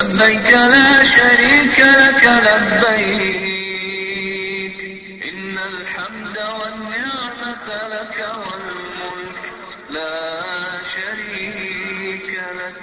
لبيك لا شريك لك لبيك إن الحمد والنعمة لك والملك لا شريك لك.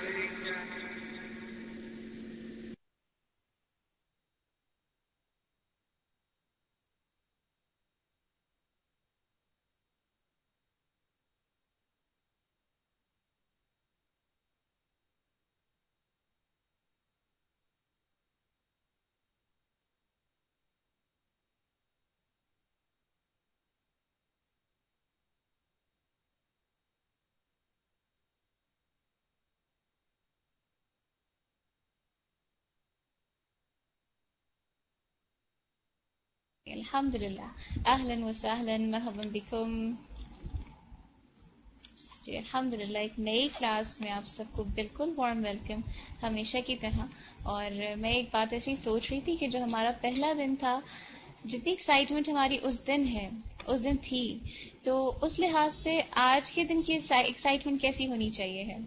الحمدللہ اہلا وسہلا مرحبا بکم. جی الحمدللہ ایک نئی کلاس میں آپ سب کو بالکل وارم ویلکم ہمیشہ کی طرح. اور میں ایک بات ایسی سوچ رہی تھی کہ جو ہمارا پہلا دن تھا، جتنی ایکسائٹمنٹ ہماری اس دن تھی، تو اس لحاظ سے آج کے دن کی ایکسائٹمنٹ کیسی ہونی چاہیے ہے؟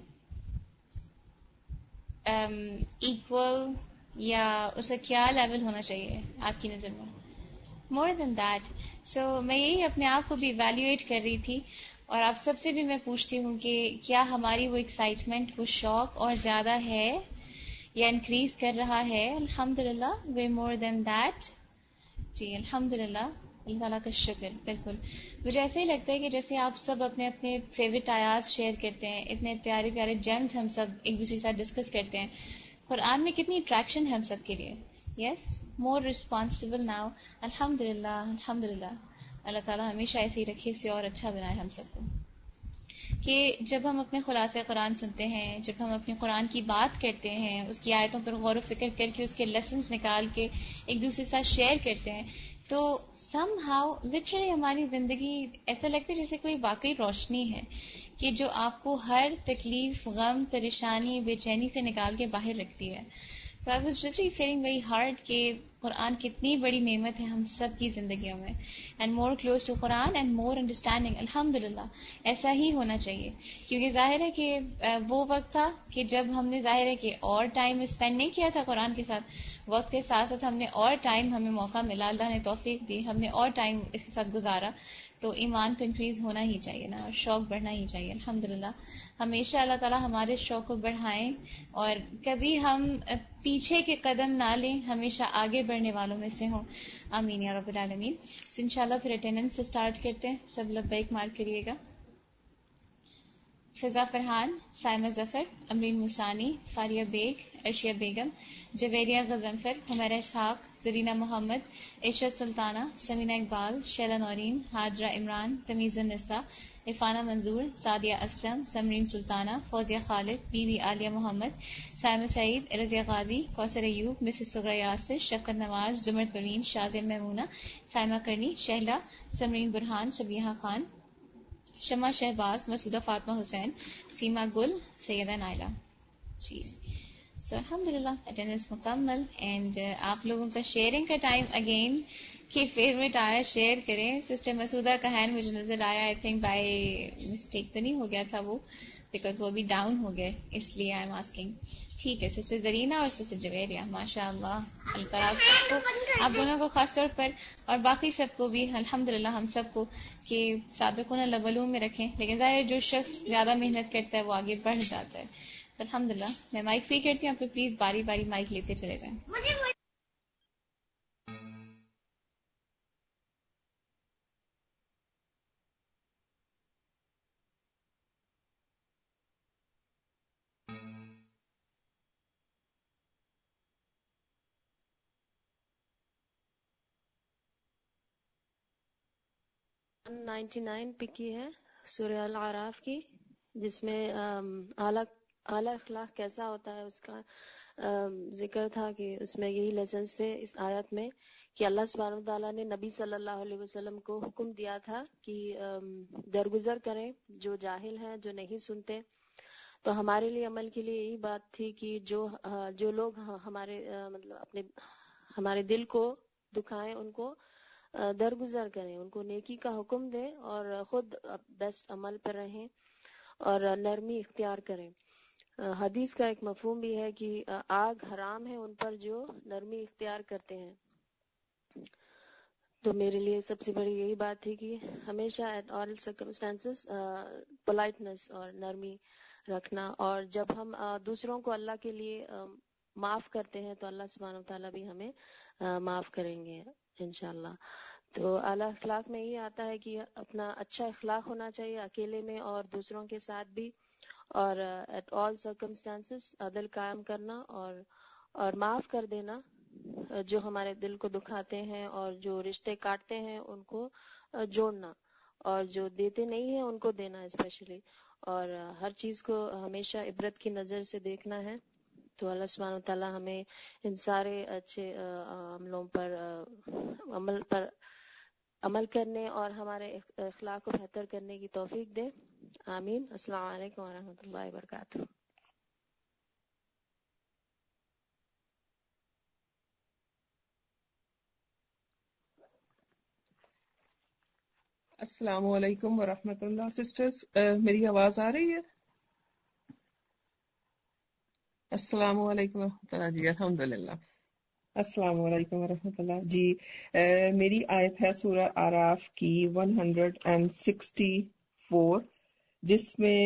ایکول یا اس کا کیا لیول ہونا چاہیے آپ کی نظر میں؟ مور دین دیٹ. سو میں یہی اپنے آپ کو بھی ایویلیویٹ کر رہی تھی، اور آپ سب سے بھی میں پوچھتی ہوں کہ کیا ہماری وہ ایکسائٹمنٹ، وہ شوق اور زیادہ ہے یا انکریز کر رہا ہے؟ الحمدللہ وے مور دین دیٹ. جی الحمدللہ، اللہ تعالیٰ کا شکر. بالکل مجھے ایسے ہی لگتا ہے کہ جیسے آپ سب اپنے اپنے فیوریٹ آیات شیئر کرتے ہیں، اتنے پیارے پیارے جیمز ہم سب ایک دوسرے کے ساتھ ڈسکس کرتے ہیں، قرآن میں کتنی اٹریکشن ہے ہم سب کے لیے. Yes, more responsible now. الحمدللہ الحمدللہ. اللہ تعالیٰ ہمیشہ ایسے ہی رکھے، اسے اور اچھا بنائے ہم سب کو. کہ جب ہم اپنے خلاصہ قرآن سنتے ہیں، جب ہم اپنے قرآن کی بات کرتے ہیں، اس کی آیتوں پر غور و فکر کر کے اس کے لیسنز نکال کے ایک دوسرے کے ساتھ شیئر کرتے ہیں، تو سم ہاؤ لٹرلی ہماری زندگی ایسا لگتا ہے جیسے کوئی واقعی روشنی ہے کہ جو آپ کو ہر تکلیف، غم، پریشانی، بے چینی سے نکال کے باہر رکھتی ہے. تو I was really feeling very hard کہ قرآن کتنی بڑی نعمت ہے ہم سب کی زندگیوں میں، and more close to Quran and more understanding. الحمدللہ ایسا ہی ہونا چاہیے، کیونکہ ظاہر ہے کہ وہ وقت تھا کہ جب ہم نے ظاہر ہے کہ اور ٹائم اسپینڈ نہیں کیا تھا قرآن کے ساتھ، وقت کے ساتھ ساتھ ہم نے اور ٹائم، ہمیں موقع ملا، اللہ نے توفیق دی، ہم نے اور ٹائم اس کے ساتھ گزارا، تو ایمان تو انکریز ہونا ہی چاہیے نا، اور شوق بڑھنا ہی چاہیے. الحمدللہ ہمیشہ اللہ تعالیٰ ہمارے شوق کو بڑھائیں، اور کبھی ہم پیچھے کے قدم نہ لیں، ہمیشہ آگے بڑھنے والوں میں سے ہوں. آمین یا رب العالمین. انشاءاللہ پھر اٹینڈنس سے سٹارٹ کرتے ہیں. سب لبیک مار کریے گا. فضا فرحان، سائمہ ظفر، امرین مسانی، فاریہ بیگ، ارشیا بیگم، جویریہ غضنفر، حمیرہ اسحاق، زرینہ محمد، عشرت سلطانہ، سمینہ اقبال، شیلا نورین، ہاجرہ عمران، تمیز النساء، عرفانہ منظور، سعدیہ اسلم، سمرین سلطانہ، فوزیہ خالد، بی بی عالیہ محمد، سائمہ سعید، رضیہ غازی، کوثر ایوب، مسز سغرا یاسر، شفقت نواز، زمر پروین، شازیہ میمونہ، سائمہ کرنی، شہلا، سمرین برہان، سبیحہ خان، شمع شہباز، مسعودہ فاطمہ حسین، سیما گل، سیدہ نائلہ. جی سو الحمدللہ اٹینڈنس مکمل. اینڈ آپ لوگوں کا شیئرنگ کا ٹائم اگین کہ فیوریٹ آیا شیئر کریں. سسٹر مسعودہ کا ہینڈ مجھے نظر آیا، آئی تھنک بائی مسٹیک تو نہیں ہو گیا تھا وہ، بیکاز وہ بھی ڈاؤن ہو گئے، اس لیے آئی ایم آسکنگ. ٹھیک ہے، سسٹر زرینہ اور سسٹر جویریہ، ماشاء اللہ. اللہ تعالیٰ آپ سب کو، آپ دونوں کو خاص طور پر، اور باقی سب کو بھی الحمدللہ ہم سب کو، کہ سابقون الاولون میں رکھیں. لیکن ظاہر جو شخص زیادہ محنت کرتا ہے وہ آگے بڑھ جاتا ہے. الحمدللہ میں مائک فری کرتی ہوں، آپ پلیز باری باری مائک لیتے چلے جائیں. نائنٹی نائن پکی ہے سورہ الاعراف کی، جس میں اعلیٰ اخلاق کیسا ہوتا ہے اس کا ذکر تھا، کہ اس میں یہی لیسنز تھے اس آیت میں، کہ اللہ سبحانہ وتعالیٰ نے نبی صلی اللہ علیہ وسلم کو حکم دیا تھا کہ درگزر کریں جو جاہل ہیں، جو نہیں سنتے. تو ہمارے لیے عمل کے لیے یہی بات تھی کہ جو لوگ ہمارے مطلب ہمارے دل کو دکھائیں، ان کو درگزر کریں، ان کو نیکی کا حکم دیں، اور خود بیسٹ عمل پر رہیں اور نرمی اختیار کریں. حدیث کا ایک مفہوم بھی ہے کہ آگ حرام ہے ان پر جو نرمی اختیار کرتے ہیں. تو میرے لیے سب سے بڑی یہی بات تھی کہ ہمیشہ ایٹ آل سرکمسٹانسز پولائٹنس اور نرمی رکھنا، اور جب ہم دوسروں کو اللہ کے لیے معاف کرتے ہیں تو اللہ سبحانہ وتعالیٰ بھی ہمیں معاف کریں گے انشاءاللہ. تو اعلیٰ اخلاق میں یہ آتا ہے کہ اپنا اچھا اخلاق ہونا چاہیے اکیلے میں اور دوسروں کے ساتھ بھی، اور ایٹ آل سرکمسٹانسز عدل قائم کرنا اور معاف کر دینا جو ہمارے دل کو دکھاتے ہیں، اور جو رشتے کاٹتے ہیں ان کو جوڑنا، اور جو دیتے نہیں ہیں ان کو دینا اسپیشلی، اور ہر چیز کو ہمیشہ عبرت کی نظر سے دیکھنا ہے. تو اللہ سبحانہ وتعالیٰ ہمیں ان سارے اچھے عملوں پر عمل کرنے اور ہمارے اخلاق کو بہتر کرنے کی توفیق دے. آمین. السلام علیکم ورحمۃ اللہ وبرکاتہ. السلام علیکم ورحمۃ اللہ. سسٹرز میری آواز آ رہی ہے؟ السلام علیکم ورحمۃ اللہ. جی الحمدللہ. السلام علیکم ورحمۃ اللہ. جی میری آیت ہے سورہ اعراف کی 164، جس میں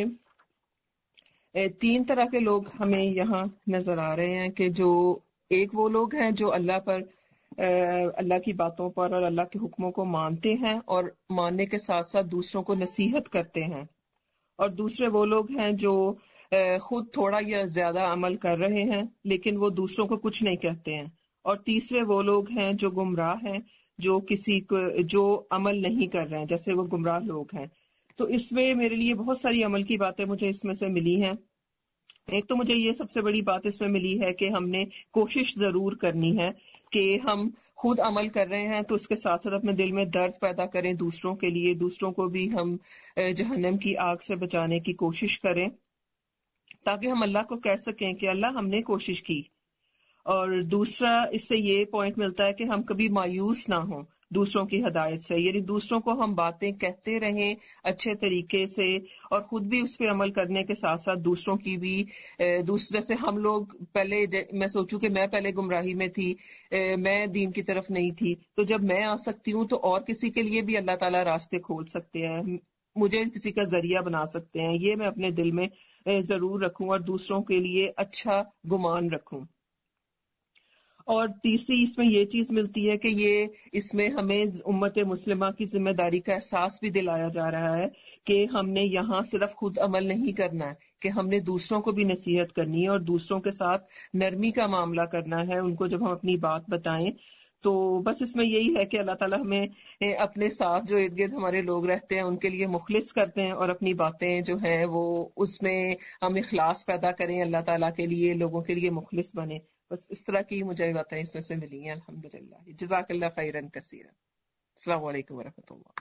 3 طرح کے لوگ ہمیں یہاں نظر آ رہے ہیں کہ جو ایک وہ لوگ ہیں جو اللہ پر اللہ کی باتوں پر اور اللہ کے حکموں کو مانتے ہیں اور ماننے کے ساتھ ساتھ دوسروں کو نصیحت کرتے ہیں، اور دوسرے وہ لوگ ہیں جو خود تھوڑا یا زیادہ عمل کر رہے ہیں لیکن وہ دوسروں کو کچھ نہیں کہتے ہیں، اور تیسرے وہ لوگ ہیں جو گمراہ ہیں، جو کسی کو جو عمل نہیں کر رہے ہیں، جیسے وہ گمراہ لوگ ہیں. تو اس میں میرے لیے بہت ساری عمل کی باتیں مجھے اس میں سے ملی ہیں. ایک تو مجھے یہ سب سے بڑی بات اس میں ملی ہے کہ ہم نے کوشش ضرور کرنی ہے کہ ہم خود عمل کر رہے ہیں تو اس کے ساتھ ساتھ اپنے دل میں درد پیدا کریں دوسروں کے لیے، دوسروں کو بھی ہم جہنم کی آگ سے بچانے کی کوشش کریں، تاکہ ہم اللہ کو کہہ سکیں کہ اللہ ہم نے کوشش کی. اور دوسرا اس سے یہ پوائنٹ ملتا ہے کہ ہم کبھی مایوس نہ ہوں دوسروں کی ہدایت سے، یعنی دوسروں کو ہم باتیں کہتے رہیں اچھے طریقے سے، اور خود بھی اس پہ عمل کرنے کے ساتھ ساتھ دوسروں کی بھی. جیسے ہم لوگ پہلے، میں سوچوں کہ میں پہلے گمراہی میں تھی، میں دین کی طرف نہیں تھی، تو جب میں آ سکتی ہوں تو اور کسی کے لیے بھی اللہ تعالیٰ راستے کھول سکتے ہیں، مجھے کسی کا ذریعہ بنا سکتے ہیں. یہ میں اپنے دل میں ضرور رکھوں اور دوسروں کے لیے اچھا گمان رکھوں. اور تیسری اس میں یہ چیز ملتی ہے کہ یہ اس میں ہمیں امت مسلمہ کی ذمہ داری کا احساس بھی دلایا جا رہا ہے کہ ہم نے یہاں صرف خود عمل نہیں کرنا ہے، کہ ہم نے دوسروں کو بھی نصیحت کرنی ہے اور دوسروں کے ساتھ نرمی کا معاملہ کرنا ہے. ان کو جب ہم اپنی بات بتائیں تو بس اس میں یہی ہے کہ اللہ تعالیٰ ہمیں اپنے ساتھ جو ارد گرد ہمارے لوگ رہتے ہیں ان کے لیے مخلص کرتے ہیں، اور اپنی باتیں جو ہیں وہ اس میں ہم اخلاص پیدا کریں، اللہ تعالیٰ کے لیے لوگوں کے لیے مخلص بنے. بس اس طرح کی مجھے باتیں اس میں سے ملی ہیں الحمدللہ. جزاک اللہ خیرا کثیرا. السلام علیکم ورحمۃ اللہ.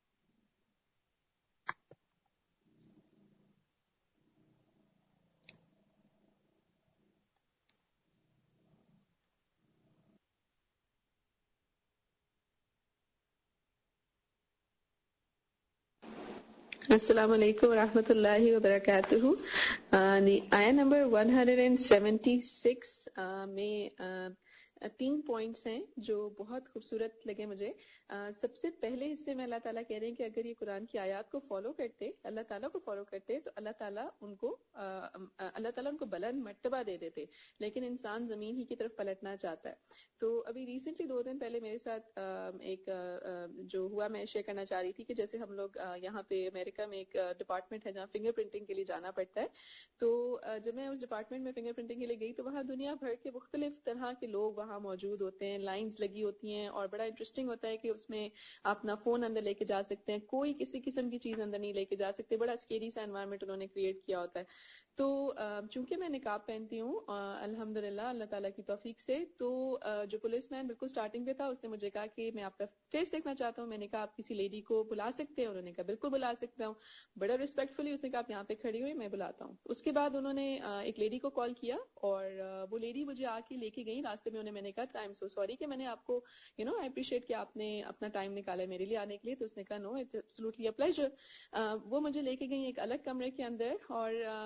السلام علیکم ورحمۃ اللہ وبرکاتہ. آیا نمبر 176 میں 3 پوائنٹس ہیں جو بہت خوبصورت لگے مجھے. سب سے پہلے حصے میں اللہ تعالیٰ کہہ رہے ہیں کہ اگر یہ قرآن کی آیات کو فالو کرتے، اللہ تعالیٰ کو فالو کرتے، تو اللہ تعالیٰ ان کو بلند مرتبہ دے دیتے، لیکن انسان زمین ہی کی طرف پلٹنا چاہتا ہے. تو ابھی ریسنٹلی 2 دن پہلے میرے ساتھ ایک جو ہوا میں شیئر کرنا چاہ رہی تھی کہ جیسے ہم لوگ یہاں پہ امریکہ میں ایک ڈپارٹمنٹ ہے جہاں فنگر پرنٹنگ کے لیے جانا پڑتا ہے. تو جب میں اس ڈپارٹمنٹ میں فنگر پرنٹنگ کے لیے گئی تو وہاں دنیا بھر کے مختلف طرح کے لوگ وہاں موجود ہوتے ہیں، لائنز لگی ہوتی ہیں، اور بڑا انٹرسٹنگ ہوتا ہے کہ اس میں آپ اپنا فون اندر لے کے جا سکتے ہیں، کوئی کسی قسم کی چیز اندر نہیں لے کے جا سکتے. بڑا اسکیری سا انوائرمنٹ انہوں نے کریٹ کیا ہوتا ہے. تو چونکہ میں نقاب پہنتی ہوں الحمدللہ اللہ تعالیٰ کی توفیق سے، تو جو پولیس مین بالکل سٹارٹنگ پہ تھا اس نے مجھے کہا کہ میں آپ کا فیس دیکھنا چاہتا ہوں. میں نے کہا آپ کسی لیڈی کو بلا سکتے ہیں؟ انہوں نے کہا بالکل بلا سکتا ہوں. بڑا ریسپیکٹفلی اس نے کہا آپ یہاں پہ کھڑی ہوئی، میں بلاتا ہوں. اس کے بعد انہوں نے ایک لیڈی کو کال کیا اور وہ لیڈی مجھے آ کے لے کے گئی. راستے میں میں نے کہا آئی ایم سو سوری کہ میں نے آپ کو آئی اپریشیٹ کہ آپ نے اپنا ٹائم نکالا ہے میرے لیے آنے کے لیے. تو اس نے کہا no it's absolutely a pleasure. وہ مجھے لے کے گئی ایک الگ کمرے کے اندر، اور میں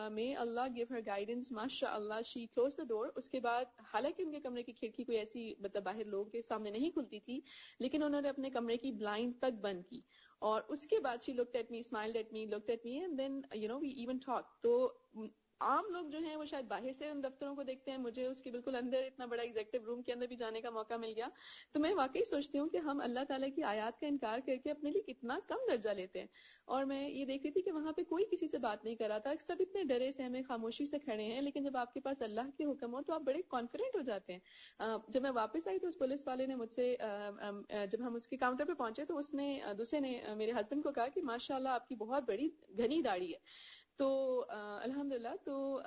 اللہ give her guidance, ماشاء اللہ she closed the door. اس کے بعد حالانکہ ان کے کمرے کی کھڑکی کوئی ایسی مطلب باہر لوگوں کے سامنے نہیں کھلتی تھی، لیکن انہوں نے اپنے کمرے کی بلائنڈ تک بند کی، اور اس کے بعد she looked at me, smiled at me, looked at me, and then we even talked. تو عام لوگ جو ہیں وہ شاید باہر سے ان دفتروں کو دیکھتے ہیں، مجھے اس کے بالکل اندر اتنا بڑا ایگزیکٹو روم کے اندر بھی جانے کا موقع مل گیا. تو میں واقعی سوچتی ہوں کہ ہم اللہ تعالیٰ کی آیات کا انکار کر کے اپنے لیے کتنا کم درجہ لیتے ہیں. اور میں یہ دیکھ رہی تھی کہ وہاں پہ کوئی کسی سے بات نہیں کر رہا تھا، سب اتنے ڈرے سہمے خاموشی سے کھڑے ہیں، لیکن جب آپ کے پاس اللہ کے حکم ہو تو آپ بڑے کانفیڈنٹ ہو جاتے ہیں. جب میں واپس آئی تو اس پولیس والے نے مجھ سے جب ہم اس کے کاؤنٹر پہ پہنچے تو اس نے دوسرے نے میرے ہسبینڈ کو کہا کہ ماشاء اللہ آپ کی بہت بڑی گھنی داڑھی ہے. تو الحمدللہ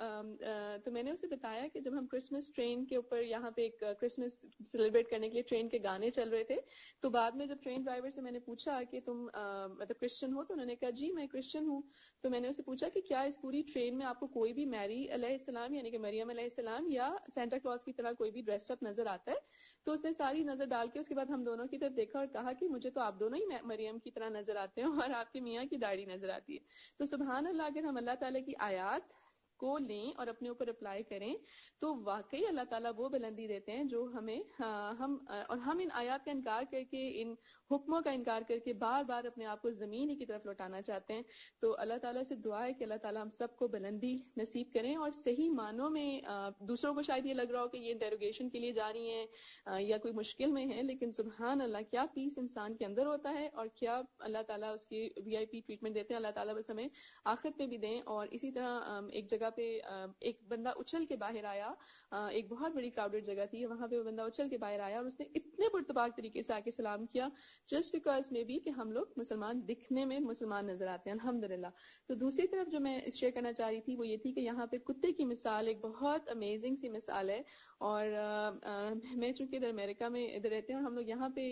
تو میں نے اسے بتایا کہ جب ہم کرسمس ٹرین کے اوپر یہاں پہ ایک کرسمس سیلیبریٹ کرنے کے لیے ٹرین کے گانے چل رہے تھے، تو بعد میں جب ٹرین ڈرائیور سے میں نے پوچھا کہ تم مطلب کرسچن ہو، تو انہوں نے کہا جی میں کرسچن ہوں. تو میں نے اسے پوچھا کہ کیا اس پوری ٹرین میں آپ کو کوئی بھی میری علیہ السلام یعنی کہ مریم علیہ السلام یا سینٹا کلاس کی طرح کوئی بھی ڈریسڈ اپ نظر آتا ہے؟ تو اس نے ساری نظر ڈال کے اس کے بعد ہم دونوں کی طرف دیکھا اور کہا کہ مجھے تو آپ دونوں ہی مریم کی طرح نظر آتے ہیں اور آپ کے میاں کی داڑھی نظر آتی ہے. تو سبحان اللہ، اگر ہم اللہ تعالیٰ کی آیات کو لیں اور اپنے اوپر اپلائی کریں تو واقعی اللہ تعالیٰ وہ بلندی دیتے ہیں جو ہمیں ہم ان آیات کا انکار کر کے، ان حکموں کا انکار کر کے بار بار اپنے آپ کو زمین ہی کی طرف لوٹانا چاہتے ہیں. تو اللہ تعالیٰ سے دعا ہے کہ اللہ تعالیٰ ہم سب کو بلندی نصیب کریں اور صحیح معنوں میں دوسروں کو شاید یہ لگ رہا ہو کہ یہ انٹروگیشن کے لیے جا رہی ہیں یا کوئی مشکل میں ہے، لیکن سبحان اللہ کیا پیس انسان کے اندر ہوتا ہے اور کیا اللہ تعالیٰ اس کی VIP ٹریٹمنٹ دیتے ہیں. اللہ تعالیٰ بس ہمیں آخرت میں بھی دیں. اور اسی طرح ایک جگہ پہ ایک بندہ اچھل کے باہر آیا، ایک بہت بڑی کراؤڈڈ جگہ تھی، وہاں پہ وہ بندہ اچھل کے باہر آیا اور اس نے اتنے پرتپاک طریقے سے آ کے سلام کیا، جسٹ بیکاز میں بھی کہ ہم لوگ مسلمان دکھنے میں مسلمان نظر آتے ہیں الحمدللہ. تو دوسری طرف جو میں شیئر کرنا چاہ رہی تھی وہ یہ تھی کہ یہاں پہ کتے کی مثال ایک بہت امیزنگ سی مثال ہے. اور میں چونکہ ادھر امریکہ میں ادھر رہتے ہیں اور ہم لوگ یہاں پہ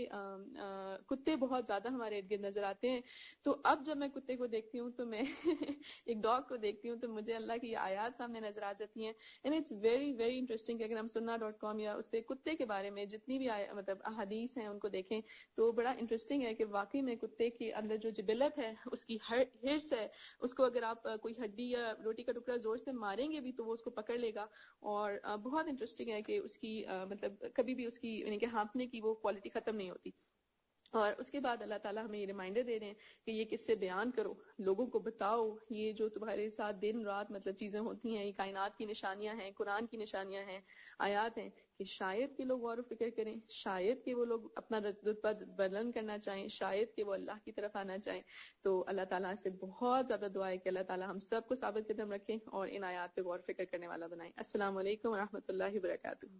کتے بہت زیادہ ہمارے ارد گرد نظر آتے ہیں. تو اب جب میں کتے کو دیکھتی ہوں تو میں ایک ڈاگ کو دیکھتی ہوں تو مجھے اللہ کی آیات سامنے نظر آ جاتی ہیں. And it's very very interesting کہ اگر ہم sunna.com یا اس پہ کتے کے بارے میں جتنی بھی مطلب احادیث ہیں ان کو دیکھیں تو بڑا انٹرسٹنگ ہے کہ واقعی میں کتے کے اندر جو جبلت ہے، اس کی ہرس ہے، اس کو اگر آپ کوئی ہڈی یا روٹی کا ٹکڑا زور سے ماریں گے بھی تو وہ اس کو پکڑ لے گا. اور بہت انٹرسٹنگ ہے کہ اس کی مطلب کبھی بھی اس کی یعنی کہ ہانپنے کی وہ کوالٹی ختم نہیں ہوتی. اور اس کے بعد اللہ تعالیٰ ہمیں یہ ریمائنڈر دے رہے ہیں کہ یہ کس سے بیان کرو، لوگوں کو بتاؤ، یہ جو تمہارے ساتھ دن رات مطلب چیزیں ہوتی ہیں، یہ کائنات کی نشانیاں ہیں، قرآن کی نشانیاں ہیں، آیات ہیں، کہ شاید کہ لوگ غور و فکر کریں، شاید کہ وہ لوگ اپنا رتبہ بلند کرنا چاہیں، شاید کہ وہ اللہ کی طرف آنا چاہیں. تو اللہ تعالیٰ سے بہت زیادہ دعا ہے کہ اللہ تعالیٰ ہم سب کو ثابت قدم رکھیں اور ان آیات پہ غور و فکر کرنے والا بنائیں. السلام علیکم ورحمۃ اللہ وبرکاتہ.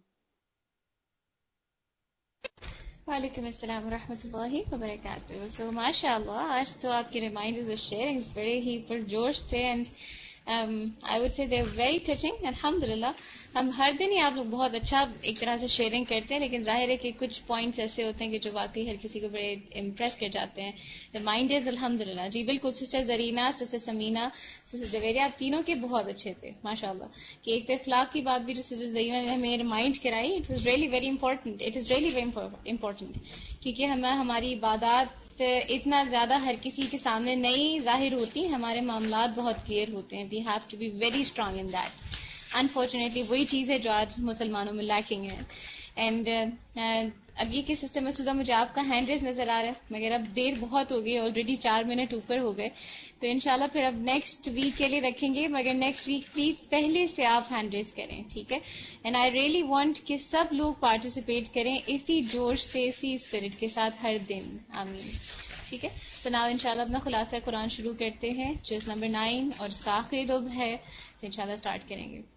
وعلیکم السلام ورحمۃ اللہ وبرکاتہ. سو ماشاء اللہ آج تو آپ کے ریمائنڈرز اور شیئرنگز بڑے ہی پرجوش تھے and I would say they are very touching. الحمدللہ ہم ہر دن ہی آپ لوگ بہت اچھا ایک طرح سے شیئرنگ کرتے ہیں، لیکن ظاہر ہے کہ کچھ پوائنٹس ایسے ہوتے ہیں کہ جو واقعی ہر کسی کو بڑے امپریس کر جاتے ہیں. ریمائنڈرز الحمدللہ جی بالکل. Sister Zarina, sister Samina, sister Javeria, آپ تینوں کے بہت اچھے تھے ماشاء اللہ. کہ ایک تو اخلاق کی بات بھی جو سسٹر زرینہ نے ہمیں ریمائنڈ کرائی، it was really very important. It is really very important کیونکہ ہماری عبادات اتنا زیادہ ہر کسی کے سامنے نہیں ظاہر ہوتی، ہمارے معاملات بہت کلیئر ہوتے ہیں. We have to be very strong in that. Unfortunately وہی چیز ہے جو آج مسلمانوں میں لیکنگ ہے. اینڈ اب یہ کہ سسٹر مسعودہ مجھے آپ کا ہینڈ ریز نظر آ رہا ہے، مگر اب دیر بہت ہو گئی، آلریڈی 4 منٹ اوپر ہو گئے، تو انشاءاللہ پھر اب نیکسٹ ویک کے لیے رکھیں گے، مگر نیکسٹ ویک پلیز پہلے سے آپ ہینڈ ریز کریں، ٹھیک ہے. اینڈ آئی ریئلی وانٹ کہ سب لوگ پارٹیسپیٹ کریں اسی جوش سے، اسی اسپرٹ کے ساتھ ہر دن. آمین. ٹھیک ہے. سو ناؤ انشاءاللہ اپنا خلاصہ قرآن شروع کرتے ہیں جو نمبر 9 اور اس کا آخری رب ہے، تو انشاءاللہ اسٹارٹ کریں گے.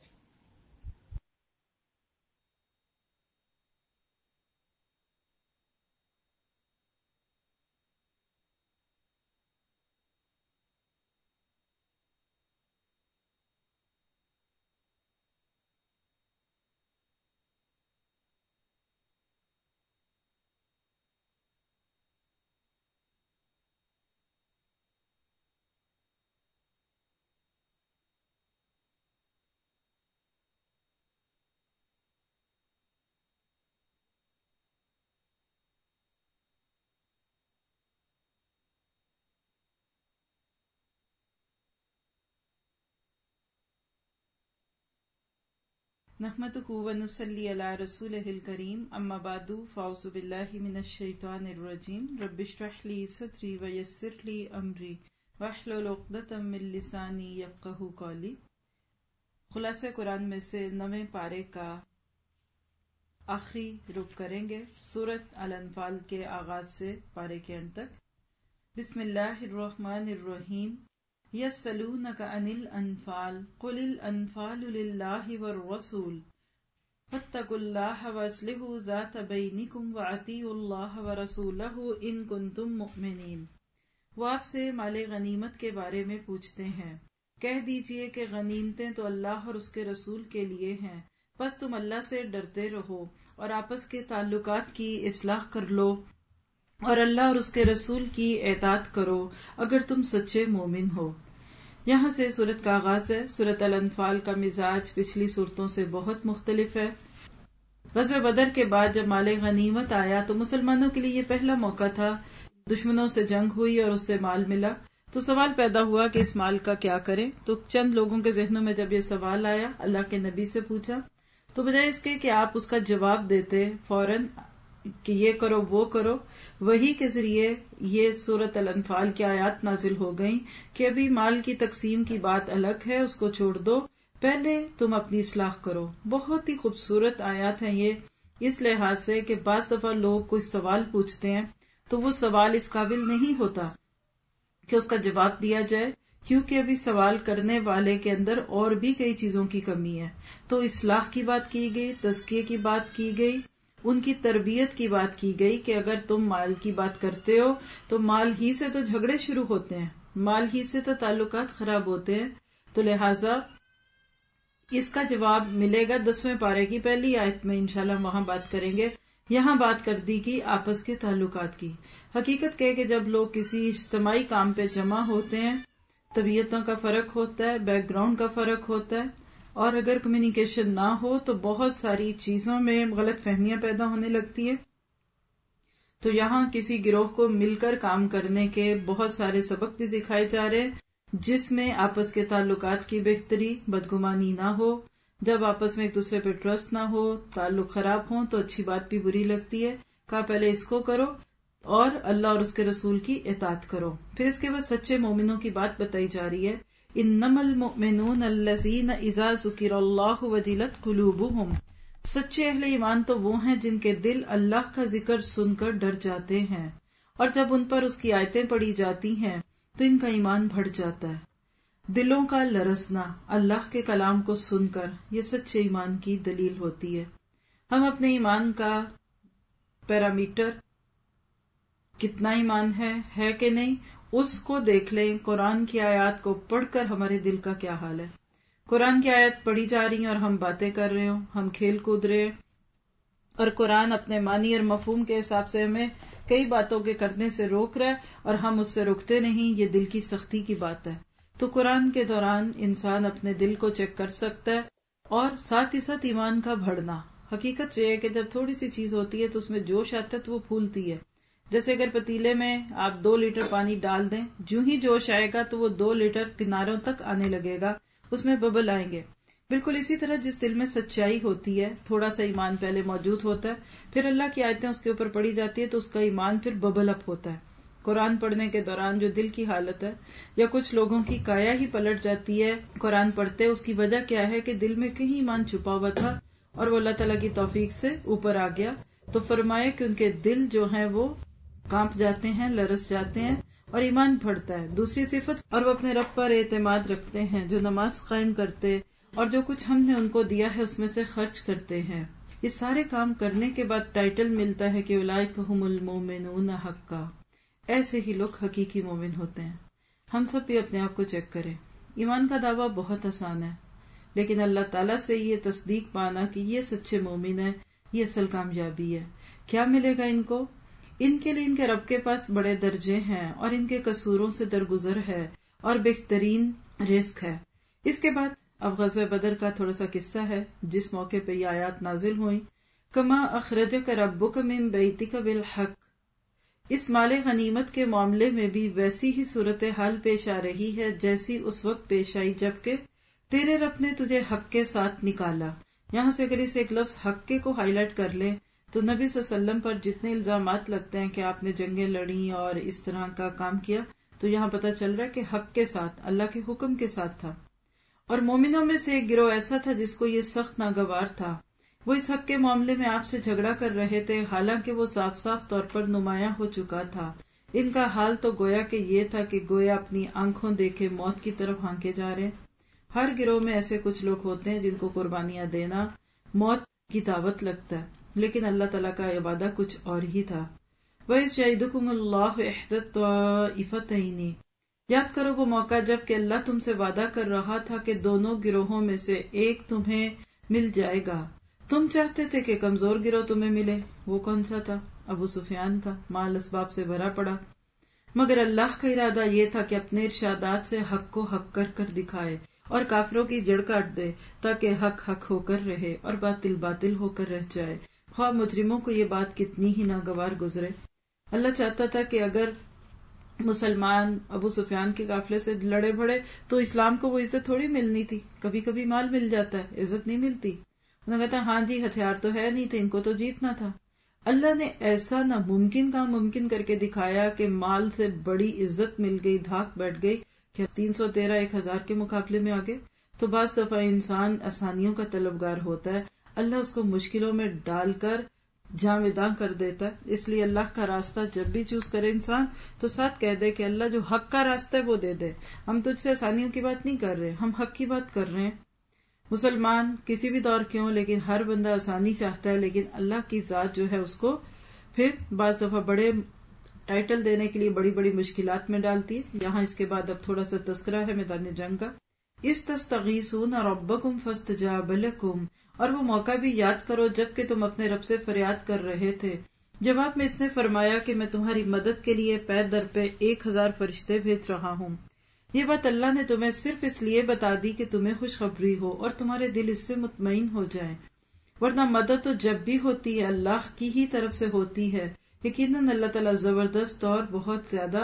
نحمدہ ونصلی علی رسولہ الکریم اما بعد فاعوذ باللہ من الشیطان الرجیم رب اشرح لی صدری ویسر لی امری واحلل عقدۃ من لسانی یفقہوا قولی. خلاصہ قرآن میں سے 9ویں پارے کا آخری رکو کریں گے سورۃ الانفال کے آغاز سے پارے کے انت تک. بسم اللہ الرحمن الرحیم. یسألونک عن الانفال قل الانفال للہ والرسول فاتقوا اللہ واصلحوا ذات بینکم واطیعوا اللہ ورسولہ ان کنتم مؤمنین. وہ آپ سے مال غنیمت کے بارے میں پوچھتے ہیں، کہہ دیجئے کہ غنیمتیں تو اللہ اور اس کے رسول کے لیے ہیں، بس تم اللہ سے ڈرتے رہو اور آپس کے تعلقات کی اصلاح کر لو اور اللہ اور اس کے رسول کی اطاعت کرو اگر تم سچے مومن ہو. یہاں سے سورت کا آغاز ہے. سورت الانفال کا مزاج پچھلی سورتوں سے بہت مختلف ہے. غزوہ بدر کے بعد جب مال غنیمت آیا تو مسلمانوں کے لیے یہ پہلا موقع تھا. دشمنوں سے جنگ ہوئی اور اس سے مال ملا تو سوال پیدا ہوا کہ اس مال کا کیا کریں. تو چند لوگوں کے ذہنوں میں جب یہ سوال آیا اللہ کے نبی سے پوچھا تو بجائے اس کے کہ آپ اس کا جواب دیتے فوراً کہ یہ کرو وہ کرو، وحی کے ذریعے یہ سورت الانفال کی آیات نازل ہو گئیں کہ ابھی مال کی تقسیم کی بات الگ ہے، اس کو چھوڑ دو، پہلے تم اپنی اصلاح کرو. بہت ہی خوبصورت آیات ہیں یہ اس لحاظ سے کہ بعض دفعہ لوگ کوئی سوال پوچھتے ہیں تو وہ سوال اس قابل نہیں ہوتا کہ اس کا جواب دیا جائے، کیونکہ ابھی سوال کرنے والے کے اندر اور بھی کئی چیزوں کی کمی ہے. تو اصلاح کی بات کی گئی، تزکیے کی بات کی گئی، ان کی تربیت کی بات کی گئی کہ اگر تم مال کی بات کرتے ہو تو مال ہی سے تو جھگڑے شروع ہوتے ہیں، مال ہی سے تو تعلقات خراب ہوتے ہیں. تو لہٰذا اس کا جواب ملے گا 10ویں پارے کی پہلی آیت میں، انشاءاللہ وہاں بات کریں گے. یہاں بات کر دی کہ آپس کے تعلقات کی. حقیقت کہ جب لوگ کسی اجتماعی کام پہ جمع ہوتے ہیں، طبیعتوں کا فرق ہوتا ہے، بیک گراؤنڈ کا فرق ہوتا ہے، اور اگر کمیونیکیشن نہ ہو تو بہت ساری چیزوں میں غلط فہمیاں پیدا ہونے لگتی ہے. تو یہاں کسی گروہ کو مل کر کام کرنے کے بہت سارے سبق بھی سکھائے جا رہے ہیں جس میں آپس کے تعلقات کی بہتری، بدگمانی نہ ہو. جب آپس میں ایک دوسرے پہ ٹرسٹ نہ ہو، تعلق خراب ہوں تو اچھی بات بھی بری لگتی ہے. کہا پہلے اس کو کرو اور اللہ اور اس کے رسول کی اطاعت کرو. پھر اس کے بعد سچے مومنوں کی بات بتائی جا رہی ہے. انما المؤمنون الذین اذا ذکر اللہ وجلت قلوبہم. سچے اہل ایمان تو وہ ہیں جن کے دل اللہ کا ذکر سن کر ڈر جاتے ہیں، اور جب ان پر اس کی آیتیں پڑھی جاتی ہیں تو ان کا ایمان بڑھ جاتا ہے. دلوں کا لرزنا اللہ کے کلام کو سن کر یہ سچے ایمان کی دلیل ہوتی ہے. ہم اپنے ایمان کا پیرامیٹر کتنا ایمان ہے کہ نہیں اس کو دیکھ لیں. قرآن کی آیات کو پڑھ کر ہمارے دل کا کیا حال ہے. قرآن کی آیات پڑھی جا رہی ہیں اور ہم باتیں کر رہے ہوں، ہم کھیل کود رہے ہیں، اور قرآن اپنے معنی اور مفہوم کے حساب سے ہمیں کئی باتوں کے کرنے سے روک رہا ہے اور ہم اس سے رکتے نہیں. یہ دل کی سختی کی بات ہے. تو قرآن کے دوران انسان اپنے دل کو چیک کر سکتا ہے، اور ساتھ ہی ساتھ ایمان کا بڑھنا. حقیقت یہ ہے کہ جب تھوڑی سی چیز ہوتی ہے تو اس میں جوش آتا ہے تو وہ پھولتی ہے. جیسے اگر پتیلے میں آپ 2 لیٹر پانی ڈال دیں، جو ہی جوش آئے گا تو وہ 2 لیٹر کناروں تک آنے لگے گا، اس میں ببل آئیں گے. بالکل اسی طرح جس دل میں سچائی ہوتی ہے، تھوڑا سا ایمان پہلے موجود ہوتا ہے، پھر اللہ کی آیتیں اس کے اوپر پڑھی جاتی ہے تو اس کا ایمان پھر ببل اپ ہوتا ہے. قرآن پڑھنے کے دوران جو دل کی حالت ہے، یا کچھ لوگوں کی کایا ہی پلٹ جاتی ہے قرآن پڑھتے، اس کی وجہ کیا ہے کہ دل میں کہیں ایمان چھپا ہوا تھا اور وہ اللہ تعالیٰ کی توفیق سے اوپر آ گیا. تو فرمایا کہ ان کے دل جو ہیں وہ کانپ جاتے ہیں، لرز جاتے ہیں، اور ایمان بڑھتا ہے. دوسری صفت، اور وہ اپنے رب پر اعتماد رکھتے ہیں، جو نماز قائم کرتے اور جو کچھ ہم نے ان کو دیا ہے اس میں سے خرچ کرتے ہیں. یہ سارے کام کرنے کے بعد ٹائٹل ملتا ہے کہ اولئک ھم المؤمنون حقا. ایسے ہی لوگ حقیقی مومن ہوتے ہیں. ہم سب بھی اپنے آپ کو چیک کریں. ایمان کا دعویٰ بہت آسان ہے، لیکن اللہ تعالیٰ سے یہ تصدیق پانا کہ یہ سچے مومن ہیں، یہ اصل کامیابی ہے. کیا ملے گا ان کو؟ ان کے لیے ان کے رب کے پاس بڑے درجے ہیں اور ان کے قصوروں سے درگزر ہے اور بہترین رزق ہے. اس کے بعد اب غزوہ بدر کا تھوڑا سا قصہ ہے جس موقع پہ یہ آیات نازل ہوئیں. کما اخرجک ربک من بیتک بالحق. اس مال غنیمت کے معاملے میں بھی ویسی ہی صورتحال پیش آ رہی ہے جیسی اس وقت پیش آئی جبکہ تیرے رب نے تجھے حق کے ساتھ نکالا. یہاں سے اگر اس ایک لفظ حق کو ہائی لائٹ کر لیں تو نبی صلی اللہ علیہ وسلم پر جتنے الزامات لگتے ہیں کہ آپ نے جنگیں لڑی اور اس طرح کا کام کیا، تو یہاں پتہ چل رہا ہے کہ حق کے ساتھ، اللہ کے حکم کے ساتھ تھا. اور مومنوں میں سے ایک گروہ ایسا تھا جس کو یہ سخت ناگوار تھا. وہ اس حق کے معاملے میں آپ سے جھگڑا کر رہے تھے، حالانکہ وہ صاف صاف طور پر نمایاں ہو چکا تھا. ان کا حال تو گویا کہ یہ تھا کہ گویا اپنی آنکھوں دیکھے موت کی طرف ہانکے جا رہے. ہر گروہ میں ایسے کچھ لوگ ہوتے ہیں جن کو قربانیاں دینا موت کی دعوت لگتا ہے، لیکن اللہ تعالیٰ کا وعدہ کچھ اور ہی تھا. وَإِذْ يَعِدُكُمُ اللَّهُ إِحْدَى الطَّائِفَتَيْنِ، یاد کرو وہ موقع جب کہ اللہ تم سے وعدہ کر رہا تھا کہ دونوں گروہوں میں سے ایک تمہیں مل جائے گا. تم چاہتے تھے کہ کمزور گروہ تمہیں ملے. وہ کون سا تھا؟ ابو سفیان کا، مال اسباب سے بھرا پڑا. مگر اللہ کا ارادہ یہ تھا کہ اپنے ارشادات سے حق کو حق کر کر دکھائے اور کافروں کی جڑ کاٹ دے، تاکہ حق حق ہو کر رہے اور باطل باطل ہو کر رہ جائے، خواہ مجرموں کو یہ بات کتنی ہی ناگوار گزرے. اللہ چاہتا تھا کہ اگر مسلمان ابو سفیان کے قافلے سے لڑے بھڑے تو اسلام کو وہ عزت تھوڑی ملنی تھی. کبھی کبھی مال مل جاتا ہے، عزت نہیں ملتی. انہوں نے کہا ہاں جی ہتھیار تو ہے نہیں تھے، ان کو تو جیتنا تھا. اللہ نے ایسا ناممکن کا ممکن کر کے دکھایا کہ مال سے بڑی عزت مل گئی، دھاک بیٹھ گئی کہ 313 1000 کے مقابلے میں آگے. تو بعض دفعہ انسان آسانیوں کا طلبگار ہوتا ہے، اللہ اس کو مشکلوں میں ڈال کر جاویداں کر دیتا ہے. اس لیے اللہ کا راستہ جب بھی چوز کرے انسان تو ساتھ کہہ دے کہ اللہ جو حق کا راستہ ہے وہ دے دے. ہم تجھ سے آسانیوں کی بات نہیں کر رہے، ہم حق کی بات کر رہے ہیں. مسلمان کسی بھی دور کے ہوں، لیکن ہر بندہ آسانی چاہتا ہے، لیکن اللہ کی ذات جو ہے اس کو پھر بعض دفعہ بڑے ٹائٹل دینے کے لیے بڑی بڑی مشکلات میں ڈالتی ہے. یہاں اس کے بعد اب تھوڑا سا تذکرہ ہے میدان جنگ کا. استستغیثون ربکم فاستجاب لکم، اور وہ موقع بھی یاد کرو جب کہ تم اپنے رب سے فریاد کر رہے تھے. جواب میں اس نے فرمایا کہ میں تمہاری مدد کے لیے پے در پہ 1000 فرشتے بھیج رہا ہوں. یہ بات اللہ نے تمہیں صرف اس لیے بتا دی کہ تمہیں خوشخبری ہو اور تمہارے دل اس سے مطمئن ہو جائیں، ورنہ مدد تو جب بھی ہوتی ہے اللہ کی ہی طرف سے ہوتی ہے. یقیناً اللہ تعالیٰ زبردست اور بہت زیادہ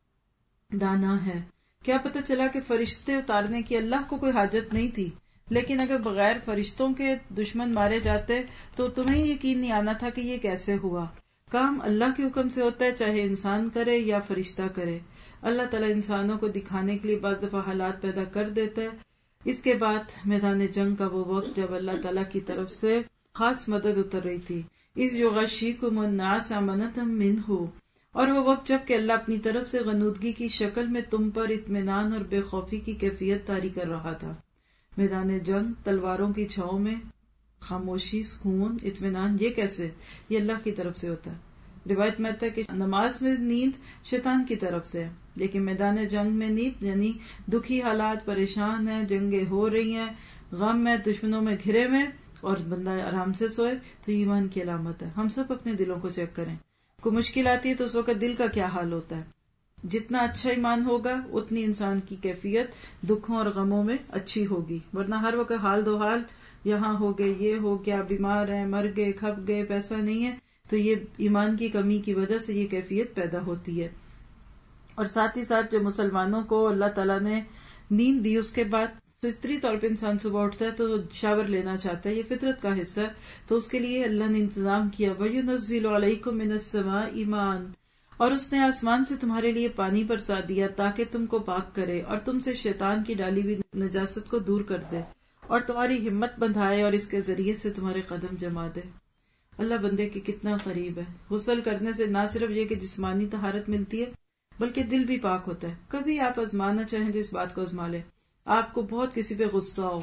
دانا ہے. کیا پتہ چلا کہ فرشتے اتارنے کی اللہ کو کوئی حاجت نہیں تھی، لیکن اگر بغیر فرشتوں کے دشمن مارے جاتے تو تمہیں یقین نہیں آنا تھا کہ یہ کیسے ہوا. کام اللہ کے حکم سے ہوتا ہے، چاہے انسان کرے یا فرشتہ کرے. اللہ تعالیٰ انسانوں کو دکھانے کے لیے بعض دفعہ حالات پیدا کر دیتا ہے. اس کے بعد میدان جنگ کا وہ وقت جب اللہ تعالیٰ کی طرف سے خاص مدد اتر رہی تھی. اذ یغشیکم النعاس امنۃ منہ، اور وہ وقت جب کہ اللہ اپنی طرف سے غنودگی کی شکل میں تم پر اطمینان اور بے خوفی کی کیفیت طاری کر رہا تھا. میدان جنگ تلواروں کی چھاؤں میں خاموشی، سکون، اطمینان، یہ کیسے؟ یہ اللہ کی طرف سے ہوتا ہے. روایت میں آتا ہے کہ نماز میں نیند شیطان کی طرف سے ہے، لیکن میدان جنگ میں نیند یعنی دکھی حالات، پریشان ہیں، جنگیں ہو رہی ہیں، غم میں، دشمنوں میں گھرے میں، اور بندہ آرام سے سوئے تو ایمان کی علامت ہے. ہم سب اپنے دلوں کو چیک کریں. کوئی مشکل آتی ہے تو اس وقت دل کا کیا حال ہوتا ہے. جتنا اچھا ایمان ہوگا اتنی انسان کی کیفیت دکھوں اور غموں میں اچھی ہوگی، ورنہ ہر وقت حال دو حال، یہاں ہو گئے، یہ ہو گیا، بیمار ہیں، مر گئے، کھپ گئے، پیسہ نہیں ہے، تو یہ ایمان کی کمی کی وجہ سے یہ کیفیت پیدا ہوتی ہے. اور ساتھ ہی ساتھ جو مسلمانوں کو اللہ تعالیٰ نے نیند دی، اس کے بعد فطری طور پہ انسان صبح اٹھتا ہے تو شاور لینا چاہتا ہے، یہ فطرت کا حصہ ہے. تو اس کے لیے اللہ نے انتظام کیا. وَيُنَزِّلُ عَلَيْكُم مِّنَ السَّمَاءِ مَاءً، اور اس نے آسمان سے تمہارے لیے پانی برسا دیا تاکہ تم کو پاک کرے اور تم سے شیطان کی ڈالی ہوئی نجاست کو دور کر دے اور تمہاری ہمت بندھائے اور اس کے ذریعے سے تمہارے قدم جما دے. اللہ بندے کے کتنا قریب ہے. غسل کرنے سے نہ صرف یہ کہ جسمانی طہارت ملتی ہے بلکہ دل بھی پاک ہوتا ہے. کبھی آپ آزمانا چاہیں تو اس بات کو آزما لیں. آپ کو بہت کسی پہ غصہ ہو،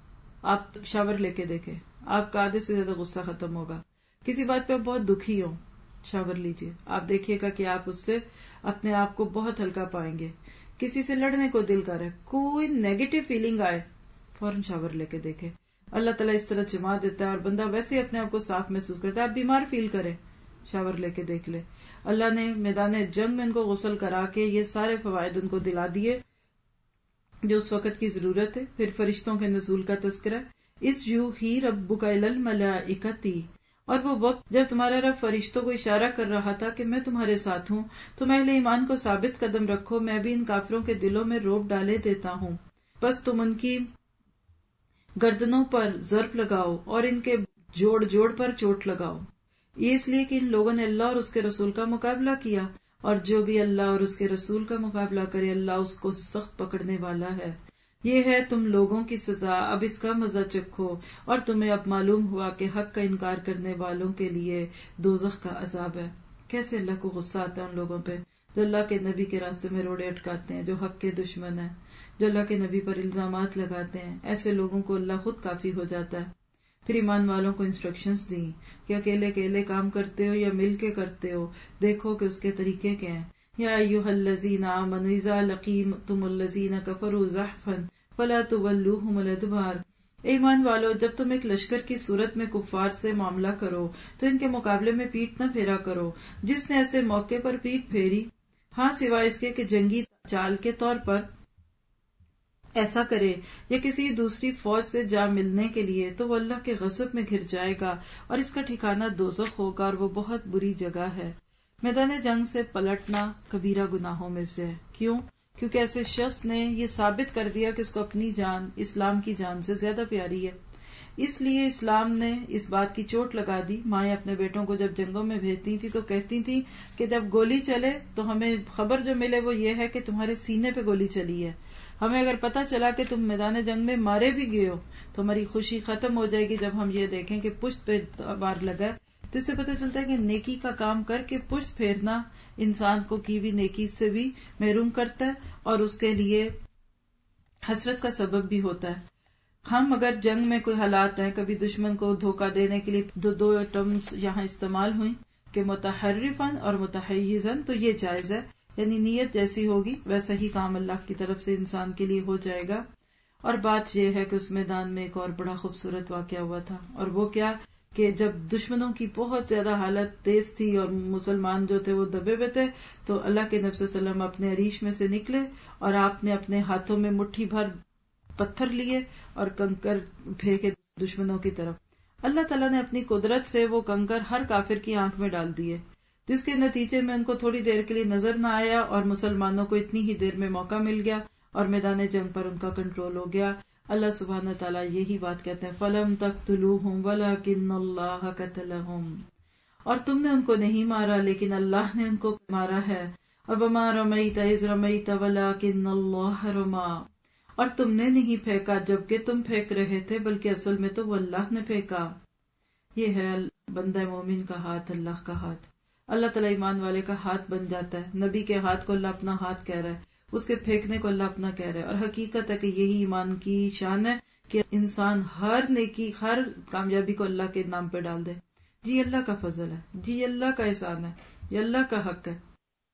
آپ شاور لے کے دیکھیں، آپ کا آدھے سے زیادہ غصہ ختم ہوگا. کسی بات پہ آپ بہت دکھی ہو، شاور لیجئے، آپ دیکھیے گا کہ آپ اس سے اپنے آپ کو بہت ہلکا پائیں گے. کسی سے لڑنے کو دل کر ہے، کوئی نیگیٹو فیلنگ آئے، فوراً شاور لے کے دیکھیں. اللہ تعالیٰ اس طرح جما دیتا ہے اور بندہ ویسے ہی اپنے آپ کو صاف محسوس کرتا ہے. آپ بیمار فیل کریں، شاور لے کے دیکھ لے. اللہ نے میدان جنگ میں ان کو غسل کرا کے یہ سارے فوائد ان کو دلا دیے جو اس وقت کی ضرورت ہے. پھر فرشتوں کے نزول کا تذکرہ. اس یوحی ربک الی الملائکۃ، اور وہ وقت جب تمہارا رب فرشتوں کو اشارہ کر رہا تھا کہ میں تمہارے ساتھ ہوں، تم اہل ایمان کو ثابت قدم رکھو، میں بھی ان کافروں کے دلوں میں روب ڈالے دیتا ہوں. بس تم ان کی گردنوں پر ضرب لگاؤ اور ان کے جوڑ جوڑ پر چوٹ لگاؤ. یہ اس لیے کہ ان لوگوں نے اللہ اور اس کے رسول کا مقابلہ کیا، اور جو بھی اللہ اور اس کے رسول کا مقابلہ کرے اللہ اس کو سخت پکڑنے والا ہے. یہ ہے تم لوگوں کی سزا، اب اس کا مزہ چکھو، اور تمہیں اب معلوم ہوا کہ حق کا انکار کرنے والوں کے لیے دوزخ کا عذاب ہے. کیسے اللہ کو غصہ آتا ہے ان لوگوں پہ جو اللہ کے نبی کے راستے میں روڑے اٹکاتے ہیں، جو حق کے دشمن ہیں، جو اللہ کے نبی پر الزامات لگاتے ہیں. ایسے لوگوں کو اللہ خود کافی ہو جاتا ہے. پھر ایمان والوں کو انسٹرکشنز دی کہ اکیلے اکیلے کام کرتے ہو یا مل کے کرتے ہو، دیکھو کہ اس کے طریقے کیا ہیں. یا ایھا الذین آمنوا اذا لقیتم الذین کفروا زحفا فلا تولوہم الادبار. ایمان والو، جب تم ایک لشکر کی صورت میں کفار سے معاملہ کرو تو ان کے مقابلے میں پیٹ نہ پھیرا کرو. جس نے ایسے موقع پر پیٹ پھیری، ہاں سوائے اس کے کہ جنگی چال کے طور پر ایسا کرے یا کسی دوسری فوج سے جا ملنے کے لیے، تو وہ اللہ کے غضب میں گھر جائے گا اور اس کا ٹھکانہ دوزخ ہوگا اور وہ بہت بری جگہ ہے. میدان جنگ سے پلٹنا کبیرہ گناہوں میں سے ہے. کیوں؟ کیونکہ ایسے شخص نے یہ ثابت کر دیا کہ اس کو اپنی جان اسلام کی جان سے زیادہ پیاری ہے. اس لیے اسلام نے اس بات کی چوٹ لگا دی. مائیں اپنے بیٹوں کو جب جنگوں میں بھیجتی تھی تو کہتی تھی کہ جب گولی چلے تو ہمیں خبر جو ملے وہ یہ ہے کہ تمہارے سینے پہ گولی چلی ہے. ہمیں اگر پتہ چلا کہ تم میدان جنگ میں مارے بھی گئے ہو تو ہماری خوشی ختم ہو جائے گی جب ہم یہ دیکھیں کہ پشت پہ وار لگا. تو اس سے پتہ چلتا ہے کہ نیکی کا کام کر کے پشت پھیرنا انسان کو کی بھی نیکی سے بھی محروم کرتا ہے اور اس کے لیے حسرت کا سبب بھی ہوتا ہے. ہم اگر جنگ میں کوئی حالات ہیں، کبھی دشمن کو دھوکہ دینے کے لیے دو ٹرمز یہاں استعمال ہوئیں کہ متحرفاً اور متحیزاً، تو یہ جائز ہے. یعنی نیت جیسی ہوگی ویسا ہی کام اللہ کی طرف سے انسان کے لیے ہو جائے گا. اور بات یہ ہے کہ اس میدان میں ایک اور بڑا خوبصورت واقعہ ہوا تھا، اور وہ کیا کہ جب دشمنوں کی بہت زیادہ حالت تیز تھی اور مسلمان جو تھے وہ دبے ہوئے تھے، تو اللہ کے نبی صلی اللہ علیہ وسلم اپنے عریش میں سے نکلے اور آپ نے اپنے ہاتھوں میں مٹھی بھر پتھر لیے اور کنکر پھینکے دشمنوں کی طرف. اللہ تعالیٰ نے اپنی قدرت سے وہ کنکر ہر کافر کی آنکھ میں ڈال دیے، جس کے نتیجے میں ان کو تھوڑی دیر کے لیے نظر نہ آیا اور مسلمانوں کو اتنی ہی دیر میں موقع مل گیا اور میدان جنگ پر ان کا کنٹرول ہو گیا. اللہ سبحانہ تعالیٰ یہی بات کہتے ہیں، فَلَمْ تَقْتُلُوهُمْ وَلَكِنَّ اللَّهَ قَتَلَهُمْ. اور تم نے ان کو نہیں مارا لیکن اللہ نے ان کو مارا ہے. وَمَا رَمَيْتَ إِذْ رَمَيْتَ وَلَكِنَّ اللَّهَ رَمَى. اور تم نے نہیں پھینکا جبکہ تم پھینک رہے تھے بلکہ اصل میں تو وہ اللہ نے پھینکا. یہ ہے بندہ مومن کا ہاتھ، اللہ کا ہاتھ. اللہ تعالیٰ ایمان والے کا ہاتھ بن جاتا ہے. نبی کے ہاتھ کو اللہ اپنا ہاتھ کہہ رہا ہے، اس کے پھینکنے کو اللہ اپنا کہہ رہا ہے. اور حقیقت ہے کہ یہی ایمان کی شان ہے کہ انسان ہر نیکی، ہر کامیابی کو اللہ کے نام پہ ڈال دے. جی اللہ کا فضل ہے، جی اللہ کا احسان ہے، یہ اللہ کا حق ہے.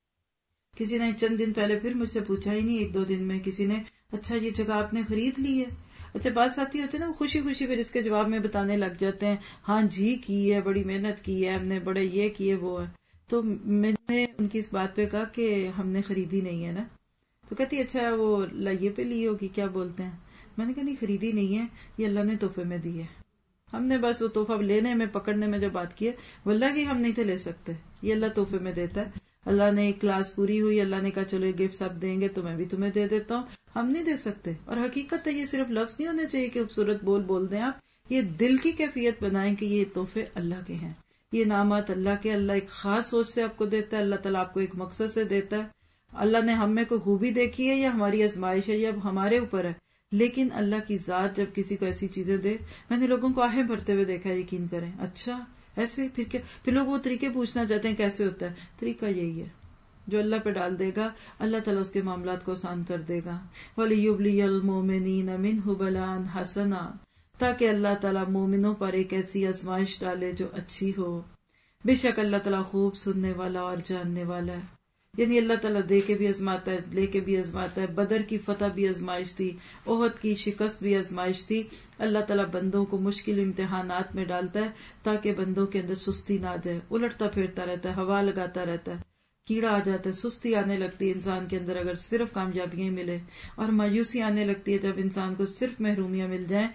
کسی نے چند دن پہلے پھر مجھ سے پوچھا ہی نہیں، ایک دو دن میں کسی نے، اچھا یہ جگہ آپ نے خرید لی ہے؟ اچھا بات ساتھی ہوتے نا، وہ خوشی خوشی پھر اس کے جواب میں بتانے لگ جاتے ہیں، ہاں جی کی ہے، بڑی محنت کی ہے ہم نے، بڑے یہ کیے وہ ہے. تو میں نے ان کی اس بات پہ کہا کہ ہم نے خریدی نہیں ہے نا. تو کہتی اچھا وہ لائیے پہ لی ہوگی، کیا بولتے ہیں. میں نے کہا نہیں خریدی نہیں ہے، یہ اللہ نے تحفے میں دی ہے. ہم نے بس وہ تحفہ لینے میں، پکڑنے میں جو بات کی ہے، واللہ ہی ہم نہیں تھے لے سکتے، یہ اللہ تحفے میں دیتا ہے. اللہ نے ایک کلاس پوری ہوئی، اللہ نے کہا چلو یہ گفٹ آپ دیں گے تو میں بھی تمہیں دے دیتا ہوں. ہم نہیں دے سکتے. اور حقیقت ہے یہ صرف لفظ نہیں ہونے چاہیے کہ خوبصورت بول دیں آپ، یہ دل کی کیفیت بنائیں کہ یہ تحفے اللہ کے ہیں، یہ انعامات اللہ کے. اللہ ایک خاص سوچ سے آپ کو دیتا ہے، اللہ تعالیٰ آپ کو ایک مقصد سے دیتا ہے. اللہ نے ہم میں کوئی خوبی دیکھی ہے یا ہماری آزمائش ہے، یہ اب ہمارے اوپر ہے. لیکن اللہ کی ذات جب کسی کو ایسی چیزیں دے، میں نے لوگوں کو آہیں بھرتے ہوئے دیکھا، یقین کریں. اچھا ایسے پھر کیا؟ پھر لوگ وہ طریقے پوچھنا چاہتے ہیں کیسے ہوتا ہے. طریقہ یہی ہے، جو اللہ پہ ڈال دے گا اللہ تعالیٰ اس کے معاملات کو آسان کر دے گا. وَلِيُبْلِيَ الْمُؤْمِنِينَ مِنْهُ بَلَاءً حَسَنًا، تاکہ اللہ تعالیٰ مومنوں پر ایک ایسی آزمائش ڈالے جو اچھی ہو. بے شک اللہ تعالیٰ خوب سننے والا اور جاننے والا ہے. یعنی اللہ تعالیٰ دے کے بھی آزماتا ہے، لے کے بھی آزماتا ہے. بدر کی فتح بھی آزمائش تھی، احد کی شکست بھی آزمائش تھی. اللہ تعالیٰ بندوں کو مشکل امتحانات میں ڈالتا ہے تاکہ بندوں کے اندر سستی نہ آ جائے. الٹتا پھرتا رہتا ہے، ہوا لگاتا رہتا ہے، کیڑا آ جاتا ہے، سستی آنے لگتی ہے انسان کے اندر اگر صرف کامیابیاں ملے، اور مایوسی آنے لگتی ہے جب انسان کو صرف محرومیاں مل جائیں.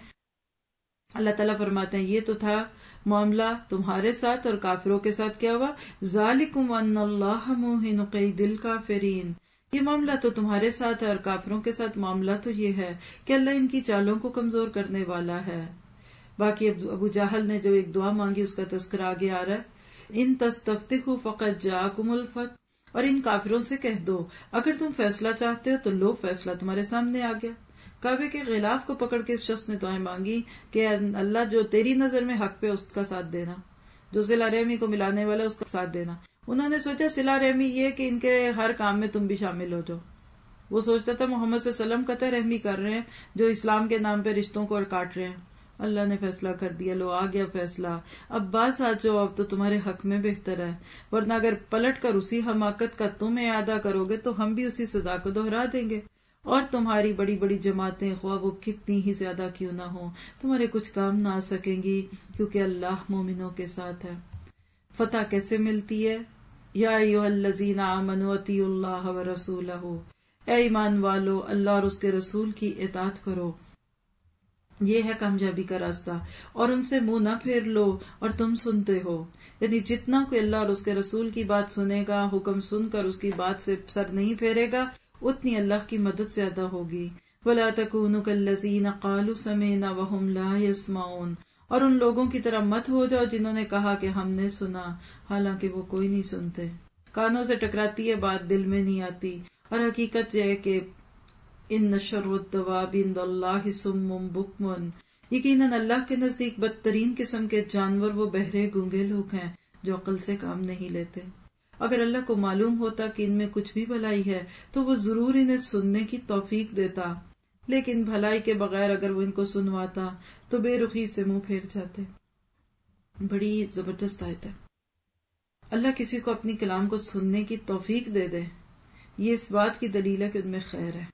اللہ تعالیٰ فرماتے ہیں یہ تو تھا معاملہ تمہارے ساتھ، اور کافروں کے ساتھ کیا ہوا؟ ذالکم ان اللہ موہن قید الکافرین، یہ معاملہ تو تمہارے ساتھ ہے اور کافروں کے ساتھ معاملہ تو یہ ہے کہ اللہ ان کی چالوں کو کمزور کرنے والا ہے. باقی ابو جہل نے جو ایک دعا مانگی اس کا تذکرہ آگے آ رہا ہے. ان تستفتحوا فقد جاءکم الفتح، اور ان کافروں سے کہہ دو اگر تم فیصلہ چاہتے ہو تو لو فیصلہ تمہارے سامنے آ گیا. کعبے کے غلاف کو پکڑ کے اس شخص نے دعائیں مانگی کہ اللہ جو تیری نظر میں حق پہ اس کا ساتھ دینا، جو صلہ رحمی کو ملانے والا اس کا ساتھ دینا. انہوں نے سوچا صلہ رحمی یہ کہ ان کے ہر کام میں تم بھی شامل ہو جاؤ. وہ سوچتا تھا محمد صلی اللہ علیہ وسلم قطع رحمی کر رہے ہیں جو اسلام کے نام پہ رشتوں کو اور کاٹ رہے ہیں. اللہ نے فیصلہ کر دیا، لو آ گیا فیصلہ، اب باز آ جاؤ، اب تو تمہارے حق میں بہتر ہے، ورنہ اگر پلٹ کر اسی حماقت کا تم اعادہ کرو گے تو ہم بھی اسی سزا کو دہرا دیں گے، اور تمہاری بڑی بڑی جماعتیں خواہ وہ کتنی ہی زیادہ کیوں نہ ہوں تمہارے کچھ کام نہ آ سکیں گی، کیونکہ اللہ مومنوں کے ساتھ ہے. فتح کیسے ملتی ہے؟ یا ایھا الذین آمنوا اطیعوا اللہ ورسولہ، اے ایمان والو اللہ اور اس کے رسول کی اطاعت کرو، یہ ہے کامیابی کا راستہ، اور ان سے منہ نہ پھیر لو اور تم سنتے ہو. یعنی جتنا کوئی اللہ اور اس کے رسول کی بات سنے گا، حکم سن کر اس کی بات سے سر نہیں پھیرے گا، اتنی اللہ کی مدد زیادہ ہوگی. وَلَا تَكُونُوا كَالَّذِينَ قَالُوا سَمِعْنَا وَهُمْ لَا يَسْمَعُونَ، اور ان لوگوں کی طرح مت ہو جاؤ جنہوں نے کہا کہ ہم نے سنا، حالانکہ وہ کوئی نہیں سنتے. کانوں سے ٹکراتی ہے بات، دل میں نہیں آتی. اور حقیقت یہ ہے کہ ان شر الدواب عند اللہ صم بکم، یقیناً اللہ کے نزدیک بدترین قسم کے جانور وہ بہرے گونگے لوگ ہیں جو عقل سے کام نہیں لیتے. اگر اللہ کو معلوم ہوتا کہ ان میں کچھ بھی بھلائی ہے تو وہ ضرور انہیں سننے کی توفیق دیتا، لیکن بھلائی کے بغیر اگر وہ ان کو سنواتا تو بے رخی سے منہ پھیر جاتے. بڑی زبردست آیت ہے. اللہ کسی کو اپنی کلام کو سننے کی توفیق دے دے، یہ اس بات کی دلیل ہے کہ ان میں خیر ہے.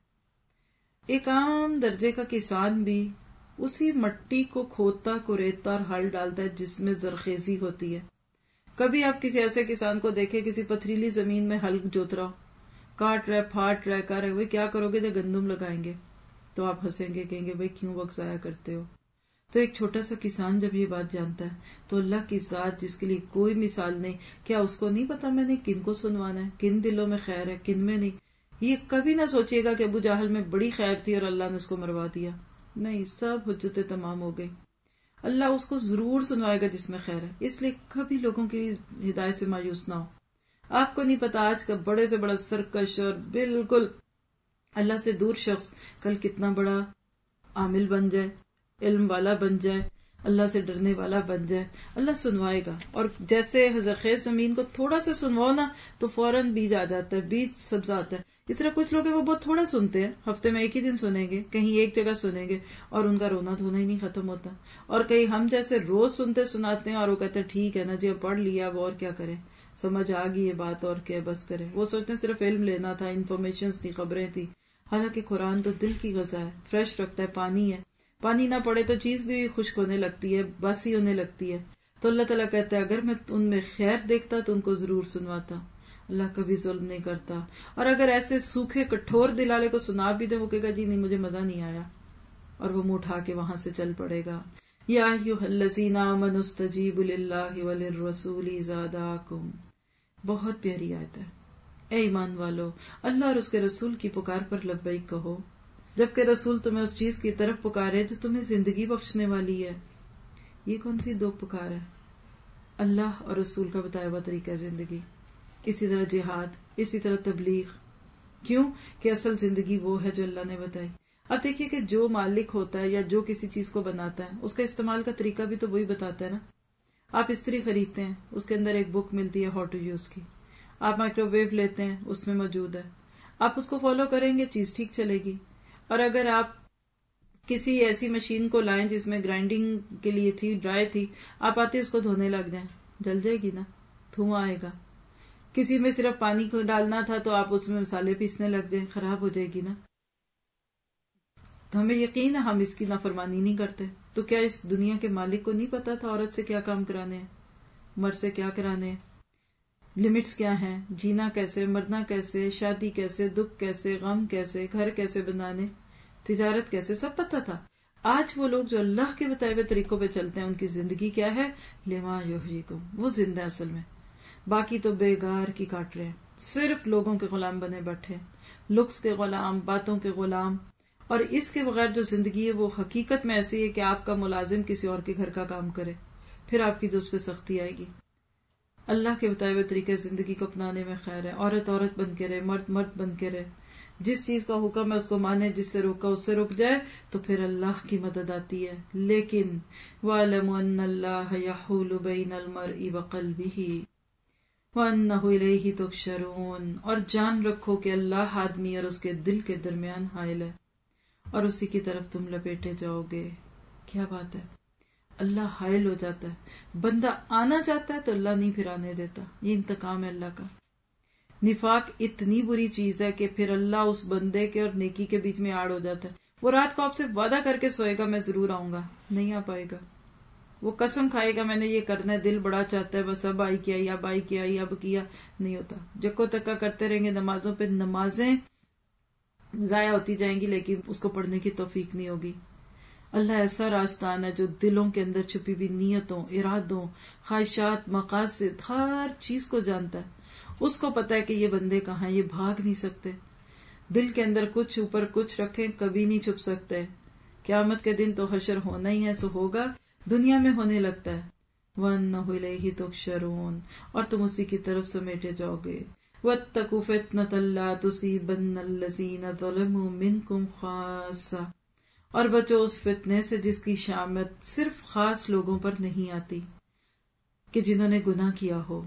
ایک عام درجے کا کسان بھی اسی مٹی کو کھودتا، کوریتا اور ہل ڈالتا ہے جس میں زرخیزی ہوتی ہے. کبھی آپ کسی ایسے کسان کو دیکھیں کسی پتھریلی زمین میں ہل جوت رہا ہو، کاٹ رہے، پھاٹ رہے، کر رہے، بھائی کیا کرو گے؟ تو گندم لگائیں گے. تو آپ ہنسیں گے، کہیں گے بھائی کیوں وقت ضائع کرتے ہو. تو ایک چھوٹا سا کسان جب یہ بات جانتا ہے تو اللہ کی ذات جس کے لیے کوئی مثال نہیں، کیا اس کو نہیں پتا میں نے کن کو سنوانا ہے، کن دلوں میں خیر ہے، کن میں نہیں؟ یہ کبھی نہ سوچیے گا کہ ابو جہل میں بڑی خیر تھی اور اللہ نے اس کو مروا دیا. نہیں، سب حجتیں تمام ہو گئی. اللہ اس کو ضرور سنوائے گا جس میں خیر ہے. اس لیے کبھی لوگوں کی ہدایت سے مایوس نہ ہو. آپ کو نہیں پتا آج کا بڑے سے بڑا سرکش اور بالکل اللہ سے دور شخص کل کتنا بڑا عامل بن جائے، علم والا بن جائے، اللہ سے ڈرنے والا بن جائے. اللہ سنوائے گا. اور جیسے زرخیز زمین کو تھوڑا سا سنواؤ نا تو فوراً بیج آ جاتا ہے، بیج سبز آتا ہے. اس طرح کچھ لوگ ہیں وہ بہت تھوڑا سنتے ہیں، ہفتے میں ایک ہی دن سنیں گے، کہیں ایک جگہ سنیں گے اور ان کا رونا دھونا ہی نہیں ختم ہوتا. اور کئی ہم جیسے روز سنتے سناتے ہیں اور وہ کہتے ہیں ٹھیک ہے نا جی اب پڑھ لیا، اب اور کیا کریں، سمجھ آ گئی یہ بات اور کیا بس کریں. وہ سوچتے ہیں صرف علم لینا تھا، انفارمیشنز تھی، خبریں تھی. حالانکہ قرآن تو دل کی غذا ہے، فریش رکھتا ہے. پانی ہے، پانی نہ پڑے تو چیز بھی خشک ہونے لگتی ہے، باسی ہونے لگتی ہے. تو اللہ تعالیٰ کہتا ہے اگر میں ان میں خیر دیکھتا تو ان کو ضرور سنواتا. اللہ کبھی ظلم نہیں کرتا. اور اگر ایسے سوکھے کٹھور دل والے کو سنا بھی دے، وہ کہے گا جی نہیں مجھے مزہ نہیں آیا، اور وہ منہ اٹھا کے وہاں سے چل پڑے گا. یا ایھا الذین آمنوا استجیبوا للہ وللرسول اذا دعاکم. بہت پیاری آیت ہے. اے ایمان والو، اللہ اور اس کے رسول کی پکار پر لبیک کہو جبکہ رسول تمہیں اس چیز کی طرف پکارے جو تمہیں زندگی بخشنے والی ہے. یہ کون سی دو پکار ہے؟ اللہ اور رسول کا بتایا ہوا طریقہ زندگی، اسی طرح جہاد، اسی طرح تبلیغ. کیوں کہ اصل زندگی وہ ہے جو اللہ نے بتائی. اب دیکھیے کہ جو مالک ہوتا ہے یا جو کسی چیز کو بناتا ہے اس کا استعمال کا طریقہ بھی تو وہی بتاتا ہے نا. آپ استری خریدتے ہیں، اس کے اندر ایک بک ملتی ہے ہاؤ ٹو یوز کی. آپ مائکرو ویو لیتے ہیں، اس میں موجود ہے. آپ اس کو فالو کریں گے چیز ٹھیک چلے گی. اور اگر آپ کسی ایسی مشین کو لائیں جس میں گرائنڈنگ کے لیے تھی، ڈرائی تھی، آپ آتے اس کو دھونے لگ جائیں، جل جائے گی نا، دھواں آئے گا. کسی میں صرف پانی کو ڈالنا تھا تو آپ اس میں مسالے پیسنے لگ جائیں، خراب ہو جائے گی نا. ہمیں یقین ہے ہم اس کی نافرمانی نہیں کرتے. تو کیا اس دنیا کے مالک کو نہیں پتا تھا عورت سے کیا کام کرانے ہیں، مرد سے کیا کرانے ہیں، لمٹس کیا ہیں، جینا کیسے، مرنا کیسے، شادی کیسے، دکھ کیسے، غم کیسے، گھر کیسے بنانے، تجارت کیسے، سب پتا تھا. آج وہ لوگ جو اللہ کے بتائے ہوئے طریقوں پہ چلتے ہیں ان کی زندگی کیا ہے؟ لما یحییکم، وہ زندہ اصل میں. باقی تو بے گار کی کاٹ رہے ہیں، صرف لوگوں کے غلام بنے بیٹھے. لکس کے غلام، باتوں کے غلام. اور اس کے بغیر جو زندگی ہے وہ حقیقت میں ایسی ہے کہ آپ کا ملازم کسی اور کے گھر کا کام کرے، پھر آپ کی تو اس پہ سختی آئے گی. اللہ کے بتائے ہوئے طریقے زندگی کو اپنانے میں خیر ہے. عورت عورت بن کے رہے، مرد مرد بن کے رہے، جس چیز کا حکم ہے اس کو مانے، جس سے روکا اس سے رک جائے تو پھر اللہ کی مدد آتی ہے. لیکن وَاعْلَمُوا أَنَّ اللَّهَ يَحُولُ بَيْنَ الْمَرْءِ وَقَلْبِهِ وَأَنَّهُ إِلَيْهِ تُحْشَرُونَ، اور جان رکھو کہ اللہ آدمی اور اس کے دل کے درمیان حائل ہے اور اسی کی طرف تم لپیٹے جاؤ گے. کیا بات ہے، اللہ حائل ہو جاتا ہے. بندہ آنا چاہتا ہے تو اللہ نہیں پھر آنے دیتا. یہ انتقام ہے اللہ کا. نفاق اتنی بری چیز ہے کہ پھر اللہ اس بندے کے اور نیکی کے بیچ میں آڑ ہو جاتا ہے. وہ رات کو آپ سے وعدہ کر کے سوئے گا میں ضرور آؤں گا، نہیں آ پائے گا. وہ قسم کھائے گا میں نے یہ کرنا ہے، دل بڑا چاہتا ہے، بس اب آئی کیا، اب آئی کیا، اب کیا، نہیں ہوتا. جکو تکا کرتے رہیں گے نمازوں پہ، نمازیں ضائع ہوتی جائیں گی لیکن اس کو پڑھنے کی توفیق نہیں ہوگی. اللہ ایسا راستان ہے جو دلوں کے اندر چھپی ہوئی نیتوں، ارادوں، خواہشات، مقاصد، ہر چیز کو جانتا ہے. اس کو پتا ہے کہ یہ بندے کہاں، یہ بھاگ نہیں سکتے. دل کے اندر کچھ اوپر کچھ رکھیں کبھی نہیں چھپ سکتے. قیامت کے دن تو حشر ہونا ہی ہے، سو ہوگا، دنیا میں ہونے لگتا ہے. وَأَنَّهُ إِلَيْهِ تُحْشَرُونَ، اور تم اسی کی طرف سمیٹے جاؤ گے. وَاتَّقُوا فِتْنَةً لَا تُصِيبَنَّ الَّذِينَ ظَلَمُوا مِنكُمْ خَاصَّةً، اور بچو اس فتنے سے جس کی شامت صرف خاص لوگوں پر نہیں آتی، کہ جنہوں نے گناہ کیا ہو.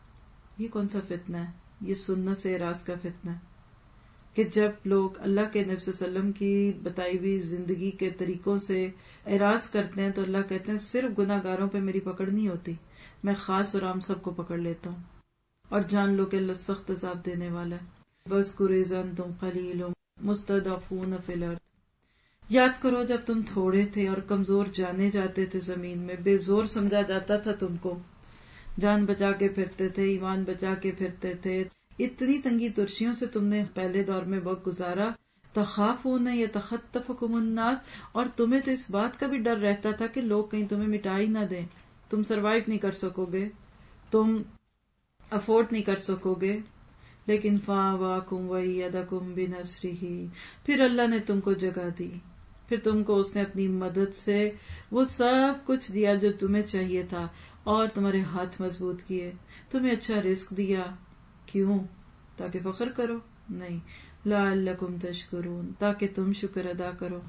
یہ کون سا فتنہ ہے؟ یہ سنت سے اعراض کا فتنہ ہے کہ جب لوگ اللہ کے نبی صلی اللہ علیہ وسلم کی بتائی ہوئی زندگی کے طریقوں سے اعراض کرتے ہیں تو اللہ کہتے ہیں صرف گناہ گاروں پہ میری پکڑ نہیں ہوتی، میں خاص اور عام سب کو پکڑ لیتا ہوں. اور جان لو کہ اللہ سخت عذاب دینے والا ہے. وَاذْكُرُوا إِذْ أَنْتُمْ قَلِيلٌ مُسْتَضْعَفُونَ فِي الْأَرْضِ، یاد کرو جب تم تھوڑے تھے اور کمزور جانے جاتے تھے زمین میں، بے زور سمجھا جاتا تھا تم کو، جان بچا کے پھرتے تھے، ایمان بچا کے پھرتے تھے. اتنی تنگی ترشیوں سے تم نے پہلے دور میں وقت گزارا. تخافون یتخطفکم الناس، اور تمہیں تو اس بات کا بھی ڈر رہتا تھا کہ لوگ کہیں تمہیں مٹائی نہ دیں، تم سروائیو نہیں کر سکو گے، تم افورڈ نہیں کر سکو گے. لیکن فآواکم وایدکم بنصرہ، پھر اللہ نے تم کو جگہ دی، پھر تم کو اس نے اپنی مدد سے وہ سب کچھ دیا جو تمہیں چاہیے تھا، اور تمہارے ہاتھ مضبوط کیے، تمہیں اچھا رزق دیا. کیوں؟ تاکہ فخر کرو؟ نہیں، لعلکم تشکرون، تاکہ تم شکر ادا کرو.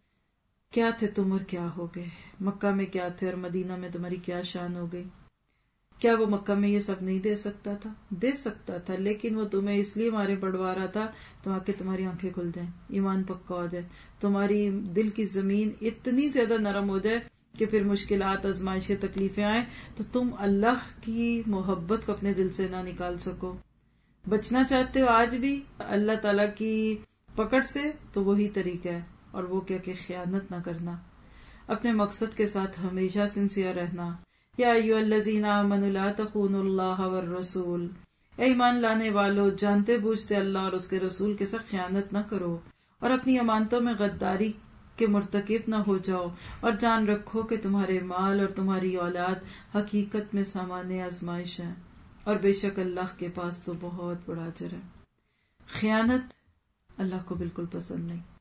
کیا تھے تم اور کیا ہو گئے؟ مکہ میں کیا تھے اور مدینہ میں تمہاری کیا شان ہو گئی؟ کیا وہ مکہ میں یہ سب نہیں دے سکتا تھا؟ دے سکتا تھا، لیکن وہ تمہیں اس لیے مارے بڑھوا رہا تھا تاکہ تمہاری آنکھیں کھل جائیں، ایمان پکا ہو جائے، تمہاری دل کی زمین اتنی زیادہ نرم ہو جائے کہ پھر مشکلات، آزمائشیں، تکلیفیں آئیں تو تم اللہ کی محبت کو اپنے دل سے نہ نکال سکو. بچنا چاہتے ہو آج بھی اللہ تعالیٰ کی پکڑ سے تو وہی طریقہ ہے، اور وہ کیا کہ خیانت نہ کرنا، اپنے مقصد کے ساتھ ہمیشہ سنسیئر رہنا. یا ایھا الذین آمنوا لا تخونوا اللہ والرسول، اے ایمان لانے والو جانتے بوجھتے اللہ اور اس کے رسول کے ساتھ خیانت نہ کرو، اور اپنی امانتوں میں غداری کے مرتکب نہ ہو جاؤ، اور جان رکھو کہ تمہارے مال اور تمہاری اولاد حقیقت میں سامان آزمائش ہے، اور بے شک اللہ کے پاس تو بہت بڑا اجر ہے. خیانت اللہ کو بالکل پسند نہیں.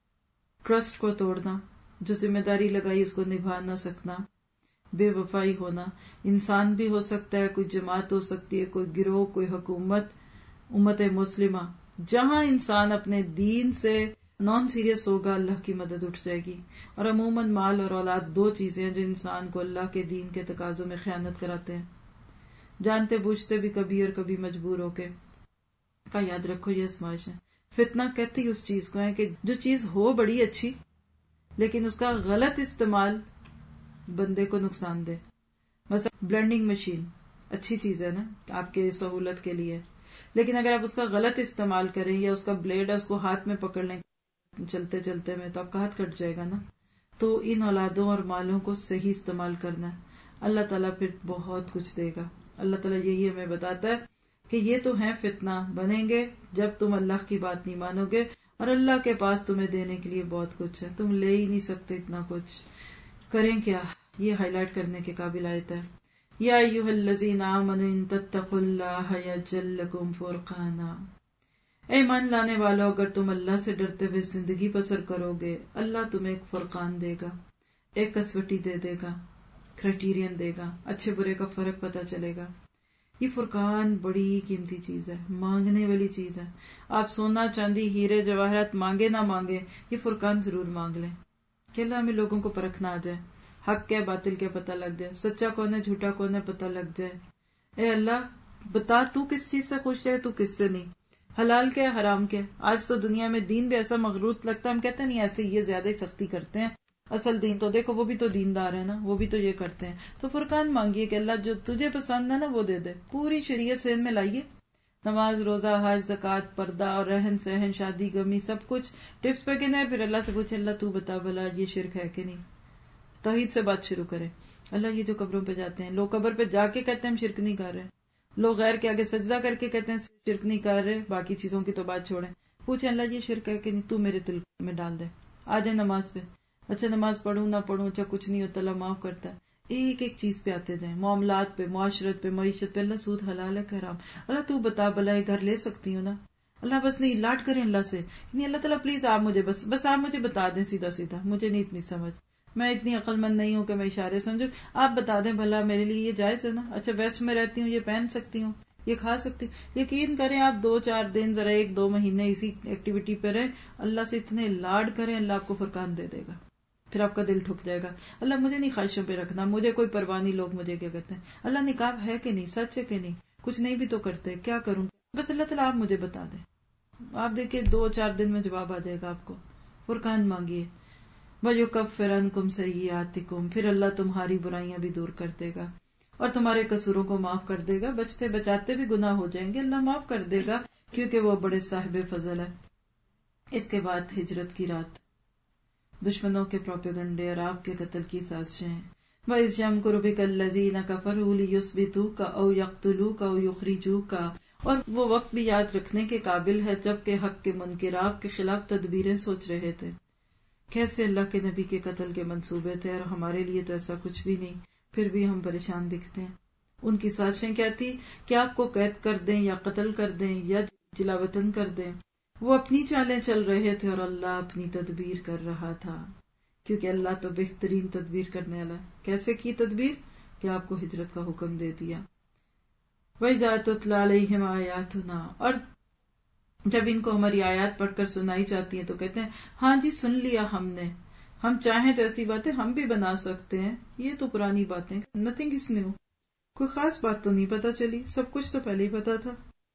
ٹرسٹ کو توڑنا، جو ذمہ داری لگائی اس کو نبھا نہ سکنا، بے وفائی ہونا. انسان بھی ہو سکتا ہے، کوئی جماعت ہو سکتی ہے، کوئی گروہ، کوئی حکومت، امت مسلمہ. جہاں انسان اپنے دین سے نان سیریس ہوگا اللہ کی مدد اٹھ جائے گی. اور عموماً مال اور اولاد دو چیزیں ہیں جو انسان کو اللہ کے دین کے تقاضوں میں خیانت کراتے ہیں، جانتے بوجھتے بھی کبھی اور کبھی مجبور ہو کے. کا یاد رکھو یہ آزمائش ہے. فتنہ کہتی اس چیز کو ہے کہ جو چیز ہو بڑی اچھی لیکن اس کا غلط استعمال بندے کو نقصان دے. مثلا بلینڈنگ مشین اچھی چیز ہے نا آپ کے سہولت کے لیے، لیکن اگر آپ اس کا غلط استعمال کریں یا اس کا بلیڈ ہے اس کو ہاتھ میں پکڑ لیں چلتے چلتے میں تو آپ کا ہاتھ کٹ جائے گا نا. تو ان اولادوں اور مالوں کو صحیح استعمال کرنا ہے، اللہ تعالیٰ پھر بہت کچھ دے گا. اللہ تعالیٰ یہی ہمیں بتاتا ہے کہ یہ تو ہیں فتنہ بنیں گے جب تم اللہ کی بات نہیں مانو گے، اور اللہ کے پاس تمہیں دینے کے لیے بہت کچھ ہے، تم لے ہی نہیں سکتے اتنا کچھ. کریں کیا؟ یہ ہائی لائٹ کرنے کے قابل آیت ہے. یا ایھا الذین آمنوا ان تتقوا اللہ یجعل لکم فرقانا، اے ایمان لانے والو، اگر تم اللہ سے ڈرتے ہوئے زندگی بسر کرو گے، اللہ تمہیں ایک فرقان دے گا، ایک کسوٹی دے دے گا، کرائٹیرین دے گا، اچھے برے کا فرق پتہ چلے گا. یہ فرقان بڑی قیمتی چیز ہے، مانگنے والی چیز ہے. آپ سونا چاندی ہیرے جواہرات مانگے نہ مانگے، یہ فرقان ضرور مانگ لیں کہ اللہ ہمیں لوگوں کو پرکھنا آ جائے، حق کیا باطل کیا پتہ لگ جائے، سچا کون ہے جھوٹا کون ہے پتہ لگ جائے. اے اللہ بتا تو کس چیز سے خوش ہے، تو کس سے نہیں، حلال کیا ہے حرام کیا ہے. آج تو دنیا میں دین بھی ایسا مغروط لگتا ہے، ہم کہتے ہیں نہیں ایسے یہ زیادہ ہی سختی کرتے ہیں، اصل دین تو دیکھو وہ بھی تو دیندار ہے نا، وہ بھی تو یہ کرتے ہیں. تو فرقان مانگیے کہ اللہ جو تجھے پسند ہے نا وہ دے دے. پوری شریعت ذہن میں لائیے، نماز روزہ حج زکوٰۃ پردہ اور رہن سہن شادی غمی سب کچھ ٹپس پہ گنے، پھر اللہ سے پوچھے اللہ تو بتا بھلا یہ شرک ہے کہ نہیں. توحید سے بات شروع کرے. اللہ یہ جو قبروں پہ جاتے ہیں، لوگ قبر پہ جا کے کہتے ہیں ہم شرک نہیں کر رہے، لوگ غیر کے آگے سجدہ کر کے کہتے ہیں شرک نہیں کر رہے، باقی چیزوں کی تو بات چھوڑیں. پوچھیں اللہ یہ شرک ہے کہ نہیں، تو میرے دل میں ڈال دے. آ جائیں نماز پہ، اچھا نماز پڑھوں نہ پڑھوں اچھا کچھ نہیں ہوتا، اللہ معاف کرتا ہے. ایک ایک چیز پہ آتے جائیں، معاملات پہ، معاشرت پہ، معیشت پہ. اللہ سود حلال ہے کہ حرام، اللہ تو بتا بھلا یہ گھر لے سکتی ہوں نا. اللہ بس نہیں لاٹ کریں اللہ سے، نہیں اللہ تعالیٰ پلیز آپ مجھے بس آپ مجھے بتا دیں سیدھا سیدھا، مجھے نہیں اتنی سمجھ، میں اتنی عقل مند نہیں ہوں کہ میں اشارے سمجھوں، آپ بتا دیں بھلا میرے لیے یہ جائز ہے نا. اچھا ویسٹ میں رہتی ہوں، یہ پہن سکتی ہوں، یہ کھا سکتی ہوں. یقین کریں آپ 2-4 دن ذرا 1-2 مہینے اسی ایکٹیویٹی پہ رہیں، اللہ سے اتنے لاڈ کریں اللہ آپ کو فرقان دے دے گا. پھر آپ کا دل ٹھک جائے گا، اللہ مجھے نہیں خواہشوں پہ رکھنا، مجھے کوئی پرواہ نہیں لوگ مجھے کیا کہتے ہیں، اللہ نقاب ہے کہ نہیں، سچ ہے کہ نہیں، کچھ نہیں بھی تو کرتے، کیا کروں، بس اللہ تعالیٰ آپ مجھے بتا دیں. آپ دیکھیں 2-4 دن میں جواب آ جائے گا آپ کو. فرقان مانگیے. وَيُكَفِّرْ عَنْكُمْ سَيِّئَاتِكُمْ، پھر اللہ تمہاری برائیاں بھی دور کر دے گا اور تمہارے قصوروں کو معاف کر دے گا. بچتے بچاتے بھی گناہ ہو جائیں گے اللہ معاف کر دے گا کیونکہ وہ بڑے صاحب فضل ہے. اس کے بعد ہجرت کی رات، دشمنوں کے پروپیگنڈے اور آپ کے قتل کی سازشیں. وَإِذْ يَمْكُرُ بِكَ الَّذِينَ كَفَرُوا لِيُثْبِتُوكَ أَوْ يَقْتُلُوكَ أَوْ يُخْرِجُوكَ، اور وہ وقت بھی یاد رکھنے کے قابل ہے جبکہ حق کے منکر آپ کے خلاف تدبیریں سوچ رہے تھے. کیسے اللہ کے نبی کے قتل کے منصوبے تھے اور ہمارے لیے تو ایسا کچھ بھی نہیں، پھر بھی ہم پریشان دکھتے ہیں. ان کی سازشیں کیا تھی کہ آپ کو قید کر دیں یا قتل کر دیں یا جلا وطن کر دیں. وہ اپنی چالیں چل رہے تھے اور اللہ اپنی تدبیر کر رہا تھا، کیونکہ اللہ تو بہترین تدبیر کرنے والا ہے. کیسے کی تدبیر کہ آپ کو ہجرت کا حکم دے دیا. وَإِذَا تُتْلَى عَلَيْهِمْ آيَاتُنَا، اور جب ان کو ہماری آیات پڑھ کر سنائی جاتی ہیں تو کہتے ہیں ہاں جی سن لیا ہم نے، ہم چاہیں تو ایسی باتیں ہم بھی بنا سکتے ہیں، یہ تو پرانی باتیں، نتھنگ از نیو، کوئی خاص بات تو نہیں پتا چلی، سب کچھ تو پہلے ہی پتا تھا.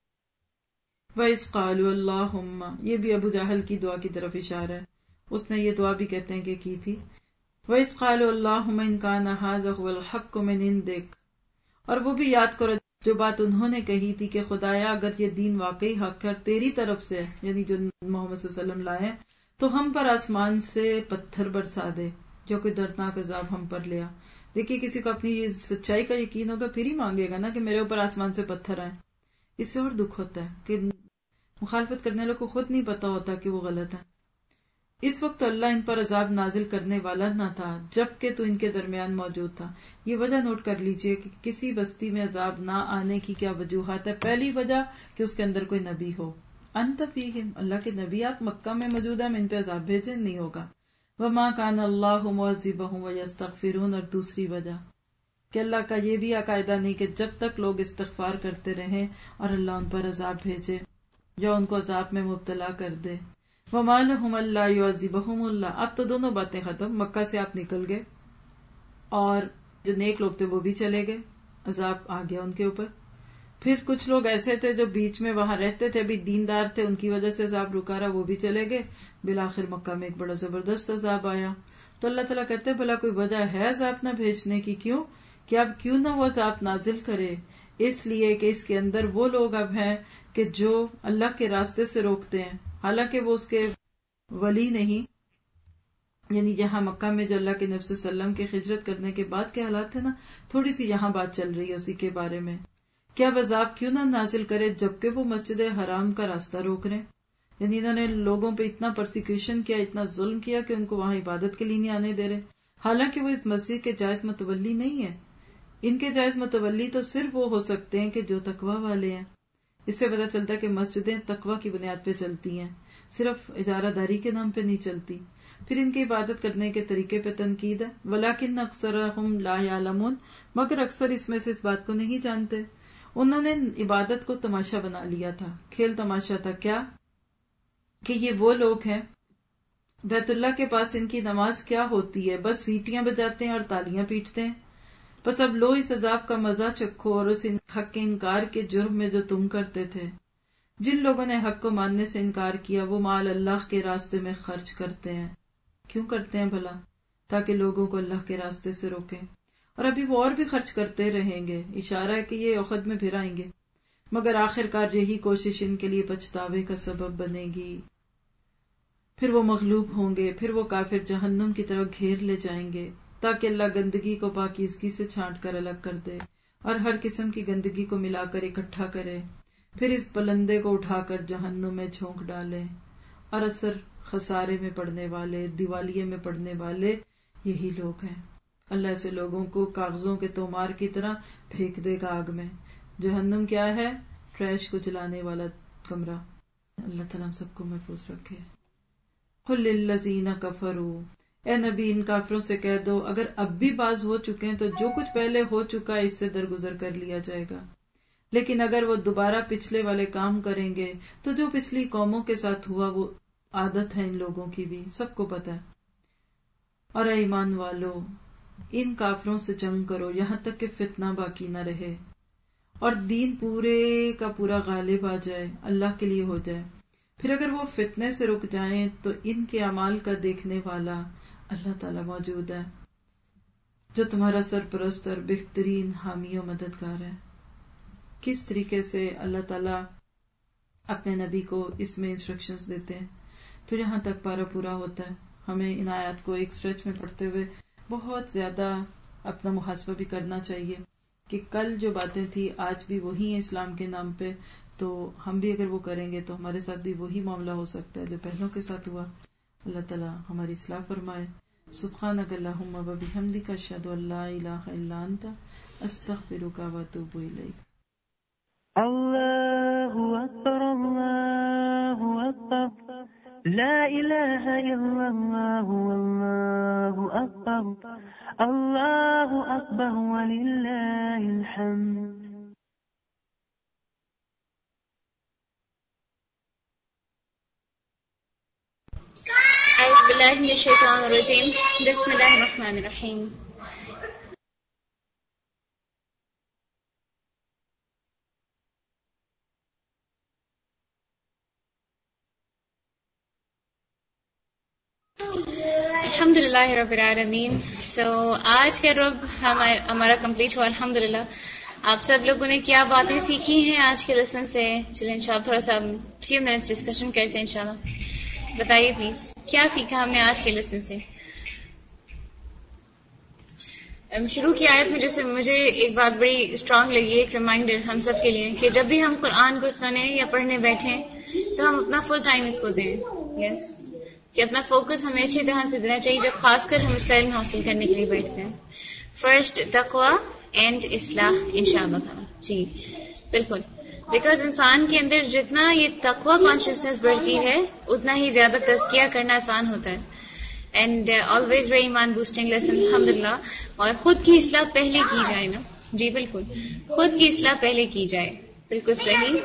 وَإِذْ قَالُوا اللَّهُمَّ، یہ بھی ابو جہل کی دعا کی طرف اشارہ ہے، اس نے یہ دعا بھی کہتے ہیں کہ کی تھی. وَإِذْ قَالُوا اللَّهُمَّ إِنْ كَانَ هَذَا هُوَ الْحَقُّ مِنْ عِنْدِكَ، اور وہ بھی یاد کرو جو بات انہوں نے کہی تھی کہ خدایا اگر یہ دین واقعی حق ہے تیری طرف سے، یعنی جو محمد صلی اللہ علیہ وسلم لائے تو ہم پر آسمان سے پتھر برسا دے جو کوئی دردناک عذاب ہم پر لیا. دیکھیے کسی کو اپنی سچائی کا یقین ہوگا پھر ہی مانگے گا نا کہ میرے اوپر آسمان سے پتھر آئے. اس سے اور دکھ ہوتا ہے کہ مخالفت کرنے والوں کو خود نہیں پتا ہوتا کہ وہ غلط ہے. اس وقت اللہ ان پر عذاب نازل کرنے والا نہ تھا جبکہ تو ان کے درمیان موجود تھا. یہ وجہ نوٹ کر لیجئے کہ کسی بستی میں عذاب نہ آنے کی کیا وجوہات ہے. پہلی وجہ کہ اس کے اندر کوئی نبی ہو. انت فیہم، اللہ کے نبی آپ مکہ میں موجود ہیں، ان پہ عذاب بھیجیں نہیں ہوگا. وما کان اللہ معذبہم ویستغفرون، اور دوسری وجہ کہ اللہ کا یہ بھی عقیدہ نہیں کہ جب تک لوگ استغفار کرتے رہیں اور اللہ ان پر عذاب بھیجے یا ان کو عذاب میں مبتلا کر دے. وما لہم الا یعذبہم اللہ، اب تو دونوں باتیں ختم. مکہ سے آپ نکل گئے اور جو نیک لوگ تھے وہ بھی چلے گئے، عذاب آ گیا ان کے اوپر. پھر کچھ لوگ ایسے تھے جو بیچ میں وہاں رہتے تھے، ابھی دیندار تھے، ان کی وجہ سے عذاب رکا رہا، وہ بھی چلے گئے. بالآخر مکہ میں ایک بڑا زبردست عذاب آیا. تو اللہ تعالیٰ کہتے ہیں بھلا کوئی وجہ ہے عذاب نہ بھیجنے کی؟ کیوں کہ اب کیوں نہ وہ عذاب نازل کرے؟ اس لیے کہ اس کے اندر وہ لوگ اب ہیں کہ جو اللہ کے راستے سے روکتے ہیں، حالانکہ وہ اس کے ولی نہیں. یعنی یہاں مکہ میں جو اللہ کے نبی صلی اللہ علیہ وسلم کے ہجرت کرنے کے بعد کے حالات تھے نا، تھوڑی سی یہاں بات چل رہی ہے اسی کے بارے میں. کیا عذاب کیوں نہ نازل کرے جبکہ وہ مسجد حرام کا راستہ روک رہے؟ یعنی انہوں نے لوگوں پہ اتنا پرسیکیوشن کیا، اتنا ظلم کیا کہ ان کو وہاں عبادت کے لیے نہیں آنے دے رہے، حالانکہ وہ اس مسجد کے جائز متولی نہیں ہے. ان کے جائز متولی تو صرف وہ ہو سکتے ہیں کہ جو تقوی والے ہیں. اس سے پتہ چلتا ہے کہ مسجدیں تقوی کی بنیاد پہ چلتی ہیں، صرف اجارہ داری کے نام پہ نہیں چلتی. پھر ان کی عبادت کرنے کے طریقے پہ تنقید ہے. وَلَكِنَّ أَكْثَرَهُمْ لَا يَعْلَمُونَ، مگر اکثر اس میں سے اس بات کو نہیں جانتے. انہوں نے عبادت کو تماشا بنا لیا تھا، کھیل تماشا تھا. کیا کہ یہ وہ لوگ ہیں، بیت اللہ کے پاس ان کی نماز کیا ہوتی ہے، بس سیٹیاں بجاتے ہیں اور تالیاں پیٹتے ہیں. بس اب لو اس عذاب کا مزہ چکھو اور اس حق کے انکار کے جرم میں جو تم کرتے تھے. جن لوگوں نے حق کو ماننے سے انکار کیا وہ مال اللہ کے راستے میں خرچ کرتے ہیں. کیوں کرتے ہیں بھلا؟ تاکہ لوگوں کو اللہ کے راستے سے روکیں، اور ابھی وہ اور بھی خرچ کرتے رہیں گے. اشارہ ہے کہ یہ عقد میں پھر آئیں گے، مگر آخر کار یہی کوشش ان کے لیے پچھتاوے کا سبب بنے گی. پھر وہ مغلوب ہوں گے، پھر وہ کافر جہنم کی طرف گھیر لے جائیں گے، تاکہ اللہ گندگی کو پاکیزگی سے چھانٹ کر الگ کر دے اور ہر قسم کی گندگی کو ملا کر اکٹھا کرے. پھر اس پلندے کو اٹھا کر جہنم میں جھونک ڈالے. اور اثر خسارے میں پڑنے والے، دیوالیے میں پڑنے والے یہی لوگ ہیں. اللہ ایسے لوگوں کو کاغذوں کے تومار کی طرح پھینک دے گا آگ میں. جہنم کیا ہے؟ ٹریش کو جلانے والا کمرہ. اللہ تعالیٰ ہم سب کو محفوظ رکھے. قل للذین کفروا، اے نبی ان کافروں سے کہہ دو اگر اب بھی باز ہو چکے ہیں تو جو کچھ پہلے ہو چکا ہے اس سے درگزر کر لیا جائے گا. لیکن اگر وہ دوبارہ پچھلے والے کام کریں گے تو جو پچھلی قوموں کے ساتھ ہوا وہ عادت ہے ان لوگوں کی بھی، سب کو پتہ ہے. اور اے ایمان والو ان کافروں سے جنگ کرو یہاں تک کہ فتنہ باقی نہ رہے اور دین پورے کا پورا غالب آ جائے، اللہ کے لیے ہو جائے. پھر اگر وہ فتنے سے رک جائیں تو ان کے اعمال کا دیکھنے والا اللہ تعالیٰ موجود ہے جو تمہارا سرپرست اور بہترین حامی و مددگار ہے. کس طریقے سے اللہ تعالیٰ اپنے نبی کو اس میں انسٹرکشنز دیتے ہیں تو یہاں تک پارا پورا ہوتا ہے. ہمیں ان آیات کو ایک سٹریچ میں پڑھتے ہوئے بہت زیادہ اپنا محاسبہ بھی کرنا چاہیے کہ کل جو باتیں تھی آج بھی وہی ہیں اسلام کے نام پہ، تو ہم بھی اگر وہ کریں گے تو ہمارے ساتھ بھی وہی معاملہ ہو سکتا ہے جو پہلوں کے ساتھ ہوا. اللہ تعالیٰ ہماری اصلاح فرمائے. سبحانک اللہم و بحمدک اشہد ان لا الہ الا انت استغفرک و اتوب الیک. اللہ اکبر اللہ اکبر لا الہ الا اللہ واللہ اکبر اللہ اکبر وللہ الحمد. اعوذ باللہ من الشیطان الرجیم. بسم اللہ الرحمن الرحیم. الحمدللہ رب العالمین. آج کا رب ہمارا کمپلیٹ ہوا الحمدللہ. آپ سب لوگوں نے کیا باتیں سیکھی ہیں آج کے لیسن سے؟ چلیں انشاءاللہ تھوڑا سا فیو منٹس ڈسکشن کرتے ہیں انشاءاللہ. بتائیے پلیز کیا سیکھا ہم نے آج کے لیسن سے؟ شروع کی آیت میں جیسے مجھے ایک بات بڑی اسٹرانگ لگی، ایک ریمائنڈر ہم سب کے لیے کہ جب بھی ہم قرآن کو سنیں یا پڑھنے بیٹھیں تو ہم اپنا فل ٹائم اس کو دیں. یس کہ اپنا فوکس ہمیں اچھی طرح سے دینا چاہیے جب خاص کر ہم اس کا علم حاصل کرنے کے لیے بیٹھتے ہیں. فرسٹ تقوی اینڈ اصلاح انشاءاللہ تعالی. جی بالکل، بیکاز انسان کے اندر جتنا یہ تقوی کانشیسنس بڑھتی ہے اتنا ہی زیادہ تزکیہ کرنا آسان ہوتا ہے. And always very iman boosting lesson الحمدللہ. اور خود کی اصلاح پہلے کی جائے نا. جی بالکل، خود کی اصلاح پہلے کی جائے، بالکل صحیح.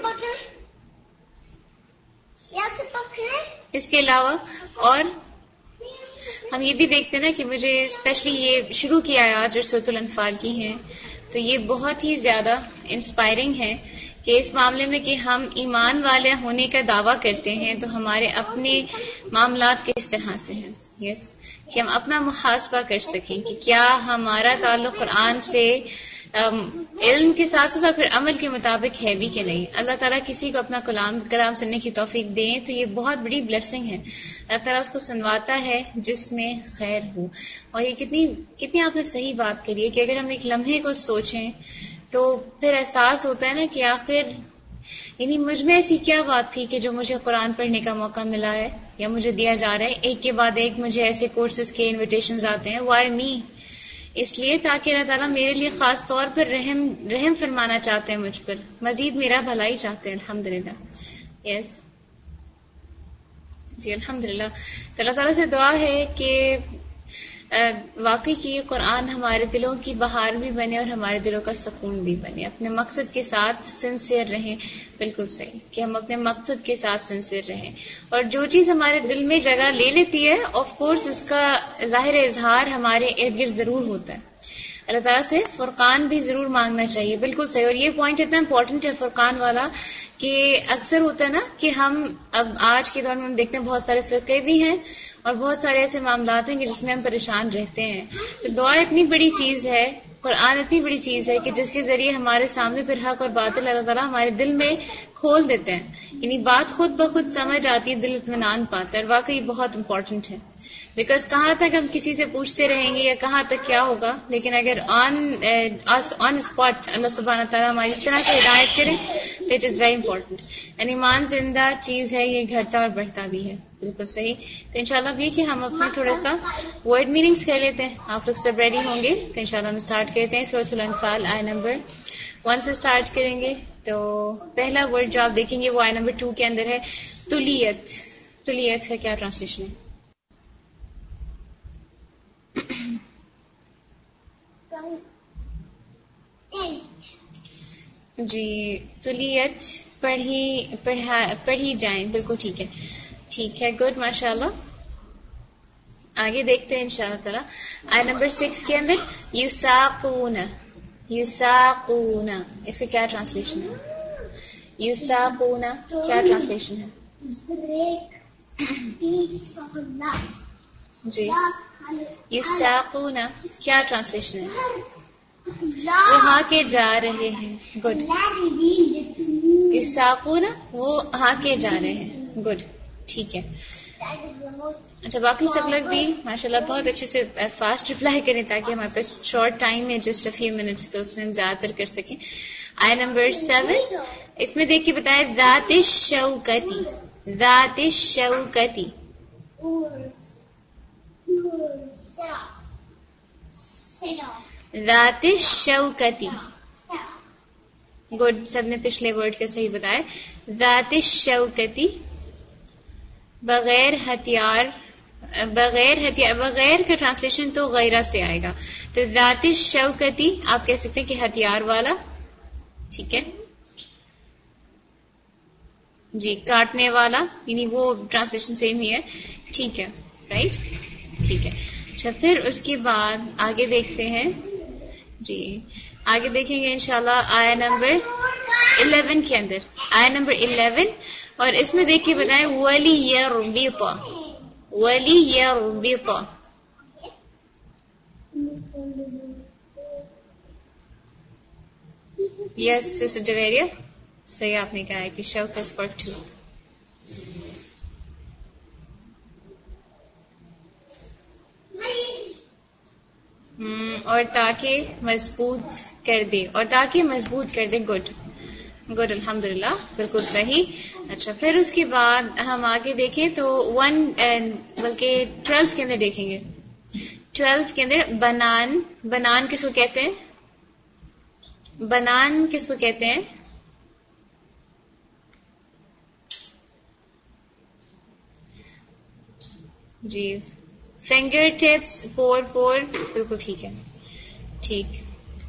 اس کے علاوہ اور ہم یہ بھی دیکھتے ہیں نا کہ مجھے اسپیشلی یہ شروع کی آیات جو سورۃ الانفال کی ہیں تو یہ بہت ہی زیادہ انسپائرنگ ہے کہ اس معاملے میں کہ ہم ایمان والے ہونے کا دعویٰ کرتے ہیں تو ہمارے اپنے معاملات کس طرح سے ہیں. یس کہ ہم اپنا محاسبہ کر سکیں کہ کیا ہمارا تعلق قرآن سے علم کے ساتھ ساتھ اور پھر عمل کے مطابق ہے بھی کہ نہیں. اللہ تعالیٰ کسی کو اپنا کلام سننے کی توفیق دیں تو یہ بہت بڑی بلیسنگ ہے. اللہ تعالیٰ اس کو سنواتا ہے جس میں خیر ہو. اور یہ کتنی آپ نے صحیح بات کری ہے کہ اگر ہم ایک لمحے کو سوچیں تو پھر احساس ہوتا ہے نا کہ آخر یعنی مجھ میں ایسی کیا بات تھی کہ جو مجھے قرآن پڑھنے کا موقع ملا ہے یا مجھے دیا جا رہا ہے. ایک کے بعد ایک مجھے ایسے کورسز کے انویٹیشنز آتے ہیں. وائی می؟ اس لیے تاکہ اللہ تعالیٰ میرے لیے خاص طور پر رحم فرمانا چاہتے ہیں مجھ پر، مزید میرا بھلائی چاہتے ہیں. الحمدللہ. یس جی الحمدللہ. تو اللہ تعالیٰ سے دعا ہے کہ واقعی کہ یہ قرآن ہمارے دلوں کی بہار بھی بنے اور ہمارے دلوں کا سکون بھی بنے. اپنے مقصد کے ساتھ سنسیئر رہیں. بالکل صحیح کہ ہم اپنے مقصد کے ساتھ سنسیئر رہیں، اور جو چیز ہمارے دل میں جگہ لے لیتی ہے آف کورس اس کا ظاہر اظہار ہمارے ارد گرد ضرور ہوتا ہے. اللہ تعالیٰ سے فرقان بھی ضرور مانگنا چاہیے. بالکل صحیح. اور یہ پوائنٹ اتنا امپورٹنٹ ہے فرقان والا کہ اکثر ہوتا ہے نا کہ ہم اب آج کے دور میں ہم دیکھتے ہیں بہت سارے فرقے بھی ہیں اور بہت سارے ایسے معاملات ہیں کہ جس میں ہم پریشان رہتے ہیں. تو دعا اتنی بڑی چیز ہے، قرآن اتنی بڑی چیز ہے کہ جس کے ذریعے ہمارے سامنے پھر حق اور باطل اللہ تعالیٰ ہمارے دل میں کھول دیتے ہیں. یعنی بات خود بخود سمجھ آتی ہے، دل اطمینان پاتا ہے. اور واقعی بہت امپورٹنٹ ہے، بیکاز کہاں تک ہم کسی سے پوچھتے رہیں گے یا کہاں تک کیا ہوگا، لیکن اگر آن اسپاٹ اللہ سبحانہ تعالیٰ ہماری اس طرح سے ہدایت کرے تو اٹ از ویری امپورٹنٹ. یعنی ایمان زندہ چیز ہے، یہ گھٹتا اور بڑھتا بھی ہے. بالکل صحیح. تو انشاءاللہ اب یہ کہ ہم اپنا تھوڑا سا ورڈ میننگز کر لیتے ہیں. آپ لوگ سب ریڈی ہوں گے تو انشاءاللہ ہم اسٹارٹ کرتے ہیں. سورۃ الانفال آیت نمبر 1 سے اسٹارٹ کریں گے. تو پہلا ورڈ جو آپ دیکھیں گے وہ آیت نمبر 2 کے اندر ہے تلیت. تلیت کا کیا ٹرانسلیشن ہے؟ جی تلیت پڑھی جائیں. بالکل ٹھیک ہے. ٹھیک ہے، گڈ، ماشاء اللہ. آگے دیکھتے ہیں انشاءاللہ تعالیٰ. آیت نمبر 6 کے اندر یساقون. یساقون اس کا کیا ٹرانسلیشن ہے؟ یساقون کیا ٹرانسلیشن ہے؟ جی یساقون کیا ٹرانسلیشن ہے؟ وہ ہاں کے جا رہے ہیں. گڈ. یساقون وہ ہاں کے جا رہے ہیں. گڈ، ٹھیک ہے. اچھا باقی سب لوگ بھی ماشاءاللہ بہت اچھے سے فاسٹ رپلائی کریں تاکہ ہمارے پاس شارٹ ٹائم ہے، جسٹ اے فیو منٹس، تو اس میں ہم زیادہ تر کر سکیں. آیت نمبر 7 اس میں دیکھ کے بتائے ذات الشوکتی. ذات الشوکتی. ذات الشوکتی. گڈ، سب نے پچھلے ورڈ کے صحیح بتائے. ذات الشوکتی بغیر ہتھیار. بغیر کا ٹرانسلیشن تو غیرہ سے آئے گا. تو ذات الشوکتی آپ کہہ سکتے ہیں کہ ہتھیار والا. ٹھیک ہے جی. کاٹنے والا یعنی وہ ٹرانسلیشن سیم ہی ہے. ٹھیک ہے، رائٹ. ٹھیک ہے. اچھا پھر اس کے بعد آگے دیکھتے ہیں. جی آگے دیکھیں گے انشاءاللہ آیت نمبر 11 کے اندر. آیت نمبر 11 اور اس میں دیکھ کے بتائیں وَلِيَرْبِطَ. وَلِيَرْبِطَ. یس سسٹر جویریہ صحیح آپ نے کہا ہے کہ شوق از پارٹ 2. اور تاکہ مضبوط کر دے. اور تاکہ مضبوط کر دے. گڈ گڈ الحمدللہ بالکل صحیح. اچھا پھر اس کے بعد ہم آگے دیکھیں تو 12 کے اندر دیکھیں گے. 12 کے اندر بنان. بنان کس کو کہتے ہیں؟ بنان کس کو کہتے ہیں؟ جی فنگر ٹپس. پور. بالکل ٹھیک ہے. ٹھیک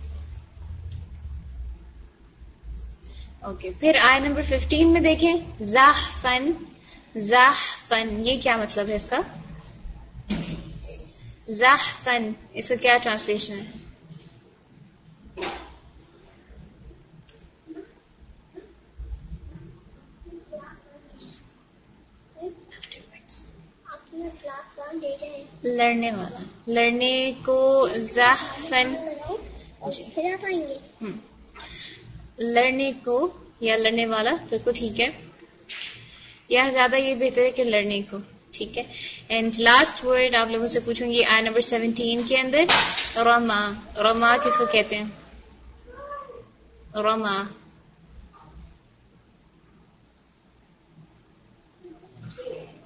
اوکے. پھر آیت نمبر 15 میں دیکھیں زحفن. زحفن یہ کیا مطلب ہے اس کا؟ زحفن اس کا کیا ٹرانسلیشن ہے؟ لڑنے والا. لڑنے کو زحفن. لڑنے کو یا لڑنے والا. بالکل ٹھیک ہے. یا زیادہ یہ بہتر ہے کہ لڑنے کو. ٹھیک ہے. اینڈ لاسٹ ورڈ آپ لوگوں سے پوچھوں گی آیت نمبر 17 کے اندر رما. رما کس کو کہتے ہیں؟ رما.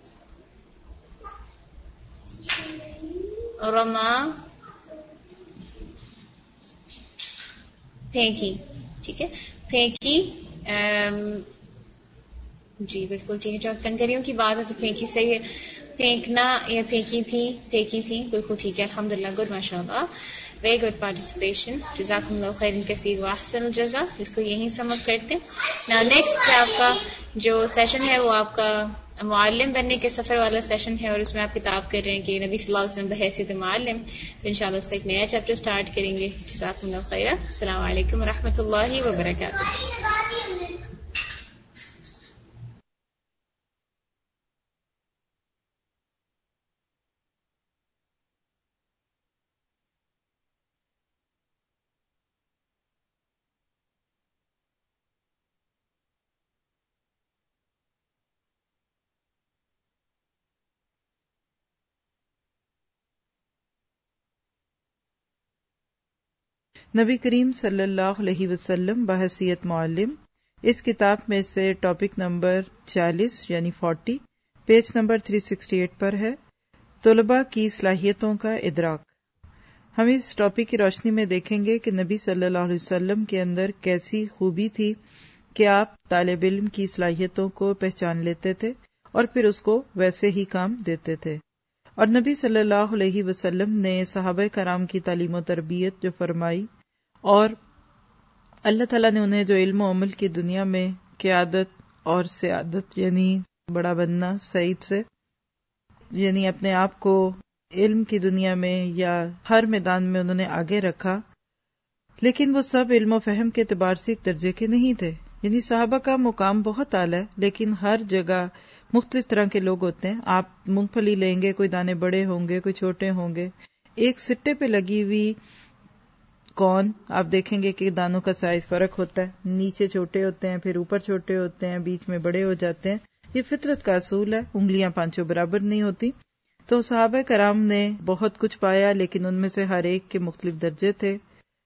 رما پھینکی. ٹھیک ہے, پھینکی. جی بالکل ٹھیک ہے. جو کنکریوں کی بات ہے تو پھینکی صحیح ہے. پھینکنا یا پھینکی تھی بالکل ٹھیک ہے. الحمدللہ, گڈ, ماشاء اللہ, ویری گڈ پارٹیسپیشن. جزاکم اللہ خیر کثیر واحسن الجزا. اس کو یہیں سم اپ کرتے ہیں. نا نیکسٹ آپ کا جو سیشن ہے وہ آپ کا معلم بننے کے سفر والا سیشن ہے, اور اس میں آپ کتاب کر رہے ہیں کہ نبی صلی اللہ علیہ وسلم بحیثیت معلم. تو انشاءاللہ اس کا ایک نیا چیپٹر سٹارٹ کریں گے. جزاکم اللہ خیر. السلام علیکم ورحمۃ اللہ وبرکاتہ. نبی کریم صلی اللہ علیہ وسلم بحیثیت معلم. اس کتاب میں سے ٹاپک نمبر 40 یعنی 40 پیج نمبر 368 پر ہے, طلباء کی صلاحیتوں کا ادراک. ہم اس ٹاپک کی روشنی میں دیکھیں گے کہ نبی صلی اللہ علیہ وسلم کے اندر کیسی خوبی تھی کہ آپ طالب علم کی صلاحیتوں کو پہچان لیتے تھے اور پھر اس کو ویسے ہی کام دیتے تھے. اور نبی صلی اللہ علیہ وسلم نے صحابہ کرام کی تعلیم و تربیت جو فرمائی, اور اللہ تعالیٰ نے انہیں جو علم و عمل کی دنیا میں قیادت اور سیادت یعنی بڑا بننا, سعید سے یعنی اپنے آپ کو علم کی دنیا میں یا ہر میدان میں انہوں نے آگے رکھا, لیکن وہ سب علم و فہم کے اعتبار سے ایک درجے کے نہیں تھے. یعنی صحابہ کا مقام بہت اعلیٰ ہے, لیکن ہر جگہ مختلف طرح کے لوگ ہوتے ہیں. آپ مونگ پھلی لیں گے, کوئی دانے بڑے ہوں گے, کوئی چھوٹے ہوں گے. ایک سٹے پہ لگی ہوئی کون آپ دیکھیں گے کہ دانوں کا سائز فرق ہوتا ہے, نیچے چھوٹے ہوتے ہیں, پھر اوپر چھوٹے ہوتے ہیں, بیچ میں بڑے ہو جاتے ہیں. یہ فطرت کا اصول ہے, انگلیاں پانچوں برابر نہیں ہوتی. تو صحابہ کرام نے بہت کچھ پایا, لیکن ان میں سے ہر ایک کے مختلف درجے تھے,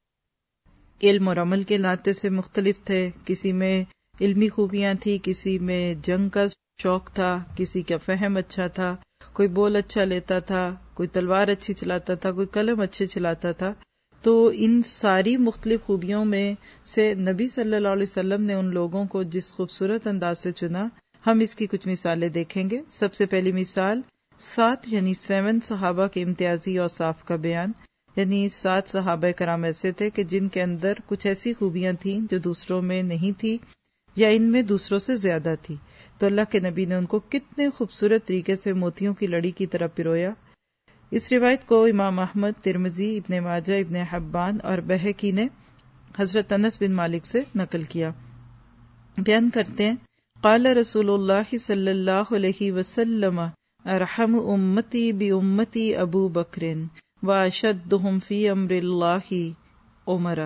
علم اور عمل کے ناطے سے مختلف تھے. کسی میں علمی خوبیاں تھی, کسی میں جنگ کا شوق تھا, کسی کا فہم اچھا تھا, کوئی بول اچھا لیتا تھا, کوئی تلوار اچھی چلاتا تھا, کوئی قلم اچھے چلاتا تھا. تو ان ساری مختلف خوبیوں میں سے نبی صلی اللہ علیہ وسلم نے ان لوگوں کو جس خوبصورت انداز سے چنا, ہم اس کی کچھ مثالیں دیکھیں گے. سب سے پہلی مثال 7 یعنی 7 صحابہ کے امتیازی اوصاف کا بیان. یعنی 7 صحابہ کرام ایسے تھے کہ جن کے اندر کچھ ایسی خوبیاں تھیں جو دوسروں میں نہیں تھی یا ان میں دوسروں سے زیادہ تھی. تو اللہ کے نبی نے ان کو کتنے خوبصورت طریقے سے موتیوں کی لڑی کی طرح پرویا. اس روایت کو امام احمد, ترمذی, ابن ماجہ, ابن حبان اور بہقی نے حضرت انس بن مالک سے نقل کیا. بیان کرتے ہیں, قال رسول اللہ صلی اللہ علیہ وسلم ارحم امتی بامتی ابو بکر واشدہم فی امر اللہ عمر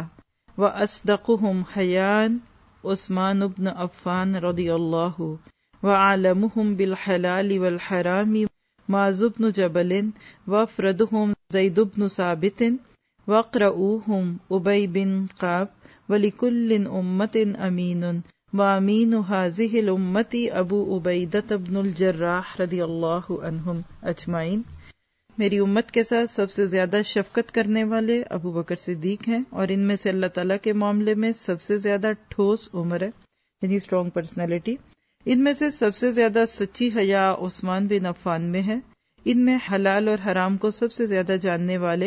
واصدقہم حیاء عثمان بن عفان رضی اللہ وعالمہم بالحلال والحرام معاذ بن جبل وافردہم زید بن ثابت واقرؤوہم ابی بن کعب ولکل امۃ امین وامین هذه الامۃ ابو عبیدہ بن الجراح رضی اللہ عنہم اجمعین. میری امت کے ساتھ سب سے زیادہ شفقت کرنے والے ابو بکر صدیق ہیں, اور ان میں سے اللہ تعالیٰ کے معاملے میں سب سے زیادہ ٹھوس عمر ہے, یعنی اسٹرانگ پرسنالٹی. ان میں سے سب سے زیادہ سچی حیا عثمان بن عفان میں ہے. ان میں حلال اور حرام کو سب سے زیادہ جاننے والے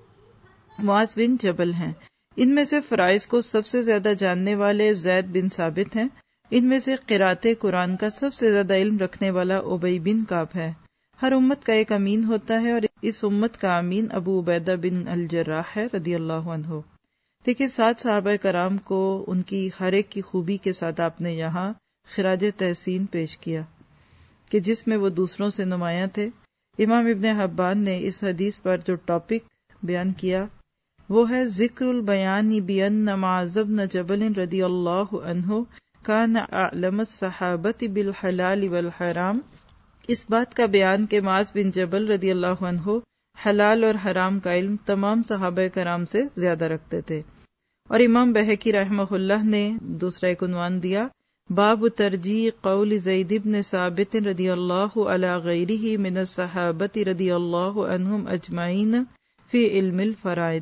معاذ بن جبل ہیں. ان میں سے فرائض کو سب سے زیادہ جاننے والے زید بن ثابت ہیں. ان میں سے قرأت قرآن کا سب سے زیادہ علم رکھنے والا ابی بن کعب ہے. ہر امت کا ایک امین ہوتا ہے, اور اس امت کا امین ابو عبیدہ بن الجراح ہے رضی اللہ عنہ. دیکھیں 7 صحابہ کرام کو ان کی ہر ایک کی خوبی کے ساتھ آپ نے یہاں خراج تحسین پیش کیا کہ جس میں وہ دوسروں سے نمایاں تھے. امام ابن حبان نے اس حدیث پر جو ٹاپک بیان کیا وہ ہے ذکر البیان بین معاذ بن جبل رضی اللہ عنہ کان اعلم الصحابۃ بالحلال والحرام. اس بات کا بیان کہ معاذ بن جبل رضی اللہ عنہ حلال اور حرام کا علم تمام صحابہ کرام سے زیادہ رکھتے تھے. اور امام بہقی رحمہ اللہ نے دوسرا ایک عنوان دیا, باب ترجیح قول زید بن ثابت رضی اللہ علی غیرہ من الصحابۃ رضی اللہ عنہم اجمعین فی علم الفرائض.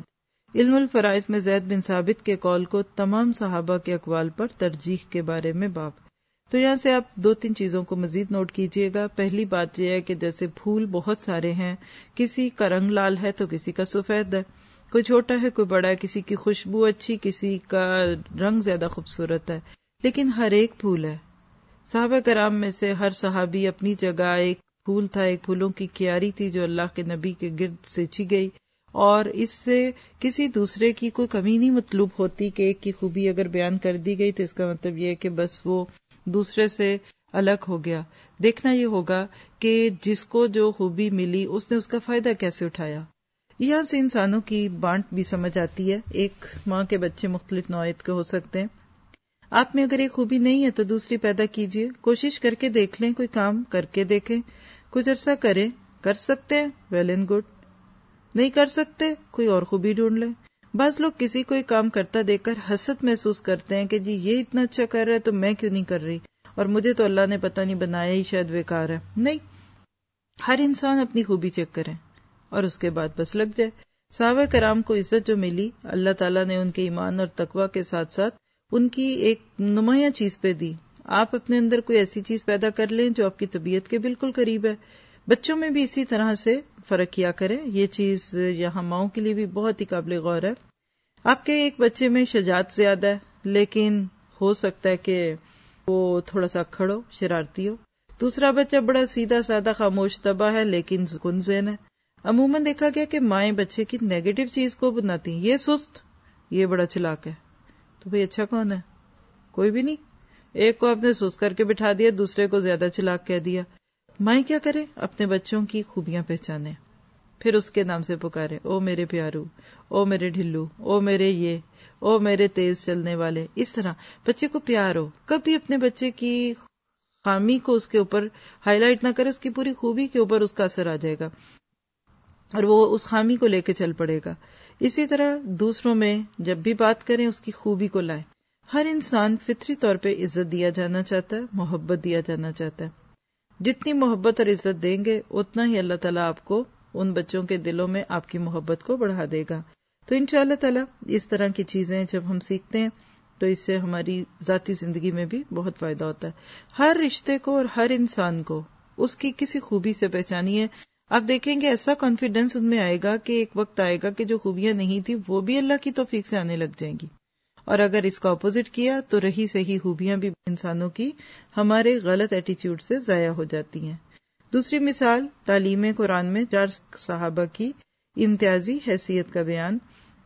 علم الفرائض میں زید بن ثابت کے قول کو تمام صحابہ کے اقوال پر ترجیح کے بارے میں باب. تو یہاں سے آپ 2-3 چیزوں کو مزید نوٹ کیجئے گا. پہلی بات یہ ہے کہ جیسے پھول بہت سارے ہیں، کسی کا رنگ لال ہے تو کسی کا سفید ہے، کوئی چھوٹا ہے کوئی بڑا ہے، کسی کی خوشبو اچھی کسی کا رنگ زیادہ خوبصورت ہے، لیکن ہر ایک پھول ہے. صحابہ کرام میں سے ہر صحابی اپنی جگہ ایک پھول تھا، ایک پھولوں کی کیاری تھی جو اللہ کے نبی کے گرد سینچی گئی، اور اس سے کسی دوسرے کی کوئی کمی نہیں مطلوب ہوتی کہ ایک کی خوبی اگر بیان کر دی گئی تو اس کا مطلب یہ ہے کہ بس وہ دوسرے سے الگ ہو گیا. دیکھنا یہ ہوگا کہ جس کو جو خوبی ملی اس نے اس کا فائدہ کیسے اٹھایا. یہاں سے انسانوں کی بانٹ بھی سمجھ آتی ہے. ایک ماں کے بچے مختلف نوعیت کے ہو سکتے ہیں. آپ میں اگر ایک خوبی نہیں ہے تو دوسری پیدا کیجئے، کوشش کر کے دیکھ لیں، کوئی کام کر کے دیکھیں، کچھ عرصہ کریں، کر سکتے ہیں ویل اینڈ گڈ، نہیں کر سکتے کوئی اور خوبی ڈھونڈ لیں. بعض لوگ کسی کوئی کام کرتا دیکھ کر حسد محسوس کرتے ہیں کہ جی یہ اتنا اچھا کر رہا ہے تو میں کیوں نہیں کر رہی، اور مجھے تو اللہ نے پتہ نہیں بنایا ہی، شاید بیکار ہے. نہیں، ہر انسان اپنی خوبی چیک کرے اور اس کے بعد بس لگ جائے. صحابہ کرام کو عزت جو ملی اللہ تعالیٰ نے ان کے ایمان اور تقوی کے ساتھ ساتھ ان کی ایک نمایاں چیز پہ دی. آپ اپنے اندر کوئی ایسی چیز پیدا کر لیں جو آپ کی طبیعت کے بالکل قریب ہے. بچوں میں بھی اسی طرح سے فرق کیا کریں. یہ چیز یہاں ماؤں کے لیے بھی بہت ہی قابل غور ہے. آپ کے ایک بچے میں شجاعت زیادہ ہے، لیکن ہو سکتا ہے کہ وہ تھوڑا سا اکھڑ ہو، شرارتی ہو. دوسرا بچہ بڑا سیدھا سادہ خاموش طبع ہے لیکن سکون ذہن ہے. عموماً دیکھا گیا کہ مائیں بچے کی نیگیٹو چیز کو بناتی ہیں، یہ سست، یہ بڑا چلاک ہے. تو بھئی اچھا کون ہے؟ کوئی بھی نہیں. ایک کو آپ نے سست کر کے بٹھا دیا، دوسرے کو زیادہ چلاک کہہ دیا. مائیں کیا کرے؟ اپنے بچوں کی خوبیاں پہچانے، پھر اس کے نام سے پکارے، او میرے پیارو، او میرے ڈھلو، او میرے یہ، او میرے تیز چلنے والے. اس طرح بچے کو پیار ہو. کبھی اپنے بچے کی خامی کو اس کے اوپر ہائی لائٹ نہ کرے، اس کی پوری خوبی کے اوپر اس کا اثر آ جائے گا اور وہ اس خامی کو لے کے چل پڑے گا. اسی طرح دوسروں میں جب بھی بات کریں اس کی خوبی کو لائیں. ہر انسان فطری طور پہ عزت دیا جانا چاہتا ہے، محبت دیا جانا چاہتا ہے. جتنی محبت اور عزت دیں گے اتنا ہی اللہ تعالیٰ آپ کو ان بچوں کے دلوں میں آپ کی محبت کو بڑھا دے گا. تو انشاءاللہ تعالیٰ اس طرح کی چیزیں جب ہم سیکھتے ہیں تو اس سے ہماری ذاتی زندگی میں بھی بہت فائدہ ہوتا ہے. ہر رشتے کو اور ہر انسان کو اس کی کسی خوبی سے پہچانیے. آپ دیکھیں گے ایسا کانفیڈنس ان میں آئے گا کہ ایک وقت آئے گا کہ جو خوبیاں نہیں تھی وہ بھی اللہ کی توفیق سے آنے لگ جائیں گی. اور اگر اس کا اپوزٹ کیا تو رہی صحیح خوبیاں بھی انسانوں کی ہمارے غلط ایٹیچیوڈ سے ضائع ہو جاتی ہیں. دوسری مثال تعلیم قرآن میں 4 صحابہ کی امتیازی حیثیت کا بیان.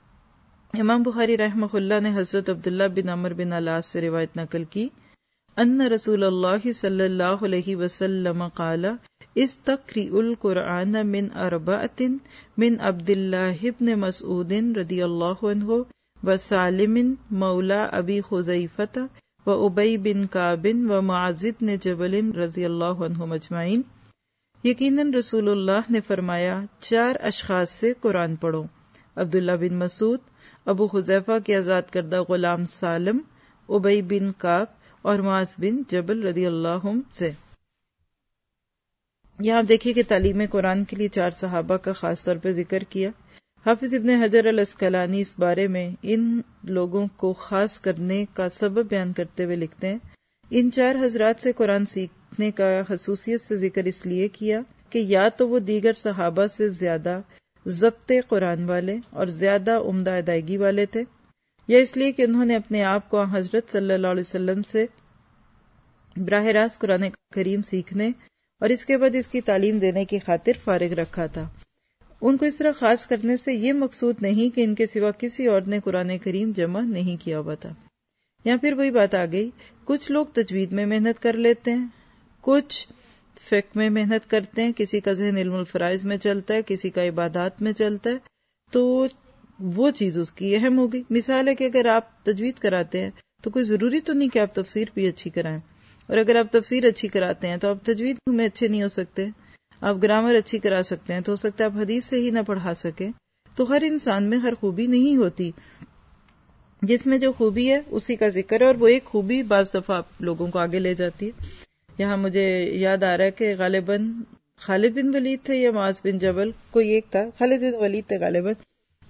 امام بخاری رحمہ اللہ نے حضرت عبداللہ بن عمر بن العاص سے روایت نقل کی، ان رسول اللہ صلی اللہ علیہ وسلم قال استقرئ القرآن من 4 من عبداللہ بن مسعود رضی اللہ عنہ وسالم مولا ابی خزیفۃ وابی بن کعب ومعاذ بن جبل رضی اللہ عنہم اجمعین. یقیناً رسول اللہ نے فرمایا 4 اشخاص سے قرآن پڑھو، عبداللہ بن مسعود، ابو حذیفہ کے آزاد کردہ غلام سالم، ابی بن کعب اور معاذ بن جبل رضی اللہ عنہ سے. یہاں آپ دیکھیے کہ تعلیم قرآن کے لیے 4 صحابہ کا خاص طور پہ ذکر کیا. حافظ ابن حجر العسقلانی اس بارے میں ان لوگوں کو خاص کرنے کا سبب بیان کرتے ہوئے لکھتے ہیں، ان 4 حضرات سے قرآن سیکھنے کا خصوصیت سے ذکر اس لیے کیا کہ یا تو وہ دیگر صحابہ سے زیادہ ضبط قرآن والے اور زیادہ عمدہ ادائیگی والے تھے، یا اس لیے کہ انہوں نے اپنے آپ کو حضرت صلی اللہ علیہ وسلم سے براہ راست قرآن کریم سیکھنے اور اس کے بعد اس کی تعلیم دینے کی خاطر فارغ رکھا تھا. ان کو اس طرح خاص کرنے سے یہ مقصود نہیں کہ ان کے سوا کسی اور نے قرآن کریم جمع نہیں کیا ہوا تھا. یہاں پھر وہی بات آ گئی، کچھ لوگ تجوید میں محنت کر لیتے ہیں، کچھ فقہ میں محنت کرتے ہیں، کسی کا ذہن علم الفرائض میں چلتا ہے، کسی کا عبادات میں چلتا ہے، تو وہ چیز اس کی اہم ہو گئی. مثال ہے کہ اگر آپ تجوید کراتے ہیں تو کوئی ضروری تو نہیں کہ آپ تفسیر بھی اچھی کرائیں، اور اگر آپ تفسیر اچھی کراتے ہیں تو آپ تجوید میں اچھے نہیں ہو سکتے. آپ گرامر اچھی کرا سکتے ہیں تو ہو سکتا ہے آپ حدیث سے ہی نہ پڑھا سکیں. تو ہر انسان میں ہر خوبی نہیں ہوتی، جس میں جو خوبی ہے اسی کا ذکر ہے، اور وہ ایک خوبی بعض دفعہ آپ لوگوں کو آگے لے جاتی ہے. یہاں مجھے یاد آ رہا ہے کہ غالباً خالد بن ولید تھے یا معاذ بن جبل، کوئی ایک تھا، خالد بن ولید تھے غالباً.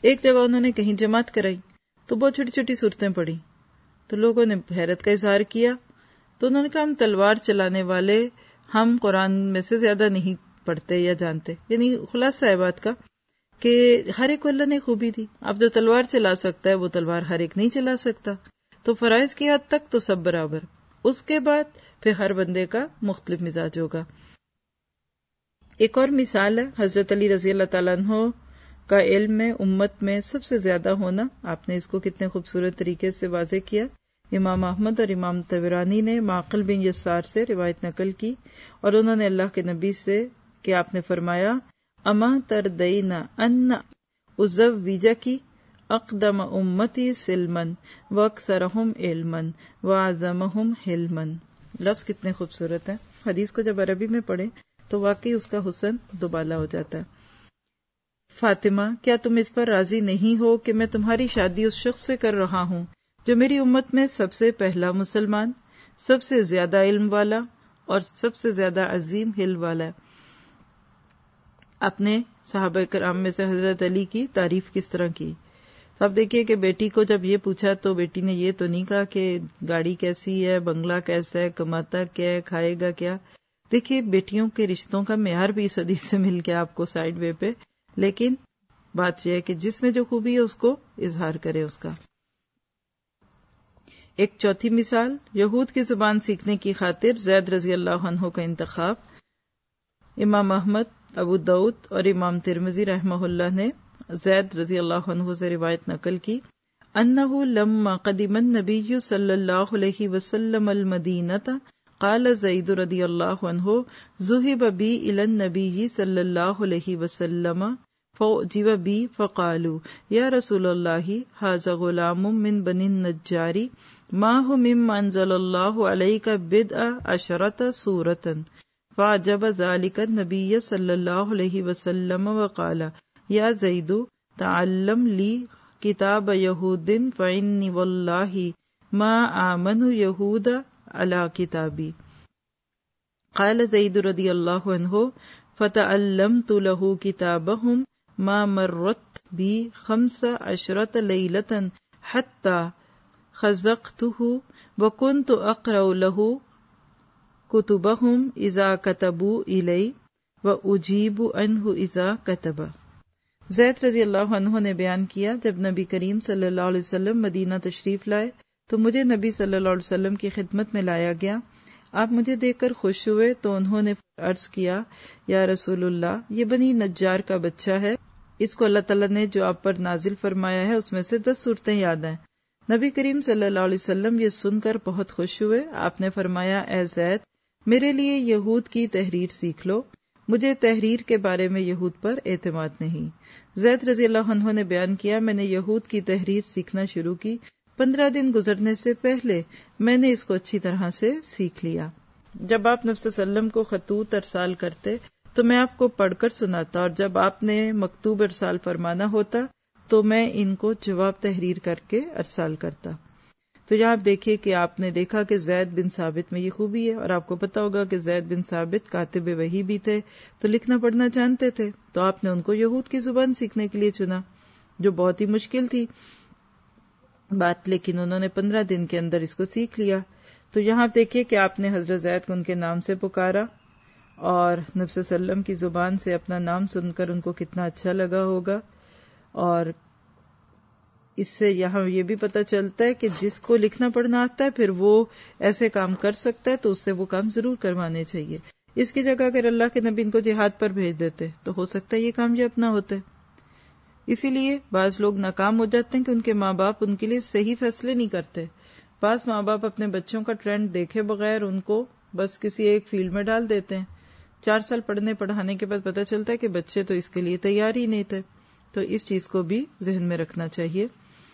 ایک جگہ انہوں نے کہیں جماعت کرائی تو بہت چھوٹی چھوٹی صورتیں پڑھی، تو لوگوں نے حیرت کا اظہار کیا، تو انہوں نے کہا ہم تلوار چلانے والے ہم قرآن میں سے زیادہ نہیں پڑھتے یا جانتے. یعنی خلاصہ ہے بات کا کہ ہر ایک کو اللہ نے خوبی دی. اب جو تلوار چلا سکتا ہے وہ تلوار ہر ایک نہیں چلا سکتا. تو فرائض کی حد تک تو سب برابر، اس کے بعد پھر ہر بندے کا مختلف مزاج ہوگا. ایک اور مثال ہے حضرت علی رضی اللہ تعالیٰ عنہ کا علم میں امت میں سب سے زیادہ ہونا. آپ نے اس کو کتنے خوبصورت طریقے سے واضح کیا. امام احمد اور امام طبرانی نے معقل بن یسار سے روایت نقل کی اور انہوں نے اللہ کے نبی سے کہ آپ نے فرمایا اما تردینا ان ازوجکی اقدم امتی سلمن واکثرہم علما واعظمہم حلما. لفظ کتنے خوبصورت ہیں. حدیث کو جب عربی میں پڑھیں تو واقعی اس کا حسن دوبالا ہو جاتا ہے. فاطمہ کیا تم اس پر راضی نہیں ہو کہ میں تمہاری شادی اس شخص سے کر رہا ہوں جو میری امت میں سب سے پہلا مسلمان، سب سے زیادہ علم والا اور سب سے زیادہ عظیم حل والا ہے. اپنے صحابہ کرام میں سے حضرت علی کی تعریف کس طرح کی. اب دیکھیے کہ بیٹی کو جب یہ پوچھا تو بیٹی نے یہ تو نہیں کہا کہ گاڑی کیسی ہے، بنگلہ کیسا ہے، کماتا کیا ہے، کھائے گا کیا. دیکھیے بیٹیوں کے رشتوں کا معیار بھی اس حدیث سے مل گیا آپ کو سائیڈ وے پہ، لیکن بات یہ ہے کہ جس میں جو خوبی ہے اس کو اظہار کرے اس کا. ایک چوتھی مثال، یہود کی زبان سیکھنے کی خاطر زید رضی اللہ عنہ کا انتخاب. امام احمد، ابو داؤد اور امام ترمذی رحمہ اللہ نے زید رضی اللہ عنہ سے روایت نقل کی انہ لما قدم النبی صلی اللہ علیہ وسلم المدینۃ قال زید رضی اللہ عنہ ذهب بی الی النبی صلی اللہ علیہ وسلم فأجب بی فقالوا یا رسول اللہ ھذا غلام من بنی النجار ما هو مما انزل اللہ علیک بدء عشرۃ سورۃ فعجب ذلك النبی صلی اللہ علیہ وسلم وقال یا زید تعلم لی کتاب یہود فإنی واللہ ما آمن یہود علی کتابی. قال زید رضی اللہ عنہ فتعلمت له کتابهم ما مرت بی 15 لیلۃ حتی خزقته وكنت اقرأ له کتبهم اذا كتبوا الی واجیب عنه اذا كتب. زید رضی اللہ عنہ نے بیان کیا جب نبی کریم صلی اللہ علیہ وسلم مدینہ تشریف لائے تو مجھے نبی صلی اللہ علیہ وسلم کی خدمت میں لایا گیا. آپ مجھے دیکھ کر خوش ہوئے تو انہوں نے عرض کیا یا رسول اللہ یہ بنی نجار کا بچہ ہے، اس کو اللہ تعالیٰ نے جو آپ پر نازل فرمایا ہے اس میں سے 10 صورتیں یاد ہیں. نبی کریم صلی اللہ علیہ وسلم یہ سن کر بہت خوش ہوئے. آپ نے فرمایا اے زید میرے لیے یہود کی تحریر سیکھ لو، مجھے تحریر کے بارے میں یہود پر اعتماد نہیں. زید رضی اللہ عنہ نے بیان کیا میں نے یہود کی تحریر سیکھنا شروع کی، 15 دن گزرنے سے پہلے میں نے اس کو اچھی طرح سے سیکھ لیا. جب آپ نبی صلی اللہ علیہ وسلم کو خطوط ارسال کرتے تو میں آپ کو پڑھ کر سناتا اور جب آپ نے مکتوب ارسال فرمانا ہوتا تو میں ان کو جواب تحریر کر کے ارسال کرتا. تو یہاں آپ دیکھیے کہ آپ نے دیکھا کہ زید بن ثابت میں یہ خوبی ہے اور آپ کو پتا ہوگا کہ زید بن ثابت کاتب وحی بھی تھے تو لکھنا پڑھنا جانتے تھے، تو آپ نے ان کو یہود کی زبان سیکھنے کے لیے چنا جو بہت ہی مشکل تھی بات، لیکن انہوں نے 15 دن کے اندر اس کو سیکھ لیا. تو یہاں دیکھیے کہ آپ نے حضرت زید کو ان کے نام سے پکارا اور نبی صلی اللہ علیہ وسلم کی زبان سے اپنا نام سن کر ان کو کتنا اچھا لگا ہوگا. اور اس سے یہاں یہ بھی پتہ چلتا ہے کہ جس کو لکھنا پڑھنا آتا ہے پھر وہ ایسے کام کر سکتا ہے تو اس سے وہ کام ضرور کروانے چاہیے. اس کی جگہ اگر اللہ کے نبی ان کو جہاد پر بھیج دیتے تو ہو سکتا ہے یہ کام جو اپنا ہوتے. اسی لیے بعض لوگ ناکام ہو جاتے ہیں کہ ان کے ماں باپ ان کے لیے صحیح فیصلے نہیں کرتے. بعض ماں باپ اپنے بچوں کا ٹرینڈ دیکھے بغیر ان کو بس کسی ایک فیلڈ میں ڈال دیتے ہیں. 4 سال پڑھنے پڑھانے کے بعد پتہ چلتا ہے کہ بچے تو اس کے لیے تیار ہی نہیں تھے. تو اس چیز کو بھی ذہن میں رکھنا چاہیے.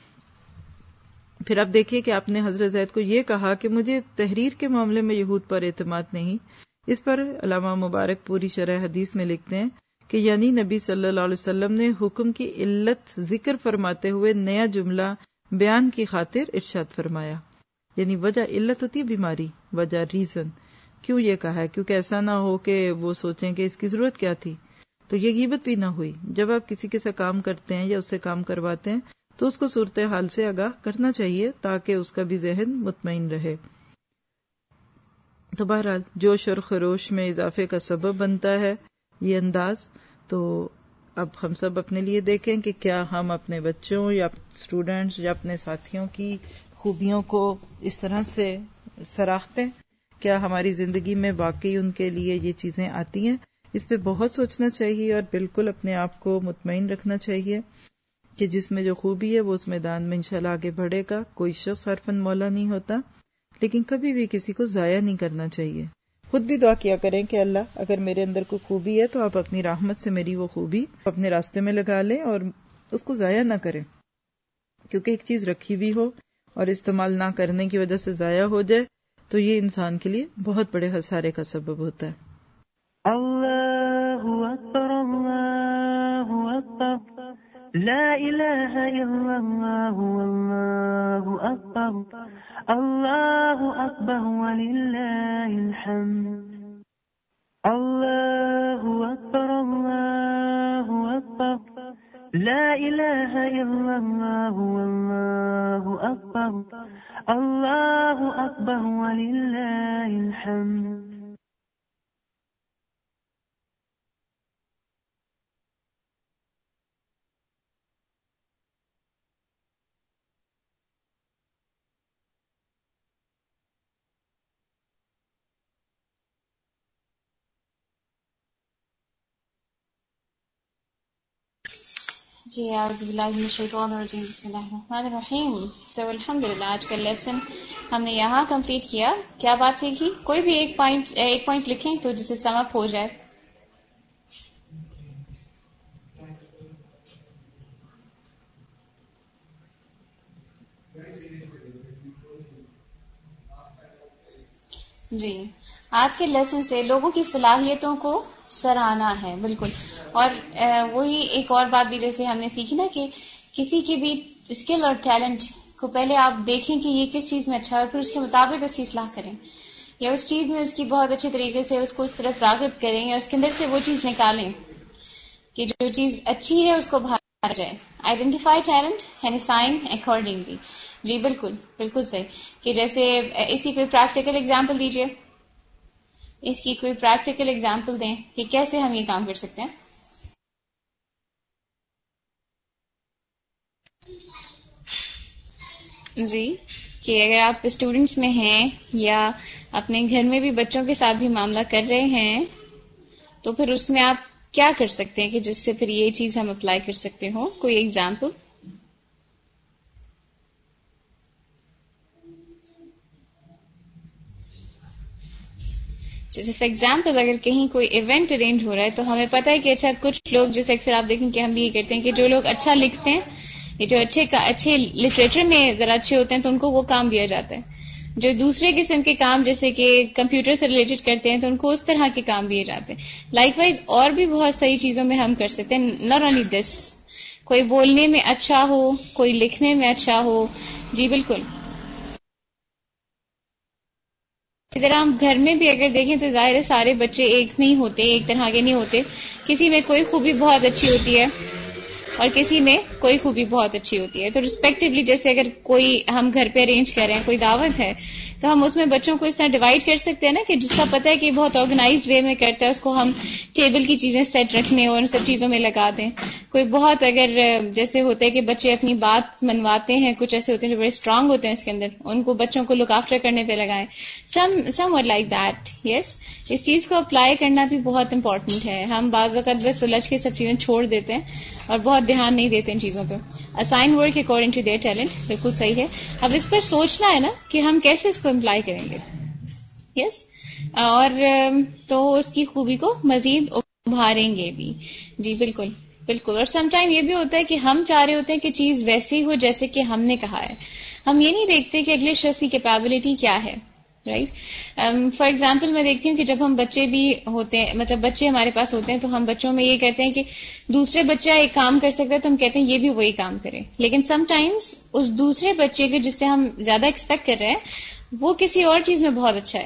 پھر اب دیکھیے کہ آپ نے حضرت زید کو یہ کہا کہ مجھے تحریر کے معاملے میں یہود پر اعتماد نہیں. اس پر علامہ مبارک پوری شرح حدیث میں لکھتے ہیں کہ یعنی نبی صلی اللہ علیہ وسلم نے حکم کی علت ذکر فرماتے ہوئے نیا جملہ بیان کی خاطر ارشاد فرمایا. یعنی وجہ علت ہوتی ہے بیماری، وجہ ریزن. کیوں یہ کہا ہے؟ کیونکہ ایسا نہ ہو کہ وہ سوچیں کہ اس کی ضرورت کیا تھی. تو یہ غیبت بھی نہ ہوئی. جب آپ کسی کے ساتھ کام کرتے ہیں یا اس سے کام کرواتے ہیں تو اس کو صورتحال سے آگاہ کرنا چاہیے تاکہ اس کا بھی ذہن مطمئن رہے. تو بہرحال جوش اور خروش میں اضافے کا سبب بنتا ہے یہ انداز. تو اب ہم سب اپنے لیے دیکھیں کہ کیا ہم اپنے بچوں یا اسٹوڈنٹس یا اپنے ساتھیوں کی خوبیوں کو اس طرح سے سراہتے ہیں, کیا ہماری زندگی میں واقعی ان کے لیے یہ چیزیں آتی ہیں. اس پہ بہت سوچنا چاہیے اور بالکل اپنے آپ کو مطمئن رکھنا چاہیے کہ جس میں جو خوبی ہے وہ اس میدان میں انشاءاللہ آگے بڑھے گا. کوئی شخص حرفن مولا نہیں ہوتا, لیکن کبھی بھی کسی کو ضائع نہیں کرنا چاہیے. خود بھی دعا کیا کریں کہ اللہ اگر میرے اندر کوئی خوبی ہے تو آپ اپنی رحمت سے میری وہ خوبی اپنے راستے میں لگا لیں اور اس کو ضائع نہ کریں, کیونکہ ایک چیز رکھی ہوئی ہو اور استعمال نہ کرنے کی وجہ سے ضائع ہو جائے تو یہ انسان کے لیے بہت بڑے خسارے کا سبب ہوتا ہے. اللہ اکبر اللہ اکبر لا الہ الا اللہ واللہ اکبر اللہ اکبر وللہ الحمد. اللہ اکبر اللہ اکبر لا الہ الا اللہ واللہ اکبر اللہ اکبر وللہ الحمد. جی اعوذ باللہ من الشیطان الرجیم بسم اللہ الرحمن الرحیم. تو الحمدللہ آج کا لیسن ہم نے یہاں کمپلیٹ کیا. کیا بات سیکھی؟ کوئی بھی ایک پوائنٹ لکھیں تو جسے سم اپ ہو جائے. جی آج کے لیسن سے لوگوں کی صلاحیتوں کو سراہنا ہے بالکل. اور وہی ایک اور بات بھی جیسے ہم نے سیکھی نا کہ کسی کی بھی اسکل اور ٹیلنٹ کو پہلے آپ دیکھیں کہ یہ کس چیز میں اچھا ہے اور پھر اس کے مطابق اس کی اصلاح کریں, یا اس چیز میں اس کی بہت اچھے طریقے سے اس کو اس طرف راغب کریں یا اس کے اندر سے وہ چیز نکالیں کہ جو چیز اچھی ہے اس کو باہر جائے. Identify talent and assign accordingly. جی بالکل بالکل صحیح. کہ جیسے اس کی کوئی پریکٹیکل ایگزامپل دیجیے, اس کی کوئی پریکٹیکل ایگزامپل دیں کہ کیسے ہم یہ کام کر سکتے ہیں. جی کہ اگر آپ اسٹوڈنٹس میں ہیں یا اپنے گھر میں بھی بچوں کے ساتھ بھی معاملہ کر رہے ہیں تو پھر اس میں آپ کیا کر سکتے ہیں کہ جس سے پھر یہ چیز ہم اپلائی کر سکتے ہوں. کوئی ایگزامپل؟ جیسے فار ایگزامپل اگر کہیں کوئی ایونٹ ارینج ہو رہا ہے تو ہمیں پتہ ہے کہ اچھا کچھ لوگ جیسے اکثر آپ دیکھیں کہ ہم بھی یہ کرتے ہیں کہ جو لوگ اچھا لکھتے ہیں یہ جو اچھے لٹریچر میں ذرا اچھے ہوتے ہیں تو ان کو وہ کام دیا جاتا ہے. جو دوسرے قسم کے کام جیسے کہ کمپیوٹر سے ریلیٹڈ کرتے ہیں تو ان کو اس طرح کے کام دیے جاتے ہیں. لائک وائز اور بھی بہت ساری چیزوں میں ہم کر سکتے ہیں. Not only this. کوئی بولنے میں اچھا ہو, کوئی لکھنے میں اچھا ہو. جی بالکل. اگر ہم گھر میں بھی اگر دیکھیں تو ظاہر ہے سارے بچے ایک نہیں ہوتے, ایک طرح کے نہیں ہوتے. کسی میں کوئی خوبی بہت اچھی ہوتی ہے اور کسی میں کوئی خوبی بہت اچھی ہوتی ہے. تو ریسپیکٹیولی جیسے اگر کوئی ہم گھر پہ ارینج کر رہے ہیں, کوئی دعوت ہے, تو ہم اس میں بچوں کو اس طرح ڈیوائڈ کر سکتے ہیں نا کہ جس کا پتہ ہے کہ بہت آرگنائزڈ وے میں کرتا ہے اس کو ہم ٹیبل کی چیزیں سیٹ رکھنے اور ان سب چیزوں میں لگا دیں. کوئی بہت اگر جیسے ہوتا ہے کہ بچے اپنی بات منواتے ہیں, کچھ ایسے ہوتے ہیں جو بڑے اسٹرانگ ہوتے ہیں اس کے اندر, ان کو بچوں کو لک آفٹر کرنے پہ لگائیں. سم ور لائک دیٹ. یس, اس چیز کو اپلائی کرنا بھی بہت امپورٹنٹ ہے. ہم بعض اوقات بس سلجھ کے سب چیزیں چھوڑ دیتے ہیں اور بہت دھیان نہیں دیتے ان چیزوں پہ. Assign work according to their talent, بالکل صحیح ہے. اب اس پر سوچنا ہے نا کہ ہم کیسے اس کو امپلائی کریں گے. یس, اور تو اس کی خوبی کو مزید ابھاریں گے بھی. جی بالکل بالکل. اور سم ٹائم یہ بھی ہوتا ہے کہ ہم چاہ رہے ہوتے ہیں کہ چیز ویسی ہو جیسے کہ ہم نے کہا ہے. ہم یہ نہیں دیکھتے کہ اگلے شخص کی کیپیبلٹی کیا ہے. رائٹ. فار ایگزامپل میں دیکھتی ہوں کہ جب ہم بچے بھی ہوتے ہیں, مطلب بچے ہمارے پاس ہوتے ہیں, تو ہم بچوں میں یہ کرتے ہیں کہ دوسرے بچہ ایک کام کر سکتا ہے تو ہم کہتے ہیں یہ بھی وہی کام کرے. لیکن سم ٹائمز اس دوسرے بچے کے جس سے ہم زیادہ ایکسپیکٹ کر رہے ہیں وہ کسی اور چیز میں بہت اچھا ہے.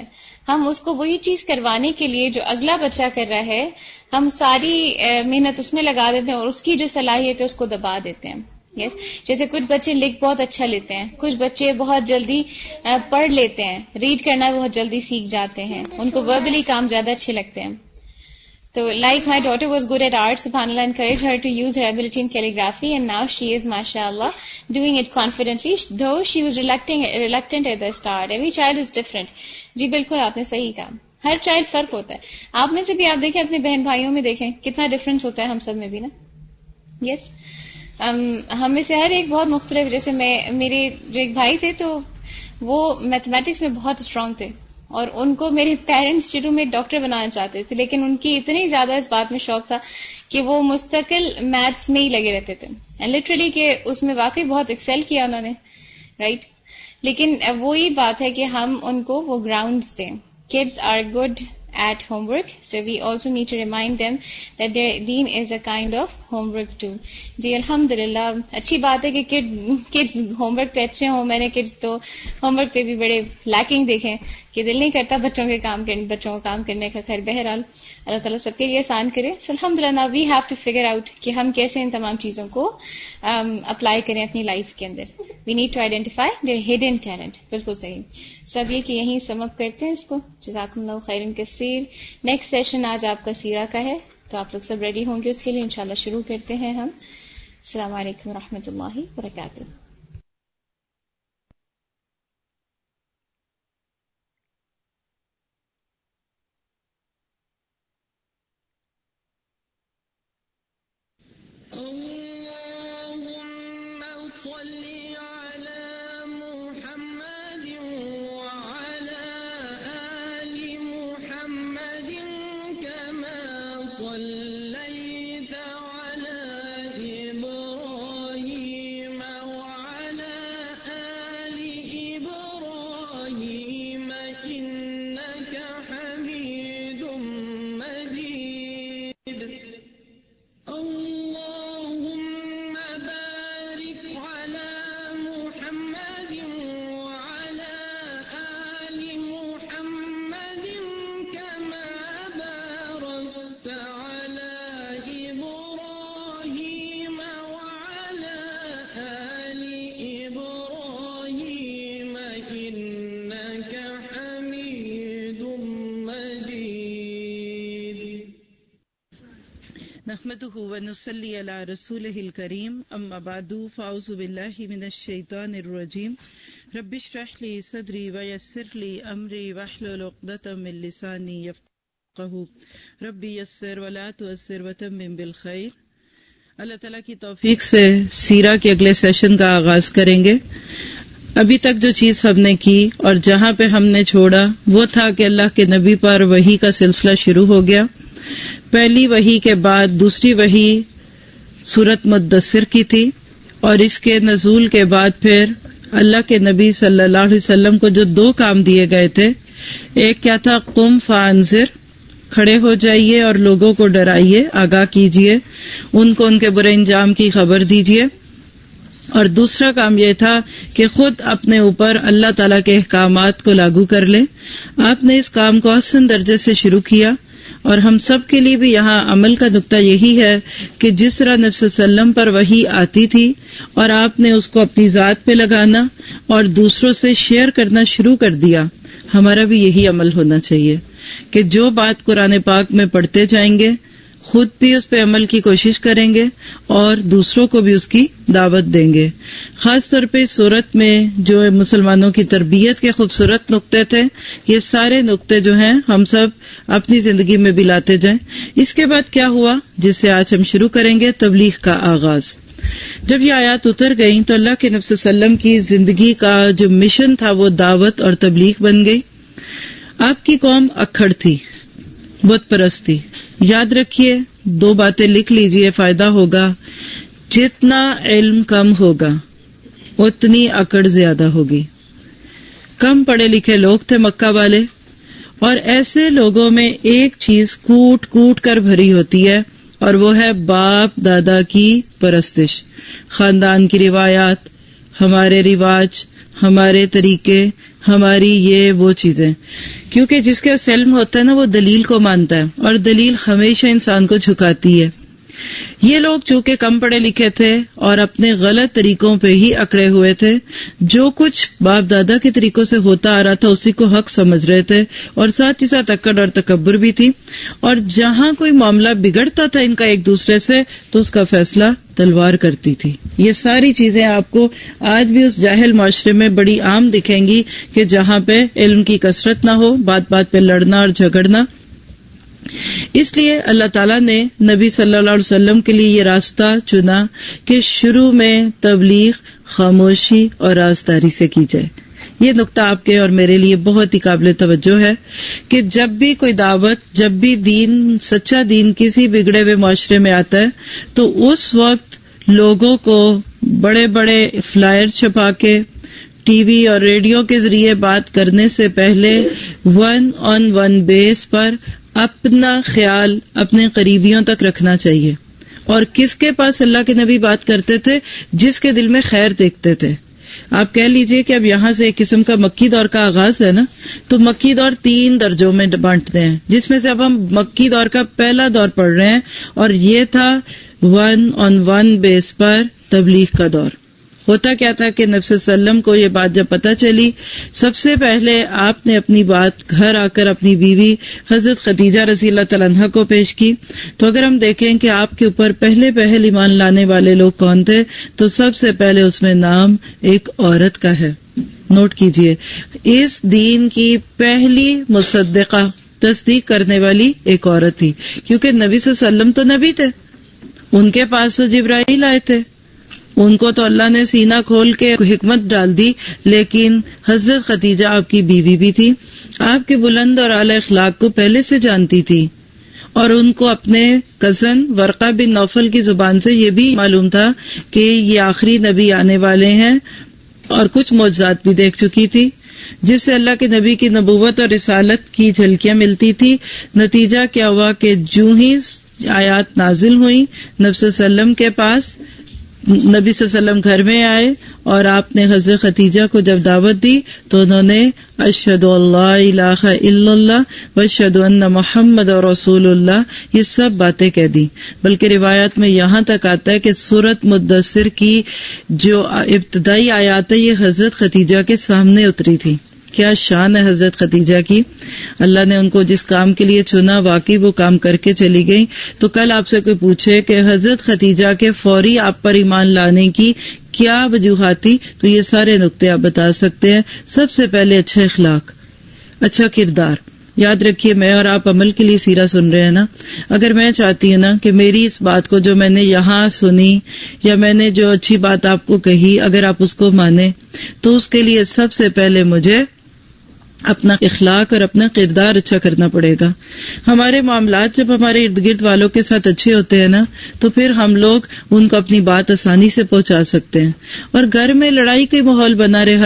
ہم اس کو وہی چیز کروانے کے لیے جو اگلا بچہ کر رہا ہے ہم ساری محنت اس میں لگا دیتے ہیں اور اس کی جو صلاحیت ہے اس کو دبا دیتے ہیں. یس جیسے کچھ بچے لکھ بہت اچھا لیتے ہیں, کچھ بچے بہت جلدی پڑھ لیتے ہیں, ریڈ کرنا بہت جلدی سیکھ جاتے ہیں, ان کو وربلی کام زیادہ اچھے لگتے ہیں. So like my daughter was good at art, subhanAllah encouraged her to use her ability in calligraphy and now she is mashallah doing it confidently, though she was reluctant at the start. Every child is different. جی بالکل آپ نے صحیح کہا, ہر child فرق ہوتا ہے. آپ میں سے بھی آپ دیکھیں اپنے بہن بھائیوں میں دیکھیں کتنا ڈفرنس ہوتا ہے ہم سب میں بھی نا. یس ہم میں سے ہر ایک بہت مختلف. جیسے میرے جو ایک بھائی تھے تو وہ میتھمیٹکس میں بہت اسٹرانگ تھے اور ان کو میرے پیرنٹس شروع میں ڈاکٹر بنانا چاہتے تھے, لیکن ان کی اتنی زیادہ اس بات میں شوق تھا کہ وہ مستقل میتھس میں ہی لگے رہتے تھے, لٹرلی کہ اس میں واقعی بہت ایکسل کیا انہوں نے, رائٹ. لیکن وہی بات ہے کہ ہم ان کو وہ گراؤنڈز دیں. Kids are good at homework, so we also need to remind them that their deen is a kind of homework too. جی الحمدللہ اچھی بات ہے کہ kids ہوم ورک پہ اچھے ہوں. میں نے kids تو ہوم ورک پہ بھی بڑے لیکنگ دیکھیں کہ دل نہیں کرتا بچوں کو کام کرنے کا. خیر بہرحال اللہ تعالیٰ سب کے لیے آسان کرے. سو الحمدللہ we have to figure out کہ ہم کیسے ان تمام چیزوں کو اپلائی کریں اپنی لائف کے اندر. We need to identify their hidden talent. بالکل صحیح. سب یہ کہ یہیں سم اپ کرتے ہیں اس کو. جزاکم اللہ خیرن کثیر. نیکسٹ سیشن آج آپ کا سیرہ کا ہے, تو آپ لوگ سب ریڈی ہوں گے اس کے لیے. انشاءاللہ شروع کرتے ہیں ہم. السلام علیکم ورحمۃ اللہ وبرکاتہ. نحمده ونصلي على رسوله الكريم اما بعد فاعوذ بالله من الشيطان الرجيم رب اشرح لي صدري ويسر لي امري واحلل عقدة من لساني يفقهوا ربي يسر ولا تعسر وتمم بالخير. اللہ تعالیٰ کی توفیق سے سیرہ کے اگلے سیشن کا آغاز کریں گے. ابھی تک جو چیز ہم نے کی اور جہاں پہ ہم نے چھوڑا وہ تھا کہ اللہ کے نبی پر وحی کا سلسلہ شروع ہو گیا. پہلی وحی کے بعد دوسری وحی سورۃ مدثر کی تھی, اور اس کے نزول کے بعد پھر اللہ کے نبی صلی اللہ علیہ وسلم کو جو دو کام دیے گئے تھے, ایک کیا تھا, قم فانذر, کھڑے ہو جائیے اور لوگوں کو ڈرائیے, آگاہ کیجیے, ان کو ان کے برے انجام کی خبر دیجیے. اور دوسرا کام یہ تھا کہ خود اپنے اوپر اللہ تعالیٰ کے احکامات کو لاگو کر لیں. آپ نے اس کام کو احسن درجے سے شروع کیا, اور ہم سب کے لیے بھی یہاں عمل کا نقطہ یہی ہے کہ جس طرح نبی صلی اللہ علیہ وسلم پر وحی آتی تھی اور آپ نے اس کو اپنی ذات پہ لگانا اور دوسروں سے شیئر کرنا شروع کر دیا, ہمارا بھی یہی عمل ہونا چاہیے کہ جو بات قرآن پاک میں پڑھتے جائیں گے خود بھی اس پہ عمل کی کوشش کریں گے اور دوسروں کو بھی اس کی دعوت دیں گے. خاص طور پہ اس صورت میں جو مسلمانوں کی تربیت کے خوبصورت نقطے تھے, یہ سارے نقطے جو ہیں ہم سب اپنی زندگی میں بھی لاتے جائیں. اس کے بعد کیا ہوا جس سے آج ہم شروع کریں گے, تبلیغ کا آغاز. جب یہ آیات اتر گئیں تو اللہ کے نبی صلی اللہ علیہ وسلم کی زندگی کا جو مشن تھا وہ دعوت اور تبلیغ بن گئی. آپ کی قوم اکھڑ تھی, بت پرست تھی. یاد رکھیے, دو باتیں لکھ لیجئے, فائدہ ہوگا. جتنا علم کم ہوگا اتنی اکڑ زیادہ ہوگی. کم پڑھے لکھے لوگ تھے مکہ والے, اور ایسے لوگوں میں ایک چیز کوٹ کوٹ کر بھری ہوتی ہے, اور وہ ہے باپ دادا کی پرستش, خاندان کی روایات, ہمارے رواج, ہمارے طریقے, ہماری یہ وہ چیزیں، کیونکہ جس کے پاس علم ہوتا ہے نا وہ دلیل کو مانتا ہے، اور دلیل ہمیشہ انسان کو جھکاتی ہے. یہ لوگ چونکہ کم پڑھے لکھے تھے اور اپنے غلط طریقوں پہ ہی اکڑے ہوئے تھے، جو کچھ باپ دادا کے طریقوں سے ہوتا آ رہا تھا اسی کو حق سمجھ رہے تھے، اور ساتھ ہی ساتھ اکڑ اور تکبر بھی تھی، اور جہاں کوئی معاملہ بگڑتا تھا ان کا ایک دوسرے سے تو اس کا فیصلہ تلوار کرتی تھی. یہ ساری چیزیں آپ کو آج بھی اس جاہل معاشرے میں بڑی عام دکھیں گی کہ جہاں پہ علم کی کثرت نہ ہو، بات بات پہ لڑنا اور جھگڑنا. اس لیے اللہ تعالیٰ نے نبی صلی اللہ علیہ وسلم کے لیے یہ راستہ چنا کہ شروع میں تبلیغ خاموشی اور رازداری سے کی جائے. یہ نقطہ آپ کے اور میرے لیے بہت ہی قابل توجہ ہے کہ جب بھی کوئی دعوت، جب بھی دین، سچا دین کسی بگڑے ہوئے معاشرے میں آتا ہے تو اس وقت لوگوں کو بڑے بڑے فلائر چھپا کے ٹی وی اور ریڈیو کے ذریعے بات کرنے سے پہلے 1-on-1 بیس پر اپنا خیال اپنے قریبیوں تک رکھنا چاہیے. اور کس کے پاس اللہ کے نبی بات کرتے تھے؟ جس کے دل میں خیر دیکھتے تھے. آپ کہہ لیجئے کہ اب یہاں سے ایک قسم کا مکی دور کا آغاز ہے نا، تو مکی دور 3 درجوں میں بانٹتے ہیں، جس میں سے اب ہم مکی دور کا پہلا دور پڑھ رہے ہیں، اور یہ تھا 1-on-1 بیس پر تبلیغ کا دور. ہوتا کیا تھا کہ نبی صلی اللہ علیہ وسلم کو یہ بات جب پتہ چلی، سب سے پہلے آپ نے اپنی بات گھر آ کر اپنی بیوی حضرت خدیجہ رضی اللہ تعالیٰ عنہا کو پیش کی. تو اگر ہم دیکھیں کہ آپ کے اوپر پہلے ایمان لانے والے لوگ کون تھے، تو سب سے پہلے اس میں نام ایک عورت کا ہے. نوٹ کیجئے، اس دین کی پہلی مصدقہ، تصدیق کرنے والی ایک عورت تھی، کیونکہ نبی صلی اللہ علیہ وسلم تو نبی تھے، ان کے پاس تو جبرائیل آئے تھے، ان کو تو اللہ نے سینہ کھول کے حکمت ڈال دی، لیکن حضرت خدیجہ آپ کی بیوی بھی تھی، آپ کے بلند اور اعلی اخلاق کو پہلے سے جانتی تھی، اور ان کو اپنے کزن ورقہ بن نوفل کی زبان سے یہ بھی معلوم تھا کہ یہ آخری نبی آنے والے ہیں، اور کچھ معجزات بھی دیکھ چکی تھی جس سے اللہ کے نبی کی نبوت اور رسالت کی جھلکیاں ملتی تھی. نتیجہ کیا ہوا کہ جو ہی آیات نازل ہوئی، نبی صلی اللہ علیہ وسلم کے پاس، نبی صلی اللہ علیہ وسلم گھر میں آئے اور آپ نے حضرت خدیجہ کو جب دعوت دی تو انہوں نے اشہد اللہ الہ الا اللہ واشہد ان محمد رسول اللہ یہ سب باتیں کہہ دی. بلکہ روایت میں یہاں تک آتا ہے کہ سورۃ مدثر کی جو ابتدائی آیات ہے یہ حضرت خدیجہ کے سامنے اتری تھی. کیا شان ہے حضرت خدیجہ کی، اللہ نے ان کو جس کام کے لیے چنا واقعی وہ کام کر کے چلی گئی. تو کل آپ سے کوئی پوچھے کہ حضرت خدیجہ کے فوری آپ پر ایمان لانے کی کیا وجوہات تھی، تو یہ سارے نقطے آپ بتا سکتے ہیں. سب سے پہلے اچھا اخلاق، اچھا کردار. یاد رکھیے میں اور آپ عمل کے لیے سیرہ سن رہے ہیں نا، اگر میں چاہتی ہوں نا کہ میری اس بات کو جو میں نے یہاں سنی یا میں نے جو اچھی بات آپ کو کہی اگر آپ اس کو مانیں، تو اس کے لیے سب سے پہلے مجھے اپنا اخلاق اور اپنا کردار اچھا کرنا پڑے گا. ہمارے معاملات جب ہمارے ارد گرد والوں کے ساتھ اچھے ہوتے ہیں نا، تو پھر ہم لوگ ان کو اپنی بات آسانی سے پہنچا سکتے ہیں. اور گھر میں لڑائی کا ماحول بنا رہے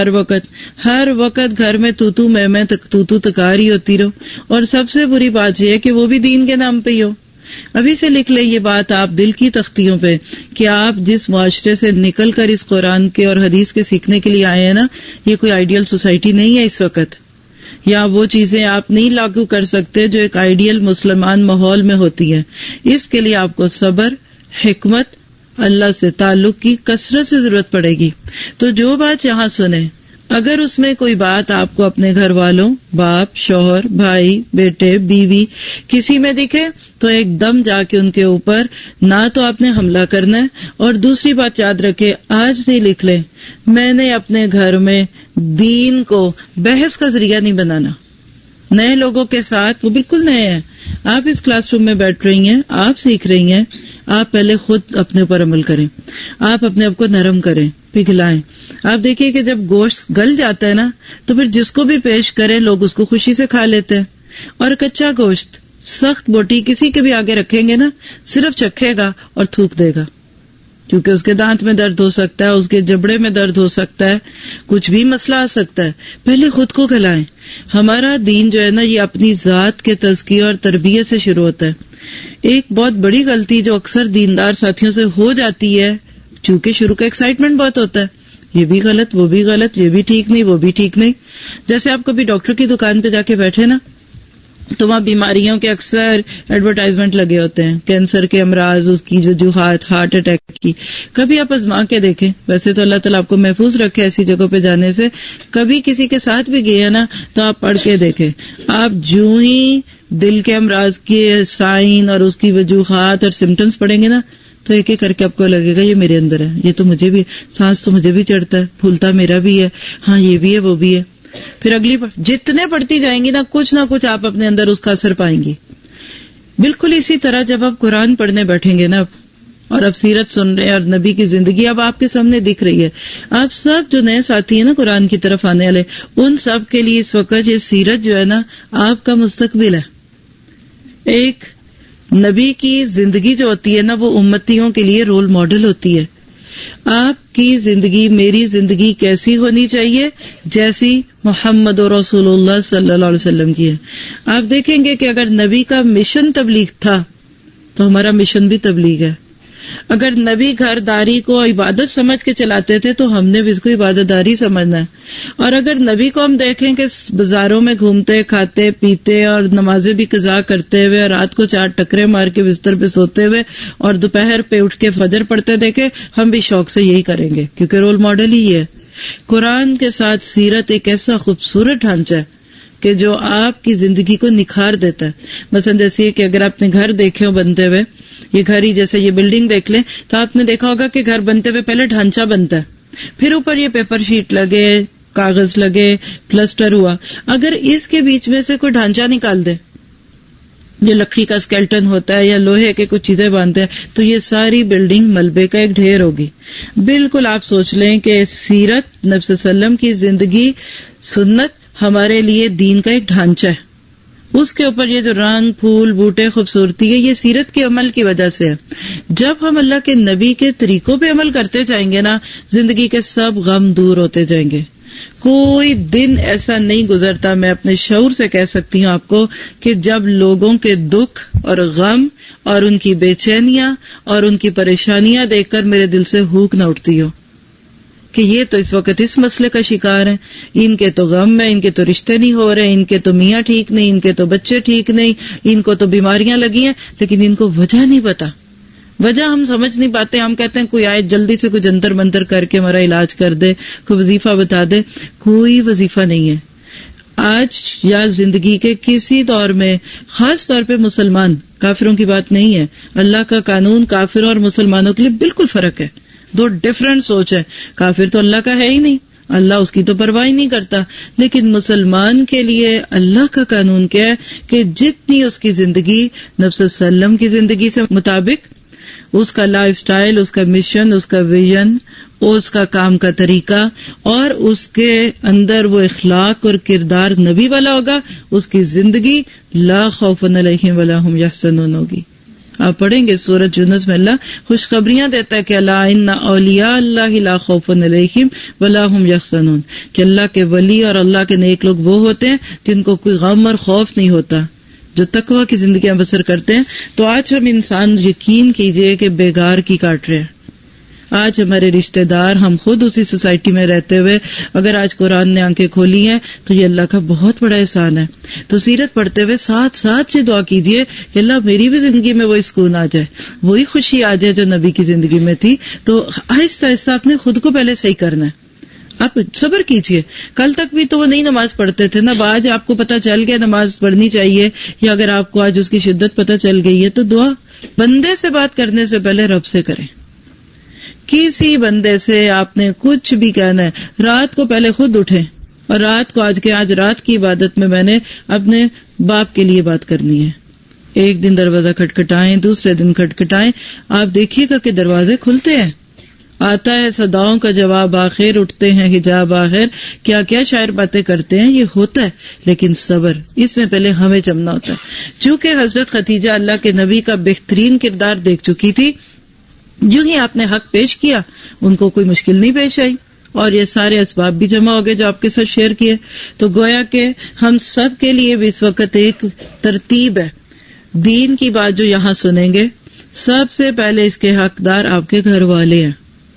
ہر وقت گھر میں تو میں تو تکار ہی ہوتی رہو. اور سب سے بری بات یہ ہے کہ وہ بھی دین کے نام پہ ہی ہو. ابھی سے لکھ لیں یہ بات آپ دل کی تختیوں پہ کہ آپ جس معاشرے سے نکل کر اس قرآن کے اور حدیث کے سیکھنے کے لیے آئے ہیں نا، یہ کوئی آئیڈیل سوسائٹی نہیں ہے اس وقت، یا وہ چیزیں آپ نہیں لاگو کر سکتے جو ایک آئیڈیل مسلمان ماحول میں ہوتی ہے. اس کے لیے آپ کو صبر، حکمت، اللہ سے تعلق کی کثرت سے ضرورت پڑے گی. تو جو بات یہاں سنیں، اگر اس میں کوئی بات آپ کو اپنے گھر والوں، باپ، شوہر، بھائی، بیٹے، بیوی کسی میں دکھے تو ایک دم جا کے ان کے اوپر نہ تو آپ نے حملہ کرنا ہے. اور دوسری بات یاد رکھے، آج سے لکھ لیں، میں نے اپنے گھر میں دین کو بحث کا ذریعہ نہیں بنانا. نئے لوگوں کے ساتھ، وہ بالکل نئے ہیں، آپ اس کلاس روم میں بیٹھ رہی ہیں، آپ سیکھ رہی ہیں، آپ پہلے خود اپنے اوپر عمل کریں، آپ اپنے آپ کو نرم کریں، پگھلائیں. آپ دیکھیے کہ جب گوشت گل جاتا ہے نا تو پھر جس کو بھی پیش کریں لوگ اس کو خوشی سے کھا لیتے ہیں. اور کچا گوشت، سخت بوٹی کسی کے بھی آگے رکھیں گے نا، صرف چکھے گا اور تھوک دے گا، کیونکہ اس کے دانت میں درد ہو سکتا ہے، اس کے جبڑے میں درد ہو سکتا ہے، کچھ بھی مسئلہ آ سکتا ہے. پہلے خود کو گھلائیں. ہمارا دین جو ہے نا یہ اپنی ذات کے تزکیہ اور تربیت سے شروع ہوتا ہے. ایک بہت بڑی غلطی جو اکثر دیندار ساتھیوں سے ہو جاتی ہے، چونکہ شروع کا ایکسائٹمنٹ بہت ہوتا ہے، یہ بھی غلط، وہ بھی غلط، یہ بھی ٹھیک نہیں، وہ بھی ٹھیک نہیں. جیسے آپ کبھی ڈاکٹر کی دکان پہ جا کے بیٹھے نا تو وہاں بیماریوں کے اکثر ایڈورٹائزمنٹ لگے ہوتے ہیں، کینسر کے امراض، اس کی وجوہات، ہارٹ اٹیک کی. کبھی آپ آزما کے دیکھیں، ویسے تو اللہ تعالیٰ آپ کو محفوظ رکھے ایسی جگہوں پہ جانے سے، کبھی کسی کے ساتھ بھی گئے نا تو آپ پڑھ کے دیکھیں. آپ جو ہی دل کے امراض کے سائن اور اس کی وجوہات اور سمٹمز پڑھیں گے نا تو ایک ایک کر کے آپ کو لگے گا یہ میرے اندر ہے، یہ تو مجھے بھی، سانس تو مجھے بھی چڑھتا ہے، پھولتا میرا بھی ہے، ہاں یہ بھی ہے، وہ بھی ہے. پھر اگلی جتنے پڑھتی جائیں گی نا کچھ آپ اپنے اندر اس کا اثر پائیں گی. بالکل اسی طرح جب آپ قرآن پڑھنے بیٹھیں گے نا اور اب سیرت سن رہے ہیں اور نبی کی زندگی اب آپ کے سامنے دکھ رہی ہے، آپ سب جو نئے ساتھی ہیں نا قرآن کی طرف آنے والے، ان سب کے لیے اس وقت یہ سیرت جو ہے نا آپ کا مستقبل ہے. ایک نبی کی زندگی جو ہوتی ہے نا وہ امتیوں کے لیے رول ماڈل ہوتی ہے. آپ کی زندگی، میری زندگی کیسی ہونی چاہیے؟ جیسی محمد رسول اللہ صلی اللہ علیہ وسلم کی ہے. آپ دیکھیں گے کہ اگر نبی کا مشن تبلیغ تھا تو ہمارا مشن بھی تبلیغ ہے. اگر نبی گھر داری کو عبادت سمجھ کے چلاتے تھے تو ہم نے بھی اس کو عبادت داری سمجھنا ہے. اور اگر نبی کو ہم دیکھیں کہ بازاروں میں گھومتے، کھاتے، پیتے اور نمازیں بھی قضا کرتے ہوئے، رات کو 4 ٹکرے مار کے بستر پہ سوتے ہوئے اور دوپہر پہ اٹھ کے فجر پڑھتے دیکھے، ہم بھی شوق سے یہی کریں گے کیونکہ رول ماڈل ہی ہے. قرآن کے ساتھ سیرت ایک ایسا خوبصورت ڈھانچہ ہے کہ جو آپ کی زندگی کو نکھار دیتا ہے. مثلا جیسے کہ اگر آپ نے گھر دیکھے ہو بنتے ہوئے، یہ گھر ہی جیسے یہ بلڈنگ دیکھ لیں تو آپ نے دیکھا ہوگا کہ گھر بنتے ہوئے پہلے ڈھانچہ بنتا ہے، پھر اوپر یہ پیپر شیٹ لگے، کاغذ لگے، پلسٹر ہوا. اگر اس کے بیچ میں سے کوئی ڈھانچہ نکال دے، یہ لکڑی کا اسکیلٹن ہوتا ہے یا لوہے کے کچھ چیزیں باندھتے ہیں، تو یہ ساری بلڈنگ ملبے کا ایک ڈھیر ہوگی. بالکل آپ سوچ لیں کہ سیرت نبی صلی اللہ علیہ وسلم کی زندگی، سنت ہمارے لیے دین کا ایک ڈھانچہ ہے. اس کے اوپر یہ جو رنگ، پھول، بوٹے، خوبصورتی ہے، یہ سیرت کے عمل کی وجہ سے ہے. جب ہم اللہ کے نبی کے طریقوں پہ عمل کرتے جائیں گے نا، زندگی کے سب غم دور ہوتے جائیں گے. کوئی دن ایسا نہیں گزرتا، میں اپنے شعور سے کہہ سکتی ہوں آپ کو، کہ جب لوگوں کے دکھ اور غم اور ان کی بے چینیاں اور ان کی پریشانیاں دیکھ کر میرے دل سے ہوک نہ اٹھتی ہو کہ یہ تو اس وقت اس مسئلے کا شکار ہیں، ان کے تو غم ہے، ان کے تو رشتے نہیں ہو رہے، ان کے تو میاں ٹھیک نہیں، ان کے تو بچے ٹھیک نہیں، ان کو تو بیماریاں لگی ہیں، لیکن ان کو وجہ نہیں پتا. وجہ ہم سمجھ نہیں پاتے. ہم کہتے ہیں کوئی آئے جلدی سے کوئی جنتر منتر کر کے ہمارا علاج کر دے، کوئی وظیفہ بتا دے. کوئی وظیفہ نہیں ہے. آج یا زندگی کے کسی دور میں، خاص طور پہ مسلمان، کافروں کی بات نہیں ہے، اللہ کا قانون کافروں اور مسلمانوں کے لیے بالکل فرق ہے. 2 ڈفرنٹ سوچ ہے. کافر تو اللہ کا ہے ہی نہیں، اللہ اس کی تو پرواہ ہی نہیں کرتا. لیکن مسلمان کے لیے اللہ کا قانون کیا ہے کہ جتنی اس کی زندگی نبی صلی اللہ علیہ وسلم کی زندگی سے مطابق، اس کا لائف سٹائل، اس کا مشن، اس کا ویژن، اس کا کام کا طریقہ اور اس کے اندر وہ اخلاق اور کردار نبی والا ہوگا، اس کی زندگی لا خوف علیہم ولا هم یحزنون ہوگی. آپ پڑھیں گے سورۃ یونس میں اللہ خوشخبریاں دیتا ہے کہ الا ان اولیاء اللہ لا خوف علیہم ولا هم یحزنون، کہ اللہ کے ولی اور اللہ کے نیک لوگ وہ ہوتے ہیں جن کو کوئی غم اور خوف نہیں ہوتا، جو تقوی کی زندگیاں بسر کرتے ہیں. تو آج ہم انسان یقین کیجئے کہ بیگار کی کاٹ رہے ہیں. آج ہمارے رشتہ دار، ہم خود اسی سوسائٹی میں رہتے ہوئے اگر آج قرآن نے آنکھیں کھولی ہیں تو یہ اللہ کا بہت بڑا احسان ہے. تو سیرت پڑھتے ہوئے ساتھ ساتھ یہ دعا کیجئے کہ اللہ میری بھی زندگی میں وہی سکون آ جائے، وہی خوشی آ جائے جو نبی کی زندگی میں تھی. تو آہستہ آہستہ آپ نے خود کو پہلے صحیح کرنا ہے. آپ صبر کیجئے. کل تک بھی تو وہ نہیں نماز پڑھتے تھے نا، آج آپ کو پتہ چل گیا نماز پڑھنی چاہیے، یا اگر آپ کو آج اس کی شدت پتہ چل گئی ہے تو دعا بندے سے بات کرنے سے پہلے رب سے کریں. کسی بندے سے آپ نے کچھ بھی کہنا ہے، رات کو پہلے خود اٹھیں اور رات کو آج رات کی عبادت میں نے اپنے باپ کے لیے بات کرنی ہے. ایک دن دروازہ کھٹکھٹائیں، دوسرے دن کھٹکھٹائیں، آپ دیکھیے گا کہ دروازے کھلتے ہیں. آتا ہے صداؤں کا جواب آخر، اٹھتے ہیں حجاب آخر. کیا کیا شاعر باتیں کرتے ہیں، یہ ہوتا ہے. لیکن صبر، اس میں پہلے ہمیں جمنا ہوتا ہے. چونکہ حضرت خدیجہ اللہ کے نبی کا بہترین کردار دیکھ چکی تھی، جو ہی آپ نے حق پیش کیا ان کو کوئی مشکل نہیں پیش آئی، اور یہ سارے اسباب بھی جمع ہو گئے جو آپ کے ساتھ شیئر کیے. تو گویا کہ ہم سب کے لیے بھی اس وقت ایک ترتیب ہے. دین کی بات جو یہاں سنیں گے، سب سے پہلے اس کے حقدار آپ کے گھر والے ہیں.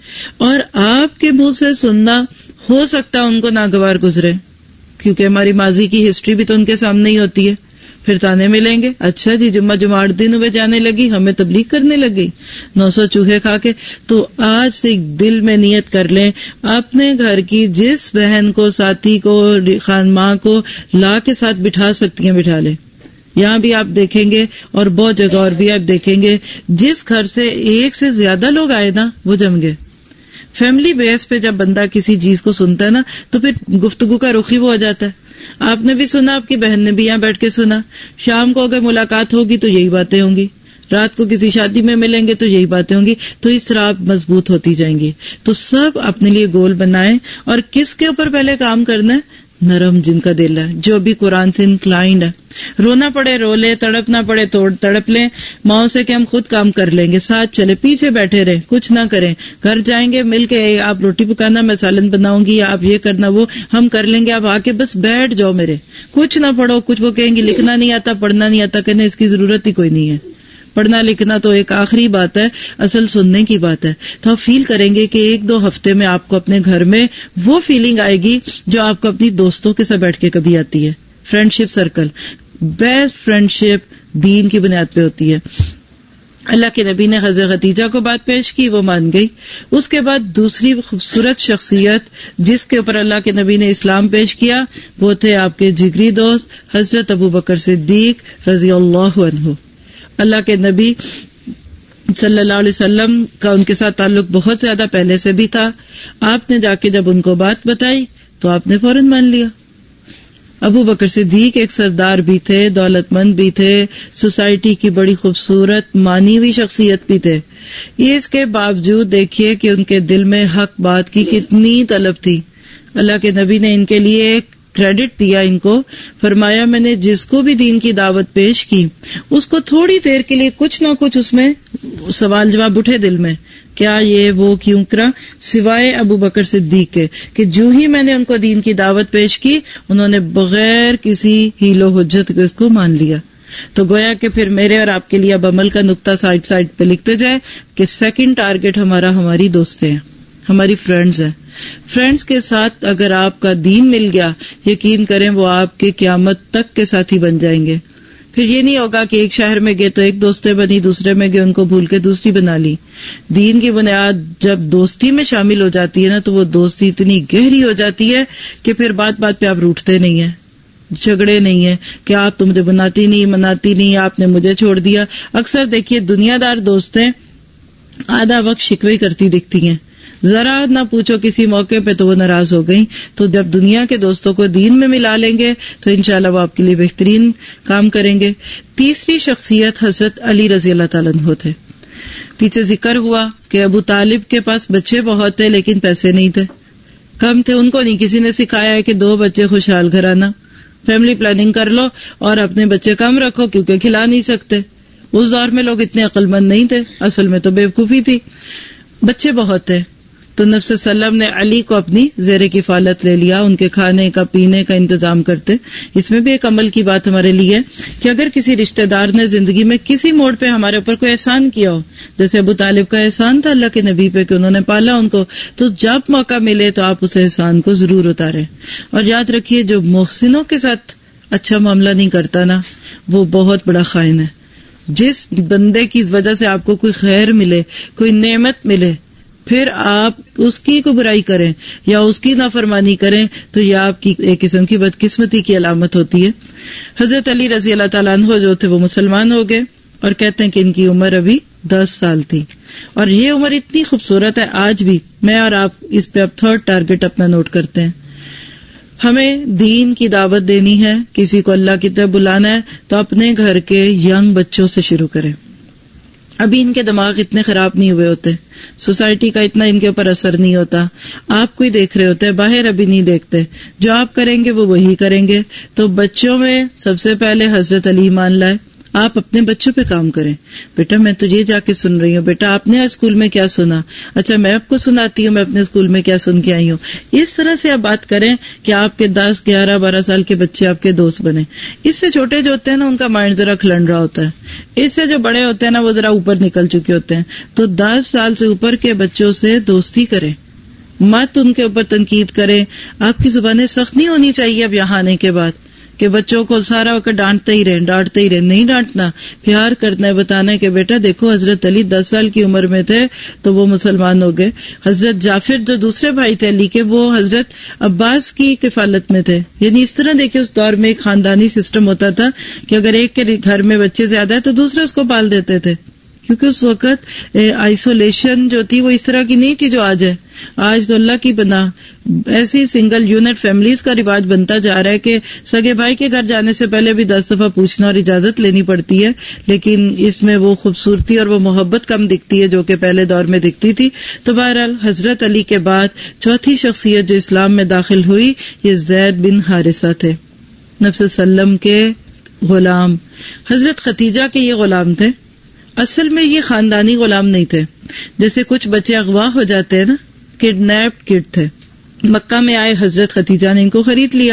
اور آپ کے منہ سے سننا ہو سکتا ان کو ناگوار گزرے، کیونکہ ہماری ماضی کی ہسٹری بھی تو ان کے سامنے ہی ہوتی ہے. پھر تانے ملیں گے، اچھا جی جمعہ دن ہوئے جانے لگی، ہمیں تبلیغ کرنے لگ گئی 900 چوہے کھا کے. تو آج سے دل میں نیت کر لیں، اپنے گھر کی جس بہن کو، ساتھی کو، خان ماں کو لا کے ساتھ بٹھا سکتی ہیں بٹھا لیں. یہاں بھی آپ دیکھیں گے اور بہت جگہ اور بھی آپ دیکھیں گے، جس گھر سے ایک سے زیادہ لوگ آئے نا وہ جم گئے. فیملی بیس پہ جب بندہ کسی چیز کو سنتا ہے نا تو پھر گفتگو کا رخ ہی وہ ہو جاتا ہے. آپ نے بھی سنا، آپ کی بہن نے بھی یہاں بیٹھ کے سنا. شام کو اگر ملاقات ہوگی تو یہی باتیں ہوں گی، رات کو کسی شادی میں ملیں گے تو یہی باتیں ہوں گی. تو اس طرح آپ مضبوط ہوتی جائیں گی. تو سب اپنے لیے گول بنائیں، اور کس کے اوپر پہلے کام کرنا ہے؟ نرم جن کا دل ہے، جو بھی قرآن سے انکلائنڈ ہے. رونا پڑے رو لے، تڑپنا پڑے تڑپ لیں. ماؤں سے کہ ہم خود کام کر لیں گے، ساتھ چلے، پیچھے بیٹھے رہیں، کچھ نہ کریں. گھر جائیں گے مل کے، آپ روٹی پکانا، میں سالن بناؤں گی، آپ یہ کرنا، وہ ہم کر لیں گے. آپ آ کے بس بیٹھ جاؤ میرے، کچھ نہ پڑھو. کچھ وہ کہیں گے لکھنا نہیں آتا، پڑھنا نہیں آتا، کہنے اس کی ضرورت ہی کوئی نہیں ہے. پڑھنا لکھنا تو ایک آخری بات ہے، اصل سننے کی بات ہے. تو آپ فیل کریں گے کہ 1-2 ہفتے میں آپ کو اپنے گھر میں وہ فیلنگ آئے گی جو آپ کو اپنی دوستوں کے ساتھ بیٹھ کے کبھی آتی ہے. فرینڈشپ سرکل، بیسٹ فرینڈشپ دین کی بنیاد پہ ہوتی ہے. اللہ کے نبی نے حضرت خدیجہ کو بات پیش کی، وہ مان گئی. اس کے بعد دوسری خوبصورت شخصیت جس کے اوپر اللہ کے نبی نے اسلام پیش کیا وہ تھے آپ کے جگری دوست حضرت ابوبکر صدیق رضی اللہ عنہ. اللہ کے نبی صلی اللہ علیہ وسلم کا ان کے ساتھ تعلق بہت زیادہ پہلے سے بھی تھا. آپ نے جا کے جب ان کو بات بتائی تو آپ نے فوراً مان لیا. ابو بکر صدیق ایک سردار بھی تھے، دولت مند بھی تھے، سوسائٹی کی بڑی خوبصورت مانی ہوئی شخصیت بھی تھے. اس کے باوجود دیکھیے کہ ان کے دل میں حق بات کی کتنی طلب تھی. اللہ کے نبی نے ان کے لیے ایک کریڈٹ دیا، ان کو فرمایا میں نے جس کو بھی دین کی دعوت پیش کی اس کو تھوڑی دیر کے لیے کچھ نہ کچھ اس میں سوال جواب اٹھے دل میں، کیا یہ وہ کیوں کرا، سوائے ابو بکر صدیق کے کہ جو ہی میں نے ان کو دین کی دعوت پیش کی انہوں نے بغیر کسی ہیل و حجت کے اس کو مان لیا. تو گویا کہ پھر میرے اور آپ کے لیے اب عمل کا نقطہ سائڈ پہ لکھتے جائے کہ سیکنڈ ٹارگٹ ہماری دوستیں ہیں، ہماری فرینڈز ہیں. فرینڈز کے ساتھ اگر آپ کا دین مل گیا یقین کریں وہ آپ کے قیامت تک کے ساتھی بن جائیں گے. پھر یہ نہیں ہوگا کہ ایک شہر میں گئے تو ایک دوستیں بنی، دوسرے میں گئے ان کو بھول کے دوسری بنا لی. دین کی بنیاد جب دوستی میں شامل ہو جاتی ہے نا تو وہ دوستی اتنی گہری ہو جاتی ہے کہ پھر بات بات پہ آپ روٹھتے نہیں ہیں، جھگڑے نہیں ہیں کہ آپ تو مجھے مناتی نہیں، آپ نے مجھے چھوڑ دیا. اکثر دیکھیے دنیا دار دوستیں آدھا وقت شکوے کرتی دکھتی ہیں، ذرا نہ پوچھو کسی موقع پہ تو وہ ناراض ہو گئی. تو جب دنیا کے دوستوں کو دین میں ملا لیں گے تو انشاءاللہ وہ آپ کے لیے بہترین کام کریں گے. تیسری شخصیت حضرت علی رضی اللہ تعالیٰ عنہ تھے. پیچھے ذکر ہوا کہ ابو طالب کے پاس بچے بہت تھے لیکن پیسے نہیں تھے، کم تھے. ان کو نہیں کسی نے سکھایا ہے کہ 2 بچے خوشحال گھرانہ، فیملی پلاننگ کر لو اور اپنے بچے کم رکھو کیونکہ کھلا نہیں سکتے. اس دور میں لوگ اتنے عقل مند نہیں تھے، اصل میں تو بیوقوفی تھی. بچے بہت تھے تو نبی صلی اللہ علیہ وسلم نے علی کو اپنی زیر کفالت لے لیا، ان کے کھانے کا پینے کا انتظام کرتے. اس میں بھی ایک عمل کی بات ہمارے لیے کہ اگر کسی رشتہ دار نے زندگی میں کسی موڑ پہ ہمارے اوپر کوئی احسان کیا ہو، جیسے ابو طالب کا احسان تھا اللہ کے نبی پہ کہ انہوں نے پالا ان کو، تو جب موقع ملے تو آپ اس احسان کو ضرور اتاریں. اور یاد رکھیے جو محسنوں کے ساتھ اچھا معاملہ نہیں کرتا نا وہ بہت بڑا خائن ہے. جس بندے کی وجہ سے آپ کو کوئی خیر ملے، کوئی نعمت ملے، پھر آپ اس کی کو برائی کریں یا اس کی نافرمانی کریں تو یہ آپ کی ایک قسم کی بدقسمتی کی علامت ہوتی ہے. حضرت علی رضی اللہ تعالیٰ عنہ جو تھے وہ مسلمان ہو گئے اور کہتے ہیں کہ ان کی عمر ابھی 10 سال تھی. اور یہ عمر اتنی خوبصورت ہے آج بھی. میں اور آپ اس پہ اب 3rd ٹارگٹ اپنا نوٹ کرتے ہیں. ہمیں دین کی دعوت دینی ہے، کسی کو اللہ کی طرف بلانا ہے تو اپنے گھر کے ینگ بچوں سے شروع کریں. ابھی ان کے دماغ اتنے خراب نہیں ہوئے ہوتے، سوسائٹی کا اتنا ان کے اوپر اثر نہیں ہوتا، آپ کو ہی دیکھ رہے ہوتے، باہر ابھی نہیں دیکھتے. جو آپ کریں گے وہ وہی کریں گے. تو بچوں میں سب سے پہلے حضرت علی مان لائے، آپ اپنے بچوں پہ کام کریں. بیٹا میں تجھے جا کے سن رہی ہوں, بیٹا آپ نے آج اسکول میں کیا سنا, اچھا میں آپ کو سناتی ہوں میں اپنے اسکول میں کیا سن کے آئی ہوں. اس طرح سے آپ بات کریں کہ آپ کے 10, 11, 12 سال کے بچے آپ کے دوست بنے. اس سے چھوٹے جو ہوتے ہیں نا ان کا مائنڈ ذرا کھلنڈ رہا ہوتا ہے, اس سے جو بڑے ہوتے ہیں نا وہ ذرا اوپر نکل چکے ہوتے ہیں. تو 10 سال سے اوپر کے بچوں سے دوستی کریں, مت ان کے اوپر تنقید کریں. آپ کی زبانیں سخت نہیں ہونی چاہیے اب یہاں آنے کے بعد کہ بچوں کو سارا وقت ڈانٹتے ہی رہیں. نہیں ڈانٹنا, پیار کرنا ہے, بتانا ہے کہ بیٹا دیکھو حضرت علی 10 سال کی عمر میں تھے تو وہ مسلمان ہو گئے. حضرت جعفر جو دوسرے بھائی تھے علی کے, وہ حضرت عباس کی کفالت میں تھے. یعنی اس طرح دیکھیں اس دور میں ایک خاندانی سسٹم ہوتا تھا کہ اگر ایک کے گھر میں بچے زیادہ ہے تو دوسرے اس کو پال دیتے تھے, کیونکہ اس وقت آئسولیشن جو تھی وہ اس طرح کی نہیں تھی جو آج ہے. آج تو اللہ کی پناہ ایسی سنگل یونٹ فیملیز کا رواج بنتا جا رہا ہے کہ سگے بھائی کے گھر جانے سے پہلے بھی 10 دفعہ پوچھنا اور اجازت لینی پڑتی ہے, لیکن اس میں وہ خوبصورتی اور وہ محبت کم دکھتی ہے جو کہ پہلے دور میں دکھتی تھی. تو بہرحال حضرت علی کے بعد چوتھی شخصیت جو اسلام میں داخل ہوئی یہ زید بن حارثہ تھے, نبی صلی اللہ علیہ وسلم کے غلام. حضرت خدیجہ کے یہ غلام تھے, اصل میں یہ خاندانی غلام نہیں تھے. جیسے کچھ بچے اغوا ہو جاتے ہیں نا, کڈنیپڈ کڈ تھے. مکہ میں آئے, حضرت خدیجہ نے ان کو خرید لیا.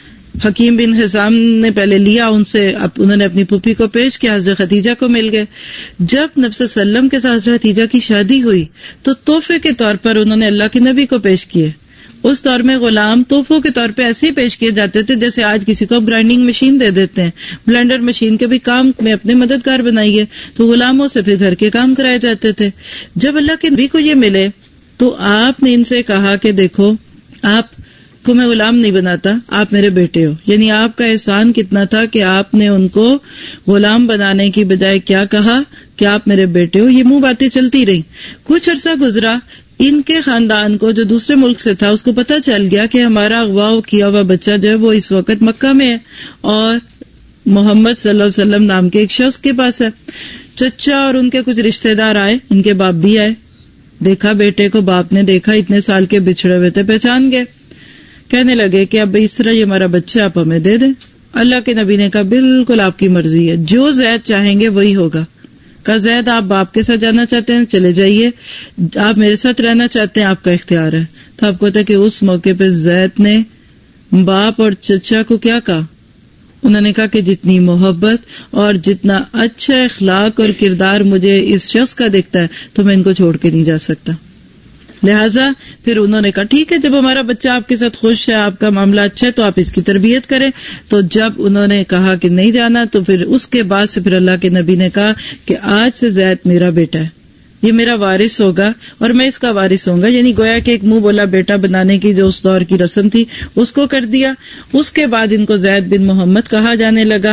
حکیم بن حزام نے پہلے لیا ان سے, انہوں نے اپنی پھوپھی کو پیش کیا, حضرت خدیجہ کو مل گئے. جب نبی صلی اللہ علیہ وسلم کے ساتھ حضرت خدیجہ کی شادی ہوئی تو تحفے کے طور پر انہوں نے اللہ کے نبی کو پیش کیے. اس دور میں غلام تحفوں کے طور پہ ایسے ہی پیش کیے جاتے تھے جیسے آج کسی کو گرائنڈنگ مشین دے دیتے ہیں, بلینڈر مشین کے بھی کام میں اپنے مددگار بنائیے. تو غلاموں سے پھر گھر کے کام کرائے جاتے تھے. جب اللہ کے نبی کو یہ ملے تو آپ نے ان سے کہا کہ دیکھو آپ کو میں غلام نہیں بناتا, آپ میرے بیٹے ہو. یعنی آپ کا احسان کتنا تھا کہ آپ نے ان کو غلام بنانے کی بجائے کیا کہا کہ آپ میرے بیٹے ہو. یہ منہ باتیں چلتی رہی. کچھ عرصہ گزرا, ان کے خاندان کو جو دوسرے ملک سے تھا اس کو پتہ چل گیا کہ ہمارا اغوا کیا ہوا بچہ جو ہے وہ اس وقت مکہ میں ہے اور محمد صلی اللہ علیہ وسلم نام کے ایک شخص کے پاس ہے. چچا اور ان کے کچھ رشتہ دار آئے, ان کے باپ بھی آئے. دیکھا بیٹے کو, باپ نے دیکھا اتنے سال کے بچھڑے ہوئے تھے, پہچان گئے. کہنے لگے کہ اب اس طرح یہ ہمارا بچہ آپ ہمیں دے دیں. اللہ کے نبی نے کہا بالکل آپ کی مرضی ہے, جو زید چاہیں گے وہی ہوگا. کہا زید آپ باپ کے ساتھ جانا چاہتے ہیں چلے جائیے, آپ میرے ساتھ رہنا چاہتے ہیں آپ کا اختیار ہے. تو آپ کو پتا کہ اس موقع پہ زید نے باپ اور چچا کو کیا کہا, انہوں نے کہا کہ جتنی محبت اور جتنا اچھا اخلاق اور کردار مجھے اس شخص کا دکھتا ہے تو میں ان کو چھوڑ کے نہیں جا سکتا. لہٰذا پھر انہوں نے کہا ٹھیک ہے جب ہمارا بچہ آپ کے ساتھ خوش ہے, آپ کا معاملہ اچھا ہے تو آپ اس کی تربیت کریں. تو جب انہوں نے کہا کہ نہیں جانا تو پھر اس کے بعد سے پھر اللہ کے نبی نے کہا کہ آج سے زید میرا بیٹا ہے, یہ میرا وارث ہوگا اور میں اس کا وارث ہوں گا. یعنی گویا کہ ایک منہ بولا بیٹا بنانے کی جو اس دور کی رسم تھی اس کو کر دیا. اس کے بعد ان کو زید بن محمد کہا جانے لگا.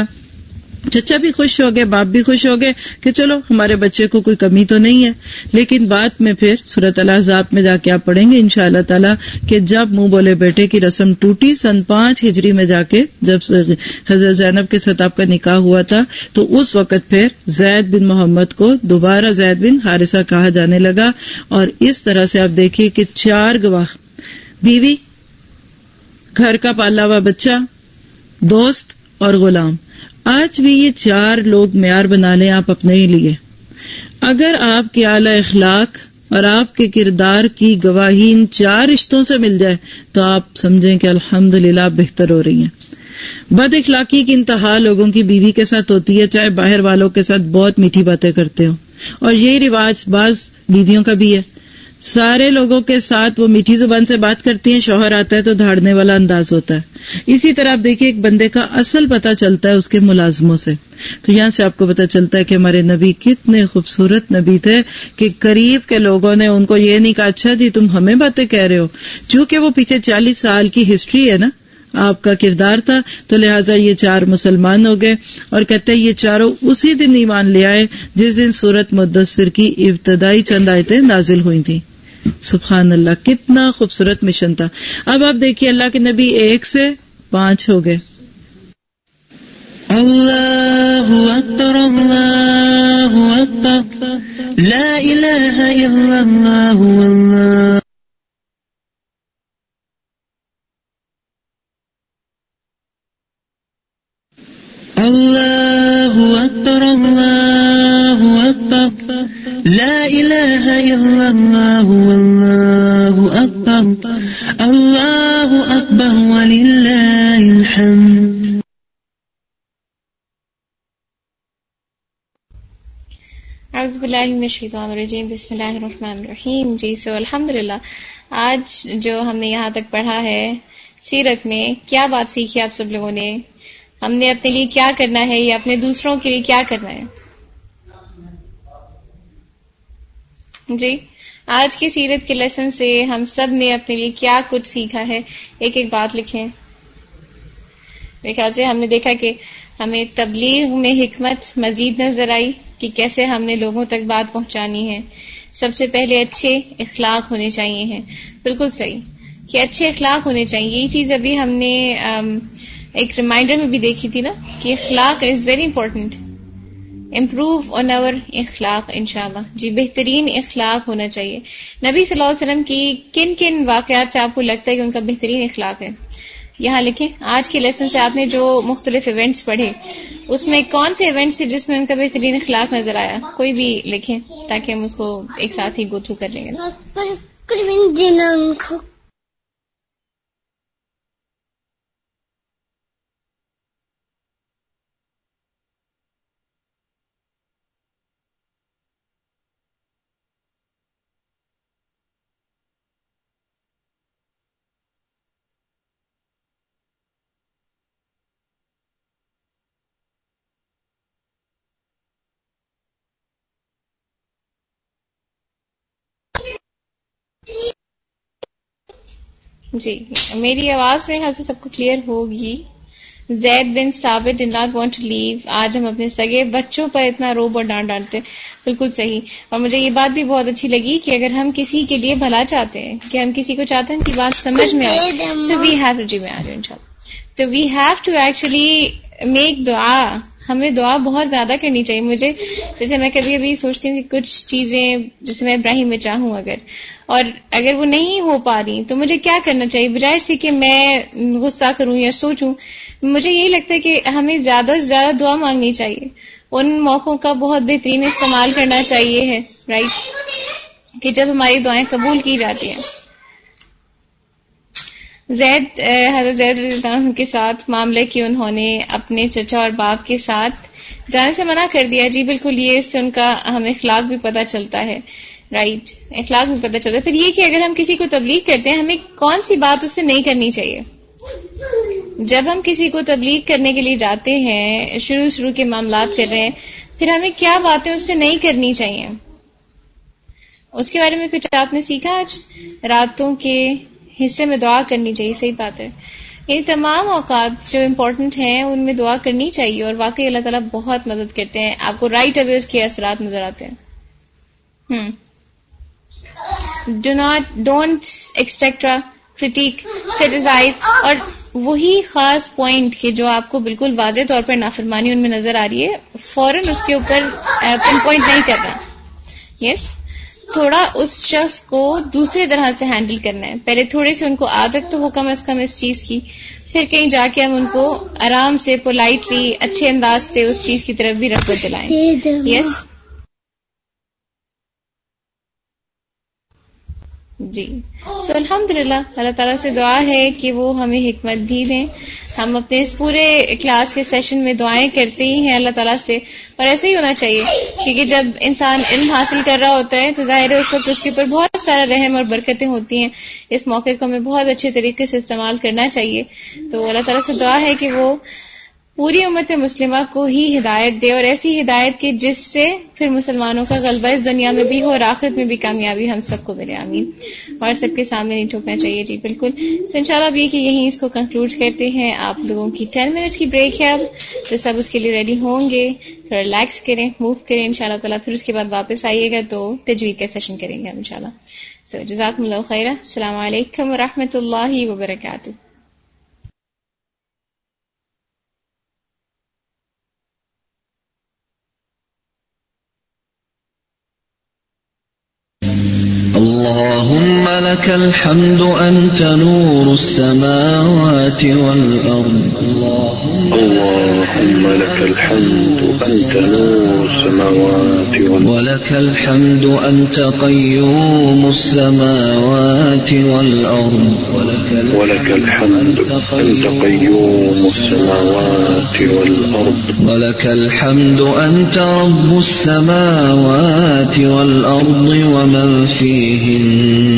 چچا بھی خوش ہو گئے, باپ بھی خوش ہو گئے کہ چلو ہمارے بچے کو کوئی کمی تو نہیں ہے. لیکن بعد میں پھر سورۃ الاحزاب میں جا کے آپ پڑھیں گے انشاءاللہ تعالی کہ جب منہ بولے بیٹے کی رسم ٹوٹی سن 5 ہجری میں جا کے, جب حضرت زینب کے ساتھ آپ کا نکاح ہوا تھا, تو اس وقت پھر زید بن محمد کو دوبارہ زید بن حارثہ کہا جانے لگا. اور اس طرح سے آپ دیکھیے کہ 4 گواہ, بیوی, گھر کا پالا ہوا بچہ, دوست اور غلام. آج بھی یہ 4 لوگ معیار بنا لیں آپ اپنے ہی لیے. اگر آپ کے اعلی اخلاق اور آپ کے کردار کی گواہی ان 4 رشتوں سے مل جائے تو آپ سمجھیں کہ الحمدللہ آپ بہتر ہو رہی ہیں. بد اخلاقی کی انتہا لوگوں کی بیوی کے ساتھ ہوتی ہے, چاہے باہر والوں کے ساتھ بہت میٹھی باتیں کرتے ہوں, اور یہی رواج بعض بیویوں کا بھی ہے. سارے لوگوں کے ساتھ وہ میٹھی زبان سے بات کرتی ہیں, شوہر آتا ہے تو دھاڑنے والا انداز ہوتا ہے. اسی طرح آپ دیکھیے ایک بندے کا اصل پتہ چلتا ہے اس کے ملازموں سے. تو یہاں سے آپ کو پتہ چلتا ہے کہ ہمارے نبی کتنے خوبصورت نبی تھے کہ قریب کے لوگوں نے ان کو یہ نہیں کہا اچھا جی تم ہمیں باتیں کہہ رہے ہو, چونکہ وہ پیچھے 40 سال کی ہسٹری ہے نا, آپ کا کردار تھا, تو لہٰذا یہ 4 مسلمان ہو گئے. اور کہتے ہیں یہ چاروں اسی دن ایمان لے آئے جس دن سورۃ مدثر کی ابتدائی چند آیتیں نازل ہوئی تھیں. سبحان اللہ, کتنا خوبصورت مشن تھا. اب آپ دیکھیے اللہ کے نبی 1 سے 5 ہو گئے. اللہ اکبر اللہ اکبر لا الہ الا اللہ واللہ اللہ اکبر إلا الله والله أكبر الله أكبر ولله الحمد. اعوذ باللہ من الشیطان الرجیم بسم اللہ الرحمن الرحیم. جی الحمدللہ آج جو ہم نے یہاں تک پڑھا ہے سیرت میں کیا بات سیکھی آپ سب لوگوں نے, ہم نے اپنے لیے کیا کرنا ہے یا اپنے دوسروں کے لیے کیا کرنا ہے. جی آج کی سیرت کے لیسن سے ہم سب نے اپنے لیے کیا کچھ سیکھا ہے, ایک ایک بات لکھیں. میرے خیال سے ہم نے دیکھا کہ ہمیں تبلیغ میں حکمت مزید نظر آئی کہ کیسے ہم نے لوگوں تک بات پہنچانی ہے. سب سے پہلے اچھے اخلاق ہونے چاہیے ہیں. بالکل صحیح کہ اچھے اخلاق ہونے چاہیے. یہی چیز ابھی ہم نے ایک ریمائنڈر میں بھی دیکھی تھی نا کہ akhlaq is very important. Improve on our akhlaq انشاءاللہ. جی بہترین اخلاق ہونا چاہیے. نبی صلی اللہ علیہ وسلم کی کن کن واقعات سے آپ کو لگتا ہے کہ ان کا بہترین اخلاق ہے؟ یہاں لکھیں. آج کے لیسن سے آپ نے جو مختلف ایونٹس پڑھے اس میں کون سے ایونٹس تھے جس میں ان کا بہترین اخلاق نظر آیا؟ کوئی بھی لکھیں تاکہ ہم اس کو ایک ساتھ ہی گو تھرو کر لیں گے. جی میری آواز میرے خیال سے سب کو کلیئر ہوگی. زید بن ثابت did not want to leave. آج ہم اپنے سگے بچوں پر اتنا روب اور ڈانٹ ڈالتے. بالکل صحیح. اور مجھے یہ بات بھی بہت اچھی لگی کہ اگر ہم کسی کے لیے بھلا چاہتے ہیں, کہ ہم کسی کو چاہتے ہیں کہ بات سمجھ میں آئے, so we have to, جی میں آ جاؤں انشاءاللہ, تو we have to actually make دعا. ہمیں دعا بہت زیادہ کرنی چاہیے. مجھے جیسے میں کبھی کبھی سوچتی ہوں کہ کچھ چیزیں جیسے میں ابراہیم میں چاہوں اگر وہ نہیں ہو پا رہی تو مجھے کیا کرنا چاہیے, بجائے سے کہ میں غصہ کروں یا سوچوں. مجھے یہی لگتا ہے کہ ہمیں زیادہ سے زیادہ دعا مانگنی چاہیے. ان موقعوں کا بہت بہترین استعمال کرنا چاہیے ہے, رائٹ, کہ جب ہماری دعائیں قبول کی جاتی ہیں. حضرت زید رضی اللہ عنہ کے ساتھ معاملہ کی انہوں نے اپنے چچا اور باپ کے ساتھ جانے سے منع کر دیا. جی بالکل, یہ اس سے ان کا ہمیں اخلاق بھی پتہ چلتا ہے, رائٹ, اخلاق بھی پتہ چلتا ہے. پھر یہ کہ اگر ہم کسی کو تبلیغ کرتے ہیں ہمیں کون سی بات اس سے نہیں کرنی چاہیے. جب ہم کسی کو تبلیغ کرنے کے لیے جاتے ہیں, شروع کے معاملات کر رہے ہیں, پھر ہمیں کیا باتیں اس سے نہیں کرنی چاہیے, اس کے بارے میں کچھ آپ نے سیکھا آج؟ راتوں کے حصے میں دعا کرنی چاہیے. صحیح بات ہے. یہ تمام اوقات جو امپورٹنٹ ہیں ان میں دعا کرنی چاہیے, اور واقعی اللہ تعالیٰ بہت مدد کرتے ہیں. آپ کو رائٹ اوے اس کے اثرات نظر آتے ہیں. ڈونٹ ایکسٹرا کرٹیک, کریٹیسائز, اور وہی خاص پوائنٹ کہ جو آپ کو بالکل واضح طور پر نافرمانی ان میں نظر آ رہی ہے, فوراً اس کے اوپر پن پوائنٹ نہیں کرنا. یس, تھوڑا اس شخص کو دوسرے طرح سے ہینڈل کرنا ہے. پہلے تھوڑے سے ان کو عادت تو ہو کم از کم اس چیز کی, پھر کہیں جا کے ہم ان کو آرام سے پولائٹلی اچھے انداز سے اس چیز کی طرف بھی رغبت دلائیں. یس جی. سو الحمدللہ اللہ تعالیٰ سے دعا ہے کہ وہ ہمیں حکمت بھی دیں. ہم اپنے اس پورے کلاس کے سیشن میں دعائیں کرتے ہی ہیں اللہ تعالیٰ سے, اور ایسے ہی ہونا چاہیے, کیونکہ جب انسان علم حاصل کر رہا ہوتا ہے تو ظاہر ہے اس وقت اس کے اوپر بہت سارا رحم اور برکتیں ہوتی ہیں. اس موقع کو ہمیں بہت اچھے طریقے سے استعمال کرنا چاہیے. تو اللہ تعالیٰ سے دعا ہے کہ وہ پوری امت مسلمہ کو ہی ہدایت دے, اور ایسی ہدایت کی جس سے پھر مسلمانوں کا غلبہ اس دنیا میں بھی ہو اور آخرت میں بھی کامیابی ہم سب کو ملے. آمین. اور سب کے سامنے نہیں ٹھوکنا چاہیے. جی بالکل. سو انشاءاللہ اب یہ کہ یہیں اس کو کنکلوڈ کرتے ہیں. آپ لوگوں کی 10 منٹس کی بریک ہے اب, تو سب اس کے لیے ریڈی ہوں گے. تھوڑا ریلیکس کریں, موو کریں انشاءاللہ تعالیٰ. پھر اس کے بعد واپس آئیے گا تو تجوید کا سیشن کریں گے ہم انشاءاللہ. سو جزاکم اللہ خیرہ. السلام علیکم ورحمۃ اللہ وبرکاتہ. اللهم لك الحمد أنت نور السماوات والأرض. اللهم لك الحمد أنت نور السماوات والأرض ولك الحمد أنت قيوم السماوات والأرض ولك الحمد أنت قيوم السماوات والأرض ولك الحمد أنت رب السماوات والأرض ومن فيهن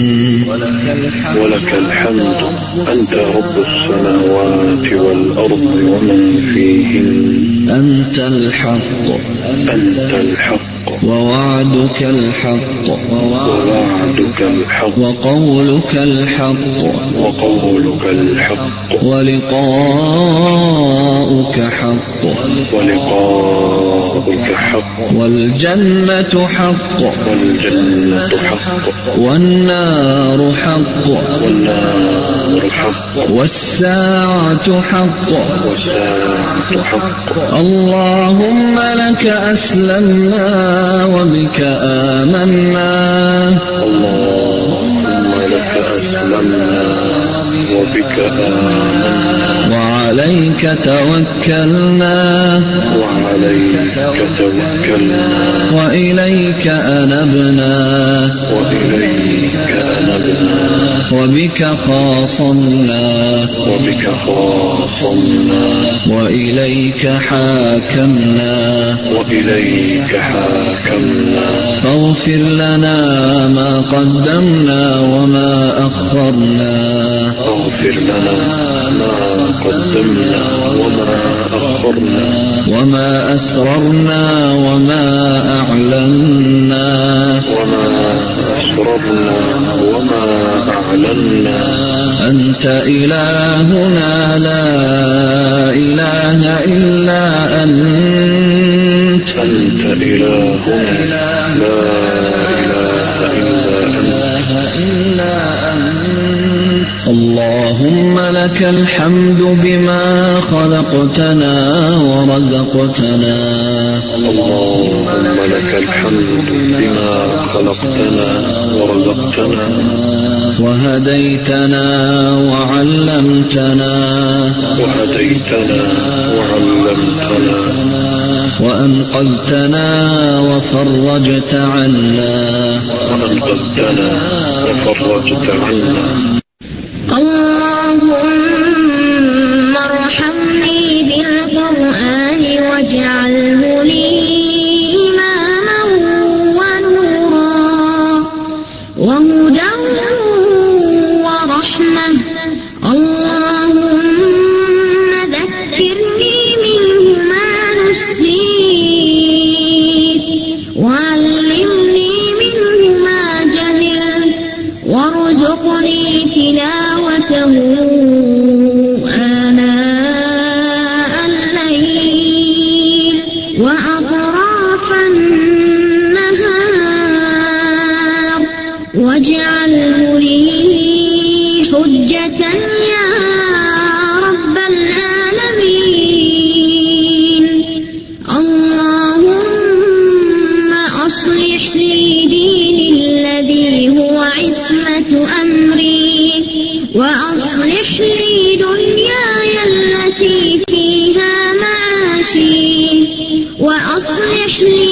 ولك الحمد أنت رب السماوات والأرض ومن فيهن أنت الحق ووعدك الحق وقولك الحق ولقاؤك حق والجنة حق والنار حق والساعة حق اللهم لك أسلمنا وبك آمنا وعليك توكلنا وإليك أنبنا وبك خاصمنا وإليك حاكمنا فاغفر لنا ما قدمنا وما أخرنا وما أسررنا وما أعلنا أنت إلهنا لا إله إلا أنت اللهم لك الحمد بما خلقتنا ورزقتنا وهديتنا وعلمتنا وأنقذتنا وفرجت عنا اللهم ارحمني بالقرآن واجعله لي إماما ونورا وهدى ورحمة اللهم ذكرني منه ما نسيت وعلمني منه ما جهلت وارزقني تلاوته آناء الليل وأطراف النهار واجعله لي حجة يا رب العالمين اللهم أصلح لي ديني الذي هو عصمة أمري وأصلح لي دنياي التي فيها معاشي وأصلح لي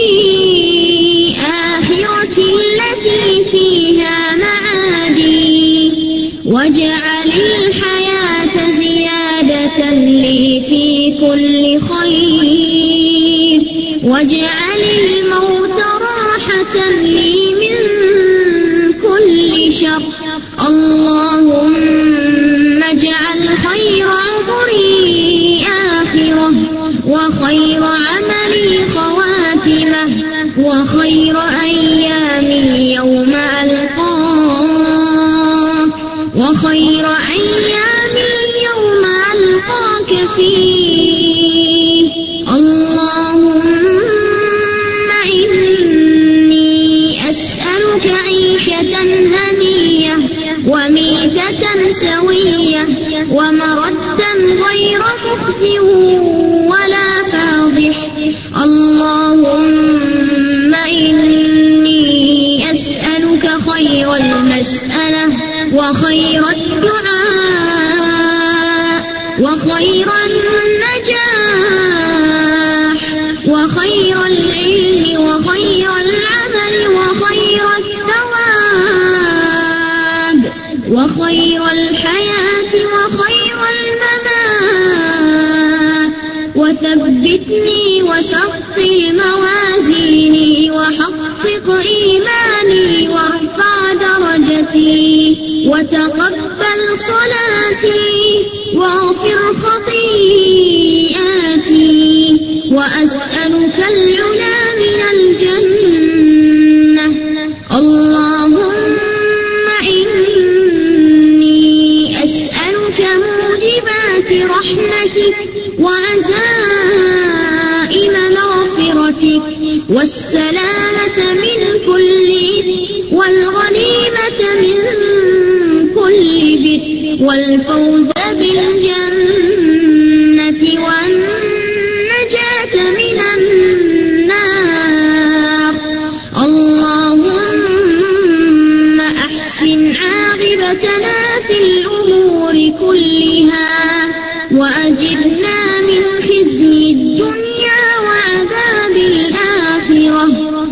آخرتي التي فيها معادي واجعل الحياة زيادة لي في كل خير واجعل الموت راحة لي من كل شر اللهم اجعل خير عمري آخرة وخير عملي خواتمة وخير أيامي يوم ألقاك وخير أيامي يوم ألقاك فيه اللهم إني أسألك عيشة هنية وميتة سوية ومردا غير مخزٍ ولا فاضح اللهم إني أسألك خير المسألة وخير الدعاء وخير وخير الحياة وخير الممات، وثبتني وثقل موازيني وحقق إيماني وارفع درجتي وتقبل صلاتي واغفر خطيئاتي، وأسألك العلا من الجنة. اللهم إني أسألك موجبات رحمتك وعزائم مغفرتك والسلامة من كل إثم والغنيمة من كل بر والفوز بالجنة والنجاة من النار. اللهم أحسن عاقبتنا في الأمور كلها وأجرنا من خزي الدنيا وعذاب الآخرة.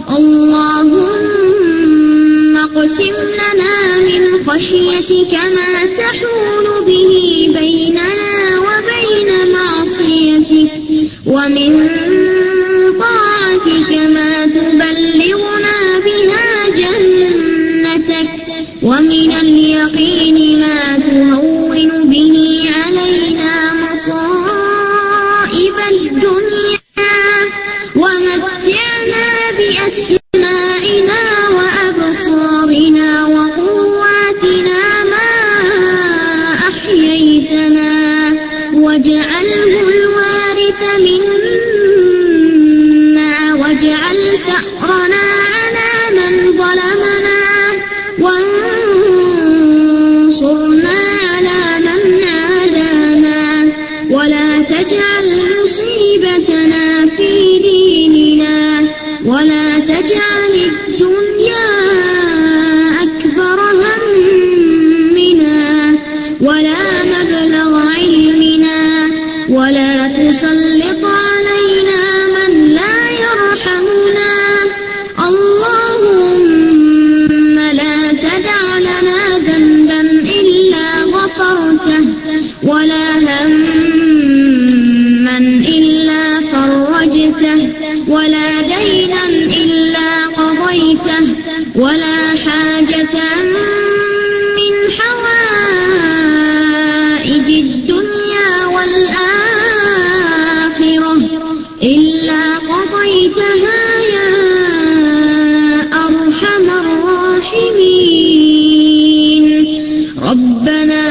اللهم اقسم لنا من خشيتك ما تحول به بيننا وبين معصيتك، ومن طاعتك ما تبلغنا بها جنتك، ومن اليقين ما تهون به علينا مصائب الدنيا، ومتعنا بأسماعنا وأبصارنا وقواتنا ما أحييتنا، واجعله الوارث منا، واجعل ثأرنا على من ظلمنا، وانصرنا على من عادانا، ولا تجعل مصيبتنا في ديننا، ولا تجعل الدنيا أكبر همنا ولا مبلغ علمنا، ولا تسلط علينا من لا يرحمنا. اللهم لا تدع لنا ذنبا إلا غفرته، ولا هما إلا فرجته، ولا دينا إلا قضيته، ولا حاجة من حوائج الدنيا والآخرة إلا قضيتها يا أرحم الراحمين. ربنا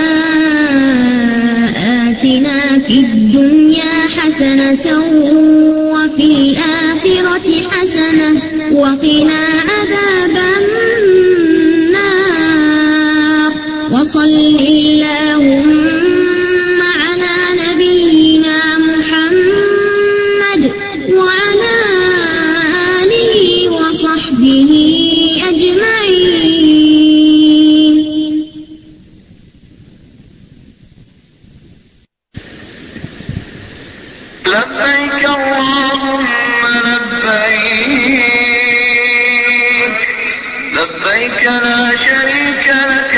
آتنا في الدنيا حسنة وفي الآخرة حسنة وقنا عذاب النار. وصل اللهم على نبينا محمد وعلى آله وصحبه أجمعين. لبيك اللهم لبيك، لبيك لا شريك لك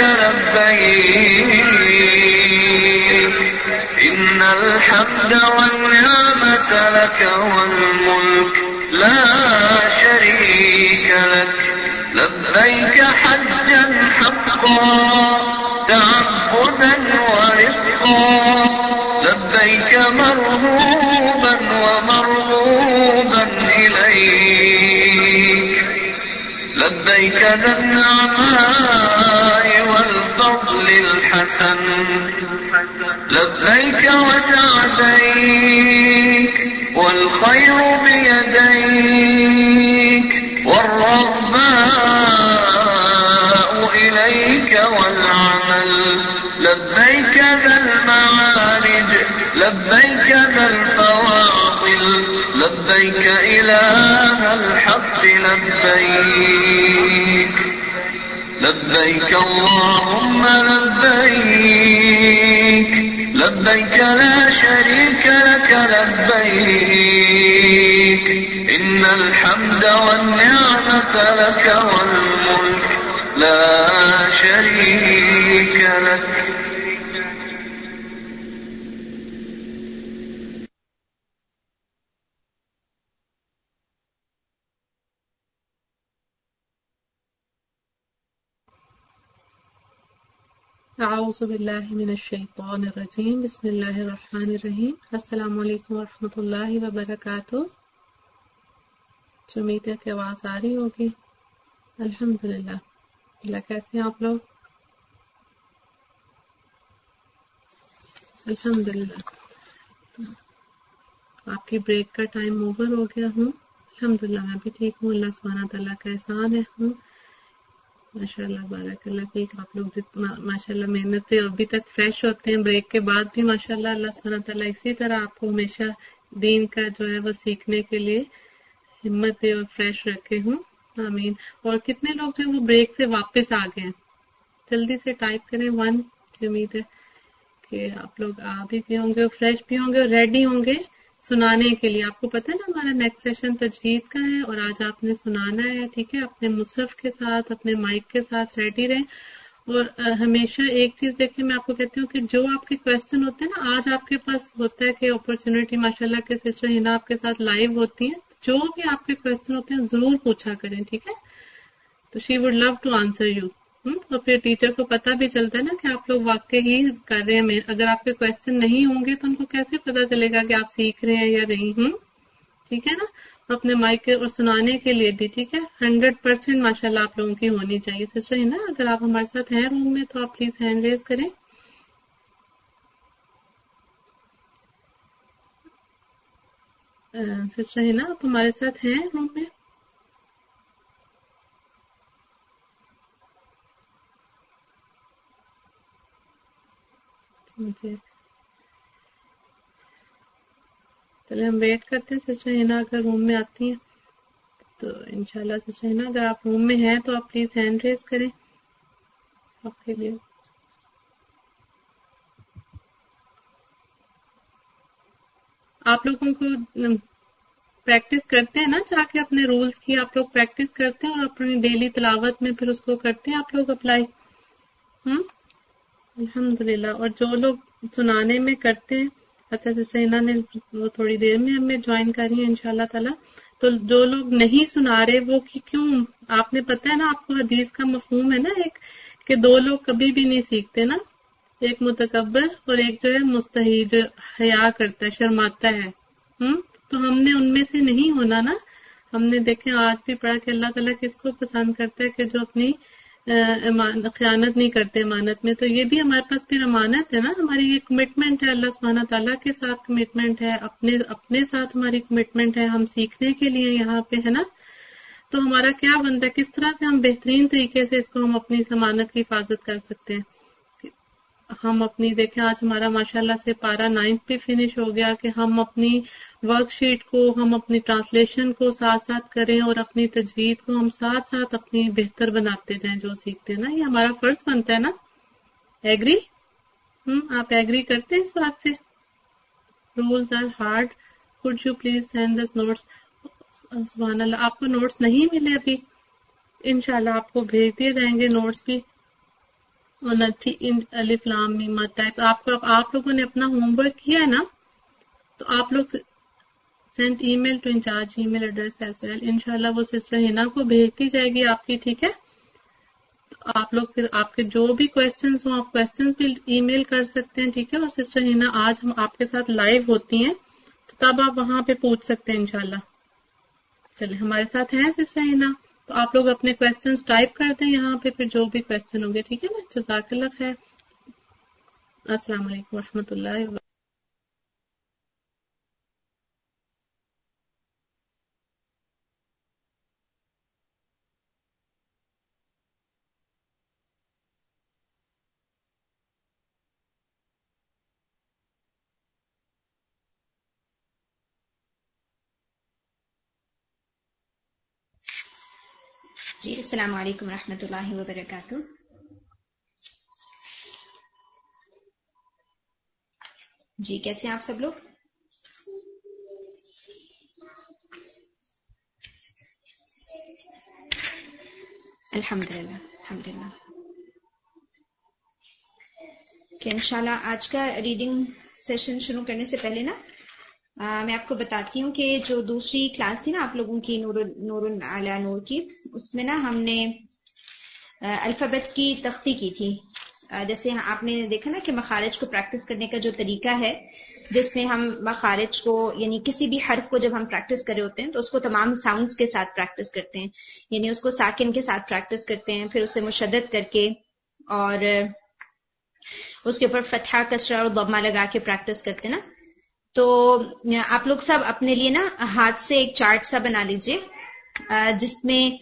لبيك، إن الحمد والنعمة لك والملك لا شريك لك. لبيك حجا حقا تعبدا ورقا، لبيك مرهوبا ومرغوبا إليك، لبيك ذا النعماء والفضل الحسن، لبيك وسعديك والخير بيديك والرغباء إليك والعمل، لبيك ذا المعارج، لبيك ذا الفواضل، لبيك إله الحق لبيك، لبيك اللهم لبيك، لبيك لا شريك لك لبيك، إن الحمد والنعمة لك والملك لا شريك لك. اعوذ باللہ من الشیطان الرجیم. بسم اللہ الرحمن الرحیم. السلام علیکم ورحمۃ اللہ وبرکاتہ. امید ہے کہ آواز آ رہی ہوگی. الحمدللہ. اللہ کیسے ہیں آپ لوگ؟ الحمدللہ. آپ کی بریک کا ٹائم اوور ہو گیا ہوں. الحمدللہ میں بھی ٹھیک ہوں. اللہ سبحانہ تعالیٰ کا احسان ہے. ہوں ماشاء اللہ بارک اللہ فیک. آپ لوگ جس ماشاء اللہ محنت سے ابھی تک فریش ہوتے ہیں بریک کے بعد بھی ماشاء اللہ. اللہ سبحانہ تعالیٰ اسی طرح آپ کو ہمیشہ دین کا جو ہے وہ سیکھنے کے لیے ہمت دے اور فریش رکھے ہوں. آمین. اور کتنے لوگ جو وہ بریک سے واپس آ گئے ہیں جلدی سے ٹائپ کریں 1. امید ہے کہ آپ لوگ آ بھی گئے ہوں گے, فریش بھی ہوں گے اور ریڈی ہوں گے سنانے کے لیے. آپ کو پتہ ہے نا ہمارا نیکسٹ سیشن تجوید کا ہے اور آج آپ نے سنانا ہے. ٹھیک ہے, اپنے مصحف کے ساتھ اپنے مائک کے ساتھ ریڈی رہیں. اور ہمیشہ ایک چیز دیکھیں, میں آپ کو کہتی ہوں کہ جو آپ کے کویشچن ہوتے ہیں نا, آج آپ کے پاس ہوتا ہے کہ اپرچونٹی ماشاءاللہ کے سسٹر ہینا آپ کے ساتھ لائیو ہوتی ہیں, جو بھی آپ کے کویشچن ہوتے ہیں ضرور پوچھا کریں. ٹھیک ہے, تو she would love to answer you. اور پھر ٹیچر کو پتہ بھی چلتا ہے نا کہ آپ لوگ واقعی ہی کر رہے ہیں. اگر آپ کے کویشچن نہیں ہوں گے تو ان کو کیسے پتہ چلے گا کہ آپ سیکھ رہے ہیں یا نہیں. ٹھیک ہے نا, اپنے مائک اور سنانے کے لیے بھی. ٹھیک ہے, 100% ماشاء اللہ آپ لوگوں کی ہونی چاہیے. سسٹر ہے نا, اگر آپ ہمارے ساتھ ہیں روم میں تو آپ پلیز ہینڈ ریز کریں. سسٹر ہے نا, آپ ہمارے ساتھ ہیں روم میں؟ مجھے چلے ہم ویٹ کرتے ہیں. سسٹر ہینا اگر روم میں آتی ہیں تو انشاءاللہ. سسٹر ہینا اگر آپ روم میں ہیں تو آپ پلیز ہینڈ ریز کریں آپ کے لیے. آپ لوگوں کو پریکٹس کرتے ہیں نا جا کے اپنے رولز کی, آپ لوگ پریکٹس کرتے ہیں اور اپنی ڈیلی تلاوت میں پھر اس کو کرتے ہیں آپ لوگ اپلائی. الحمدللہ. اور جو لوگ سنانے میں کرتے ہیں, اچھا سسٹر ہینا نے وہ تھوڑی دیر میں ہمیں جوائن کری ہے انشاءاللہ تعالی. تو جو لوگ نہیں سنا رہے وہ کیوں, آپ نے پتہ ہے نا آپ کو حدیث کا مفہوم ہے نا ایک, کہ 2 لوگ کبھی بھی نہیں سیکھتے نا, ایک متکبر اور ایک جو ہے مستحی, جو حیا کرتا ہے, شرماتا ہے. تو ہم نے ان میں سے نہیں ہونا نا. ہم نے دیکھیں آج بھی پڑھا کہ اللہ تعالیٰ کس کو پسند کرتا ہے, کہ جو اپنی خیانت نہیں کرتے امانت میں. تو یہ بھی ہمارے پاس پھر امانت ہے نا, ہماری یہ کمٹمنٹ ہے اللہ سبحانہ تعالیٰ کے ساتھ, کمٹمنٹ ہے اپنے ساتھ, ہماری کمٹمنٹ ہے, ہم سیکھنے کے لیے یہاں پہ ہے نا. تو ہمارا کیا بنتا ہے, کس طرح سے ہم بہترین طریقے سے اس کو ہم اپنی امانت کی حفاظت کر سکتے ہیں. ہم اپنی دیکھیں آج ہمارا ماشاءاللہ سے پارا 9 بھی فنش ہو گیا, کہ ہم اپنی ورک شیٹ کو, ہم اپنی ٹرانسلیشن کو ساتھ ساتھ کریں اور اپنی تجوید کو ہم ساتھ ساتھ اپنی بہتر بناتے جائیں جو سیکھتے ہیں نا. یہ ہمارا فرض بنتا ہے نا. ایگری؟ آپ ایگری کرتے ہیں اس بات سے؟ Rules are hard, could you please send us notes. سبحان اللہ, آپ کو نوٹس نہیں ملے ابھی؟ انشاءاللہ آپ کو بھیج دیے جائیں گے نوٹس بھی. الف لام میم ٹائپ آپ لوگوں نے اپنا ہوم ورک کیا ہے نا, تو آپ لوگ send email to incharge email address as well. انشاءاللہ وہ سسٹر ہینا کو بھیجتی جائے گی آپ کی. ٹھیک ہے, تو آپ لوگ پھر آپ کے جو بھی کویشچنز ہوں آپ کویشچنز بھی ای میل کر سکتے ہیں. ٹھیک ہے, اور سسٹر ہینا آج ہم آپ کے ساتھ لائیو ہوتی ہیں تو تب آپ وہاں پہ پوچھ سکتے ہیں انشاءاللہ. چلے ہمارے ساتھ ہیں سسٹر ہینا, تو آپ لوگ اپنے کویشچنز ٹائپ کر دیں یہاں پہ, پھر جو بھی کویشچن ہوں گے. ٹھیک ہے نا, جزاک اللہ خیر. السلام علیکم ورحمۃ اللہ وبرکاتہ. جی السلام علیکم ورحمۃ اللہ وبرکاتہ. جی کیسے ہیں آپ سب لوگ؟ अल्हम्दुलिल्लाह अल्हम्दुलिल्लाह। कि इंशाल्लाह आज का रीडिंग सेशन शुरू करने से पहले ना मैं आपको बताती हूँ कि जो दूसरी क्लास थी ना आप लोगों की नूरुन अला नूर की, उसमें ना हमने अल्फाबेट्स की तख्ती की थी। जैसे आपने देखा ना कि मखारिज को प्रैक्टिस करने का जो तरीका है, जिसमें हम मखारिज को यानी किसी भी हर्फ को जब हम प्रैक्टिस कर रहे होते हैं तो उसको तमाम साउंड्स के साथ प्रैक्टिस करते हैं, यानी उसको साकिन के साथ प्रैक्टिस करते हैं, फिर उसे मुशद्दद करके और उसके ऊपर फतहा कसरा और दम्मा लगा के प्रैक्टिस करते हैं ना। तो आप लोग सब अपने लिए ना हाथ से एक चार्ट सा बना लीजिए जिसमें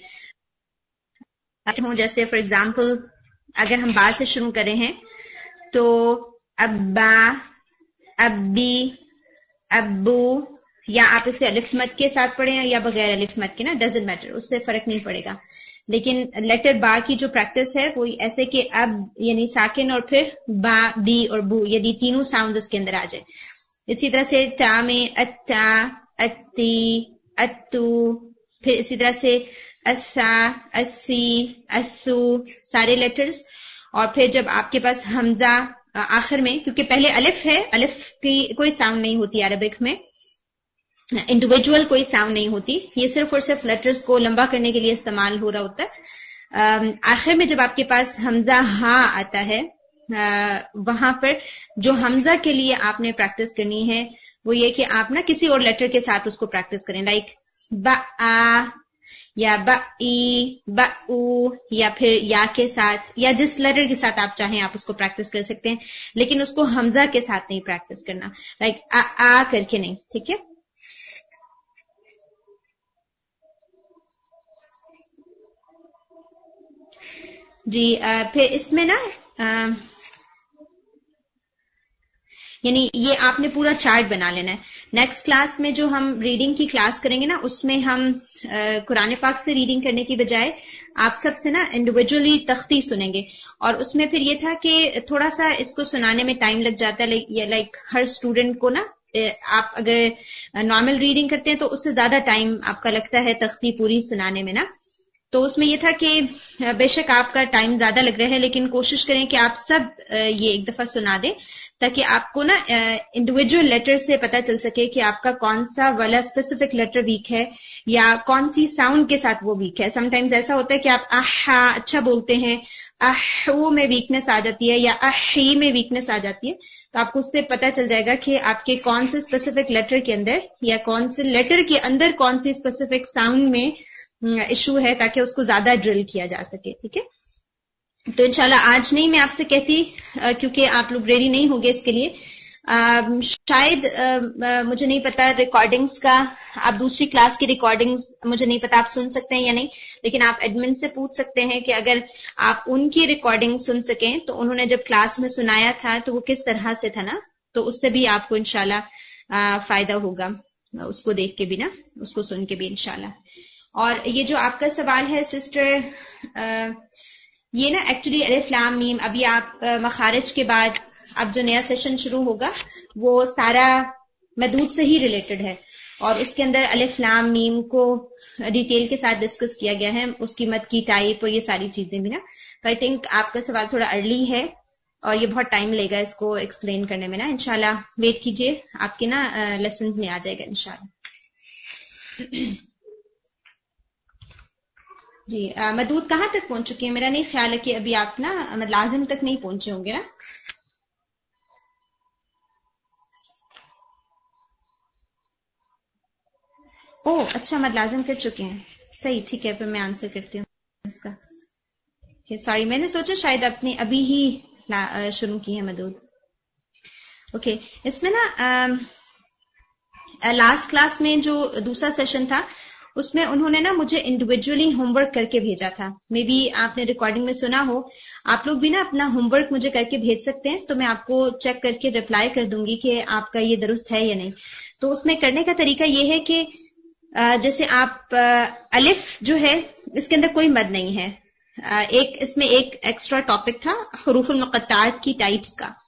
जैसे फॉर एग्जांपल अगर हम बा से शुरू कर रहे हैं तो अब्बा, अब्बी, अब्बू, या आप इसे अलिफ मद के साथ पढ़ें या बगैर अलिफ मद के ना, डजंट मैटर, उससे फर्क नहीं पड़ेगा। लेकिन लेटर बा की जो प्रैक्टिस है वो ऐसे कि अब यानी साकिन और फिर बा, बी और बू, यदि तीनों साउंड इसके अंदर आ जाए। इसी तरह से ता में अत्ता, अत्ती, अत्तू, फिर इसी तरह से अस्सा, अस्सी, अस्सू, सारे लेटर्स। और फिर जब आपके पास हमजा आखिर में, क्योंकि पहले अलिफ है, अलिफ की कोई साउंड नहीं होती अरबिक में, इंडिविजुअल कोई साउंड नहीं होती, ये सिर्फ और सिर्फ लेटर्स को लंबा करने के लिए इस्तेमाल हो रहा होता है। आखिर में जब आपके पास हमजा हा आता है, वहां पर जो हमजा के लिए आपने प्रैक्टिस करनी है वो ये कि आप ना किसी और लेटर के साथ उसको प्रैक्टिस करें, लाइक बा या बई, बऊ, या फिर या के साथ, या जिस लेटर के साथ आप चाहें आप उसको प्रैक्टिस कर सकते हैं, लेकिन उसको हमजा के साथ नहीं प्रैक्टिस करना, लाइक आ करके नहीं, ठीक है। जी फिर इसमें ना यानी ये आपने पूरा चार्ट बना लेना है। नेक्स्ट क्लास में जो हम रीडिंग की क्लास करेंगे ना, उसमें हम कुरान पाक से रीडिंग करने की बजाय आप सबसे ना इंडिविजुअली तख्ती सुनेंगे। और उसमें फिर ये था कि थोड़ा सा इसको सुनाने में टाइम लग जाता है, लाइक हर स्टूडेंट को ना, आप अगर नॉर्मल रीडिंग करते हैं तो उससे ज्यादा टाइम आपका लगता है तख्ती पूरी सुनाने में ना। तो उसमें यह था कि बेशक आपका टाइम ज्यादा लग रहा है, लेकिन कोशिश करें कि आप सब ये एक दफा सुना दें, ताकि आपको ना इंडिविजुअल लेटर से पता चल सके कि आपका कौन सा वाला स्पेसिफिक लेटर वीक है या कौन सी साउंड के साथ वो वीक है। समटाइम्स ऐसा होता है कि आप आहा अच्छा बोलते हैं, आहू में वीकनेस आ जाती है या आही में वीकनेस आ जाती है, तो आपको उससे पता चल जाएगा कि आपके कौन से स्पेसिफिक लेटर के अंदर या कौन से लेटर के अंदर कौन सी स्पेसिफिक साउंड में इशू है, ताकि उसको ज्यादा ड्रिल किया जा सके, ठीक है। तो इंशाल्लाह आज नहीं मैं आपसे कहती, क्योंकि आप लोग रेडी नहीं होंगे इसके लिए। शायद मुझे नहीं पता रिकॉर्डिंग्स का, आप दूसरी क्लास की रिकॉर्डिंग्स मुझे नहीं पता आप सुन सकते हैं या नहीं, लेकिन आप एडमिन से पूछ सकते हैं कि अगर आप उनकी रिकॉर्डिंग सुन सकें तो उन्होंने जब क्लास में सुनाया था तो वो किस तरह से था ना, तो उससे भी आपको इंशाल्लाह फायदा होगा, उसको देख के भी ना, उसको सुन के भी इंशाल्लाह। और ये जो आपका सवाल है सिस्टर, ये ना एक्चुअली अलिफ लाम मीम, अभी आप मखारिज के बाद अब जो नया सेशन शुरू होगा वो सारा मदूद से ही रिलेटेड है, और उसके अंदर अलिफ लाम मीम को डिटेल के साथ डिस्कस किया गया है, उसकी मद की टाइप और ये सारी चीजें भी ना। तो आई थिंक आपका सवाल थोड़ा अर्ली है और ये बहुत टाइम लेगा इसको एक्सप्लेन करने में ना। इंशाल्लाह वेट कीजिए, आपके ना लेसन्स में आ जाएगा इंशाल्लाह। जी मदूद कहाँ तक पहुंच चुकी है? मेरा नहीं ख्याल है कि अभी आप ना लाजिम तक नहीं पहुंचे होंगे ना। ओह अच्छा, लाजिम कर चुके हैं, सही, ठीक है, फिर मैं आंसर करती हूँ इसका। सॉरी, मैंने सोचा शायद आपने अभी ही शुरू की है मदूद। ओके, इसमें ना लास्ट क्लास में जो दूसरा सेशन था उसमें उन्होंने ना मुझे इंडिविजुअली होमवर्क करके भेजा था। मे बी आपने रिकॉर्डिंग में सुना हो, आप लोग भी ना अपना होमवर्क मुझे करके भेज सकते हैं, तो मैं आपको चेक करके रिप्लाई कर दूंगी कि आपका ये दुरुस्त है या नहीं। तो उसमें करने का तरीका ये है कि जैसे आप अलिफ जो है इसके अंदर कोई मद नहीं है, इसमें एक एक्स्ट्रा टॉपिक था हुरूफुल मुक़त्ताअत की टाइप्स का,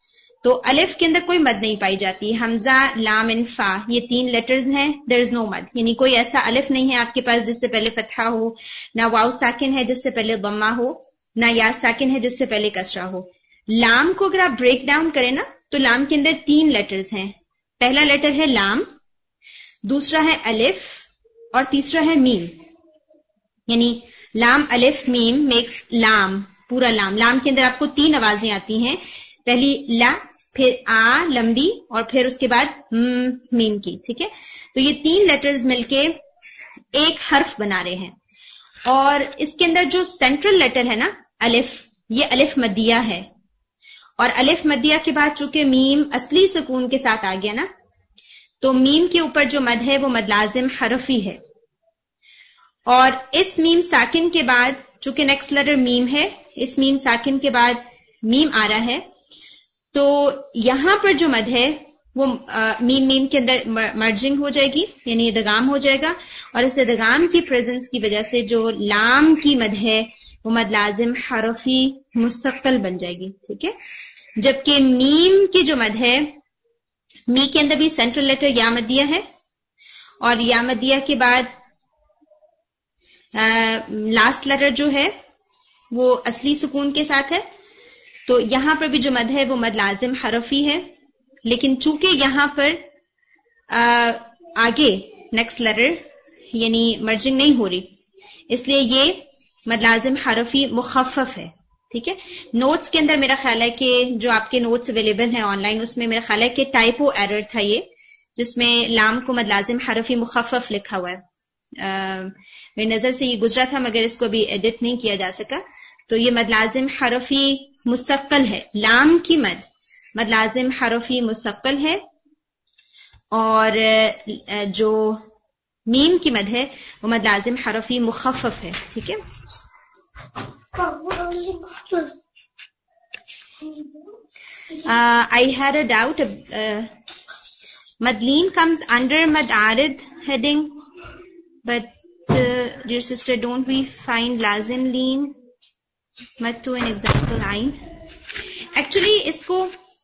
تو الف کے اندر کوئی مد نہیں پائی جاتی. حمزہ، لام اینڈ فا یہ 3 لیٹرز ہیں. دیر از نو مد، یعنی کوئی ایسا الف نہیں ہے آپ کے پاس جس سے پہلے فتحہ ہو، نہ واو ساکن ہے جس سے پہلے ضمہ ہو، نہ یا ساکن ہے جس سے پہلے کسرہ ہو. لام کو اگر آپ بریک ڈاؤن کریں نا تو لام کے اندر 3 لیٹرز ہیں. پہلا لیٹر ہے لام، دوسرا ہے الف اور تیسرا ہے میم. یعنی لام الف میم میکس لام، پورا لام. لام کے اندر آپ کو 3 آوازیں آتی ہیں، پہلی لا، پھر آ لمبی، اور پھر اس کے بعد میم کی. ٹھیک ہے، تو یہ 3 لیٹرز مل کے ایک حرف بنا رہے ہیں. اور اس کے اندر جو سینٹرل لیٹر ہے نا الف، یہ الف مدیہ ہے. اور الف مدیہ کے بعد چونکہ میم اصلی سکون کے ساتھ آ گیا نا، تو میم کے اوپر جو مد ہے وہ مد لازم حرفی ہے. اور اس میم ساکن کے بعد چونکہ نیکسٹ لیٹر میم ہے، اس میم ساکن کے بعد میم آ رہا ہے، تو یہاں پر جو مد ہے وہ میم کے اندر مرجنگ ہو جائے گی، یعنی ادغام ہو جائے گا. اور اس ادغام کی پریزنس کی وجہ سے جو لام کی مد ہے وہ مد لازم حرفی مستقل بن جائے گی. ٹھیک ہے، جبکہ میم کی جو مد ہے، می کے اندر بھی سینٹرل لیٹر یا مدیہ ہے، اور یا مدیہ کے بعد لاسٹ لیٹر جو ہے وہ اصلی سکون کے ساتھ ہے. تو یہاں پر بھی جو مد ہے وہ مد لازم حرفی ہے. لیکن چونکہ یہاں پر آگے نیکسٹ لیٹر یعنی مرجنگ نہیں ہو رہی، اس لیے یہ مد لازم حرفی مخفف ہے. ٹھیک ہے، نوٹس کے اندر میرا خیال ہے کہ جو آپ کے نوٹس اویلیبل ہیں آن لائن، اس میں میرا خیال ہے کہ ٹائپو ایرر تھا یہ، جس میں لام کو مد لازم حرفی مخفف لکھا ہوا ہے. میری نظر سے یہ گزرا تھا مگر اس کو ابھی ایڈٹ نہیں کیا جا سکا. تو یہ مد لازم حرفی مستقل ہے. لام کی مد لازم حرفی مستقل ہے، اور جو میم کی مد ہے وہ مد لازم حرفی مخفف ہے. ٹھیک ہے، I had a doubt. Madleen comes under Mad Arid heading, but dear sister, don't we find Lazim Leen Mad to an example line? Actually, isko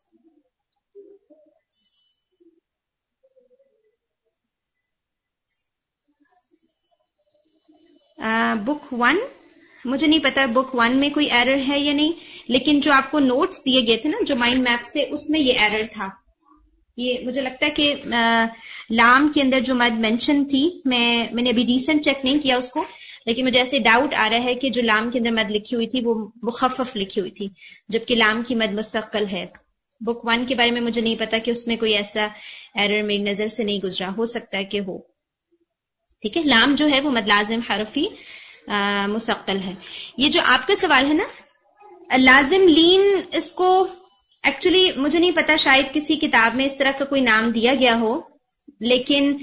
book 1 مجھے نہیں پتا بک 1 میں کوئی ایرر ہے یا نہیں، لیکن جو آپ کو نوٹس دیے گئے تھے نا جو مائنڈ میپس تھے اس میں یہ ایرر تھا. یہ مجھے لگتا ہے کہ لام کے اندر جو مد مینشن تھی، میں نے ابھی ریسنٹ چیک نہیں کیا اس کو، لیکن مجھے ایسے ڈاؤٹ آ رہا ہے کہ جو لام کے اندر مد لکھی ہوئی تھی وہ مخفف لکھی ہوئی تھی، جبکہ لام کی مد مستقل ہے. بک 1 کے بارے میں مجھے نہیں پتا کہ اس میں کوئی ایسا ایرر میری نظر سے نہیں گزرا، ہو سکتا ہے کہ ہو. ٹھیک ہے، لام جو ہے وہ مد لازم حرفی مستقل ہے. یہ جو آپ کا سوال ہے نا لازم لین، اس کو ایکچولی مجھے نہیں پتا، شاید کسی کتاب میں اس طرح کا کوئی نام دیا گیا ہو، لیکن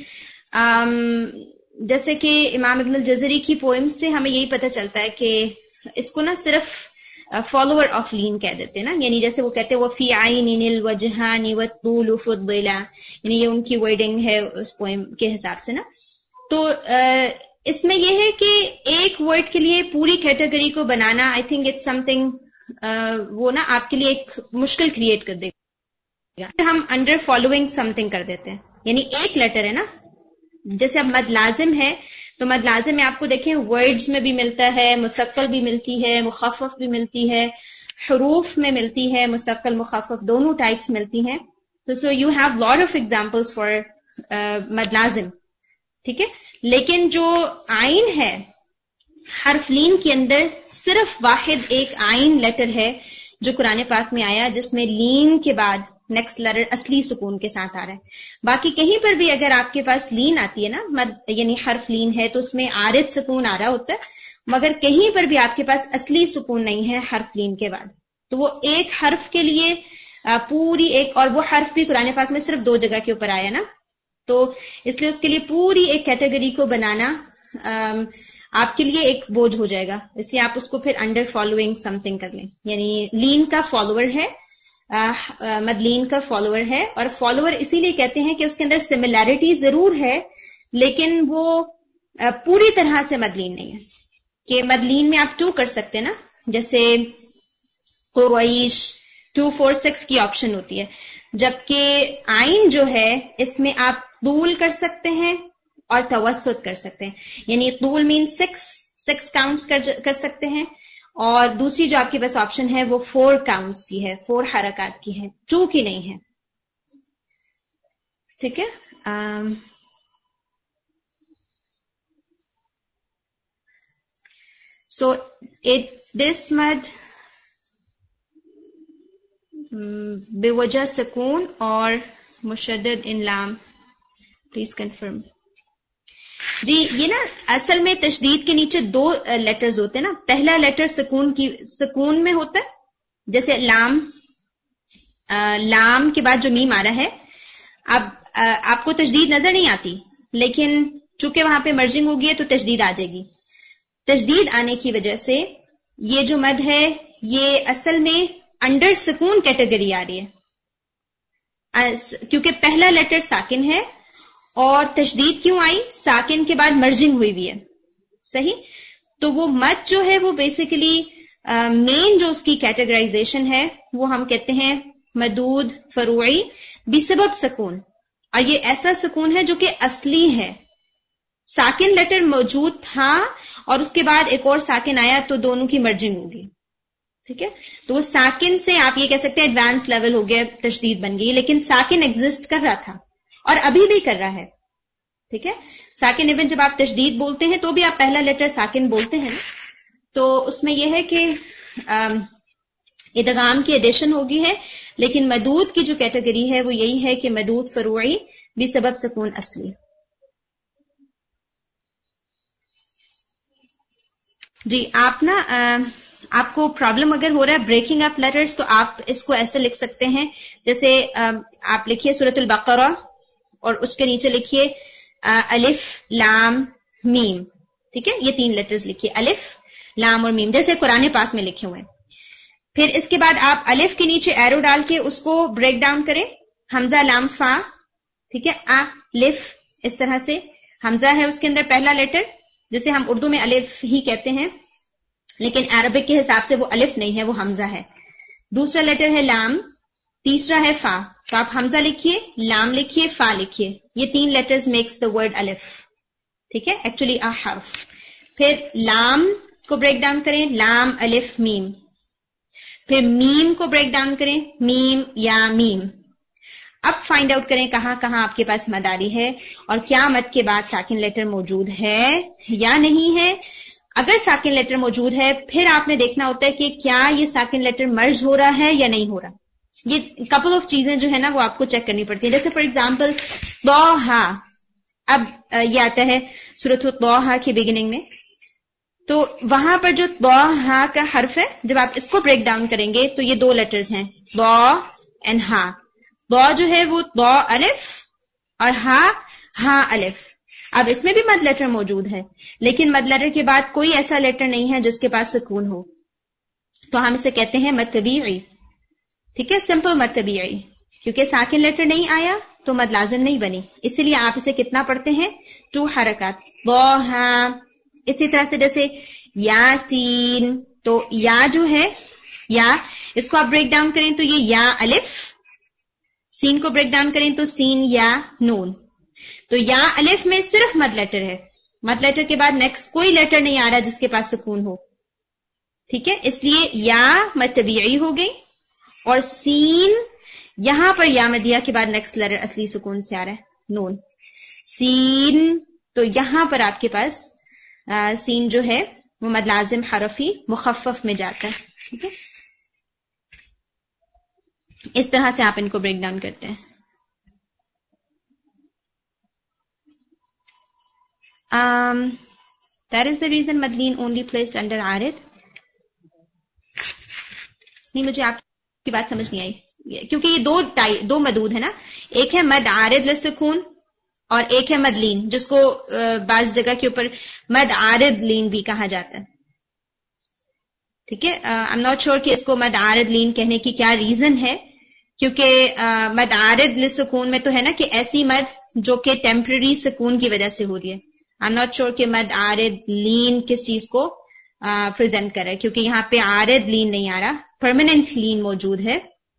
جیسے کہ امام ابن الجزری کی پوئمز سے ہمیں یہی پتا چلتا ہے کہ اس کو نا صرف فالوور آف لین کہہ دیتے ہیں نا، یعنی جیسے وہ کہتے ہیں وفی عین الوجہان والطول فضلا، یعنی یہ ان کی ورڈنگ ہے اس پوئم کے حساب سے نا. تو اس میں یہ ہے کہ ایک ورڈ کے لیے پوری کیٹیگری کو بنانا، I think it's something وہ نا آپ کے لیے ایک مشکل کریٹ کر دے گا. ہم انڈر فالوئنگ سم تھنگ کر دیتے ہیں، یعنی ایک لیٹر ہے نا، جیسے اب مد لازم ہے تو مد لازم میں آپ کو دیکھیں ورڈز میں بھی ملتا ہے، مستقل بھی ملتی ہے، مخفف بھی ملتی ہے، حروف میں ملتی ہے، مستقل مخفف دونوں ٹائپس ملتی ہیں. تو so you have lot of examples for مد لازم. ٹھیک ہے، لیکن جو آئین ہے حرف لین کے اندر صرف واحد ایک آئین لیٹر ہے جو قرآن پاک میں آیا، جس میں لین کے بعد نیکسٹ لیٹر اصلی سکون کے ساتھ آ رہا ہے. باقی کہیں پر بھی اگر آپ کے پاس لین آتی ہے نا مد یعنی حرف لین ہے تو اس میں عارض سکون آ رہا ہوتا ہے، مگر کہیں پر بھی آپ کے پاس اصلی سکون نہیں ہے حرف لین کے بعد. تو وہ ایک حرف کے لیے پوری ایک، اور وہ حرف بھی قرآن پاک میں صرف 2 جگہ کے اوپر آیا نا، تو اس لیے اس کے لیے پوری ایک کیٹیگری کو بنانا آپ کے لیے ایک بوجھ ہو جائے گا. اس لیے آپ اس کو پھر انڈر فالوئنگ سم تھنگ کر لیں، یعنی لین کا فالوور ہے، مد لین کا فالوور ہے. اور فالوور اسی لیے کہتے ہیں کہ اس کے اندر سملیرٹی ضرور ہے، لیکن وہ پوری طرح سے مد لین نہیں ہے. کہ مد لین میں آپ 2 کر سکتے ہیں نا، جیسے قریش 246 کی آپشن ہوتی ہے. جبکہ آئین جو ہے اس میں آپ طول کر سکتے ہیں اور توسط کر سکتے ہیں. یعنی طول مین 6 کاؤنٹس کر سکتے ہیں, اور دوسری جو آپ کے پاس آپشن ہے وہ 4 کاؤنٹس کی ہے, 4 حرکات کی ہے, 2 کی نہیں ہے. ٹھیک ہے. سو دس مد بے وجہ سکون اور مشدد ان لام, پلیز کنفرم. جی یہ نا اصل میں تشدید کے نیچے 2 لیٹرز ہوتے ہیں نا. پہلا لیٹر سکون میں ہوتا ہے, جیسے لام کے بعد جو میم آ رہا ہے. اب آپ کو تشدید نظر نہیں آتی, لیکن چونکہ وہاں پہ مرجنگ ہوگی ہے تو تشدید آ جائے گی. تشدید آنے کی وجہ سے یہ جو مد ہے یہ اصل میں انڈر سکون کیٹیگری آ رہی ہے, کیونکہ پہلا لیٹر ساکن ہے. اور تشدید کیوں آئی؟ ساکن کے بعد مرجنگ ہوئی بھی ہے. صحیح. تو وہ مد جو ہے وہ بیسیکلی مین جو اس کی کیٹیگرائزیشن ہے وہ ہم کہتے ہیں مدود فروعی بسبب سکون. اور یہ ایسا سکون ہے جو کہ اصلی ہے. ساکن لیٹر موجود تھا اور اس کے بعد ایک اور ساکن آیا تو دونوں کی مرجنگ ہوگی. ٹھیک ہے. تو وہ ساکن سے آپ یہ کہہ سکتے ہیں ایڈوانس لیول ہو گیا, تشدید بن گئی, لیکن ساکن ایگزسٹ کر رہا تھا اور ابھی بھی کر رہا ہے. ٹھیک ہے. ساکن ایون جب آپ تشدید بولتے ہیں تو بھی آپ پہلا لیٹر ساکن بولتے ہیں, تو اس میں یہ ہے کہ ادغام کی ایڈیشن ہوگی ہے. لیکن مدود کی جو کیٹیگری ہے وہ یہی ہے کہ مدود فروعی بسبب سکون اصلی. جی آپ نا آپ کو پرابلم اگر ہو رہا ہے بریکنگ اپ لیٹرز تو آپ اس کو ایسے لکھ سکتے ہیں, جیسے آپ لکھیے سورۃ البقرہ اور اس کے نیچے لکھیے الف لام میم. ٹھیک ہے. یہ 3 لیٹرز لکھیے, الف لام اور میم, جیسے قرآن پاک میں لکھے ہوئے ہیں. پھر اس کے بعد آپ الف کے نیچے ایرو ڈال کے اس کو بریک ڈاؤن کریں, حمزہ لام فا. ٹھیک ہے. الف اس طرح سے حمزہ ہے اس کے اندر پہلا لیٹر, جسے ہم اردو میں الف ہی کہتے ہیں, لیکن عربک کے حساب سے وہ الف نہیں ہے, وہ حمزہ ہے. دوسرا لیٹر ہے لام, تیسرا ہے فا. تو آپ حمزہ لکھیے, لام لکھیے, فا لکھیے. یہ 3 لیٹرز میکس دا ورڈ الف. ٹھیک ہے. ایکچولی حرف. پھر لام کو بریک ڈاؤن کریں, لام الف میم. پھر میم کو بریک ڈاؤن کریں, میم یا میم. اب فائنڈ آؤٹ کریں کہاں کہاں آپ کے پاس مد آ رہی ہے اور کیا مد کے بعد ساکن لیٹر موجود ہے یا نہیں ہے. اگر ساکن لیٹر موجود ہے پھر آپ نے دیکھنا ہوتا ہے کہ کیا یہ ساکن لیٹر مرج ہو رہا ہے یا نہیں ہو رہا. یہ کپل آف چیزیں جو ہے نا وہ آپ کو چیک کرنی پڑتی ہیں. جیسے فار ایگزامپل طٰہٰ, اب یہ آتا ہے سورۃ طٰہٰ کی بگننگ میں, تو وہاں پر جو طٰہٰ کا حرف ہے جب آپ اس کو بریک ڈاؤن کریں گے تو یہ 2 لیٹرز ہیں, طٰ اینڈ ہا. طٰ جو ہے وہ طٰ الف اور ہا الف. اب اس میں بھی مد لیٹر موجود ہے, لیکن مد لیٹر کے بعد کوئی ایسا لیٹر نہیں ہے جس کے پاس سکون ہو, تو ہم اسے کہتے ہیں مد طبیعی. ٹھیک ہے. سمپل مد طبیعی, کیونکہ ساکن لیٹر نہیں آیا تو مد لازم نہیں بنی, اسی لیے آپ اسے کتنا پڑھتے ہیں 2 حرکات. طٰہٰ. اسی طرح سے جیسے یاسین, تو یا جو ہے یا اس کو آپ بریک ڈاؤن کریں تو یہ یا الف, سین کو بریک ڈاؤن کریں تو سین یا نون. تو یا الف میں صرف مد لیٹر ہے, مد لیٹر کے بعد نیکسٹ کوئی لیٹر نہیں آ رہا جس کے پاس سکون ہو. ٹھیک ہے. اس لیے یا مد طبیعی ہو گئی, اور سین یہاں پر یا مدیہ کے بعد نیکسٹ لیٹر اصلی سکون سے آ رہا ہے نون. سین, تو یہاں پر آپ کے پاس سین جو ہے وہ مد لازم حرفی مخفف میں جاتا ہے. ٹھیک ہے. اس طرح سے آپ ان کو بریک ڈاؤن کرتے ہیں. That is the reason مدلین only placed under عارض. نہیں, مجھے آپ کی بات سمجھ نہیں آئی, کیونکہ یہ 2 مدود ہے نا. ایک ہے مد عارض للسکون اور ایک ہے مدلین, جس کو بعض جگہ کے اوپر مد عارض لین بھی کہا جاتا ہے. ٹھیک ہے. I'm not sure کہ اس کو مد عارض لین کہنے کی کیا ریزن ہے, کیونکہ مد عارض للسکون میں تو ہے نا کہ ایسی مد جو کہ ٹیمپرری سکون کی وجہ سے ہو رہی ہے. I'm not sure کہ مد عارض لین کس چیز کو پریزنٹ کر رہا ہے, کیونکہ یہاں پہ عارض لین نہیں آ رہا, پرماننٹ لین موجود ہے.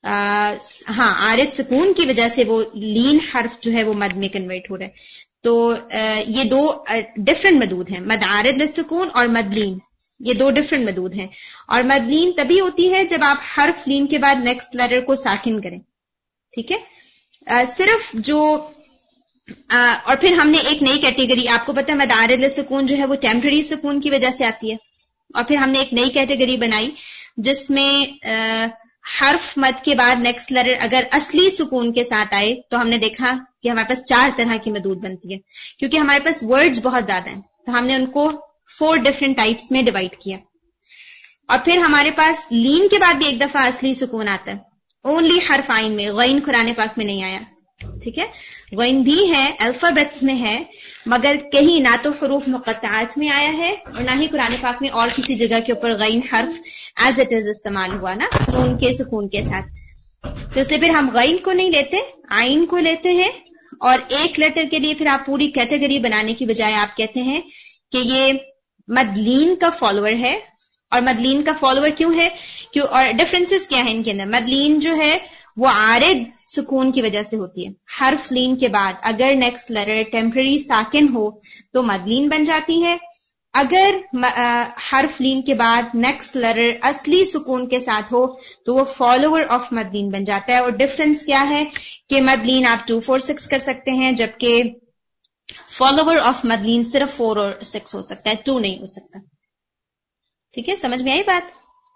ہاں عارض سکون کی وجہ سے وہ لین حرف جو ہے وہ مد میں کنورٹ ہو رہا ہے. تو یہ دو ڈفرنٹ مدود ہیں، مد عارض للسکون اور مد لین، یہ دو ڈفرنٹ مدود ہیں. اور مد لین تبھی ہوتی ہے جب آپ حرف لین کے بعد نیکسٹ لیٹر کو ساکن کریں. ٹھیک ہے، صرف جو اور پھر ہم نے ایک نئی کیٹیگری، آپ کو پتہ ہے مد عارض للسکون جو ہے وہ ٹیمپرری سکون کی وجہ سے آتی ہے، اور پھر ہم نے ایک نئی کیٹیگری بنائی جس میں حرف مد کے بعد نیکسٹ لیٹر اگر اصلی سکون کے ساتھ آئے تو ہم نے دیکھا کہ ہمارے پاس 4 طرح کی مدود بنتی ہے، کیونکہ ہمارے پاس ورڈز بہت زیادہ ہیں تو ہم نے ان کو 4 ڈفرنٹ ٹائپس میں ڈیوائڈ کیا. اور پھر ہمارے پاس لین کے بعد بھی ایک دفعہ اصلی سکون آتا ہے، اونلی حرف عین میں، غین قرآن پاک میں نہیں آیا. ٹھیک ہے، غین بھی ہے، الفابیٹس میں ہے، مگر کہیں نہ تو حروف مقطعات میں آیا ہے اور نہ ہی قرآن پاک میں اور کسی جگہ کے اوپر غین حرف ایز اٹ از استعمال ہوا نا نون کے سکون کے ساتھ. تو اس لیے پھر ہم غین کو نہیں لیتے، عین کو لیتے ہیں. اور ایک لیٹر کے لیے پھر آپ پوری کیٹیگری بنانے کی بجائے آپ کہتے ہیں کہ یہ مدلین کا فالوور ہے. اور مدلین کا فالوور کیوں ہے؟ اور ڈفرینسز کیا ہیں ان کے اندر؟ مدلین جو ہے وہ عارض سکون کی وجہ سے ہوتی ہے. حرف لین کے بعد اگر نیکسٹ لیٹر ٹیمپرری ساکن ہو تو مدلین بن جاتی ہے، اگر حرف لین کے بعد نیکسٹ لیٹر اصلی سکون کے ساتھ ہو تو وہ فالوور آف مدلین بن جاتا ہے. اور ڈفرنس کیا ہے کہ مدلین آپ 2 4 6 کر سکتے ہیں، جبکہ فالوور آف مدلین صرف 4 اور 6 ہو سکتا ہے، 2 نہیں ہو سکتا. ٹھیک ہے، سمجھ میں آئی بات؟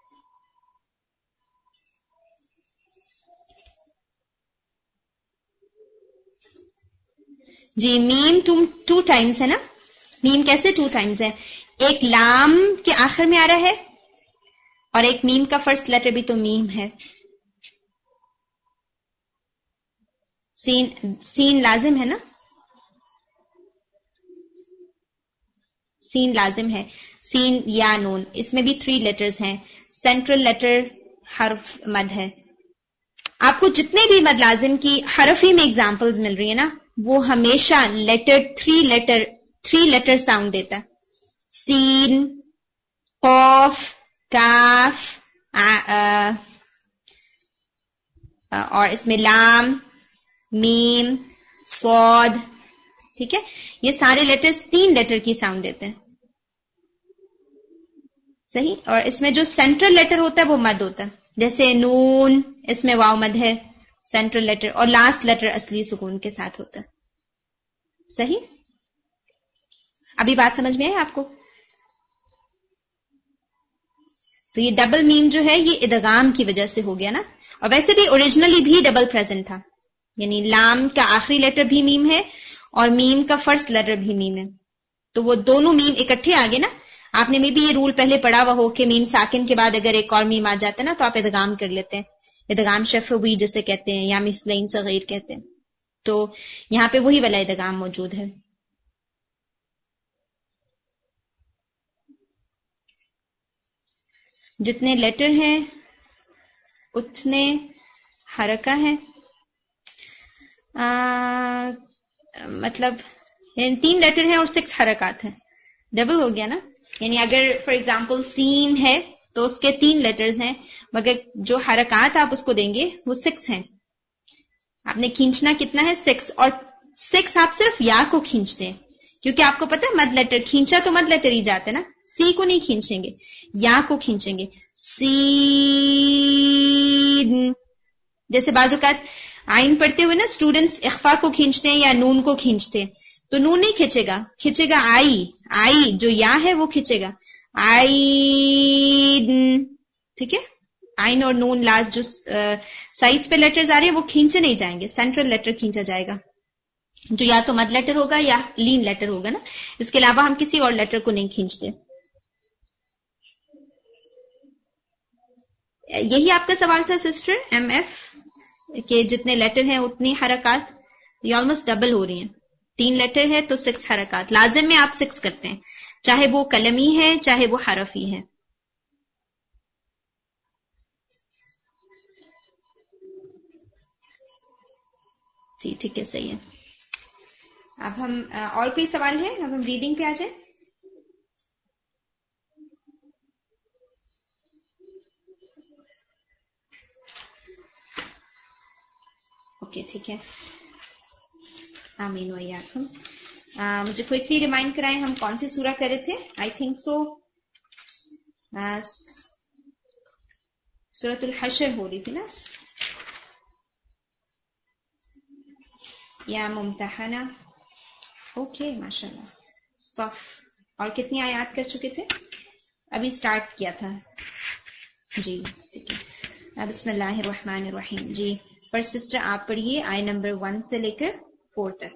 جی میم 2 ٹائمز ہے نا. میم کیسے 2 ٹائمز ہے؟ ایک لام کے آخر میں آ رہا ہے اور ایک میم کا فرسٹ لیٹر بھی تو میم ہے. سین لازم ہے نا، سین لازم ہے، سین یا نون، اس میں بھی 3 لیٹرز ہیں. سینٹرل لیٹر حرف مد ہے. آپ کو جتنے بھی مد لازم کی حرفی میں اگزامپلز مل رہی ہیں نا وہ ہمیشہ لیٹر 3 لیٹر ساؤنڈ دیتا ہے. سین، قاف، کاف، اور اس میں لام، میم، صاد. ٹھیک ہے، یہ سارے لیٹرز 3 لیٹر کی ساؤنڈ دیتے ہیں. صحیح. اور اس میں جو سینٹرل لیٹر ہوتا ہے وہ مد ہوتا ہے، جیسے نون، اس میں واو مد ہے سینٹرل لیٹر، اور لاسٹ لیٹر اصلی سکون کے ساتھ ہوتا ہے. صحیح. ابھی بات سمجھ میں آئی آپ کو؟ تو یہ ڈبل میم جو ہے یہ ادغام کی وجہ سے ہو گیا نا. اور ویسے بھی اوریجنلی بھی ڈبل پریزنٹ تھا، یعنی لام کا آخری لیٹر بھی میم ہے اور میم کا فرسٹ لیٹر بھی میم ہے، تو وہ دونوں میم اکٹھے آ گئے نا. آپ نے میں بھی یہ رول پہلے پڑھا ہوا ہو کہ میم ساکن کے بعد اگر ایک اور میم آ جاتا ہے نا تو آپ ادغام کر لیتے ہیں، ادغام شفوی جسے کہتے ہیں یا مثلین صغیر کہتے ہیں. تو یہاں پہ وہی والا ادغام موجود ہے. جتنے لیٹر ہیں اتنے حرکہ ہیں، مطلب 3 لیٹر ہیں اور 6 حرکات ہیں، ڈبل ہو گیا نا. یعنی اگر فار ایگزامپل سین ہے تو اس کے 3 لیٹرز ہیں، مگر جو حرکات آپ اس کو دیں گے وہ 6 ہیں. آپ نے کھینچنا کتنا ہے؟ 6. اور 6 آپ صرف یا کو کھینچتے ہیں، کیونکہ آپ کو پتا ہے مد لیٹر کھینچا تو مد لیٹر ہی جاتے نا، سی کو نہیں کھینچیں گے، یا کو کھینچیں گے. سین، جیسے بعض اوقات آئین پڑھتے ہوئے نا اسٹوڈنٹس اخفا کو کھینچتے ہیں یا نون کو کھینچتے ہیں، تو نون نہیں کھینچے گا، کھینچے گا آئی جو یا ہے وہ کھینچے گا، آئی. ٹھیک ہے، آئین اور نون لاسٹ جو سائڈس پہ لیٹرز آ رہے ہیں وہ کھینچے نہیں جائیں گے، سینٹرل لیٹر کھینچا جائے گا جو یا تو مد لیٹر ہوگا یا لین لیٹر ہوگا نا. اس کے علاوہ ہم کسی اور لیٹر کو نہیں کھینچتے. یہی آپ کا سوال تھا سسٹر ایم ایف، کہ جتنے لیٹر ہیں اتنی حرکات. یہ آلموسٹ ڈبل ہو رہی ہیں. 3 لیٹر ہے تو 6 حرکات. لازم میں آپ 6 کرتے ہیں، چاہے وہ کلمی ہے چاہے وہ حرفی ہے. جی ٹھیک ہے، صحیح ہے. اب ہم اور کوئی سوال ہے؟ اب ہم ریڈنگ پہ آ جائیں. اوکے ٹھیک ہے. آمین و ایاکم. مجھے کوئکلی ریمائنڈ کرائیں ہم کون سی سورہ کر رہے تھے؟ آئی تھنک سو سورۃ الحشر ہو رہی تھی نا، یا ممتحنہ. اوکے ماشاء اللہ. صف. اور کتنی آیات کر چکے تھے؟ ابھی سٹارٹ کیا تھا. جی ٹھیک ہے. بسم اللہ الرحمن الرحیم. جی فرسٹ سسٹر آپ پڑھیے آیت نمبر 1 سے لے کر 4 تک.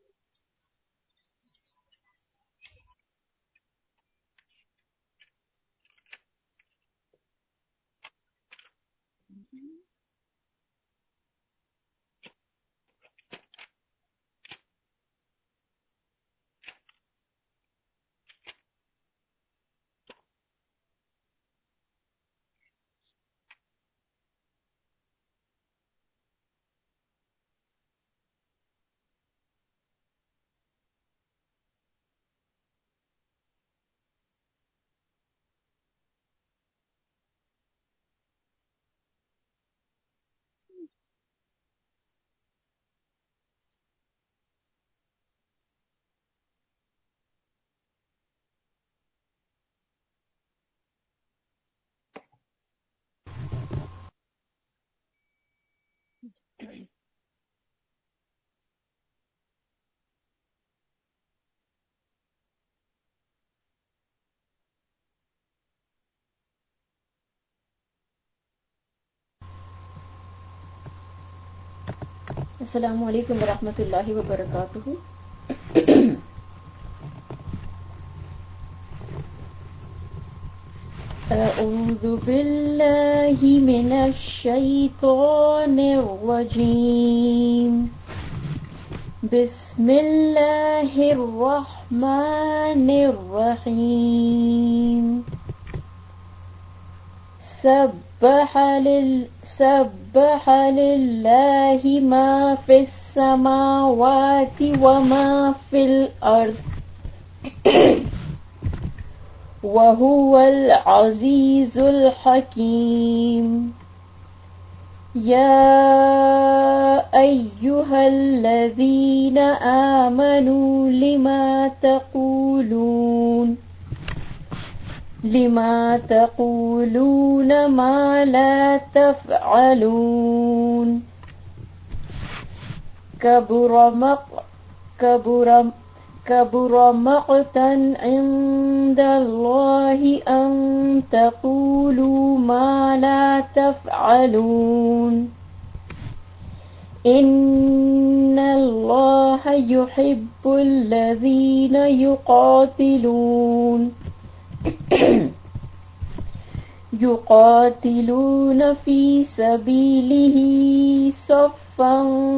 السلام علیکم ورحمۃ اللہ وبرکاتہ. اعوذ باللہ من الشیطان الرجیم. بسم اللہ الرحمن الرحیم. سبح للہ ما فی السماوات وما فی الارض وهو العزیز الحکیم. یا ایہا الذین آمنوا لما تقولون ما لا تفعلون. كبر مقتا عند الله أن تقولوا ما لا تفعلون. إن الله يحب الذين يقاتلون في سبيله صفا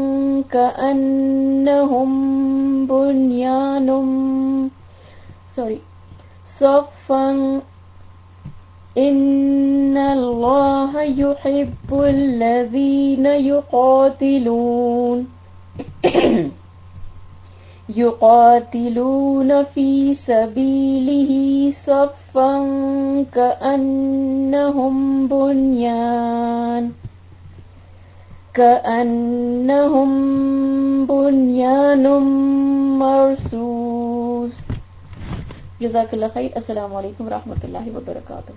كأنهم بنيان إن الله يحب الذين يقاتلون في سبيله صفا كأنهم بنيان مرصوص. جزاک اللہ خیر. السلام علیکم ورحمۃ اللہ وبرکاتہ.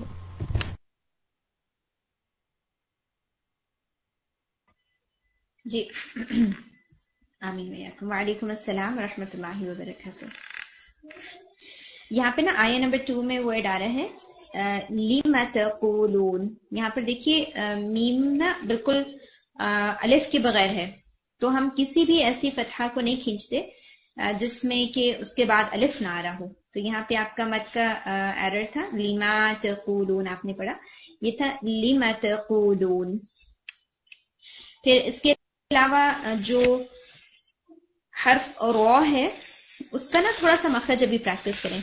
جی آمین. وعلیکم السلام ورحمۃ اللہ وبرکاتہ. یہاں پہ نا آیہ نمبر 2 میں ورڈ آ رہا ہے لِمَ تَقُولُونَ. یہاں پر دیکھیے میم نا بالکل الف کے بغیر ہے، تو ہم کسی بھی ایسی فتحہ کو نہیں کھینچتے جس میں کہ اس کے بعد الف نہ آ رہا ہو. تو یہاں پہ آپ کا مد کا ایرر تھا. لِمَ تَقُولُونَ آپ نے پڑھا، یہ تھا لِمَ تَقُولُونَ. پھر اس کے علاوہ جو حرف اور رو ہے اس کا نا تھوڑا سا مخرج ابھی پریکٹس کریں.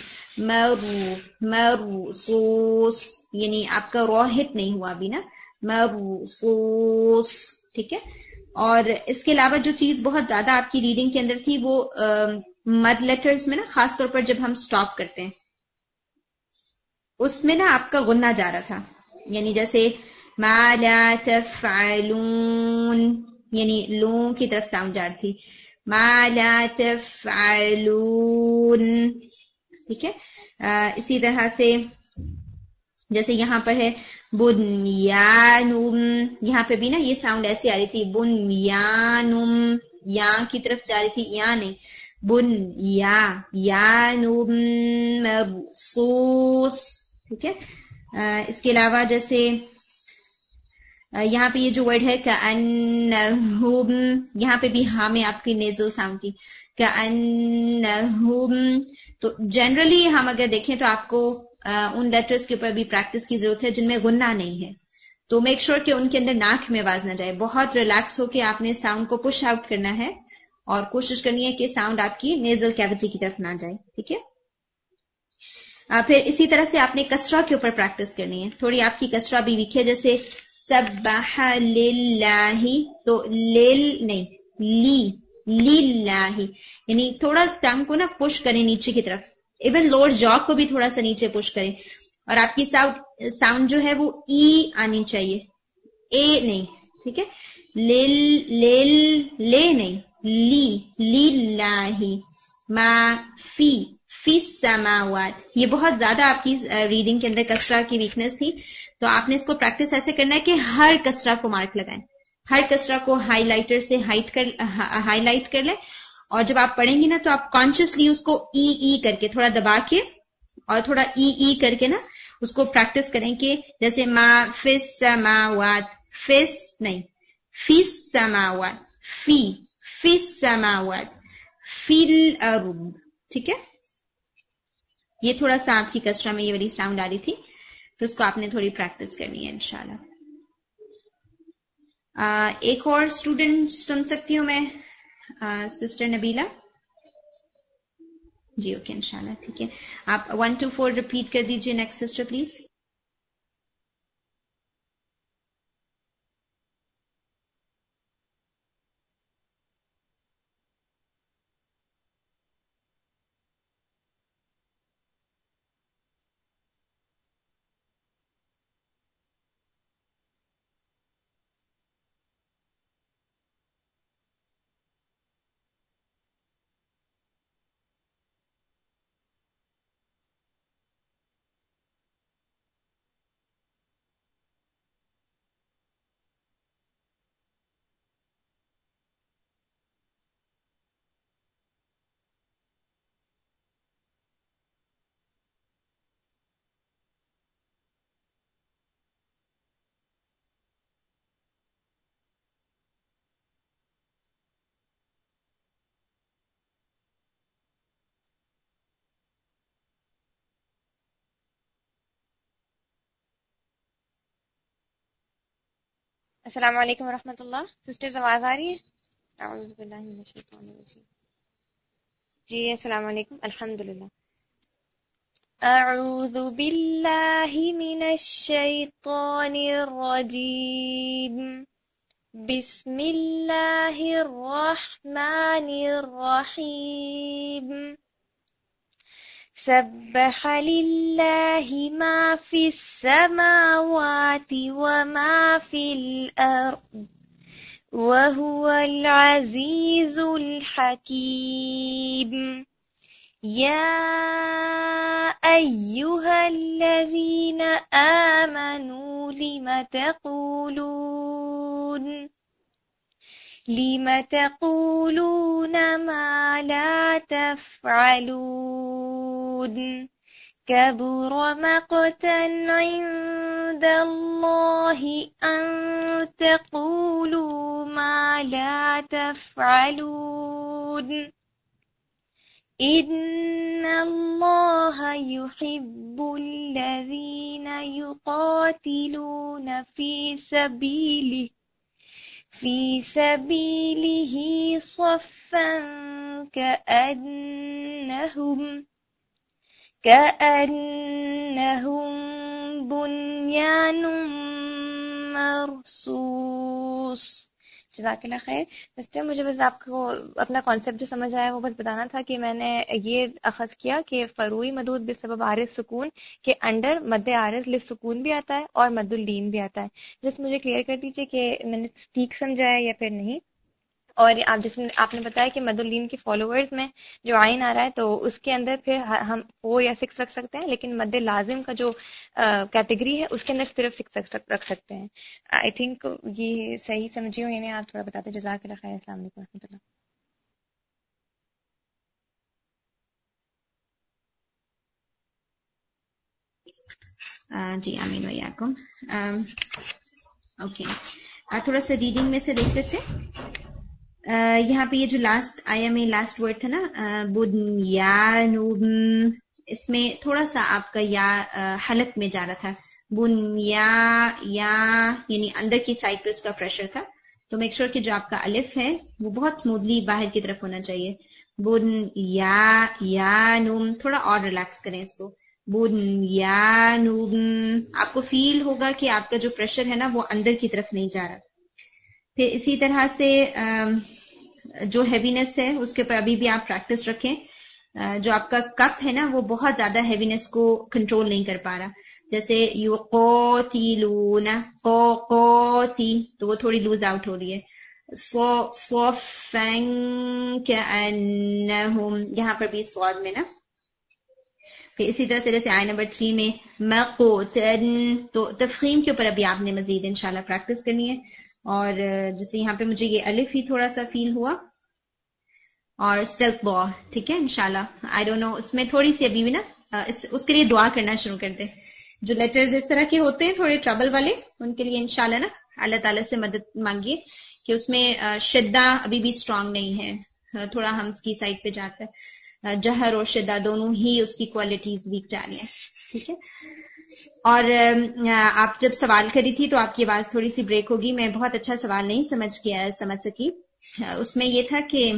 مرصوص، یعنی آپ کا رو ہٹ نہیں ہوا ابھی نا. مرصوص، ٹھیک ہے. اور اس کے علاوہ جو چیز بہت زیادہ آپ کی ریڈنگ کے اندر تھی وہ مد لیٹرز میں نا خاص طور پر جب ہم سٹاپ کرتے ہیں اس میں نا آپ کا غنہ جا رہا تھا. یعنی جیسے ما لا تفعلون، یعنی لوں کی طرف ساؤنڈ جا رہی تھی. ما لا تفعلون. ٹھیک ہے. اسی طرح سے جیسے یہاں پر ہے بنیانم، یہاں پہ بھی نا یہ ساؤنڈ ایسی آ رہی تھی بنیانم، یا کی طرف جا رہی تھی، یا نہیں بنیانم مرصوص. ٹھیک ہے. اس کے علاوہ جیسے یہاں پہ یہ جو ورڈ ہے کأنہم، یہاں پہ بھی ہاں میں آپ کی نیزل ساؤنڈ تھی کأنہم. تو جنرلی ہم اگر دیکھیں تو آپ کو ان لیٹرز کے اوپر بھی پریکٹس کی ضرورت ہے جن میں غنہ نہیں ہے. تو میک شور کہ ان کے اندر ناک میں آواز نہ جائے. بہت ریلیکس ہو کے آپ نے ساؤنڈ کو پش آؤٹ کرنا ہے اور کوشش کرنی ہے کہ ساؤنڈ آپ کی نیزل کیوٹی کی طرف نہ جائے. ٹھیک ہے. پھر اسی طرح سے آپ نے کسرہ کے اوپر پریکٹس کرنی ہے. تھوڑی آپ کی کسرہ بھی ویک ہے، جیسے سبح للہ، تو لیل نہیں لی للہ، یعنی تھوڑا ٹنگ کو نا پش کریں نیچے کی طرف. ایون لوور جا کو بھی تھوڑا سا نیچے پش کریں. اور آپ کی ساؤنڈ جو ہے وہ ای آنی چاہیے، اے نہیں. ٹھیک ہے. لیل لیل لے نہیں لی للہ. ما فی السماوات، یہ بہت زیادہ آپ کی ریڈنگ کے اندر کسرہ کی ویکنس تھی. تو آپ نے اس کو پریکٹس ایسے کرنا ہے کہ ہر کسرہ کو مارک لگائیں، ہر کسرہ کو ہائی لائٹر سے ہائی لائٹ کر لیں. اور جب آپ پڑھیں گی نا تو آپ کانشیسلی اس کو ای کر کے تھوڑا دبا کے اور تھوڑا ای کر کے نا اس کو پریکٹس کریں کہ جیسے ما فی السماوات، فس نہیں فی السماوات، فی السماوات، فی الارض. ٹھیک ہے. یہ تھوڑا سا آپ کی کسرہ میں یہ والی ساؤنڈ آ رہی تھی، تو اس کو آپ نے تھوڑی پریکٹس کرنی ہے انشاءاللہ. ایک اور اسٹوڈنٹ سن سکتی ہوں میں، سسٹر نبیلہ جی. اوکے انشاءاللہ. ٹھیک ہے. آپ 1 to 4 ریپیٹ کر دیجئے. Next sister please. السلام علیکم ورحمۃ اللہ. سسٹرز آواز آ رہی ہے؟ اعوذ باللہ من الشیطان الرجیم. جی السلام علیکم. الحمدللہ. اعوذ باللہ من الشیطان الرجیم. بسم اللہ الرحمن الرحیم. سبح للہ ما فی السماوات وما فی الارض وهو العزیز الحکیم. یا ایہا الذین آمنوا لم تقولون ما لا تفعلون كبر مقتا عند الله أن تقولوا ما لا تفعلون إن الله يحب الذين يقاتلون في سبيله صفا كأنهم بنيان مرصوص جزاک اللہ خیر. سسٹر مجھے بس آپ کو اپنا کانسیپٹ جو سمجھ آیا وہ بس بتانا تھا کہ میں نے یہ اخذ کیا کہ فروعی مدود بسبب عارض سکون کے انڈر مد عارض للسکون بھی آتا ہے اور مد اللین بھی آتا ہے. جس مجھے کلیئر کر دیجیے کہ میں نے ٹھیک سمجھا ہے یا پھر نہیں. اور آپ نے بتایا کہ مد اللین کے فالوورز میں جو عین آ رہا ہے تو اس کے اندر پھر ہم 4 یا 6 رکھ سکتے ہیں, لیکن مد لازم کا جو کیٹیگری ہے اس کے اندر صرف 6 رکھ سکتے ہیں. آئی تھنک یہ صحیح سمجھی ہوں, یعنی آپ تھوڑا بتاتے. جزاک اللہ خیر. السلام علیکم ورحمۃ اللہ. جی آمین ویاکم. اوکے, تھوڑا سا ریڈنگ میں سے دیکھ لیتے. یہاں پہ یہ جو لاسٹ آیا میں لاسٹ ورڈ تھا نا, بنیانوب, اس میں تھوڑا سا آپ کا یا حلق میں جا رہا تھا. بنیا یا یعنی اندر کی سائڈ پہ اس کا پریشر تھا. تو میک شور کہ جو آپ کا الف ہے وہ بہت سموتھلی باہر کی طرف ہونا چاہیے. بنیانوم, تھوڑا اور ریلیکس کریں اس کو. بنیانوب, آپ کو فیل ہوگا کہ آپ کا جو پریشر ہے نا وہ اندر کی طرف نہیں جا رہا. پھر اسی طرح سے جو ہیوینس ہے اس کے اوپر ابھی بھی آپ پریکٹس رکھیں. جو آپ کا کپ ہے نا وہ بہت زیادہ ہیوینس کو کنٹرول نہیں کر پا رہا. جیسے یقاتلون, قوتی, تو وہ تھوڑی لوز آؤٹ ہو رہی ہے. صفن کأنہم, یہاں پر بھی صاد میں نا. پھر اسی طرح سے جیسے آیت نمبر 3 میں مقوتن, تو تفخیم کے اوپر ابھی آپ نے مزید انشاءاللہ پریکٹس کرنی ہے. اور جیسے یہاں پہ مجھے یہ الف ہی تھوڑا سا فیل ہوا, اور اسٹیلتھ با, ٹھیک ہے انشاءاللہ. آئی ڈونٹ نو, اس میں تھوڑی سی ابھی بھی نا اس کے لیے دعا کرنا شروع کر دیں. جو لیٹرز اس طرح کے ہوتے ہیں تھوڑے ٹربل والے, ان کے لیے انشاءاللہ نا اللہ تعالیٰ سے مدد مانگیے کہ اس میں شدہ ابھی بھی اسٹرانگ نہیں ہے, تھوڑا ہم اس کی سائڈ پہ جاتا ہے. جہر اور شدہ دونوں ہی اس کی کوالٹیز ویک جا رہی ہیں, ٹھیک ہے. اور آپ جب سوال کری تھی تو آپ کی آواز تھوڑی سی بریک ہوگی, میں بہت اچھا سوال نہیں سمجھ سکی. اس میں یہ تھا کہ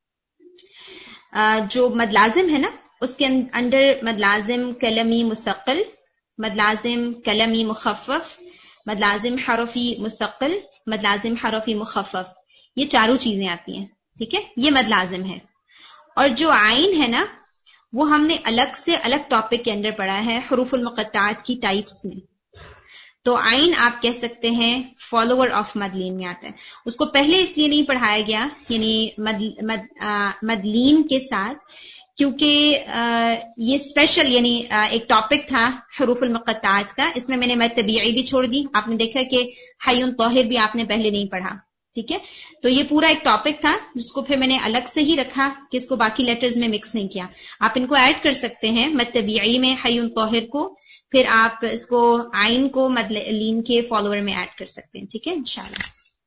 جو مد لازم ہے نا اس کے انڈر مد لازم کلمی مستقل, مد لازم کلمی مخفف, مد لازم حرفی مستقل, مد لازم حرفی مخفف, یہ چاروں چیزیں آتی ہیں, ٹھیک ہے. یہ مد لازم ہے. اور جو عین ہے نا وہ ہم نے الگ سے الگ ٹاپک کے اندر پڑھا ہے حروف المقطعات کی ٹائپس میں. تو عین آپ کہہ سکتے ہیں فالوور آف مدلین میں آتا ہے. اس کو پہلے اس لیے نہیں پڑھایا گیا یعنی مدلین کے ساتھ, کیونکہ یہ اسپیشل یعنی ایک ٹاپک تھا حروف المقطعات کا. اس میں نے مد طبیعی بھی چھوڑ دی. آپ نے دیکھا کہ حی طاہر بھی آپ نے پہلے نہیں پڑھا, ٹھیک ہے. تو یہ پورا ایک ٹاپک تھا جس کو پھر میں نے الگ سے ہی رکھا کہ اس کو باقی لیٹرز میں مکس نہیں کیا. آپ ان کو ایڈ کر سکتے ہیں مد طبیعی میں حی طاہر کو, پھر آپ اس کو عین کو مد لین کے فالوور میں ایڈ کر سکتے ہیں, ٹھیک ہے انشاءاللہ.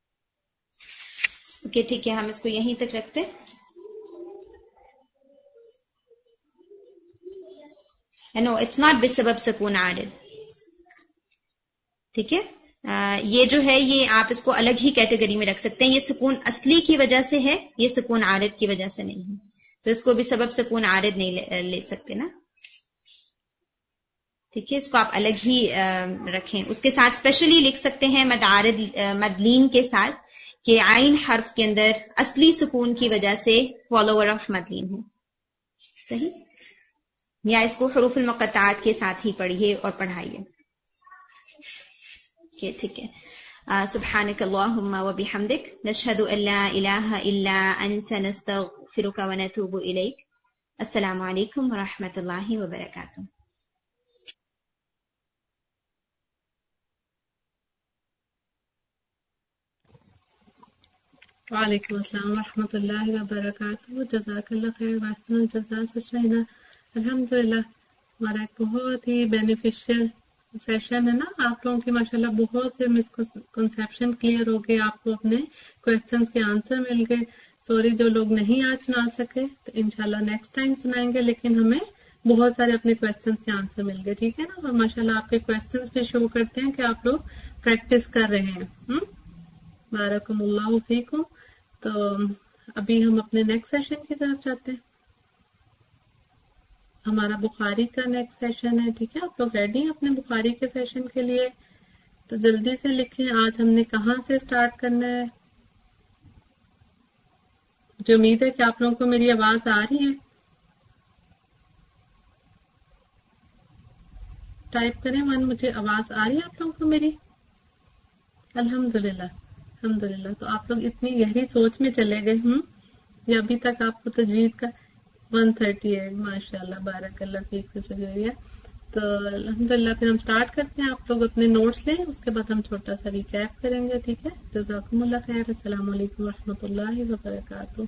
اوکے ٹھیک ہے, ہم اس کو یہیں تک رکھتے. نو اٹس ناٹ بسبب سکون عارض, ٹھیک ہے. یہ جو ہے یہ آپ اس کو الگ ہی کیٹیگری میں رکھ سکتے ہیں. یہ سکون اصلی کی وجہ سے ہے, یہ سکون عارض کی وجہ سے نہیں ہے. تو اس کو بھی سبب سکون عارض نہیں لے سکتے نا, ٹھیک ہے. اس کو آپ الگ ہی رکھیں. اس کے ساتھ اسپیشلی لکھ سکتے ہیں مدلین کے ساتھ کہ عین حرف کے اندر اصلی سکون کی وجہ سے فالوور آف مدلین ہے, صحیح. یا اس کو حروف المقطعات کے ساتھ ہی پڑھیے اور پڑھائیے. ٹھیک ہے. سبحانک اللہم و بحمدک نشہد ان لا الہ الا انت نستغفرک و نتوب الیک. السلام علیکم و رحمۃ اللہ وبرکاتہ. وعلیکم السلام ورحمۃ اللہ وبرکاتہ. جزاک اللہ خیر. واسطن الجزا سسرینا. الحمدللہ ہمارا ایک بہت ہی بینیفیشیل سیشن ہے نا. آپ لوگوں کی ماشاءاللہ بہت سے مسکنسیپشن کلیئر ہو گئے, آپ کو اپنے کویسچنس کے آنسر مل گئے. سوری جو لوگ نہیں آج سنا سکے تو انشاءاللہ نیکسٹ ٹائم سنائیں گے, لیکن ہمیں بہت سارے اپنے کویسچنس کے آنسر مل گئے, ٹھیک ہے نا. اور ماشاءاللہ آپ کے کویسچنس بھی شو کرتے ہیں کہ آپ لوگ پریکٹس کر رہے ہیں. بارکم اللہ فیکم. تو ابھی ہم اپنے نیکسٹ سیشن کی طرف جاتے ہیں. ہمارا بخاری کا نیکسٹ سیشن ہے, ٹھیک ہے. آپ لوگ ریڈی ہیں اپنے بخاری کے سیشن کے لیے؟ تو جلدی سے لکھیں آج ہم نے کہاں سے سٹارٹ کرنا ہے. مجھے امید ہے کہ آپ لوگوں کو میری آواز آ رہی ہے. ٹائپ کریں 1. مجھے آواز آ رہی ہے آپ لوگوں کو میری؟ الحمدللہ الحمدللہ. تو آپ لوگ اتنی گہری سوچ میں چلے گئے یا ابھی تک آپ کو تجوید کا 138 ماشاءاللہ بارک اللہ فیک سے چل رہی ہے. تو الحمدللہ پھر ہم سٹارٹ کرتے ہیں. آپ لوگ اپنے نوٹس لیں, اس کے بعد ہم چھوٹا سا ریکیپ کریں گے. ٹھیک ہے, جزاکم اللہ خیر. السلام علیکم ورحمۃ اللہ وبرکاتہ.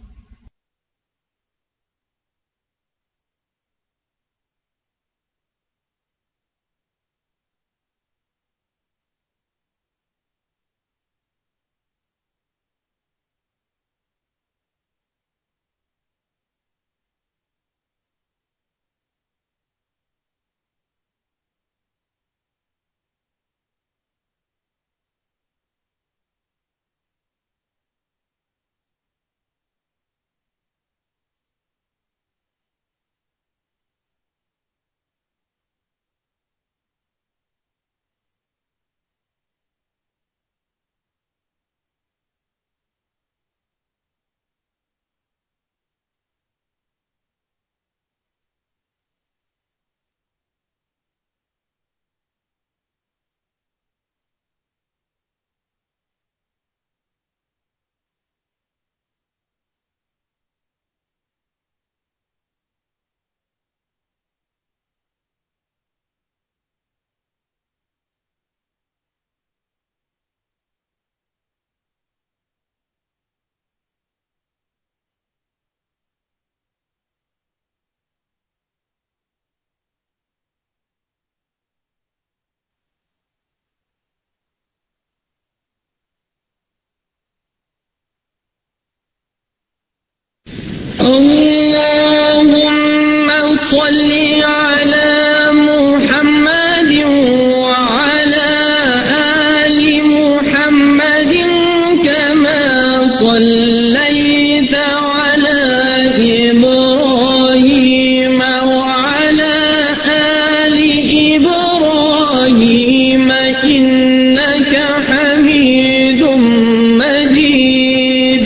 اللهم صل على محمد وعلى آل محمد كما صليت على إبراهيم وعلى آل إبراهيم إنك حميد مجيد.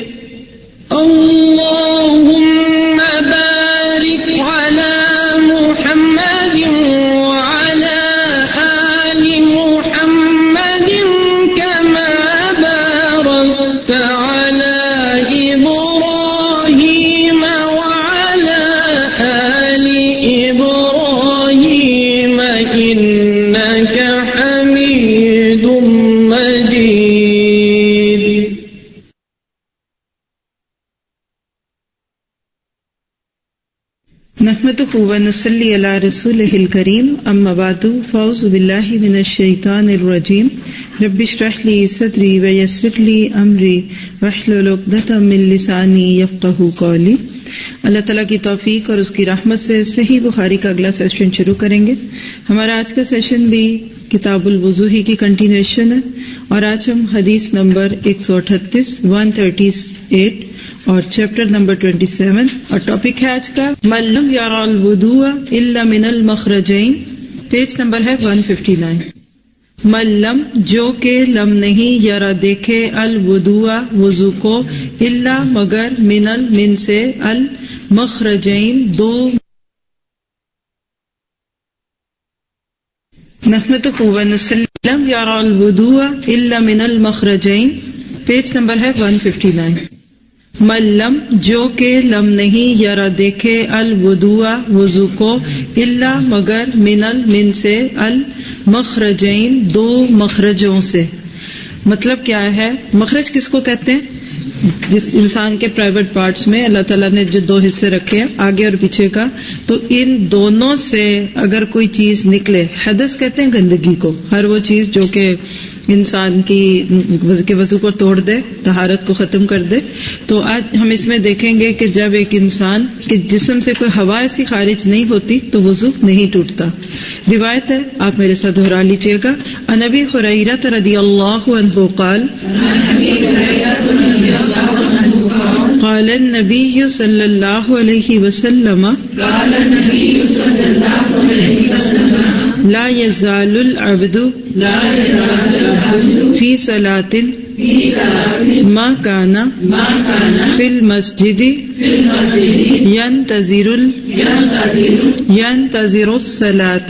اللهم بارك على محمد وعلى آل محمد كما باركت على إبراهيم وعلى آل إبراهيم إنك حميد مجيد. نحمده ونصلي على رسوله الكريم اما بعد فاعوذ بالله من الشيطان الرجيم رب اشرح لي صدري ويسر لي امري واحلل عقدة من لساني يفقهوا قولي. اللہ تعالیٰ کی توفیق اور اس کی رحمت سے صحیح بخاری کا اگلا سیشن شروع کریں گے. ہمارا آج کا سیشن بھی کتاب الوضو ہی کی کنٹینیوشن ہے اور آج ہم حدیث نمبر 138 اور چیپٹر نمبر 27 اور ٹاپک ہے آج کا من لم یرى الوضوء الا من المخرجین. پیج نمبر ہے 159. من لم جو کہ لم نہیں یرا دیکھے الوضوء وضو کو الا مگر من سے المخرجین دو. نحمده ونصلي لم یرى الوضوء الا من المخرجین. پیج نمبر ہے 159. من لم جو کہ لم نہیں یرا دیکھے الوضوء وضو کو الا مگر من سے المخرجین دو مخرجوں سے. مطلب کیا ہے؟ مخرج کس کو کہتے ہیں؟ جس انسان کے پرائیویٹ پارٹس میں اللہ تعالیٰ نے جو دو حصے رکھے ہیں آگے اور پیچھے کا, تو ان دونوں سے اگر کوئی چیز نکلے, حدث کہتے ہیں گندگی کو, ہر وہ چیز جو کہ انسان کی وضو کو توڑ دے, طہارت کو ختم کر دے. تو آج ہم اس میں دیکھیں گے کہ جب ایک انسان کے جسم سے کوئی ہوا ایسی خارج نہیں ہوتی تو وضو نہیں ٹوٹتا. روایت ہے, آپ میرے ساتھ دہرا لیجیے گا. عن ابی ہریرہ رضی اللہ عنہ قال قال النبی صلی اللہ علیہ وسلم لا يزال العبد في صلاة ما کانا فی المسجد ینتظر الصلاۃ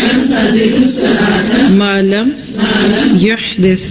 ما لم یحدث.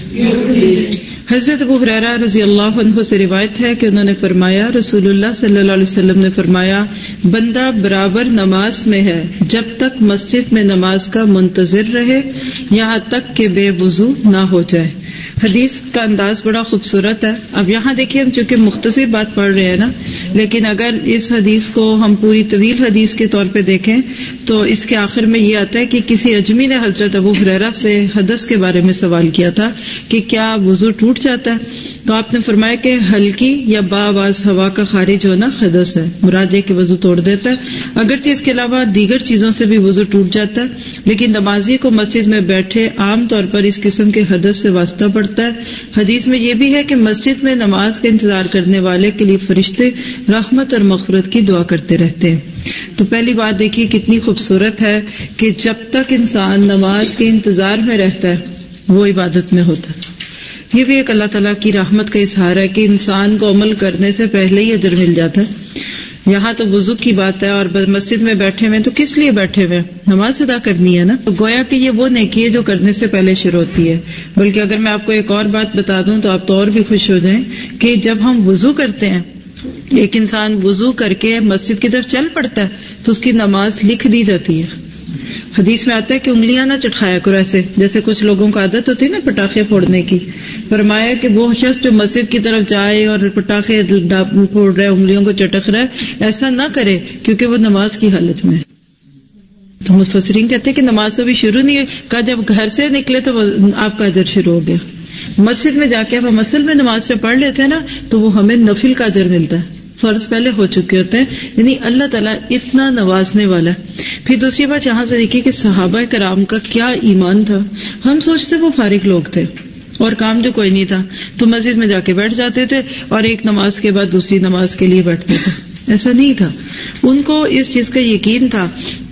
حضرت ابو ہریرہ رضی اللہ عنہ سے روایت ہے کہ انہوں نے فرمایا رسول اللہ صلی اللہ علیہ وسلم نے فرمایا بندہ برابر نماز میں ہے جب تک مسجد میں نماز کا منتظر رہے یہاں تک کہ بے وضو نہ ہو جائے. حدیث کا انداز بڑا خوبصورت ہے. اب یہاں دیکھیے ہم چونکہ مختصر بات پڑھ رہے ہیں نا، لیکن اگر اس حدیث کو ہم پوری طویل حدیث کے طور پہ دیکھیں تو اس کے آخر میں یہ آتا ہے کہ کسی اجمی نے حضرت ابو ہریرہ سے حدث کے بارے میں سوال کیا تھا کہ کیا وضو ٹوٹ جاتا ہے، تو آپ نے فرمایا کہ ہلکی یا باآواز ہوا کا خارج ہونا حدث ہے. مراد یہ کہ وضو توڑ دیتا ہے. اگرچہ اس کے علاوہ دیگر چیزوں سے بھی وضو ٹوٹ جاتا ہے، لیکن نمازی کو مسجد میں بیٹھے عام طور پر اس قسم کے حدث سے واسطہ پڑتا ہے. حدیث میں یہ بھی ہے کہ مسجد میں نماز کا انتظار کرنے والے کے لیے فرشتے رحمت اور مغفرت کی دعا کرتے رہتے ہیں. تو پہلی بات دیکھیے کتنی خوبصورت ہے کہ جب تک انسان نماز کے انتظار میں رہتا ہے وہ عبادت میں ہوتا ہے. یہ بھی ایک اللہ تعالیٰ کی رحمت کا اظہار ہے کہ انسان کو عمل کرنے سے پہلے ہی اجر مل جاتا ہے. یہاں تو وضو کی بات ہے اور مسجد میں بیٹھے ہوئے تو کس لیے بیٹھے ہوئے؟ نماز ادا کرنی ہے نا. تو گویا کہ یہ وہ نیکی ہے جو کرنے سے پہلے شروع ہوتی ہے. بلکہ اگر میں آپ کو ایک اور بات بتا دوں تو آپ تو اور بھی خوش ہو جائیں کہ جب ہم وضو کرتے ہیں، ایک انسان وضو کر کے مسجد کی طرف چل پڑتا ہے تو اس کی نماز لکھ دی جاتی ہے. حدیث میں آتا ہے کہ انگلیاں نہ چٹکھایا کرو ایسے جیسے کچھ لوگوں کو عادت ہوتی ہے نا پٹاخے پھوڑنے کی. فرمایا کہ وہ شخص جو مسجد کی طرف جائے اور پٹاخے پھوڑ رہا ہے، انگلیوں کو چٹک رہا ہے، ایسا نہ کرے کیونکہ وہ نماز کی حالت میں ہے. تو مفسرین کہتے ہیں کہ نماز تو بھی شروع نہیں کہا، جب گھر سے نکلے تو آپ کا اجر شروع ہو گیا. مسجد میں جا کے اب ہم اصل میں نماز سے پڑھ لیتے ہیں نا تو وہ ہمیں نفل کا اجر ملتا ہے. فرض پہلے ہو چکے ہوتے ہیں، یعنی اللہ تعالیٰ اتنا نوازنے والا ہے. پھر دوسری بات یہاں سے دیکھیے کہ صحابہ کرام کا کیا ایمان تھا. ہم سوچتے وہ فارغ لوگ تھے اور کام جو کوئی نہیں تھا تو مسجد میں جا کے بیٹھ جاتے تھے اور ایک نماز کے بعد دوسری نماز کے لیے بیٹھتے تھے. ایسا نہیں تھا. ان کو اس چیز کا یقین تھا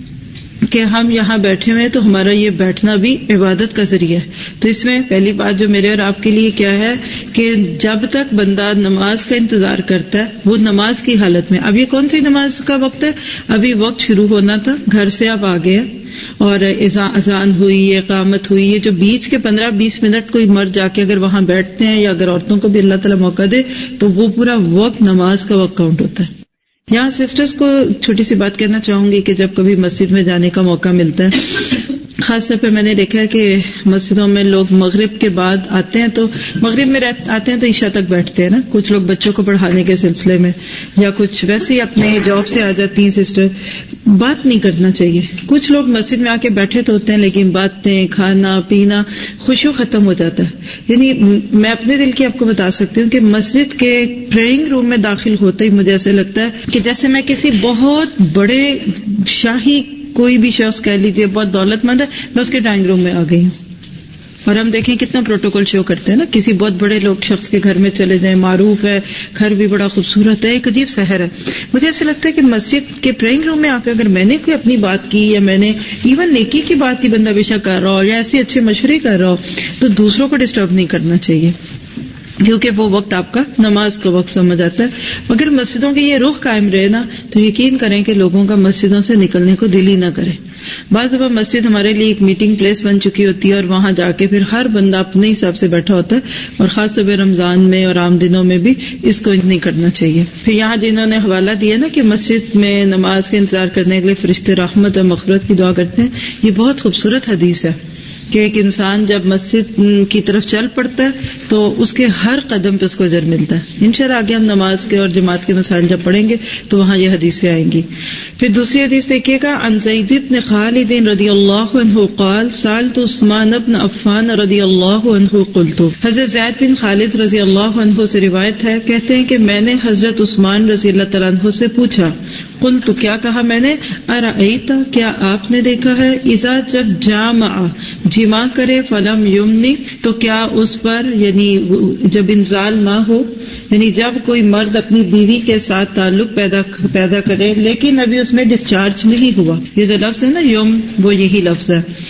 کہ ہم یہاں بیٹھے ہوئے تو ہمارا یہ بیٹھنا بھی عبادت کا ذریعہ ہے. تو اس میں پہلی بات جو میرے اور آپ کے لیے کیا ہے کہ جب تک بندہ نماز کا انتظار کرتا ہے وہ نماز کی حالت میں. اب یہ کون سی نماز کا وقت ہے؟ ابھی وقت شروع ہونا تھا، گھر سے آپ آ گئے اور اذان ہوئی، اقامت ہوئی. یہ جو بیچ کے 15-20 منٹ کوئی مرد جا کے اگر وہاں بیٹھتے ہیں یا اگر عورتوں کو بھی اللہ تعالیٰ موقع دے تو وہ پورا وقت نماز کا وقت کاؤنٹ ہوتا ہے. یہاں سسٹرز کو چھوٹی سی بات کہنا چاہوں گی کہ جب کبھی مسجد میں جانے کا موقع ملتا ہے، خاص طور پہ میں نے دیکھا ہے کہ مسجدوں میں لوگ مغرب کے بعد آتے ہیں تو مغرب میں آتے ہیں تو عشاء تک بیٹھتے ہیں نا. کچھ لوگ بچوں کو پڑھانے کے سلسلے میں یا کچھ ویسے ہی اپنے جاب سے آ جاتی ہیں سسٹر. بات نہیں کرنا چاہیے. کچھ لوگ مسجد میں آ کے بیٹھے تو ہوتے ہیں لیکن باتیں، کھانا پینا، خوشو ختم ہو جاتا ہے. یعنی میں اپنے دل کی آپ کو بتا سکتی ہوں کہ مسجد کے پریئنگ روم میں داخل ہوتے ہی مجھے ایسے لگتا ہے کہ جیسے میں کسی بہت بڑے شاہی کوئی بھی شخص کہہ لیجیے بہت دولت مند ہے، میں اس کے ڈرائنگ روم میں آ گئی ہوں. اور ہم دیکھیں کتنا پروٹوکول شو کرتے ہیں نا. کسی بہت بڑے لوگ شخص کے گھر میں چلے جائیں، معروف ہے، گھر بھی بڑا خوبصورت ہے، ایک عجیب سحر ہے. مجھے ایسا لگتا ہے کہ مسجد کے پریئنگ روم میں آ کے اگر میں نے کوئی اپنی بات کی یا میں نے ایون نیکی کی بات ہی بندہ بے شک کر رہا ہو یا ایسے اچھے مشورے کر رہا ہو تو دوسروں کو ڈسٹرب نہیں کرنا چاہیے کیونکہ وہ وقت آپ کا نماز کا وقت سمجھ آتا ہے. اگر مسجدوں کی یہ رخ قائم رہے نا تو یقین کریں کہ لوگوں کا مسجدوں سے نکلنے کو دل ہی نہ کرے. بعض دفعہ مسجد ہمارے لیے ایک میٹنگ پلیس بن چکی ہوتی ہے اور وہاں جا کے پھر ہر بندہ اپنے حساب سے بیٹھا ہوتا ہے، اور خاص طور پہ رمضان میں اور عام دنوں میں بھی اس کو نہیں کرنا چاہیے. پھر یہاں جنہوں نے حوالہ دیا نا کہ مسجد میں نماز کا انتظار کرنے کے لیے فرشتے رحمت اور مغفرت کی دعا کرتے ہیں، یہ بہت خوبصورت حدیث ہے کہ ایک انسان جب مسجد کی طرف چل پڑتا ہے تو اس کے ہر قدم پہ اس کو اجر ملتا ہے. انشاءاللہ آگے ہم نماز کے اور جماعت کے مسائل جب پڑھیں گے تو وہاں یہ حدیثیں آئیں گی. پھر دوسری حدیث دیکھیے گا، عن زید بن خالد رضی اللہ عنہ قال سألت عثمان بن عفان رضی اللہ عنہ قلت. حضرت زید بن خالد رضی اللہ عنہ سے روایت ہے، کہتے ہیں کہ میں نے حضرت عثمان رضی اللہ تعالیٰ عنہ سے پوچھا، قلت کیا کہا میں نے، ارأیت کیا آپ نے دیکھا ہے، اذا جب جامع جمع کرے فلم یمنی تو کیا اس پر یعنی جب انزال نہ ہو، یعنی جب کوئی مرد اپنی بیوی کے ساتھ تعلق پیدا کرے لیکن ابھی اس میں ڈسچارج نہیں ہوا. یہ جو لفظ ہے نا یوم وہ یہی لفظ ہے.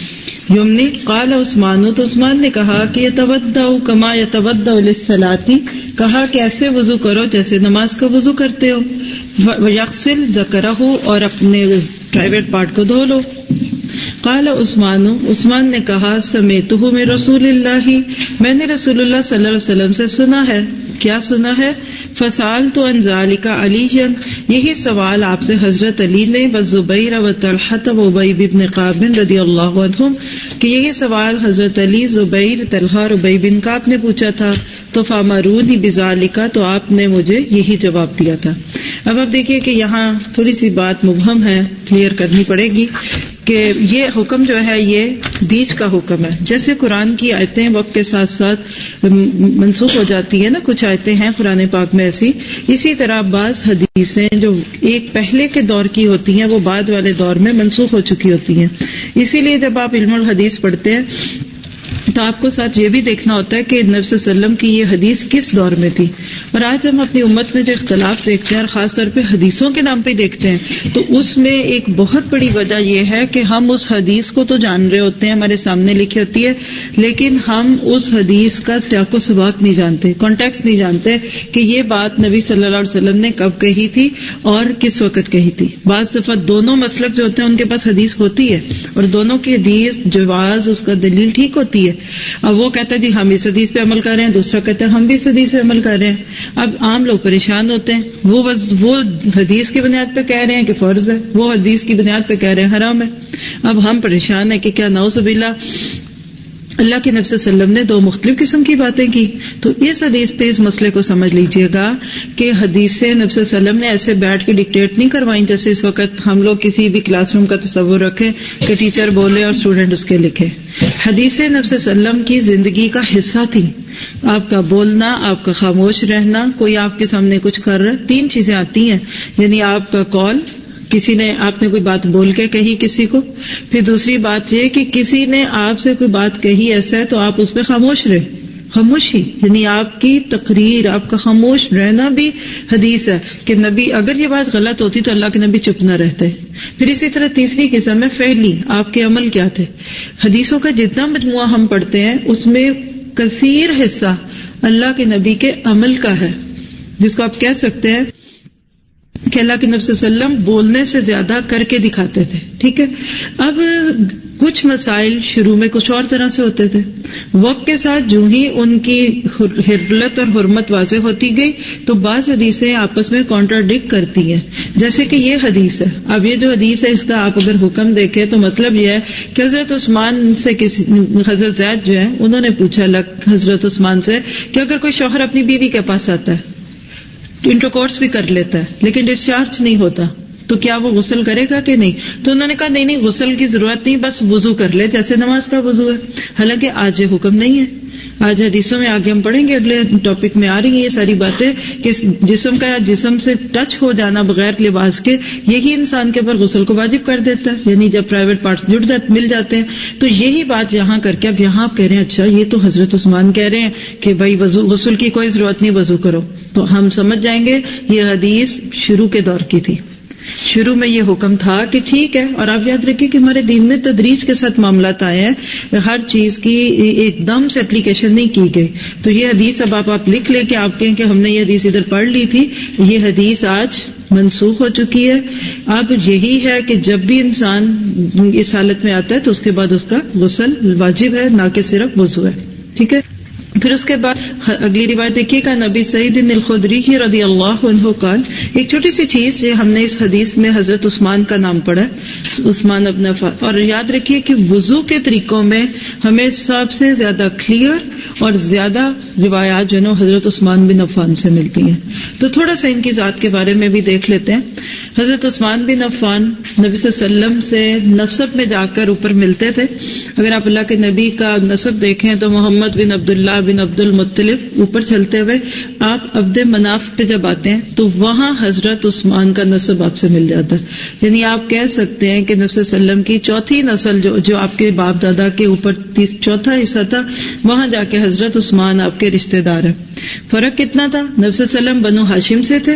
یمنی قال عثمان، تو عثمان نے کہا کہ یتودع کما یتودع للصلاۃ، کہا کہ ایسے وضو کرو جیسے نماز کا وضو کرتے ہو، ویغسل ذکرہ، اور اپنے پرائیویٹ پارٹ کو دھو لو. قال عثمان نے کہا سمعتہ من رسول اللہ، میں نے رسول اللہ صلی اللہ علیہ وسلم سے سنا ہے. کیا سنا ہے؟ فسألت عن ذلك علیہ، یہی سوال آپ سے حضرت علی نے، والزبیر وطلحۃ وابی بن کعب رضی اللہ عنہم، کہ یہی سوال حضرت علی، زبیر، طلحہ اور ابی بن کعب نے پوچھا تھا. تو فامرونی بذالک، تو آپ نے مجھے یہی جواب دیا تھا. اب آپ دیکھیے کہ یہاں تھوڑی سی بات مبہم ہے، کلیئر کرنی پڑے گی کہ یہ حکم جو ہے یہ بیچ کا حکم ہے. جیسے قرآن کی آیتیں وقت کے ساتھ ساتھ منسوخ ہو جاتی ہیں نا، کچھ آیتیں ہیں قرآن پاک میں ایسی، اسی طرح بعض حدیثیں جو ایک پہلے کے دور کی ہوتی ہیں وہ بعد والے دور میں منسوخ ہو چکی ہوتی ہیں. اسی لیے جب آپ علم الحدیث پڑھتے ہیں تو آپ کو ساتھ یہ بھی دیکھنا ہوتا ہے کہ نبی صلی اللہ علیہ وسلم کی یہ حدیث کس دور میں تھی. اور آج ہم اپنی امت میں جو اختلاف دیکھتے ہیں، اور خاص طور پہ حدیثوں کے نام پہ دیکھتے ہیں، تو اس میں ایک بہت بڑی وجہ یہ ہے کہ ہم اس حدیث کو تو جان رہے ہوتے ہیں، ہمارے سامنے لکھی ہوتی ہے، لیکن ہم اس حدیث کا سیاق و سباق نہیں جانتے، کانٹیکسٹ نہیں جانتے کہ یہ بات نبی صلی اللہ علیہ وسلم نے کب کہی تھی اور کس وقت کہی تھی. بعض دفعہ دونوں مسلک جو ہوتے ہیں ان کے پاس حدیث ہوتی ہے، اور دونوں کی حدیث جواز اس کا دلیل ٹھیک ہوتی ہے. اب وہ کہتا ہے جی ہم اس حدیث پہ عمل کر رہے ہیں، دوسرا کہتا ہے ہم بھی اس حدیث پہ عمل کر رہے ہیں. اب عام لوگ پریشان ہوتے ہیں، وہ حدیث کی بنیاد پہ کہہ رہے ہیں کہ فرض ہے، وہ حدیث کی بنیاد پہ کہہ رہے ہیں حرام ہے. اب ہم پریشان ہیں کہ کیا نعوذ باللہ اللہ کے نبی صلی اللہ علیہ وسلم نے دو مختلف قسم کی باتیں کی. تو اس حدیث پہ اس مسئلے کو سمجھ لیجئے گا کہ حدیث نبی صلی اللہ علیہ وسلم نے ایسے بیٹھ کے ڈکٹیٹ نہیں کروائیں جیسے اس وقت ہم لوگ کسی بھی کلاس روم کا تصور رکھیں کہ ٹیچر بولے اور اسٹوڈنٹ اس کے لکھے. حدیث نبی صلی اللہ علیہ وسلم کی زندگی کا حصہ تھی. آپ کا بولنا، آپ کا خاموش رہنا، کوئی آپ کے سامنے کچھ کر رہا ہے، تین چیزیں آتی ہیں، یعنی آپ کا کال، کسی نے آپ نے کوئی بات بول کے کہی کسی کو، پھر دوسری بات یہ کہ کسی نے آپ سے کوئی بات کہی ایسا ہے تو آپ اس پہ خاموش رہے. خاموشی یعنی آپ کی تقریر، آپ کا خاموش رہنا بھی حدیث ہے کہ نبی اگر یہ بات غلط ہوتی تو اللہ کے نبی چپ نہ رہتے. پھر اسی طرح تیسری قسم ہے فعلی، آپ کے عمل کیا تھے. حدیثوں کا جتنا مجموعہ ہم پڑھتے ہیں اس میں کثیر حصہ اللہ کے نبی کے عمل کا ہے، جس کو آپ کہہ سکتے ہیں کہ اللہ کے نبی صلی اللہ علیہ وسلم بولنے سے زیادہ کر کے دکھاتے تھے. ٹھیک ہے. اب کچھ مسائل شروع میں کچھ اور طرح سے ہوتے تھے، وقت کے ساتھ جو ہی ان کی حرمت اور حرمت واضح ہوتی گئی تو بعض حدیثیں آپس میں کانٹراڈکٹ کرتی ہیں. جیسے کہ یہ حدیث ہے، اب یہ جو حدیث ہے اس کا آپ اگر حکم دیکھیں تو مطلب یہ ہے کہ حضرت عثمان سے حضرت زید جو ہے انہوں نے پوچھا حضرت عثمان سے کہ اگر کوئی شوہر اپنی بیوی کے پاس آتا ہے، انٹرکورس بھی کر لیتا ہے لیکن ڈسچارج نہیں ہوتا، تو کیا وہ غسل کرے گا کہ نہیں؟ تو انہوں نے کہا نہیں غسل کی ضرورت نہیں، بس وضو کر لے جیسے نماز کا وضو ہے. حالانکہ آج یہ حکم نہیں ہے. آج حدیثوں میں آگے ہم پڑھیں گے، اگلے ٹاپک میں آ رہی ہیں یہ ساری باتیں کہ جسم کا جسم سے ٹچ ہو جانا بغیر لباس کے یہی انسان کے اوپر غسل کو واجب کر دیتا ہے. یعنی جب پرائیویٹ پارٹس مل جاتے ہیں تو یہی بات یہاں کر کے اب یہاں آپ کہہ رہے ہیں اچھا یہ تو حضرت عثمان کہہ رہے ہیں کہ بھائی غسل کی کوئی ضرورت نہیں، وضو کرو. تو ہم سمجھ جائیں گے یہ حدیث شروع کے دور کی تھی. شروع میں یہ حکم تھا کہ ٹھیک ہے. اور آپ یاد رکھیے کہ ہمارے دین میں تدریج کے ساتھ معاملات آئے ہیں، ہر چیز کی ایک دم سے اپلیکیشن نہیں کی گئی. تو یہ حدیث اب آپ لکھ لے کہ آپ کہیں کہ ہم نے یہ حدیث ادھر پڑھ لی تھی، یہ حدیث آج منسوخ ہو چکی ہے. اب یہی ہے کہ جب بھی انسان اس حالت میں آتا ہے تو اس کے بعد اس کا غسل واجب ہے، نہ کہ صرف وضو ہے. ٹھیک ہے. پھر اس کے بعد اگلی روایت دیکھیے گا، نبی سعید الخدری رضی اللہ عنہ قال، ایک چھوٹی سی چیز یہ ہم نے اس حدیث میں حضرت عثمان کا نام پڑھا ہے، عثمان ابن عفان. اور یاد رکھیے کہ وضو کے طریقوں میں ہمیں سب سے زیادہ کلیئر اور زیادہ روایات جو حضرت عثمان بن عفان سے ملتی ہیں. تو تھوڑا سا ان کی ذات کے بارے میں بھی دیکھ لیتے ہیں. حضرت عثمان بن عفان نبی صلی اللہ علیہ وسلم سے نسب میں جا کر اوپر ملتے تھے. اگر آپ اللہ کے نبی کا نسب دیکھیں تو محمد بن عبداللہ بن عبد المطلب اوپر چلتے ہوئے آپ عبد مناف پہ جب آتے ہیں تو وہاں حضرت عثمان کا نسب آپ سے مل جاتا ہے. یعنی آپ کہہ سکتے ہیں کہ نبی صلی اللہ علیہ وسلم کی چوتھی نسل جو آپ کے باپ دادا کے اوپر چوتھا حصہ تھا، وہاں جا کے حضرت عثمان آپ کے رشتہ دار ہیں. فرق کتنا تھا؟ نبی صلی اللہ علیہ وسلم بنو ہاشم سے تھے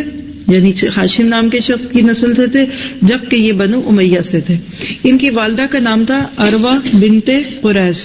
یعنی ہاشم نام کے شخص کی نسل سے تھے، جبکہ یہ بنو امیہ سے تھے. ان کی والدہ کا نام تھا عروہ بنت قریظ،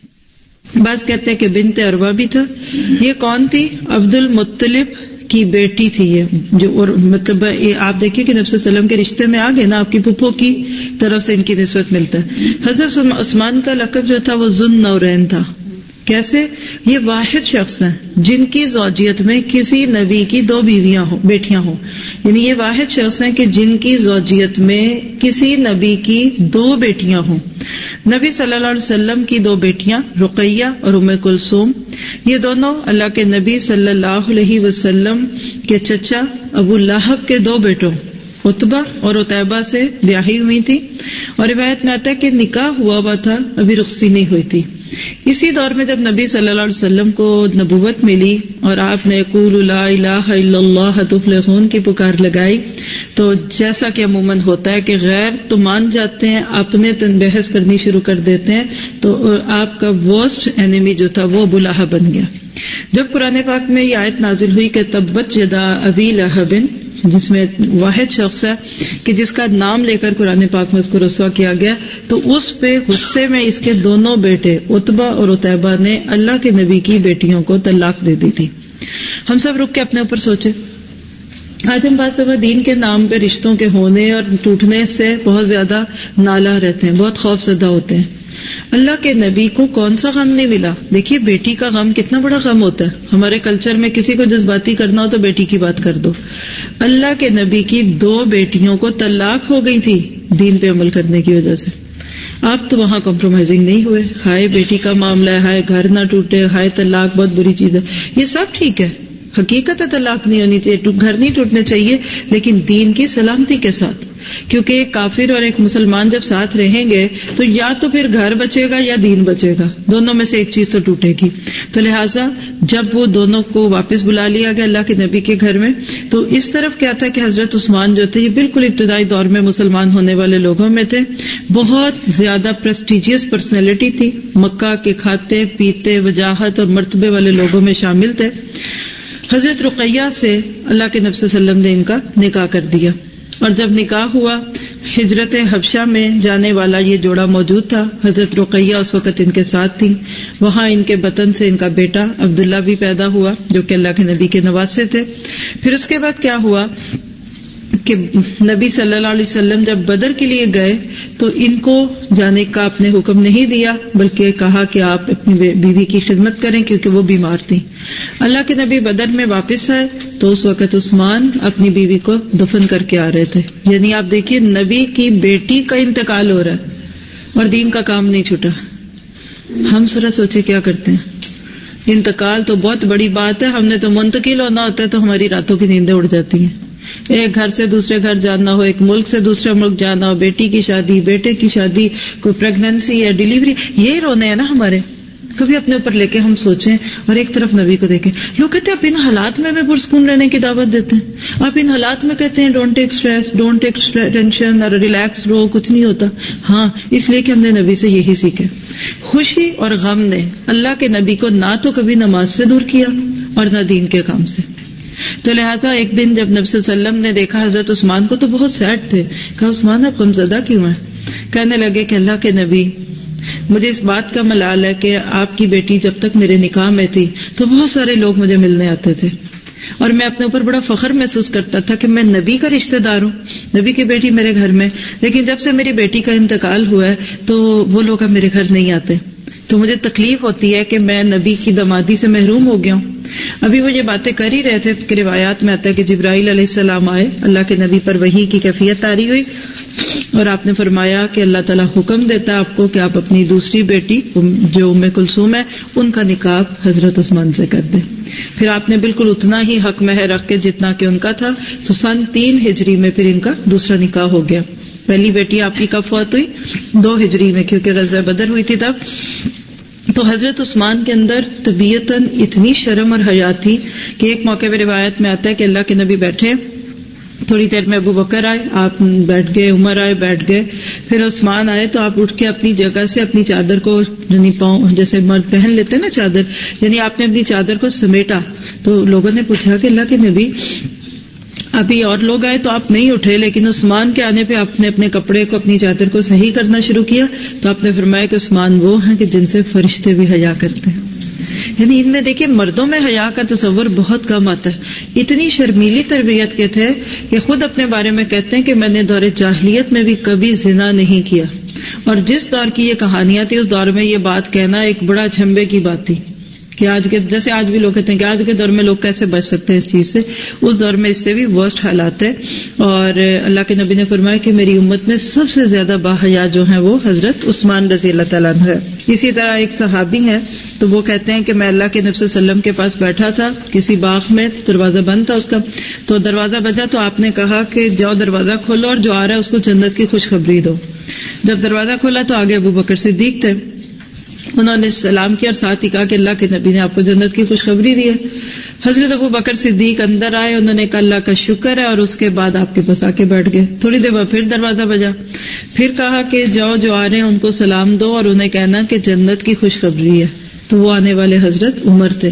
بعض کہتے ہیں کہ بنت عروہ بھی تھا. یہ کون تھی؟ عبد المطلب کی بیٹی تھی یہ، جو اور مطلب آپ دیکھیں کہ نبی صلی اللہ علیہ وسلم کے رشتے میں آ گئے نا، آپ کی پھپھو کی طرف سے ان کی نسبت ملتا ہے. حضرت عثمان کا لقب جو تھا وہ ذو النورین تھا. کیسے؟ یہ واحد شخص ہیں جن کی زوجیت میں کسی نبی کی 2 بیٹیاں ہوں. یعنی یہ واحد شخص ہیں کہ جن کی زوجیت میں کسی نبی کی 2 بیٹیاں ہوں. نبی صلی اللہ علیہ وسلم کی 2 بیٹیاں رقیہ اور ام کلثوم، یہ دونوں اللہ کے نبی صلی اللہ علیہ وسلم کے چچا ابو لہب کے 2 بیٹوں عتبہ اور عتیبہ سے بیاہی ہوئی تھی. اور روایت میں آتا ہے کہ نکاح ہوا تھا، ابھی رخصتی نہیں ہوئی تھی. اسی دور میں جب نبی صلی اللہ علیہ وسلم کو نبوت ملی اور آپ نے قولوا لا الہ الا اللہ تفلحون کی پکار لگائی، تو جیسا کہ عموماً ہوتا ہے کہ غیر تو مان جاتے ہیں، اپنے تن بحث کرنی شروع کر دیتے ہیں، تو آپ کا ورسٹ اینیمی جو تھا وہ ابو لہب بن گیا. جب قرآن پاک میں یہ آیت نازل ہوئی کہ تبت یدا ابی لہب، جس میں واحد شخص ہے کہ جس کا نام لے کر قرآن پاک میں اس کو رسوا کیا گیا، تو اس پہ غصے میں اس کے دونوں بیٹے عتبہ اور عتیبہ نے اللہ کے نبی کی بیٹیوں کو طلاق دے دی تھی. ہم سب رک کے اپنے اوپر سوچے. آج ہم بعض دفعہ دین کے نام پہ رشتوں کے ہونے اور ٹوٹنے سے بہت زیادہ نالاں رہتے ہیں، بہت خوف زدہ ہوتے ہیں. اللہ کے نبی کو کون سا غم نہیں ملا؟ دیکھیے بیٹی کا غم کتنا بڑا غم ہوتا ہے. ہمارے کلچر میں کسی کو جذباتی کرنا ہو تو بیٹی کی بات کر دو. اللہ کے نبی کی 2 بیٹیوں کو طلاق ہو گئی تھی دین پہ عمل کرنے کی وجہ سے. آپ تو وہاں کمپرومائزنگ نہیں ہوئے. ہائے بیٹی کا معاملہ ہے، ہائے گھر نہ ٹوٹے، ہائے طلاق بہت بری چیز ہے. یہ سب ٹھیک ہے، حقیقت ہے طلاق نہیں ہونی چاہیے، گھر نہیں ٹوٹنے چاہیے، لیکن دین کی سلامتی کے ساتھ. کیونکہ ایک کافر اور ایک مسلمان جب ساتھ رہیں گے تو یا تو پھر گھر بچے گا یا دین بچے گا، دونوں میں سے ایک چیز تو ٹوٹے گی. تو لہٰذا جب وہ دونوں کو واپس بلا لیا گیا اللہ کے نبی کے گھر میں، تو اس طرف کیا تھا کہ حضرت عثمان جو تھے یہ بالکل ابتدائی دور میں مسلمان ہونے والے لوگوں میں تھے، بہت زیادہ پریسٹیجیس پرسنالٹی تھی، مکہ کے کھاتے پیتے وجاہت اور مرتبے والے لوگوں میں شامل تھے. حضرت رقیہ سے اللہ کے نبی صلی اللہ علیہ وسلم نے ان کا نکاح کر دیا. اور جب نکاح ہوا، ہجرت حبشہ میں جانے والا یہ جوڑا موجود تھا. حضرت رقیہ اس وقت ان کے ساتھ تھیں. وہاں ان کے بطن سے ان کا بیٹا عبداللہ بھی پیدا ہوا جو کہ اللہ کے نبی کے نواسے تھے. پھر اس کے بعد کیا ہوا کہ نبی صلی اللہ علیہ وسلم جب بدر کے لیے گئے تو ان کو جانے کا آپ نے حکم نہیں دیا، بلکہ کہا کہ آپ اپنی بیوی کی خدمت کریں کیونکہ وہ بیمار تھی. اللہ کے نبی بدر میں واپس آئے تو اس وقت عثمان اپنی بیوی کو دفن کر کے آ رہے تھے. یعنی آپ دیکھیے نبی کی بیٹی کا انتقال ہو رہا ہے اور دین کا کام نہیں چھوٹا. ہم ذرا سوچے کیا کرتے ہیں. انتقال تو بہت بڑی بات ہے، ہم نے تو منتقل ہونا ہوتا ہے تو ہماری راتوں کی نیندیں اڑ جاتی ہیں. ایک گھر سے دوسرے گھر جانا ہو، ایک ملک سے دوسرے ملک جانا ہو، بیٹی کی شادی، بیٹے کی شادی، کوئی پریگننسی یا ڈیلیوری، یہی رونے ہیں نا ہمارے. کبھی اپنے اوپر لے کے ہم سوچیں اور ایک طرف نبی کو دیکھیں. لوگ کہتے ہیں آپ ان حالات میں پرسکون رہنے کی دعوت دیتے ہیں، آپ ان حالات میں کہتے ہیں don't take stress, don't take tension اور ریلیکس رہو، کچھ نہیں ہوتا. ہاں، اس لیے کہ ہم نے نبی سے یہی سیکھے. خوشی اور غم نے اللہ کے نبی کو نہ تو کبھی نماز سے دور کیا اور نہ دین کے کام سے. تو لہٰذا ایک دن جب نبی صلی اللہ علیہ وسلم نے دیکھا حضرت عثمان کو تو بہت سیڈ تھے. کہا عثمان آپ غمزدہ کیوں ہیں؟ کہنے لگے کہ اللہ کے نبی مجھے اس بات کا ملال ہے کہ آپ کی بیٹی جب تک میرے نکاح میں تھی تو بہت سارے لوگ مجھے ملنے آتے تھے اور میں اپنے اوپر بڑا فخر محسوس کرتا تھا کہ میں نبی کا رشتہ دار ہوں، نبی کی بیٹی میرے گھر میں. لیکن جب سے میری بیٹی کا انتقال ہوا ہے تو وہ لوگ اب میرے گھر نہیں آتے، تو مجھے تکلیف ہوتی ہے کہ میں نبی کی دامادی سے محروم ہو گیا ہوں. ابھی وہ یہ باتیں کر ہی رہے تھے کہ روایات میں آتا ہے کہ جبرائیل علیہ السلام آئے، اللہ کے نبی پر وحی کی کیفیت طاری ہوئی اور آپ نے فرمایا کہ اللہ تعالیٰ حکم دیتا ہے آپ کو کہ آپ اپنی دوسری بیٹی جو ام کلثوم ہے ان کا نکاح حضرت عثمان سے کر دیں. پھر آپ نے بالکل اتنا ہی حق مہر رکھ کے جتنا کہ ان کا تھا. تو سن 3 ہجری میں پھر ان کا دوسرا نکاح ہو گیا. پہلی بیٹی آپ کی کب فوت ہوئی؟ 2 ہجری میں، کیونکہ غزوہ بدر ہوئی تھی تب. تو حضرت عثمان کے اندر طبیعتاً اتنی شرم اور حیا تھی کہ ایک موقع پہ روایت میں آتا ہے کہ اللہ کے نبی بیٹھے، تھوڑی دیر میں ابو بکر آئے، آپ بیٹھ گئے، عمر آئے، بیٹھ گئے، پھر عثمان آئے تو آپ اٹھ کے اپنی جگہ سے اپنی چادر کو یعنی پاؤں جیسے مرد پہن لیتے نا چادر، یعنی آپ نے اپنی چادر کو سمیٹا. تو لوگوں نے پوچھا کہ اللہ کے نبی ابھی اور لوگ آئے تو آپ نہیں اٹھے، لیکن عثمان کے آنے پہ آپ نے اپنے کپڑے کو، اپنی چادر کو صحیح کرنا شروع کیا، تو آپ نے فرمایا کہ عثمان وہ ہیں کہ جن سے فرشتے بھی حیا کرتے ہیں. یعنی ان میں دیکھیے مردوں میں حیا کا تصور بہت کم آتا ہے. اتنی شرمیلی تربیت کے تھے کہ خود اپنے بارے میں کہتے ہیں کہ میں نے دور جاہلیت میں بھی کبھی زنا نہیں کیا، اور جس دور کی یہ کہانیاں تھی اس دور میں یہ بات کہنا ایک بڑا جھمبے کی بات تھی کہ آج کے، جیسے آج بھی لوگ کہتے ہیں کہ آج کے دور میں لوگ کیسے بچ سکتے ہیں اس چیز سے، اس دور میں اس سے بھی ورسٹ حالات ہے. اور اللہ کے نبی نے فرمایا کہ میری امت میں سب سے زیادہ باحیا جو ہیں وہ حضرت عثمان رضی اللہ تعالیٰ عنہ ہے. اسی طرح ایک صحابی ہیں تو وہ کہتے ہیں کہ میں اللہ کے نبی صلی اللہ علیہ وسلم کے پاس بیٹھا تھا کسی باغ میں، دروازہ بند تھا اس کا، تو دروازہ بجا تو آپ نے کہا کہ جاؤ دروازہ کھولو اور جو آ رہا ہے اس کو جنت کی خوشخبری دو. جب دروازہ کھولا تو آگے ابو بکر صدیق تھے، انہوں نے سلام کیا اور ساتھ ہی کہا کہ اللہ کے نبی نے آپ کو جنت کی خوشخبری دی ہے. حضرت ابو بکر صدیق اندر آئے، انہوں نے کہا اللہ کا شکر ہے، اور اس کے بعد آپ کے پاس آ کے بیٹھ گئے. تھوڑی دیر بعد پھر دروازہ بجا، پھر کہا کہ جاؤ جو آ رہے ہیں ان کو سلام دو اور انہیں کہنا کہ جنت کی خوشخبری ہے. تو وہ آنے والے حضرت عمر تھے.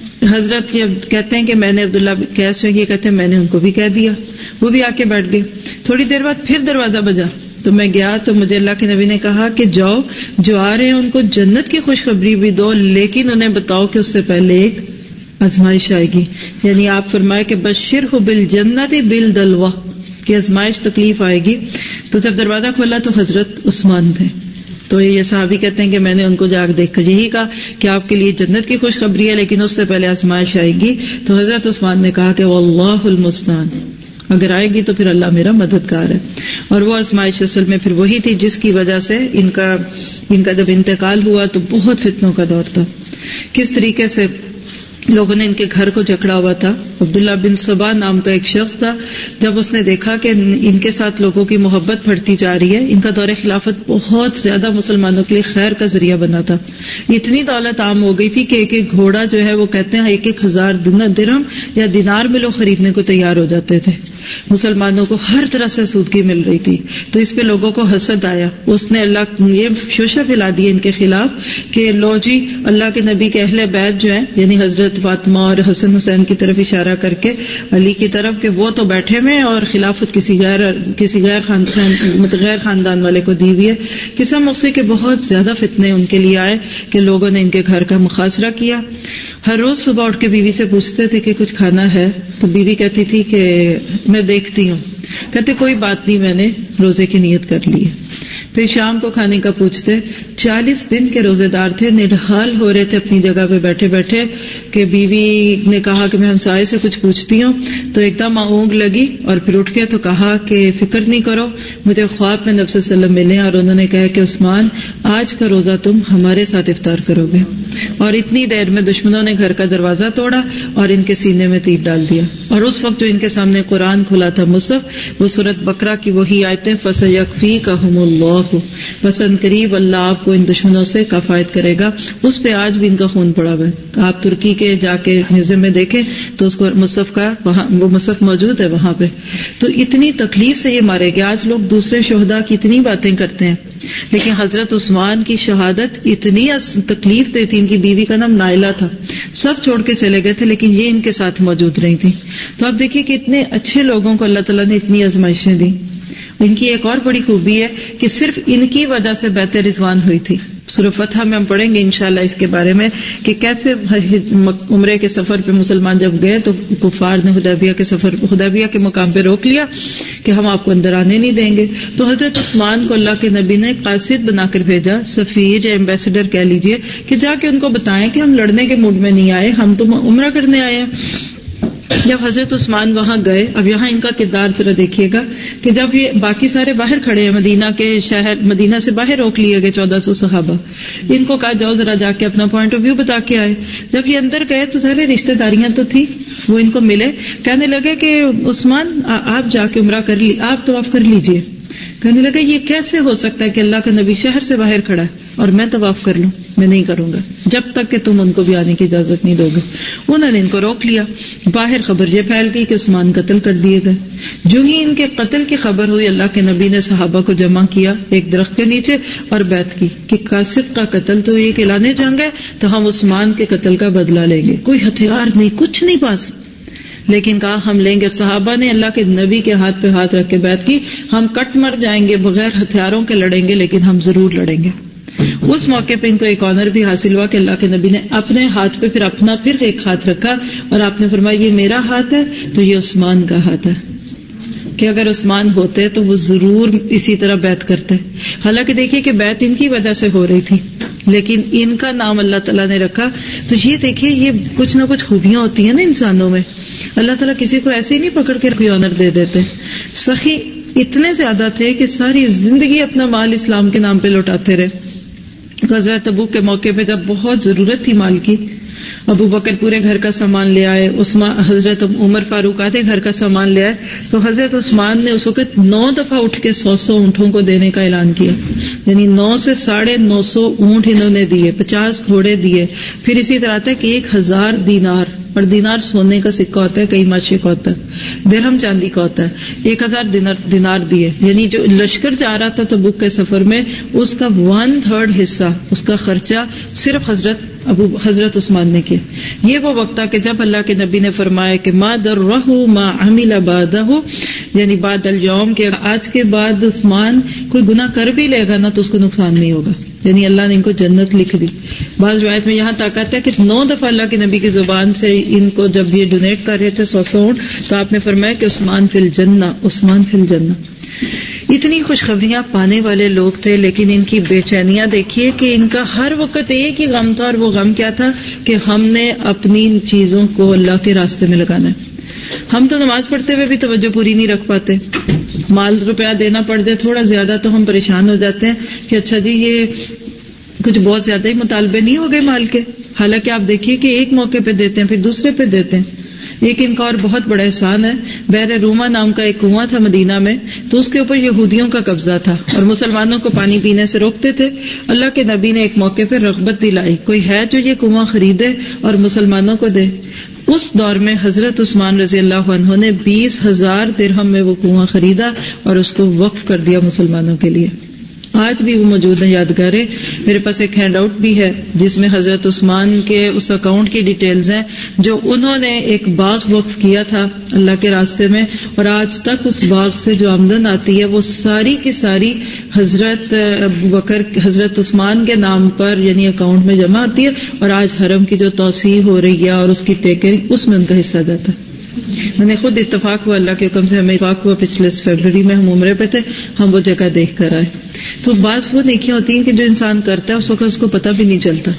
حضرت یہ کہتے ہیں کہ میں نے عبداللہ کیس یہ کہتے ہیں میں نے ان کو بھی کہہ دیا، وہ بھی آ کے بیٹھ گئے. تھوڑی دیر بعد پھر دروازہ بجا تو میں گیا تو مجھے اللہ کے نبی نے کہا کہ جاؤ جو آ رہے ہیں ان کو جنت کی خوشخبری بھی دو، لیکن انہیں بتاؤ کہ اس سے پہلے ایک آزمائش آئے گی. یعنی آپ فرمائے کہ بشرہ بالجنت بالدلوہ، کہ آزمائش تکلیف آئے گی. تو جب دروازہ کھولا تو حضرت عثمان تھے. تو یہ صحابی کہتے ہیں کہ میں نے ان کو جا کے دیکھ کر یہی کہا کہ آپ کے لیے جنت کی خوشخبری ہے لیکن اس سے پہلے آزمائش آئے گی. تو حضرت عثمان نے کہا کہ واللہ المستعان، اگر آئے گی تو پھر اللہ میرا مددگار ہے. اور وہ آزمائش اصل میں پھر وہی تھی جس کی وجہ سے ان کا جب انتقال ہوا تو بہت فتنوں کا دور تھا. کس طریقے سے لوگوں نے ان کے گھر کو جکڑا ہوا تھا. عبداللہ بن سبا نام کا ایک شخص تھا، جب اس نے دیکھا کہ ان کے ساتھ لوگوں کی محبت بڑھتی جا رہی ہے، ان کا دور خلافت بہت زیادہ مسلمانوں کے لیے خیر کا ذریعہ بنا تھا. اتنی دولت عام ہو گئی تھی کہ ایک ایک گھوڑا جو ہے وہ کہتے ہیں 1,000 درہم یا دینار میں لوگ خریدنے کو تیار ہو جاتے تھے. مسلمانوں کو ہر طرح سے سودگی مل رہی تھی. تو اس پہ لوگوں کو حسد آیا. اس نے اللہ یہ شوشہ پھیلا دی ان کے خلاف کہ لو جی اللہ کے نبی کے اہل بیت جو ہیں، یعنی حضرت فاطمہ اور حسن حسین کی طرف اشارہ کر کے علی کی طرف، کہ وہ تو بیٹھے میں اور خلافت کسی غیر خاندان والے کو دی ہوئی ہے. قسم اسی کے بہت زیادہ فتنے ان کے لیے آئے کہ لوگوں نے ان کے گھر کا محاصرہ کیا. ہر روز صبح اٹھ کے بیوی سے پوچھتے تھے کہ کچھ کھانا ہے، تو بیوی کہتی تھی کہ میں دیکھتی ہوں. کہتے کوئی بات نہیں، میں نے روزے کی نیت کر لی ہے. پھر شام کو کھانے کا پوچھتے. 40 دن کے روزے دار تھے، نڈھال ہو رہے تھے اپنی جگہ پہ بیٹھے بیٹھے کہ بیوی نے کہا کہ میں ہمسائے سے کچھ پوچھتی ہوں. تو ایک دم اونگ لگی اور پھر اٹھ کے تو کہا کہ فکر نہیں کرو، مجھے خواب میں نبی صلی اللہ علیہ وسلم ملے اور انہوں نے کہا کہ عثمان آج کا روزہ تم ہمارے ساتھ افطار کرو گے. اور اتنی دیر میں دشمنوں نے گھر کا دروازہ توڑا اور ان کے سینے میں تیر ڈال دیا. اور اس وقت جو ان کے سامنے قرآن کھلا تھا مصحف، وہ سورۃ بقرہ کی وہی آیتیں فَسَيَكْفِيكَهُمُ اللَّهُ، پسند قریب اللہ آپ کو ان دشمنوں سے کفایت کرے گا. اس پہ آج بھی ان کا خون پڑا ہوا ہے. آپ ترکی کے جا کے میوزیم میں دیکھیں تو اس کو مصحف کا وہ مصحف موجود ہے وہاں پہ. تو اتنی تکلیف سے یہ مارے گئے. آج لوگ دوسرے شہداء کی اتنی باتیں کرتے ہیں، لیکن حضرت عثمان کی شہادت اتنی تکلیف دیتی. ان کی بیوی کا نام نائلہ تھا. سب چھوڑ کے چلے گئے تھے لیکن یہ ان کے ساتھ موجود رہی تھی. تو آپ دیکھیے کہ اتنے اچھے لوگوں کو اللہ تعالیٰ نے اتنی آزمائشیں دی. ان کی ایک اور بڑی خوبی ہے کہ صرف ان کی وجہ سے بیعت رضوان ہوئی تھی. سورہ فتح میں ہم پڑھیں گے انشاءاللہ اس کے بارے میں کہ کیسے عمرے کے سفر پہ مسلمان جب گئے تو کفار نے حدیبیہ کے مقام پہ روک لیا کہ ہم آپ کو اندر آنے نہیں دیں گے. تو حضرت عثمان کو اللہ کے نبی نے قاصد بنا کر بھیجا، سفیر یا ایمبیسڈر کہہ لیجئے، کہ جا کے ان کو بتائیں کہ ہم لڑنے کے موڈ میں نہیں آئے، ہم تو عمرہ کرنے آئے ہیں. جب حضرت عثمان وہاں گئے، اب یہاں ان کا کردار ذرا دیکھیے گا کہ جب یہ باقی سارے باہر کھڑے ہیں، مدینہ سے باہر روک لیے گئے 1400 صحابہ، ان کو کہا جاؤ ذرا جا کے اپنا پوائنٹ آف ویو بتا کے آئے. جب یہ اندر گئے تو سارے رشتہ داریاں تو تھی، وہ ان کو ملے، کہنے لگے کہ عثمان آپ جا کے عمرہ کر لی، آپ طواف کر لیجئے. کہنے لگے یہ کیسے ہو سکتا ہے کہ اللہ کا نبی شہر سے باہر کھڑا ہے اور میں طواف کر لوں؟ میں نہیں کروں گا جب تک کہ تم ان کو بھی آنے کی اجازت نہیں دو گے. انہوں نے ان کو روک لیا. باہر خبر یہ پھیل گئی کہ عثمان قتل کر دیے گئے. جو ہی ان کے قتل کی خبر ہوئی، اللہ کے نبی نے صحابہ کو جمع کیا ایک درخت کے نیچے اور بیعت کی کہ قاصد کا قتل تو ایک اعلان جنگ ہے، تو ہم عثمان کے قتل کا بدلہ لیں گے. کوئی ہتھیار نہیں، کچھ نہیں پاس، لیکن کہا ہم لیں گے. صحابہ نے اللہ کے نبی کے ہاتھ پہ ہاتھ رکھ کے بیعت کی, ہم کٹ مر جائیں گے, بغیر ہتھیاروں کے لڑیں گے, لیکن ہم ضرور لڑیں گے. اس موقع پہ ان کو ایک آنر بھی حاصل ہوا کہ اللہ کے نبی نے اپنے ہاتھ پہ پھر ایک ہاتھ رکھا, اور آپ نے فرمایا یہ میرا ہاتھ ہے تو یہ عثمان کا ہاتھ ہے, کہ اگر عثمان ہوتے تو وہ ضرور اسی طرح بیعت کرتے. حالانکہ دیکھیے کہ بیعت ان کی وجہ سے ہو رہی تھی, لیکن ان کا نام اللہ تعالیٰ نے رکھا. تو یہ دیکھیے یہ کچھ نہ کچھ خوبیاں ہوتی ہیں نا انسانوں میں. اللہ تعالیٰ کسی کو ایسے ہی نہیں پکڑ کے کوئی آنر دے دیتے. سخی اتنے زیادہ تھے کہ ساری زندگی اپنا مال اسلام کے نام پہ لوٹاتے رہے. غزوہ تبوک کے موقع پہ جب بہت ضرورت تھی مال کی, ابو بکر پورے گھر کا سامان لے آئے, حضرت عمر فاروق آتے گھر کا سامان لے آئے, تو حضرت عثمان نے اس وقت 9 دفعہ اٹھ کے 100 اونٹوں کو دینے کا اعلان کیا. یعنی 9 سے 950 اونٹ انہوں نے دیے, 50 گھوڑے دیے. پھر اسی طرح تھا کہ 1000 دینار, اور دینار سونے کا سکہ ہوتا ہے, کئی ماشے کا ہوتا ہے, درہم چاندی کا ہوتا ہے. 1000 دینار دیے. یعنی جو لشکر جا رہا تھا تبوک کے سفر میں, اس کا 1/3 حصہ, اس کا خرچہ صرف حضرت عثمان نے کیا. یہ وہ وقت تھا کہ جب اللہ کے نبی نے فرمایا کہ ما درہ ما عمل بعدہ, یعنی بعد الیوم, کہ آج کے بعد عثمان کوئی گناہ کر بھی لے گا نا تو اس کو نقصان نہیں ہوگا. یعنی اللہ نے ان کو جنت لکھ دی. بعض روایت میں یہاں تک آتا ہے کہ 9 دفعہ اللہ کے نبی کی زبان سے ان کو جب یہ ڈونیٹ کر رہے تھے 100 اونٹ, تو آپ نے فرمایا کہ عثمان فی الجنہ, عثمان فی الجنہ. اتنی خوشخبریاں پانے والے لوگ تھے, لیکن ان کی بے چینیاں دیکھیے کہ ان کا ہر وقت ایک ہی غم تھا, اور وہ غم کیا تھا کہ ہم نے اپنی چیزوں کو اللہ کے راستے میں لگانا ہے. ہم تو نماز پڑھتے ہوئے بھی توجہ پوری نہیں رکھ پاتے, مال روپیہ دینا پڑ جائے تھوڑا زیادہ تو ہم پریشان ہو جاتے ہیں کہ اچھا جی یہ کچھ بہت زیادہ ہی مطالبے نہیں ہو گئے مال کے. حالانکہ آپ دیکھیے کہ ایک موقع پہ دیتے ہیں پھر دوسرے پہ دیتے ہیں. ایک ان کا اور بہت بڑا احسان ہے, بحر روما نام کا ایک کنواں تھا مدینہ میں, تو اس کے اوپر یہودیوں کا قبضہ تھا اور مسلمانوں کو پانی پینے سے روکتے تھے. اللہ کے نبی نے ایک موقع پہ رغبت دلائی, کوئی ہے جو یہ کنواں خریدے اور مسلمانوں کو دے. اس دور میں حضرت عثمان رضی اللہ عنہ نے 20,000 درہم میں وہ کنواں خریدا اور اس کو وقف کر دیا مسلمانوں کے لیے. آج بھی وہ موجود ہیں یادگاریں. میرے پاس ایک ہینڈ آؤٹ بھی ہے جس میں حضرت عثمان کے اس اکاؤنٹ کی ڈیٹیلز ہیں جو انہوں نے ایک باغ وقف کیا تھا اللہ کے راستے میں, اور آج تک اس باغ سے جو آمدن آتی ہے وہ ساری کی ساری حضرت ابوبکر حضرت عثمان کے نام پر یعنی اکاؤنٹ میں جمع آتی ہے, اور آج حرم کی جو توسیع ہو رہی ہے اور اس کی ٹیکنگ اس میں ان کا حصہ جاتا ہے. میں نے خود اتفاق ہوا, اللہ کے حکم سے ہمیں اتفاق ہوا, پچھلے فیبرری میں ہم عمرے پہ تھے, ہم وہ جگہ دیکھ کر آئے. تو بعض وہ نیکیاں ہوتی ہیں کہ جو انسان کرتا ہے اس وقت اس کو پتہ بھی نہیں چلتا.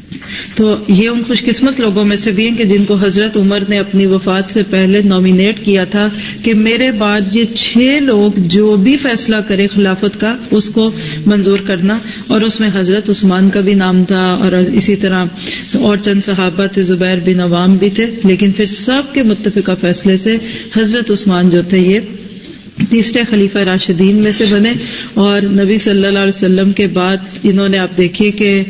تو یہ ان خوش قسمت لوگوں میں سے بھی ہیں کہ جن کو حضرت عمر نے اپنی وفات سے پہلے نامینیٹ کیا تھا کہ میرے بعد یہ 6 لوگ جو بھی فیصلہ کرے خلافت کا اس کو منظور کرنا, اور اس میں حضرت عثمان کا بھی نام تھا اور اسی طرح اور چند صحابہ تھے, زبیر بن عوام بھی تھے. لیکن پھر سب کے متفقہ فیصلے سے حضرت عثمان جو تھے یہ تیسرے خلیفہ راشدین میں سے بنے, اور نبی صلی اللہ علیہ وسلم کے بعد انہوں نے آپ دیکھیے کہ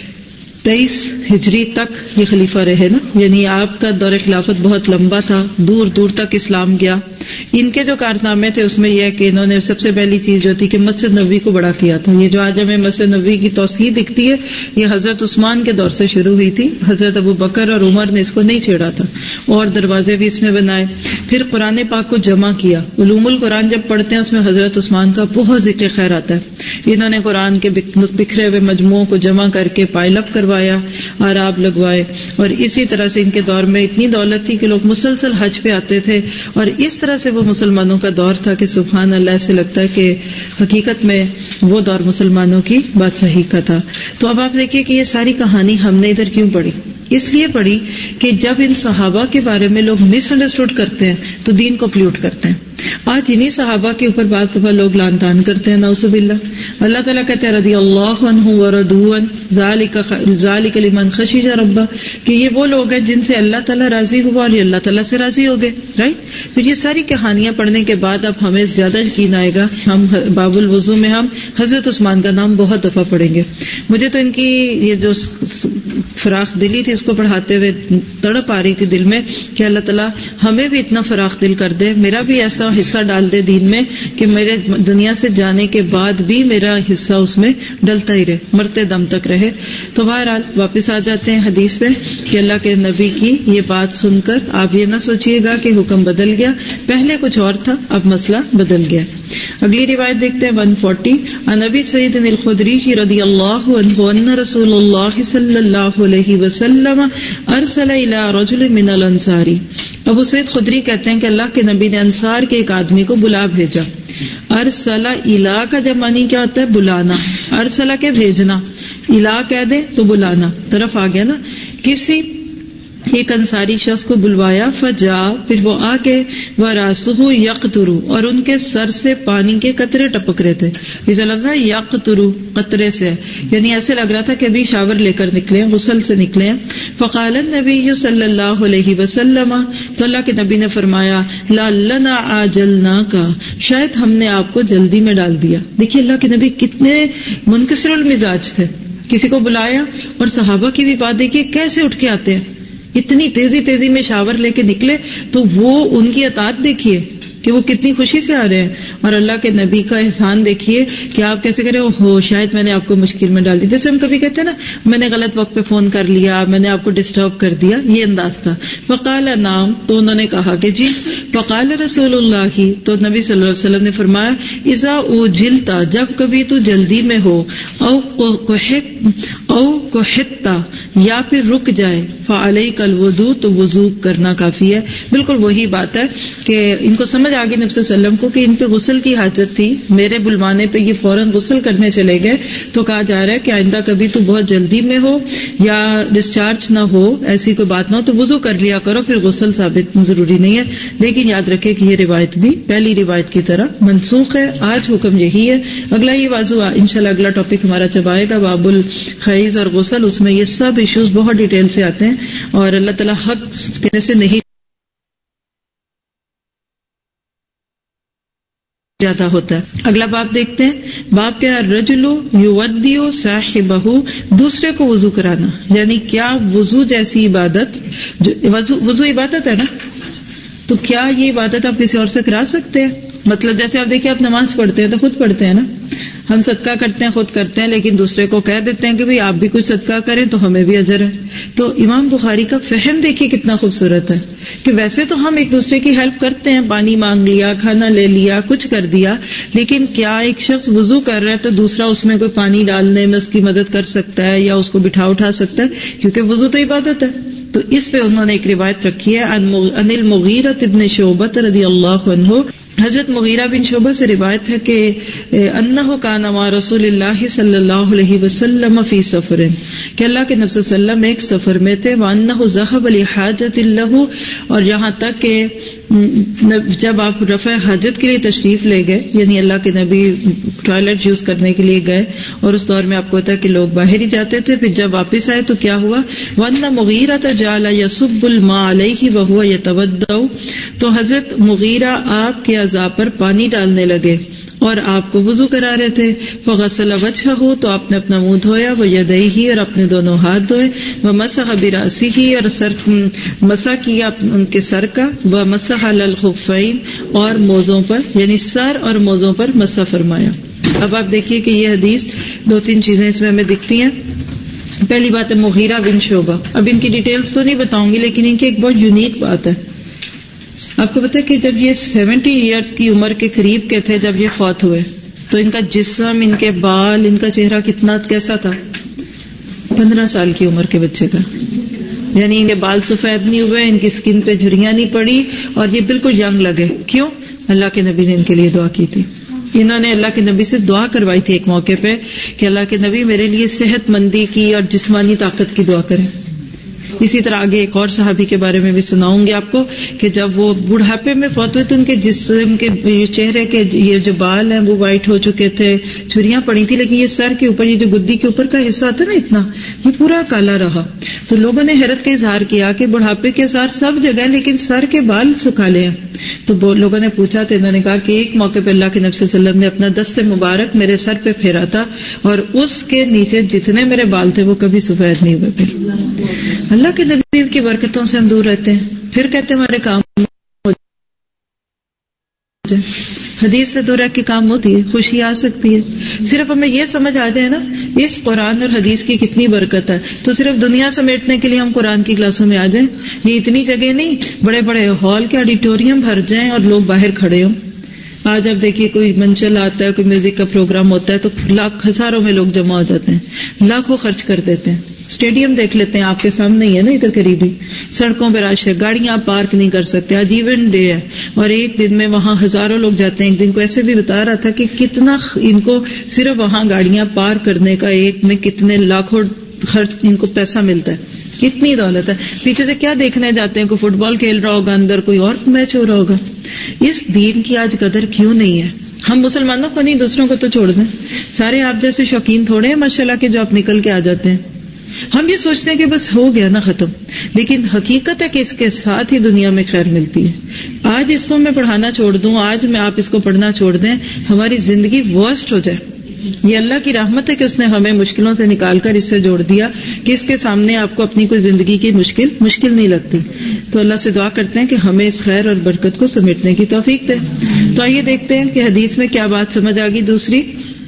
23 ہجری تک یہ خلیفہ رہے نا, یعنی آپ کا دور خلافت بہت لمبا تھا, دور دور تک اسلام گیا. ان کے جو کارنامے تھے اس میں یہ ہے کہ انہوں نے سب سے پہلی چیز جو تھی کہ مسجد نبوی کو بڑا کیا تھا. یہ جو آج ہمیں مسجد نبوی کی توسیع دکھتی ہے یہ حضرت عثمان کے دور سے شروع ہوئی تھی. حضرت ابو بکر اور عمر نے اس کو نہیں چھیڑا تھا, اور دروازے بھی اس میں بنائے. پھر قرآن پاک کو جمع کیا, علوم القرآن جب پڑھتے ہیں اس میں حضرت عثمان کا بہت ذکر خیر آتا ہے. انہوں نے قرآن کے بکھرے ہوئے مجموعوں کو جمع کر کے پائل اپ کروایا, آراب لگوائے, اور اسی طرح سے ان کے دور میں اتنی دولت تھی کہ لوگ مسلسل حج پہ آتے تھے, اور اس طرح سے وہ مسلمانوں کا دور تھا کہ سبحان اللہ سے لگتا ہے کہ حقیقت میں وہ دور مسلمانوں کی بادشاہی کا تھا. تو اب آپ دیکھیے کہ یہ ساری کہانی ہم نے ادھر کیوں پڑھی, اس لیے پڑھی کہ جب ان صحابہ کے بارے میں لوگ مس انڈرسٹوڈ کرتے ہیں تو دین کو پلیوٹ کرتے ہیں. آج انہی صحابہ کے اوپر بعض دفعہ لوگ لعن طعن کرتے ہیں, نعوذ باللہ. اللہ تعالیٰ کہتے ہیں رضی اللہ عنہ ورضوا عنہ ذالک لمن خشی ربہ, کہ یہ وہ لوگ ہیں جن سے اللہ تعالیٰ راضی ہوا اور یہ اللہ تعالیٰ سے راضی ہو گئے, رائٹ. تو یہ ساری کہانیاں پڑھنے کے بعد اب ہمیں زیادہ یقین آئے گا. ہم باب الوضو میں ہم حضرت عثمان کا نام بہت دفعہ پڑھیں گے. مجھے تو ان کی یہ جو فراخ دلی تھی اس کو پڑھاتے ہوئے تڑپ آ رہی تھی دل میں کہ اللہ تعالیٰ ہمیں بھی اتنا فراخ دل کر دے, میرا بھی ایسا حصہ ڈال دے دین میں کہ میرے دنیا سے جانے کے بعد بھی میرا حصہ اس میں ڈلتا ہی رہے, مرتے دم تک رہے. تو بہرحال واپس آ جاتے ہیں حدیث پہ کہ اللہ کے نبی کی یہ بات سن کر آپ یہ نہ سوچئے گا کہ حکم بدل گیا, پہلے کچھ اور تھا اب مسئلہ بدل گیا. اگلی روایت دیکھتے ہیں 140. عن ابی سعید الخدری رضی اللہ عنہ ان رسول اللہ صلی اللہ علیہ وسلم ارسل الى رجل من الانصار. ابو سعید خدری کہتے ہیں کہ اللہ کے نبی نے انصار کے ایک آدمی کو بلا بھیجا. ارسل الا کا جب معنی کیا ہوتا ہے؟ بلانا. ارسل کے بھیجنا, الا کہہ دے تو بلانا, طرف آ گیا نا. کسی ایک انصاری شخص کو بلوایا, فجا پھر وہ آ کے وراسہ یقطرو اور ان کے سر سے پانی کے قطرے ٹپک رہے تھے. یہ جو لفظ ہے یقطرو قطرے سے ہے, یعنی ایسے لگ رہا تھا کہ ابھی شاور لے کر نکلے ہیں, غسل سے نکلے ہیں. فقال النبی صلی اللہ علیہ وسلم, تو اللہ کے نبی نے فرمایا لعلنا عاجلناک, شاید ہم نے آپ کو جلدی میں ڈال دیا. دیکھیے اللہ کے نبی کتنے منکسر المزاج تھے, کسی کو بلایا اور صحابہ کی بھی بات دیکھیے کیسے اٹھ کے آتے ہیں, اتنی تیزی میں شاور لے کے نکلے, تو وہ ان کی اطاعت دیکھیے کہ وہ کتنی خوشی سے آ رہے ہیں, اور اللہ کے نبی کا احسان دیکھیے کہ آپ کیسے کرے ہو شاید میں نے آپ کو مشکل میں ڈال دی. جیسے ہم کبھی کہتے ہیں نا میں نے غلط وقت پہ فون کر لیا, میں نے آپ کو ڈسٹرب کر دیا, یہ انداز تھا. فقال نام, تو انہوں نے کہا کہ جی. فقال رسول اللہ, تو نبی صلی اللہ علیہ وسلم نے فرمایا اذا اوجلتا, جب کبھی تو جلدی میں ہو, او قحطتا یا پھر رک جائے, فعلیک الوضو, تو وضو کرنا کافی ہے. بالکل وہی بات ہے کہ ان کو سمجھ آگے نبی صلی اللہ علیہ وسلم کو کہ ان پہ غسل کی حاجت تھی, میرے بلوانے پہ یہ فوراً غسل کرنے چلے گئے. تو کہا جا رہا ہے کہ آئندہ کبھی تو بہت جلدی میں ہو یا ڈسچارج نہ ہو, ایسی کوئی بات نہ ہو, تو وضو کر لیا کرو, پھر غسل ثابت ضروری نہیں ہے. لیکن یاد رکھے کہ یہ روایت بھی پہلی روایت کی طرح منسوخ ہے. آج حکم یہی ہے. اگلا یہ واضح انشاءاللہ اگلا ٹاپک ہمارا جب آئے گا باب الخیز اور غسل, اس میں یہ سب ایشوز بہت ڈیٹیل سے آتے ہیں, اور اللہ تعالیٰ حق کہنے سے نہیں زیادہ ہوتا ہے. اگلا باب دیکھتے ہیں. باب کیا؟ الرجل یودی صاحبہ, دوسرے کو وضو کرانا. یعنی کیا وضو جیسی عبادت, وضو عبادت ہے نا, تو کیا یہ عبادت آپ کسی اور سے کرا سکتے ہیں؟ مطلب جیسے آپ دیکھیں آپ نماز پڑھتے ہیں تو خود پڑھتے ہیں نا, ہم صدقہ کرتے ہیں خود کرتے ہیں, لیکن دوسرے کو کہہ دیتے ہیں کہ بھئی آپ بھی کچھ صدقہ کریں تو ہمیں بھی اجر ہے. تو امام بخاری کا فہم دیکھیے کتنا خوبصورت ہے کہ ویسے تو ہم ایک دوسرے کی ہیلپ کرتے ہیں, پانی مانگ لیا, کھانا لے لیا, کچھ کر دیا, لیکن کیا ایک شخص وضو کر رہا ہے تو دوسرا اس میں کوئی پانی ڈالنے میں اس کی مدد کر سکتا ہے یا اس کو اٹھا سکتا ہے, کیونکہ وضو تو عبادت ہے. تو اس پہ انہوں نے ایک روایت رکھی ہے عن المغیرہ ابن شعبہ رضی اللہ عنہ. حضرت مغیرہ بن شعبہ سے روایت ہے کہ انہ کان مع رسول اللہ صلی اللہ علیہ وسلم فی سفر, کہ اللہ کے نبی صلی اللہ علیہ وسلم ایک سفر میں تھے. وانہ ذهب لحاجۃ لہ, اور یہاں تک کہ جب آپ رفع حاجت کے لیے تشریف لے گئے, یعنی اللہ کے نبی ٹوائلٹ یوز کرنے کے لیے گئے, اور اس دور میں آپ کو پتا ہے کہ لوگ باہر ہی جاتے تھے. پھر جب واپس آئے تو کیا ہوا؟ وَأَنَّ مُغِيرَةَ جَعَلَ يَصُبُّ الْمَاءَ عَلَيْهِ وَهُوَ يَتَوَضَّأُ, تو حضرت مغیرہ آپ کے اعضاء پر پانی ڈالنے لگے اور آپ کو وضو کرا رہے تھے. فغسل وجهه, تو آپ نے اپنا منہ دھویا, ویدیہ, اور اپنے دونوں ہاتھ دھوئے, ومسح براسه, اور سر مسح کیا ان کے سر کا, ومسح علی الخفین, اور موزوں پر, یعنی سر اور موزوں پر مسح فرمایا. اب آپ دیکھیے کہ یہ حدیث دو تین چیزیں اس میں ہمیں دکھتی ہیں. پہلی بات ہے مغیرہ بن شعبہ, اب ان کی ڈیٹیلز تو نہیں بتاؤں گی, لیکن ان کی ایک بہت یونیک بات ہے. آپ کو پتا ہے کہ جب یہ 70 ایئرز کی عمر کے قریب کے تھے جب یہ فوت ہوئے, تو ان کا جسم, ان کے بال, ان کا چہرہ کتنا کیسا تھا؟ 15 سال کی عمر کے بچے کا, یعنی ان کے بال سفید نہیں ہوئے, ان کی سکن پہ جھریاں نہیں پڑی, اور یہ بالکل ینگ لگے. کیوں؟ اللہ کے نبی نے ان کے لیے دعا کی تھی. انہوں نے اللہ کے نبی سے دعا کروائی تھی ایک موقع پہ کہ اللہ کے نبی میرے لیے صحت مندی کی اور جسمانی طاقت کی دعا کریں. اسی طرح آگے ایک اور صحابی کے بارے میں بھی سناؤں گی آپ کو کہ جب وہ بڑھاپے میں فوت ہوئے تو ان کے جسم کے چہرے کے یہ جو بال ہیں وہ وائٹ ہو چکے تھے, جھریاں پڑی تھی, لیکن یہ سر کے اوپر, یہ جو گدی کے اوپر کا حصہ تھا نا اتنا, یہ پورا کالا رہا. تو لوگوں نے حیرت کا اظہار کیا کہ بڑھاپے کے اثار سب جگہ لیکن سر کے بال سکھا لے ہیں. تو لوگوں نے پوچھا تو انہوں نے کہا کہ ایک موقع پہ اللہ کے نبی صلی اللہ علیہ وسلم نے اپنا دست مبارک میرے سر پہ پھیرا تھا اور اس کے نیچے جتنے میرے بال تھے وہ کبھی سفید نہیں ہوئے. پھر اللہ کے نبی کی برکتوں سے ہم دور رہتے ہیں، پھر کہتے ہیں ہمارے کام حدیث سے دور رہ کے کام ہوتی ہے، خوشی آ سکتی ہے. صرف ہمیں یہ سمجھ آ جائے نا اس قرآن اور حدیث کی کتنی برکت ہے، تو صرف دنیا سمیٹنے کے لیے ہم قرآن کی کلاسوں میں آ جائیں. یہ اتنی جگہ نہیں، بڑے بڑے ہال کے آڈیٹوریم بھر جائیں اور لوگ باہر کھڑے ہوں. آج آپ دیکھیے کوئی منچل آتا ہے، کوئی میوزک کا پروگرام ہوتا ہے تو ہزاروں میں لوگ جمع ہو جاتے ہیں، لاکھوں خرچ کر دیتے ہیں. اسٹیڈیم دیکھ لیتے ہیں، آپ کے سامنے ہی ہے نا ادھر قریب ہی، سڑکوں پہ رش ہے، گاڑیاں آپ پارک نہیں کر سکتے. آج ایونٹ ڈے ہے اور ایک دن میں وہاں ہزاروں لوگ جاتے ہیں. ایک دن کو ایسے بھی بتا رہا تھا کہ کتنا ان کو صرف وہاں گاڑیاں پارک کرنے کا ایک میں کتنے لاکھوں خرچ ان کو پیسہ ملتا ہے، کتنی دولت ہے. پیچھے سے کیا دیکھنے جاتے ہیں، کوئی فٹ بال کھیل رہا ہوگا، اندر کوئی اور میچ ہو رہا ہوگا. اس دین کی آج قدر کیوں نہیں ہے؟ ہم مسلمانوں کو نہیں، دوسروں کو تو چھوڑ دیں. سارے آپ جیسے شوقین تھوڑے ہیں ماشاءاللہ کے جو آپ نکل کے آ جاتے ہیں. ہم یہ سوچتے ہیں کہ بس ہو گیا نا ختم، لیکن حقیقت ہے کہ اس کے ساتھ ہی دنیا میں خیر ملتی ہے. آج اس کو میں پڑھانا چھوڑ دوں، آج میں آپ اس کو پڑھنا چھوڑ دیں، ہماری زندگی ورسٹ ہو جائے. یہ اللہ کی رحمت ہے کہ اس نے ہمیں مشکلوں سے نکال کر اس سے جوڑ دیا کہ اس کے سامنے آپ کو اپنی کوئی زندگی کی مشکل نہیں لگتی. تو اللہ سے دعا کرتے ہیں کہ ہمیں اس خیر اور برکت کو سمیٹنے کی توفیق دے. تو آئیے دیکھتے ہیں کہ حدیث میں کیا بات سمجھ آ گئی. دوسری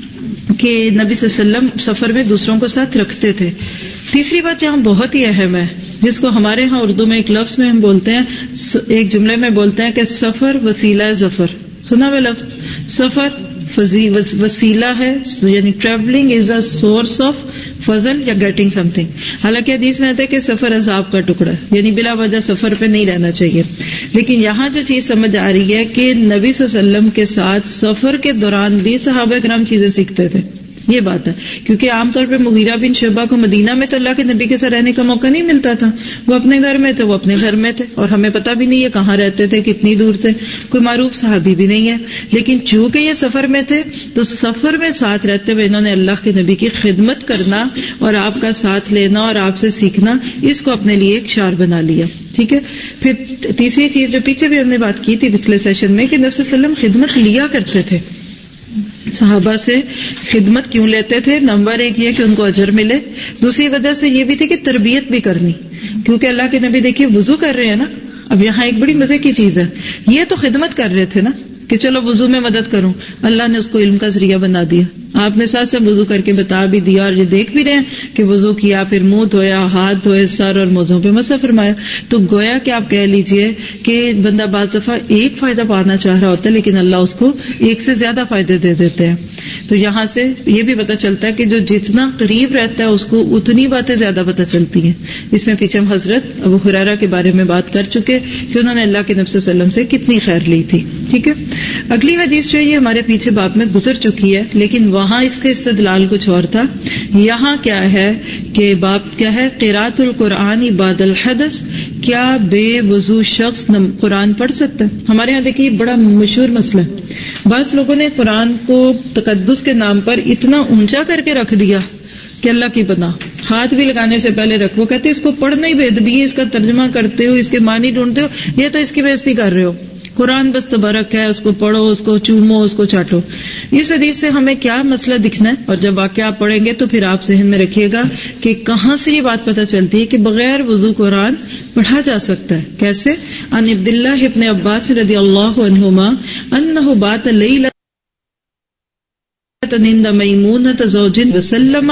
کہ نبی صلی اللہ علیہ وسلم سفر میں دوسروں کو ساتھ رکھتے تھے. تیسری بات یہاں بہت ہی اہم ہے، جس کو ہمارے ہاں اردو میں ایک لفظ میں ہم بولتے ہیں، ایک جملے میں بولتے ہیں کہ سفر وسیلہ ظفر. سنا ہوا لفظ؟ سفر وسیلہ ہے، یعنی travelling is a source of fazl یا گیٹنگ سم تھنگ. حالانکہ حدیث میں آتا ہے کہ سفر عذاب کا ٹکڑا، یعنی بلا وجہ سفر پہ نہیں رہنا چاہیے. لیکن یہاں جو چیز سمجھ آ رہی ہے کہ نبی صلی اللہ علیہ وسلم کے ساتھ سفر کے دوران بھی صحابہ کرام چیزیں سیکھتے تھے. یہ بات ہے، کیونکہ عام طور پہ مغیرہ بن شعبہ کو مدینہ میں تو اللہ کے نبی کے ساتھ رہنے کا موقع نہیں ملتا تھا. وہ اپنے گھر میں تھے، وہ اپنے گھر میں تھے، اور ہمیں پتہ بھی نہیں ہے کہاں رہتے تھے، کتنی دور تھے، کوئی معروف صحابی بھی نہیں ہے. لیکن چونکہ یہ سفر میں تھے تو سفر میں ساتھ رہتے ہوئے انہوں نے اللہ کے نبی کی خدمت کرنا اور آپ کا ساتھ لینا اور آپ سے سیکھنا، اس کو اپنے لیے ایک شعار بنا لیا. ٹھیک ہے. پھر تیسری چیز جو پیچھے بھی ہم نے بات کی تھی پچھلے سیشن میں کہ نبی صلی اللہ علیہ وسلم خدمت لیا کرتے تھے. صحابہ سے خدمت کیوں لیتے تھے؟ نمبر ایک یہ کہ ان کو اجر ملے، دوسری وجہ سے یہ بھی تھی کہ تربیت بھی کرنی، کیونکہ اللہ کے نبی دیکھیے وضو کر رہے ہیں نا. اب یہاں ایک بڑی مزے کی چیز ہے، یہ تو خدمت کر رہے تھے نا کہ چلو وضو میں مدد کروں، اللہ نے اس کو علم کا ذریعہ بنا دیا. آپ نے ساتھ ساتھ وضو کر کے بتا بھی دیا اور یہ دیکھ بھی رہے ہیں کہ وضو کیا، پھر منہ دھویا، ہاتھ دھوئے، سر اور موزوں پہ مسح فرمایا. تو گویا کہ آپ کہہ لیجئے کہ بندہ بعض دفعہ ایک فائدہ پانا چاہ رہا ہوتا ہے لیکن اللہ اس کو ایک سے زیادہ فائدے دے دیتے ہیں. تو یہاں سے یہ بھی پتہ چلتا ہے کہ جو جتنا قریب رہتا ہے اس کو اتنی باتیں زیادہ پتہ چلتی ہیں. اس میں پیچھے ہم حضرت ابو ہریرہ کے بارے میں بات کر چکے کہ انہوں نے اللہ کے نبی صلی اللہ علیہ وسلم سے کتنی خیر لی تھی. ٹھیک ہے. اگلی حدیث جو یہ ہمارے پیچھے باب میں گزر چکی ہے، لیکن وہاں اس کا استدلال کچھ اور تھا. یہاں کیا ہے کہ باب کیا ہے؟ قراءۃ القرآن بعد الحدث، کیا بے وضو شخص قرآن پڑھ سکتا ہے؟ ہمارے یہاں دیکھیے بڑا مشہور مسئلہ ہے، بعض لوگوں نے قرآن کو تقدس کے نام پر اتنا اونچا کر کے رکھ دیا کہ اللہ کی پناہ، ہاتھ بھی لگانے سے پہلے رکھ، وہ کہتے اس کو پڑھنا ہی بے ادبی ہے، اس کا ترجمہ کرتے ہو، اس کے معنی ڈھونڈتے ہو، یہ تو اس کی بے عزتی کر رہے ہو. قرآن بس تبارک ہے، اس کو پڑھو، اس کو چومو، اس کو چاٹو. اس حدیث سے ہمیں کیا مسئلہ دکھنا ہے؟ اور جب واقعہ آپ پڑھیں گے تو پھر آپ ذہن میں رکھیے گا کہ کہاں سے یہ بات پتہ چلتی ہے کہ بغیر وضو قرآن پڑھا جا سکتا ہے. کیسے؟ عن عبداللہ ابن عباس رضی اللہ عنہما انہ بات لیلۃ عند میمونۃ زوج وسلم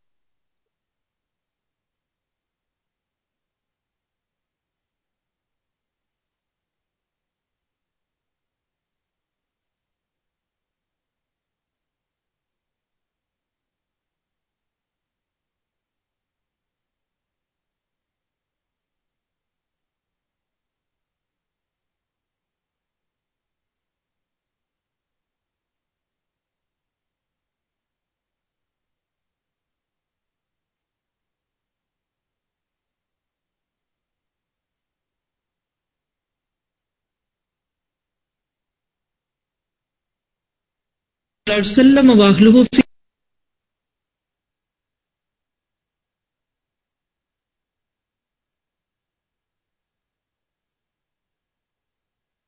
وسلم واہلہ فی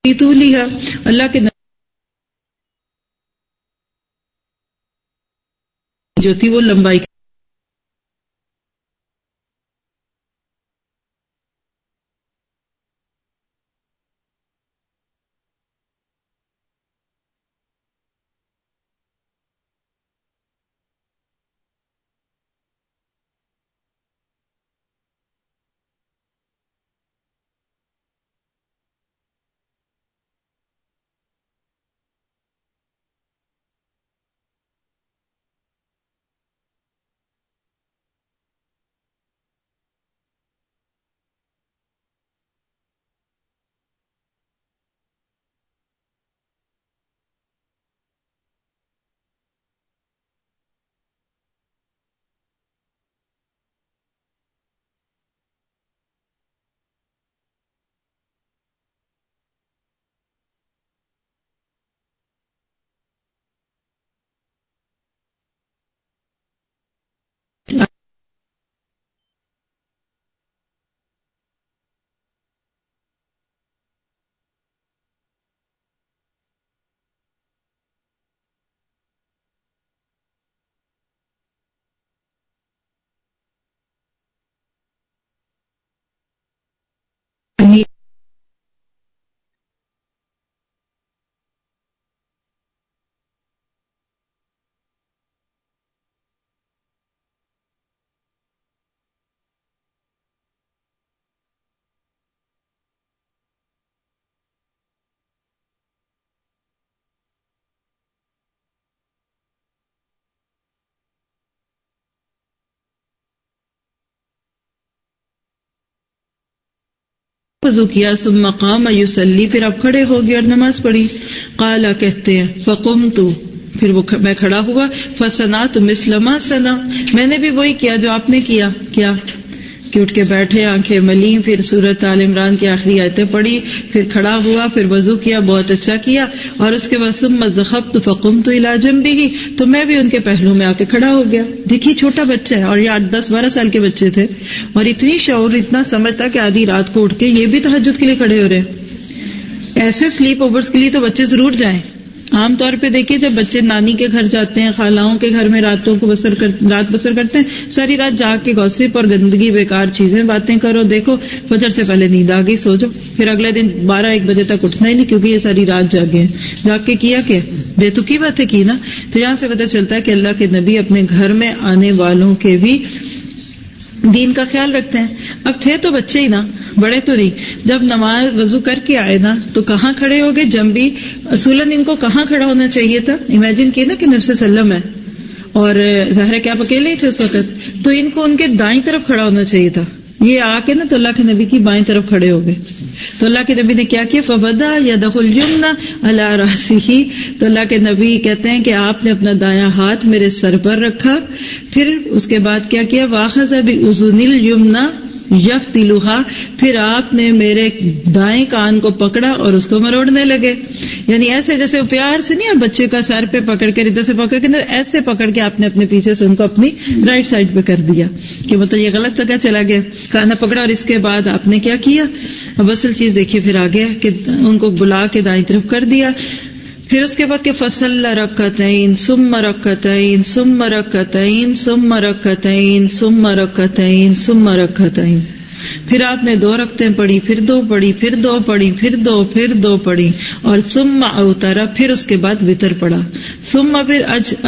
طولها، اللہ کے جو تھی وہ لمبائی وضو کیا، ثم قام یصلی، پھر آپ کھڑے ہو گئے اور نماز پڑھی. قال کہتے ہیں فقمت، پھر میں کھڑا ہوا، فصنعت مثل ما صنع، میں نے بھی وہی کیا جو آپ نے کیا. کیا کہ اٹھ کے بیٹھے، آنکھیں ملی، پھر سورۃ آل عمران کی آخری آیتیں پڑھی، پھر کھڑا ہوا، پھر وضو کیا، بہت اچھا کیا، اور اس کے بعد ثم ذهبت فقمت الى جنبه، تو میں بھی ان کے پہلو میں آ کے کھڑا ہو گیا. دیکھیے چھوٹا بچہ ہے، اور یہ 10-12 سال کے بچے تھے، اور اتنی شعور، اتنا سمجھتا کہ آدھی رات کو اٹھ کے یہ بھی تہجد کے لیے کھڑے ہو رہے ہیں. ایسے سلیپ اوورز کے لیے تو بچے ضرور جائیں. عام طور پہ دیکھیے جب بچے نانی کے گھر جاتے ہیں، خالاؤں کے گھر میں رات بسر کرتے ہیں، ساری رات جاگ کے گوسپ اور گندگی بیکار چیزیں باتیں کرو، دیکھو فجر سے پہلے نیند آ گئی، سو جاؤ، پھر اگلے دن 12-1 بجے تک اٹھنا ہی نہیں، کیونکہ یہ ساری رات جاگے ہیں. جاگ کے کیا کہ بے تکی باتیں کی نا. تو یہاں سے پتہ چلتا ہے کہ اللہ کے نبی اپنے گھر میں آنے والوں کے بھی دین کا خیال رکھتے ہیں. اب تھے تو بچے ہی نا، بڑے تو نہیں. جب نماز وضو کر کے آئے نا تو کہاں کھڑے ہو گئے؟ جنبی. اصولاً ان کو کہاں کھڑا ہونا چاہیے تھا؟ امیجن کیے نا کہ نبی صلی اللہ علیہ وسلم ہے اور ظاہر کہ آپ اکیلے ہی تھے اس وقت، تو ان کو ان کے دائیں طرف کھڑا ہونا چاہیے تھا. یہ آ کے نا تو اللہ کے نبی کی بائیں طرف کھڑے ہو گئے. تو اللہ کے نبی نے کیا کیا؟ فوضع یدہ الیمنی علی رأسہ، تو اللہ کے نبی کہتے ہیں کہ آپ نے اپنا دایاں ہاتھ میرے سر پر رکھا، پھر اس کے بعد کیا کیا؟ واخذ باذن الیمنی یفتلھا، پھر آپ نے میرے دائیں کان کو پکڑا اور اس کو مروڑنے لگے. یعنی ایسے جیسے پیار سے نہیں، بچے کا سر پہ پکڑ کر ادھر سے پکڑ کے، ایسے پکڑ کے آپ نے اپنے پیچھے سے ان کو اپنی رائٹ سائڈ پہ کر دیا کہ مطلب یہ غلط جگہ چلا گیا، کانا پکڑا. اور اس کے بعد آپ نے کیا کیا؟ اب اصل چیز دیکھیے، پھر آ گیا کہ ان کو بلا کے دائیں طرف کر دیا. پھر اس کے بعد کہ فصلی رکعتین ثم رکعتین ثم رکعتین ثم رکعتین ثم رکعتین ثم رکعتین، پھر آپ نے 2 رکعتیں پڑھی، پھر 2 پڑھی، پھر 2 پڑھی، پھر 2 پڑھی، اور ثم اوتر، پھر اس کے بعد وتر پڑھا. ثم پھر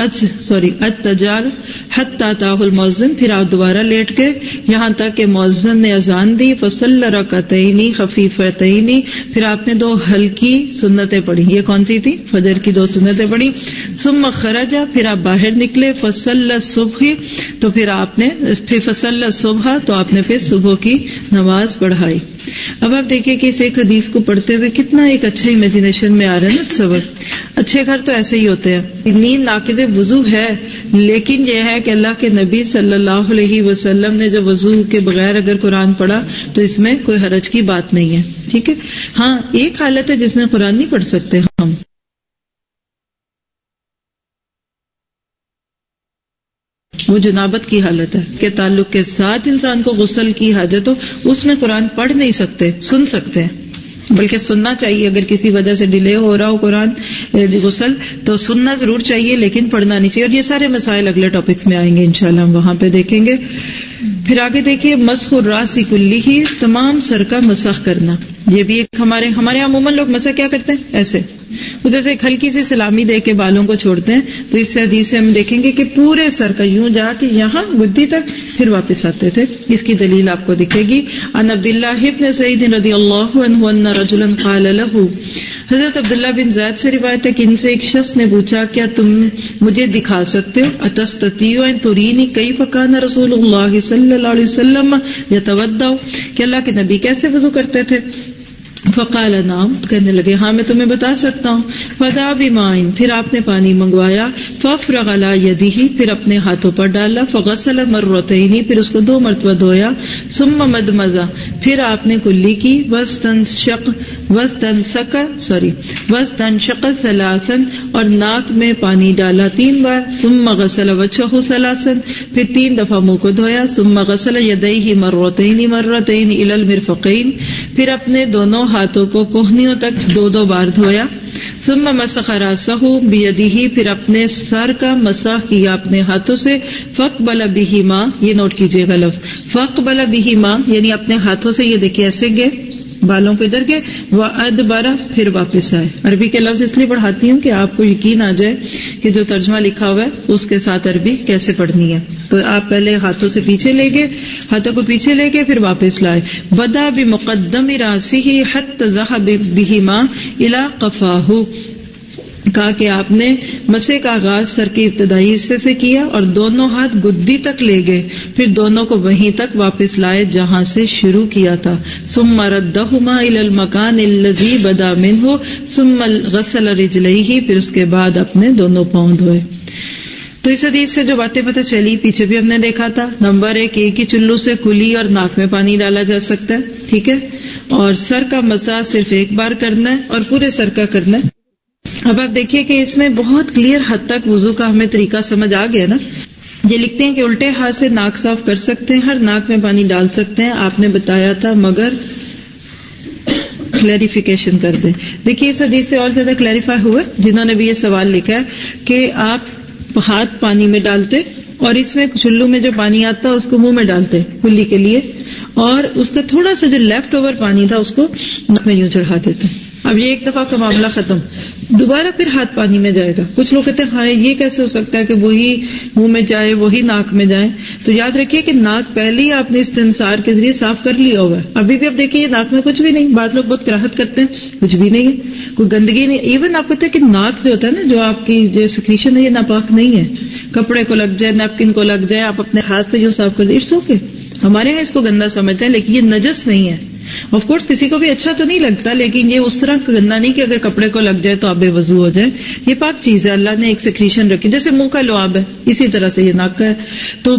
اتجال حتی اتاہ المؤذن، پھر آپ دوبارہ لیٹ گئے یہاں تک کہ مؤذن نے اذان دی. فصلی رکعتین خفیفتین، پھر آپ نے 2 ہلکی سنتیں پڑھی. یہ کون سی تھی؟ فجر کی 2 سنتیں پڑھی. ثم خرج، پھر آپ باہر نکلے. فصلی الصبح، تو پھر آپ نے فصلی الصبح، تو آپ نے پھر صبح کی نماز پڑھائی. اب آپ دیکھیں کہ اس ایک حدیث کو پڑھتے ہوئے کتنا ایک اچھا امیجنیشن میں آ رہا ہے نا تصور. اچھے گھر تو ایسے ہی ہوتے ہیں. نیند ناقض وضو ہے، لیکن یہ ہے کہ اللہ کے نبی صلی اللہ علیہ وسلم نے جو وضو کے بغیر اگر قرآن پڑھا تو اس میں کوئی حرج کی بات نہیں ہے. ٹھیک ہے. ہاں ایک حالت ہے جس میں قرآن نہیں پڑھ سکتے ہم، وہ جنابت کی حالت ہے کہ تعلق کے ساتھ انسان کو غسل کی حاجت ہو، اس میں قرآن پڑھ نہیں سکتے، سن سکتے ہیں. بلکہ سننا چاہیے. اگر کسی وجہ سے ڈیلے ہو رہا ہو قرآن غسل تو سننا ضرور چاہیے, لیکن پڑھنا نہیں چاہیے. اور یہ سارے مسائل اگلے ٹاپکس میں آئیں گے انشاءاللہ, ہم وہاں پہ دیکھیں گے. پھر آگے دیکھیے مسح الراس کلہ, تمام سر کا مسح کرنا. یہ بھی ایک ہمارے عموماً لوگ مسح کیا کرتے ہیں ایسے, تو جیسے ایک ہلکی سی سلامی دے کے بالوں کو چھوڑتے ہیں. تو اس حدیث سے ہم دیکھیں گے کہ پورے سر کا یوں جا کے یہاں گدی تک پھر واپس آتے تھے. اس کی دلیل آپ کو دکھے گی. عن عبداللہ بن سعید رضی اللہ عنہ ان رجلا قال له, حضرت عبداللہ بن زید سے روایت ہے کہ ان سے ایک شخص نے پوچھا کیا تم مجھے دکھا سکتے ہو, اتستطیع ان ترینی کیف کان رسول اللہ صلی اللہ علیہ وسلم یتودع, کہ اللہ کے نبی کیسے وضو کرتے تھے. فقال نعم, کہنے لگے ہاں میں تمہیں بتا سکتا ہوں. فدعا بماء, پھر آپ نے پانی منگوایا. فافرغ علی یدہ, پھر اپنے ہاتھوں پر ڈالا. فغسل مرتین, پھر اس کو 2 مرتبہ دھویا. ثم مدمض, پھر آپ نے کلی کی. واستنشق ثلاثا, اور ناک میں پانی ڈالا 3 بار. ثم غسل وجهه ثلاثا, پھر 3 دفعہ منہ کو دھویا. ثم غسل یدیہ مرتین الی المرفقین, پھر اپنے دونوں ہاتھوں کو کوہنیوں تک 2 بار دھویا. ثم مسح راسہ بیدہ, پھر اپنے سر کا مسح کیا اپنے ہاتھوں سے. فاقبل بہما, یہ نوٹ کیجئے گا لفظ فاقبل بہما, یعنی اپنے ہاتھوں سے یہ دیکھیں ایسے گئے بالوں کو ادھر گئے. وادبر, پھر واپس آئے. عربی کے لفظ اس لیے پڑھاتی ہوں کہ آپ کو یقین آ جائے کہ جو ترجمہ لکھا ہوا ہے اس کے ساتھ عربی کیسے پڑھنی ہے. تو آپ پہلے ہاتھوں سے پیچھے لے گئے, ہاتھوں کو پیچھے لے گئے, پھر واپس لائے. بدا بمقدم راسہ حتی ذهب بہما الی قفاہ, کہا کہ آپ نے مسح کا آغاز سر کے ابتدائی حصے سے کیا اور دونوں ہاتھ گدی تک لے گئے, پھر دونوں کو وہیں تک واپس لائے جہاں سے شروع کیا تھا. ثم ردہما الی المکان الذی بدا منہ ثم غسل رجلیہ, پھر اس کے بعد اپنے دونوں پاؤں دھوئے. تو اس حدیث سے جو باتیں پتہ چلی پیچھے بھی ہم نے دیکھا تھا. نمبر 1, ایک ہی چلو سے کلی اور ناک میں پانی ڈالا جا سکتا ہے, ٹھیک ہے, اور سر کا مسح صرف ایک بار کرنا ہے اور پورے سر کا کرنا ہے. اب آپ دیکھیے کہ اس میں بہت کلیئر حد تک وضو کا ہمیں طریقہ سمجھ آ گیا نا. یہ لکھتے ہیں کہ الٹے ہاتھ سے ناک صاف کر سکتے ہیں, ہر ناک میں پانی ڈال سکتے ہیں. آپ نے بتایا تھا مگر کلیریفیکیشن کر دیں. دیکھیے اس حدیث سے اور زیادہ کلیریفائی ہوا جنہوں نے بھی یہ سوال لکھا ہے کہ آپ ہاتھ پانی میں ڈالتے اور اس میں چلو میں جو پانی آتا اس کو منہ میں ڈالتے کلی کے لیے, اور اس کا تھوڑا سا جو لیفٹ اوور پانی تھا اس کو ناک میں یوں چڑھا دیتے. اب یہ ایک دفعہ کا معاملہ ختم, دوبارہ پھر ہاتھ پانی میں جائے گا. کچھ لوگ کہتے ہیں ہاں یہ کیسے ہو سکتا ہے کہ وہی منہ میں جائے وہی ناک میں جائے. تو یاد رکھیے کہ ناک پہلے ہی آپ نے استنصار کے ذریعے صاف کر لیا ہوا ہے. ابھی بھی اب دیکھیے یہ ناک میں کچھ بھی نہیں. بعض لوگ بہت کراہت کرتے ہیں, کچھ بھی نہیں ہے, کوئی گندگی نہیں. ایون آپ کہتے ہیں کہ ناک جو ہوتا ہے نا, جو آپ کی جو سیکریشن ہے یہ ناپاک نہیں ہے. کپڑے کو لگ جائے, نیپکن کو لگ جائے, آپ اپنے ہاتھ سے جو صاف کر دیں, اٹس اوکے. ہمارے یہاں اس کو گندا سمجھتے ہیں لیکن یہ نجس نہیں ہے. آف کورس کسی کو بھی اچھا تو نہیں لگتا, لیکن یہ اس طرح گندا نہیں کہ اگر کپڑے کو لگ جائے تو آپ بے وضو ہو جائے. یہ پاک چیز ہے, اللہ نے ایک سیکریشن رکھی, جیسے منہ کا لعاب ہے اسی طرح سے یہ ناک کا ہے. تو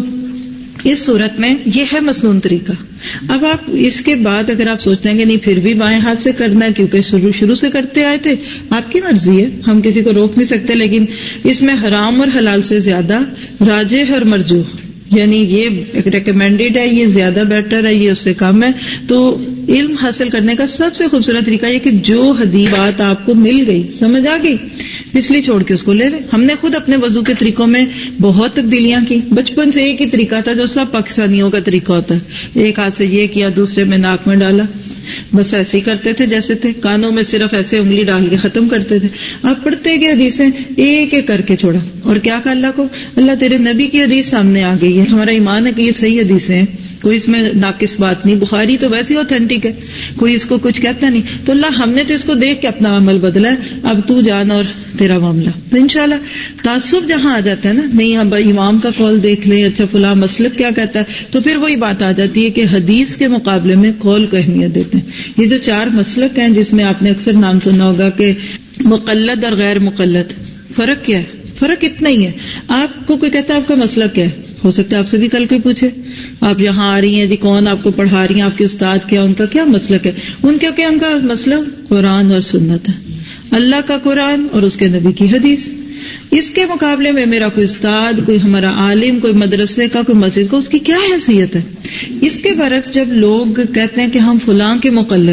اس صورت میں یہ ہے مسنون طریقہ. اب آپ اس کے بعد اگر آپ سوچتے ہیں کہ نہیں پھر بھی بائیں ہاتھ سے کرنا ہے کیونکہ شروع سے کرتے آئے تھے, آپ کی مرضی ہے, ہم کسی کو روک نہیں سکتے. لیکن اس میں حرام اور حلال سے زیادہ راجح اور مرجوح, یعنی یہ ریکمینڈیڈ ہے, یہ زیادہ بیٹر ہے, یہ اس سے کم ہے. تو علم حاصل کرنے کا سب سے خوبصورت طریقہ یہ کہ جو حدیث بات آپ کو مل گئی, سمجھ آ گئی, پچھلی چھوڑ کے اس کو لے لیں. ہم نے خود اپنے وضو کے طریقوں میں بہت تبدیلیاں کی. بچپن سے ایک ہی طریقہ تھا جو سب پاکستانیوں کا طریقہ ہوتا ہے, ایک ہاتھ سے یہ کیا, دوسرے میں ناک میں ڈالا, بس ایسے ہی کرتے تھے جیسے تھے. کانوں میں صرف ایسے انگلی ڈال کے ختم کرتے تھے. آپ پڑھتے گئے حدیثیں, ایک ایک کر کے چھوڑا. اور کیا کہا اللہ کو, اللہ تیرے نبی کی حدیث سامنے آ گئی ہے, ہمارا ایمان ہے کہ یہ صحیح حدیثیں ہیں, کوئی اس میں ناقص بات نہیں. بخاری تو ویسے ہی اوتھینٹک ہے, کوئی اس کو کچھ کہتا نہیں. تو اللہ ہم نے تو اس کو دیکھ کے اپنا عمل بدلا ہے, اب تو جان اور تیرا معاملہ. تو انشاءاللہ تعصب جہاں آ جاتا ہے نا, نہیں ہم امام کا قول دیکھ لیں, اچھا فلاں مسلک کیا کہتا ہے, تو پھر وہی بات آ جاتی ہے کہ حدیث کے مقابلے میں قول کو اہمیت دیتے ہیں. یہ جو 4 مسلک ہیں جس میں آپ نے اکثر نام سنا ہوگا کہ مقلد اور غیر مقلد, فرق کیا ہے؟ فرق اتنا ہی ہے. آپ کو کوئی کہتا ہے آپ کا مسلک کیا ہے, ہو سکتا ہے آپ سے بھی کل کوئی پوچھے, آپ یہاں آ رہی ہیں جی, کون آپ کو پڑھا رہی ہیں, آپ کے استاد کیا, ان کا کیا مسلک ہے. ان کے کیا, ان کا مسلک قرآن اور سنت ہے, اللہ کا قرآن اور اس کے نبی کی حدیث. اس کے مقابلے میں میرا کوئی استاد, کوئی ہمارا عالم, کوئی مدرسے کا, کوئی مسجد کا, اس کی کیا حیثیت ہے. اس کے برعکس جب لوگ کہتے ہیں کہ ہم فلاں کے مقلد ہیں,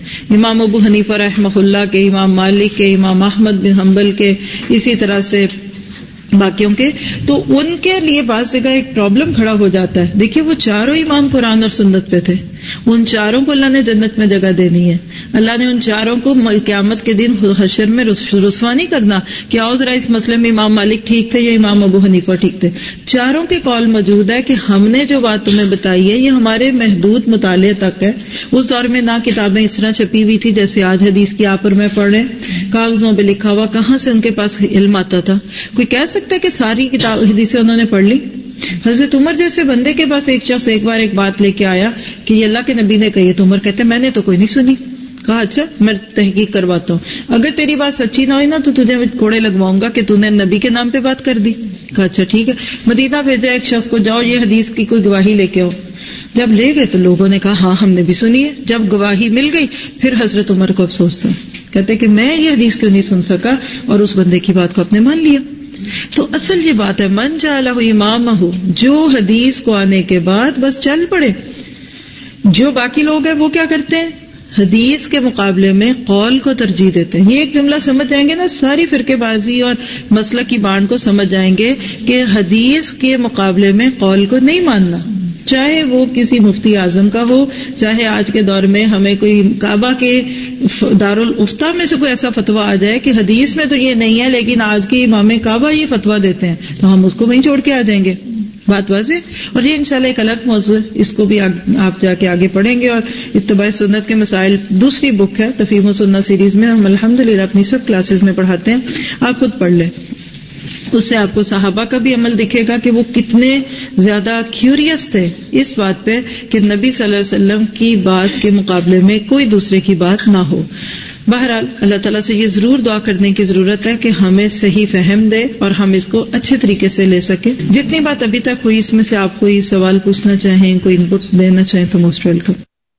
امام ابو حنیفہ رحمہ اللہ کے، امام مالک کے، امام احمد بن حنبل کے، اسی طرح سے باقیوں کے. تو ان کے لیے بعض جگہ ایک پرابلم کھڑا ہو جاتا ہے. دیکھیے وہ چاروں امام قرآن اور سنت پہ تھے، ان چاروں کو اللہ نے جنت میں جگہ دینی ہے. اللہ نے ان چاروں کو قیامت کے دن حشر میں رسوا نہیں کرنا کہ آؤ ذرا اس مسئلے میں امام مالک ٹھیک تھے یا امام ابو حنیفہ ٹھیک تھے. چاروں کے قول موجود ہے کہ ہم نے جو بات تمہیں بتائی ہے یہ ہمارے محدود مطالعے تک ہے. اس دور میں نہ کتابیں اس طرح چھپی ہوئی تھی جیسے آج حدیث کی آپ اور میں پڑھ رہے ہیں، کاغذوں پہ لکھا ہوا. کہاں سے ان کے پاس علم آتا تھا؟ کوئی کہہ سکتا ہے کہ ساری کتاب حدیثیں انہوں نے پڑھ لی؟ حضرت عمر جیسے بندے کے پاس ایک شخص ایک بار ایک بات لے کے آیا کہ یہ اللہ کے نبی نے کہی ہے، تو عمر کہتے میں نے تو کوئی نہیں سنی. کہا اچھا میں تحقیق کرواتا ہوں، اگر تیری بات سچی نہ ہوئی نا تو تجھے کوڑے لگواؤں گا کہ تو نے نبی کے نام پہ بات کر دی. کہا اچھا ٹھیک ہے. مدینہ بھیجا ایک شخص کو، جاؤ یہ حدیث کی کوئی گواہی لے کے آؤ. جب لے گئے تو لوگوں نے کہا ہاں ہم نے بھی سنی ہے. جب گواہی مل گئی پھر حضرت عمر کو افسوس تھا، کہتے کہ میں یہ حدیث کیوں نہیں سن سکا اور اس بندے کی بات کو اپنے مان لیا. تو اصل یہ بات ہے من جعلہ امامہ، جو حدیث کو آنے کے بعد بس چل پڑے. جو باقی لوگ ہیں وہ کیا کرتے ہیں؟ حدیث کے مقابلے میں قول کو ترجیح دیتے ہیں. یہ ایک جملہ سمجھ جائیں گے نا، ساری فرقے بازی اور مسلک کی بانٹ کو سمجھ جائیں گے کہ حدیث کے مقابلے میں قول کو نہیں ماننا، چاہے وہ کسی مفتی اعظم کا ہو، چاہے آج کے دور میں ہمیں کوئی کعبہ کے دارالفتہ میں سے کوئی ایسا فتویٰ آ جائے کہ حدیث میں تو یہ نہیں ہے لیکن آج کے امام کعبہ یہ فتویٰ دیتے ہیں، تو ہم اس کو وہیں چھوڑ کے آ جائیں گے. بات واضح. اور یہ انشاءاللہ ایک الگ موضوع ہے، اس کو بھی آپ جا کے آگے پڑھیں گے. اور اتباع سنت کے مسائل دوسری بک ہے تفہیم و سنت سیریز میں، ہم الحمدللہ اپنی سب کلاسز میں پڑھاتے ہیں، آپ خود پڑھ لیں. اس سے آپ کو صحابہ کا بھی عمل دکھے گا کہ وہ کتنے زیادہ کیوریس تھے اس بات پہ کہ نبی صلی اللہ علیہ وسلم کی بات کے مقابلے میں کوئی دوسرے کی بات نہ ہو. بہرحال اللہ تعالیٰ سے یہ ضرور دعا کرنے کی ضرورت ہے کہ ہمیں صحیح فہم دے اور ہم اس کو اچھے طریقے سے لے سکیں. جتنی بات ابھی تک ہوئی اس میں سے آپ کوئی سوال پوچھنا چاہیں، کوئی انپٹ دینا چاہیں تو موسٹ ویلکم.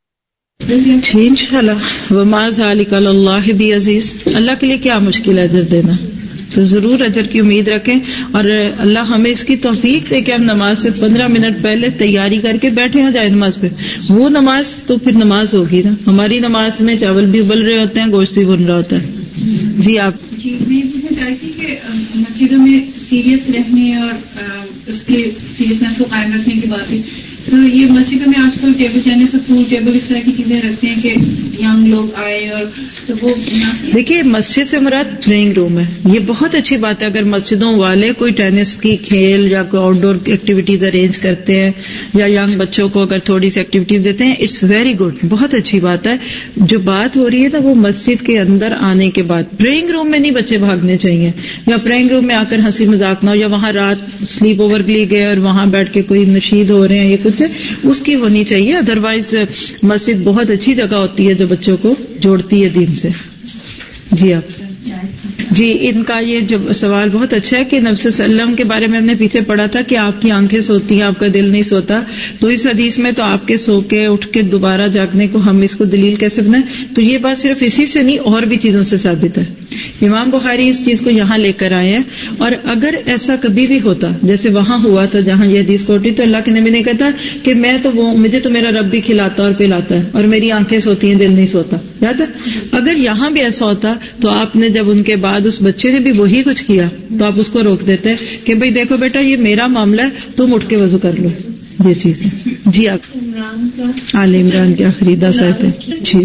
جی انشاءاللہ. وما ذلک علی اللہ بعزیز، اللہ کے لیے کیا مشکل ہے اجر دینا، تو ضرور اجر کی امید رکھیں. اور اللہ ہمیں اس کی توفیق دے کہ ہم نماز سے 15 منٹ پہلے تیاری کر کے بیٹھے ہیں جائے نماز پہ. وہ نماز تو پھر نماز ہوگی نا. ہماری نماز میں چاول بھی ابل رہے ہوتے ہیں، گوشت بھی بن رہا ہوتا ہے. جی آپ. جی میں پوچھنا چاہتی تھی کہ مسجدوں میں سیریس رہنے اور اس کے سیریسنس کو قائم رکھنے کی بات ہے، تو یہ مسجدوں میں آج کل ٹیبل ٹینس اور پول ٹیبل اس طرح کی چیزیں رکھتے ہیں کہ ینگ لوگ آئے، اور تو وہ دیکھیے مسجد سے مراد پلینگ روم ہے. یہ بہت اچھی بات ہے اگر مسجدوں والے کوئی ٹینس کی کھیل یا کوئی آؤٹ ڈور ایکٹیویٹیز ارینج کرتے ہیں یا ینگ بچوں کو اگر تھوڑی سی ایکٹیویٹیز دیتے ہیں، اٹس ویری گڈ، بہت اچھی بات ہے. جو بات ہو رہی ہے نا وہ مسجد کے اندر آنے کے بعد پریئنگ روم میں نہیں بچے بھاگنے چاہیے، یا پریئنگ روم میں آ کر ہنسی مذاق نہ ہو، یا وہاں رات سلیپ اوور کے لیے گئے اور وہاں بیٹھ کے کوئی نشید ہو رہے ہیں، یہ کچھ اس کی ہونی چاہیے. ادروائز مسجد بہت اچھی جگہ ہوتی ہے جو بچوں کو جوڑتی ہے دین سے. جی آپ. جی ان کا یہ جو سوال بہت اچھا ہے کہ نبی صلی اللہ علیہ وسلم کے بارے میں ہم نے پیچھے پڑھا تھا کہ آپ کی آنکھیں سوتی ہیں، آپ کا دل نہیں سوتا. تو اس حدیث میں تو آپ کے سو کے اٹھ کے دوبارہ جاگنے کو ہم اس کو دلیل کیسے بنائیں؟ تو یہ بات صرف اسی سے نہیں اور بھی چیزوں سے ثابت ہے. امام بخاری اس چیز کو یہاں لے کر آئے ہیں. اور اگر ایسا کبھی بھی ہوتا جیسے وہاں ہوا تھا جہاں یہ حدیث کوٹی، تو اللہ کے نبی نے کہتا کہ مجھے تو میرا رب بھی کھلاتا اور پلاتا ہے اور میری آنکھیں سوتی ہیں، دل نہیں سوتا. یاد ہے؟ اگر یہاں بھی ایسا ہوتا تو آپ نے جب ان کے بعد اس بچے نے بھی وہی کچھ کیا تو آپ اس کو روک دیتے کہ بھئی دیکھو بیٹا یہ میرا معاملہ ہے، تم اٹھ کے وضو کر لو. یہ چیز ہے. جی آپ. آل عمران کے آخری 10 آیتیں. جی.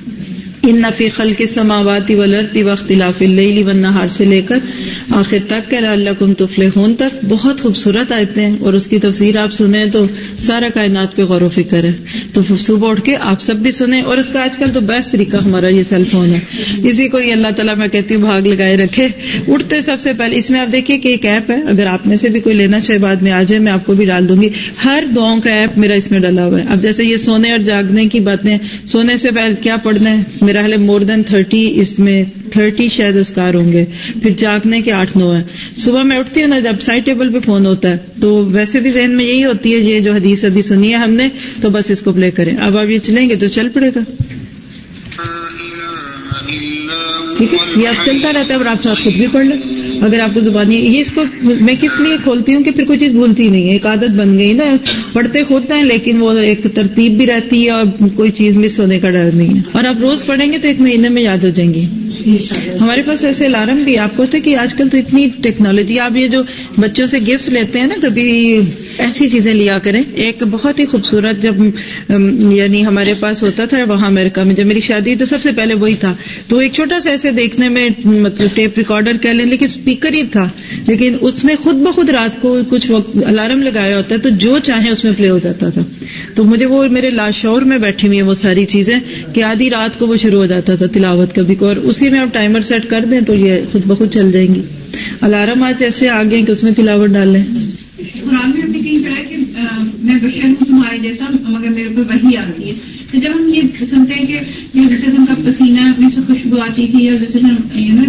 ان فی خلق السماوات والارض واختلاف اللیل والنہار سے لے کر آخر تک کہ لعلکم تفلحون تک بہت خوبصورت آیتیں ہیں، اور اس کی تفسیر آپ سنیں تو سارا کائنات پہ غور و فکر ہے. تو صبح اٹھ کے آپ سب بھی سنیں. اور اس کا آج کل تو بیسٹ طریقہ ہمارا یہ سیل فون ہے. اسی کو یہ اللہ تعالیٰ میں کہتی ہوں بھاگ لگائے رکھے. اٹھتے سب سے پہلے اس میں آپ دیکھیے کہ ایک ایپ ہے، اگر آپ میں سے بھی کوئی لینا چاہے بعد میں آ جائے، میں آپ کو بھی ڈال دوں گی. ہر دعاؤں کا ایپ میرا اس میں ڈلا ہوا ہے. اب جیسے یہ سونے اور جاگنے کی باتیں، سونے سے پہلے کیا پڑھنا ہے، میرا حال مور دین 30 اس میں 30 شاید اذکار ہوں گے. پھر جاگنے کے 8-9 ہیں. صبح میں اٹھتی ہوں نا جب سائڈ ٹیبل پہ فون ہوتا ہے تو ویسے بھی ذہن میں یہی ہوتی ہے یہ جو حدیث ابھی سنی ہے ہم نے تو بس اس کو پلے کریں. اب آپ یہ چلیں گے تو چل پڑے گا. ٹھیک ہے، یہ اب چلتا رہتا ہے اور آپ ساتھ خود بھی پڑھ لیں. اگر آپ کو زبانی یہ اس کو میں کس لیے کھولتی ہوں کہ پھر کوئی چیز بھولتی نہیں ہے, ایک عادت بن گئی نا, پڑھتے خود ہیں لیکن وہ ایک ترتیب بھی رہتی ہے اور کوئی چیز مس ہونے کا ڈر نہیں ہے, اور آپ روز پڑھیں گے تو ایک مہینے میں یاد ہو جائیں گی. ہمارے پاس ایسے الارم بھی آپ کو ہوتے کہ آج کل تو اتنی ٹیکنالوجی, آپ یہ جو بچوں سے گفٹس لیتے ہیں نا کبھی ایسی چیزیں لیا کریں. ایک بہت ہی خوبصورت جب یعنی ہمارے پاس ہوتا تھا وہاں امریکہ میں جب میری شادی تو سب سے پہلے وہی تھا, تو ایک چھوٹا سا ایسے دیکھنے میں مطلب ٹیپ ریکارڈر کہہ لیں لیکن اسپیکر ہی تھا, لیکن اس میں خود بخود رات کو کچھ وقت الارم لگایا ہوتا ہے تو جو چاہیں اس میں پلے ہو جاتا تھا. تو مجھے وہ میرے لاشعور میں بیٹھی ہوئی ہیں وہ ساری چیزیں کہ آدھی رات کو وہ شروع ہو جاتا تھا تلاوت کبھی کو, اور اسی میں آپ ٹائمر سیٹ کر دیں تو یہ خود بخود چل جائیں گی. الارم آج ایسے آ گئے کہ اس میں تلاوت ڈال لیں. قرآن میں ہم نے کہیں پڑھا کہ میں بشر ہوں تمہارے جیسا مگر میرے پر وحی آتی ہے. تو جب ہم یہ سنتے ہیں کہ جیسے ہم کا پسینہ میں سے خوشبو آتی تھی اور جیسے ہم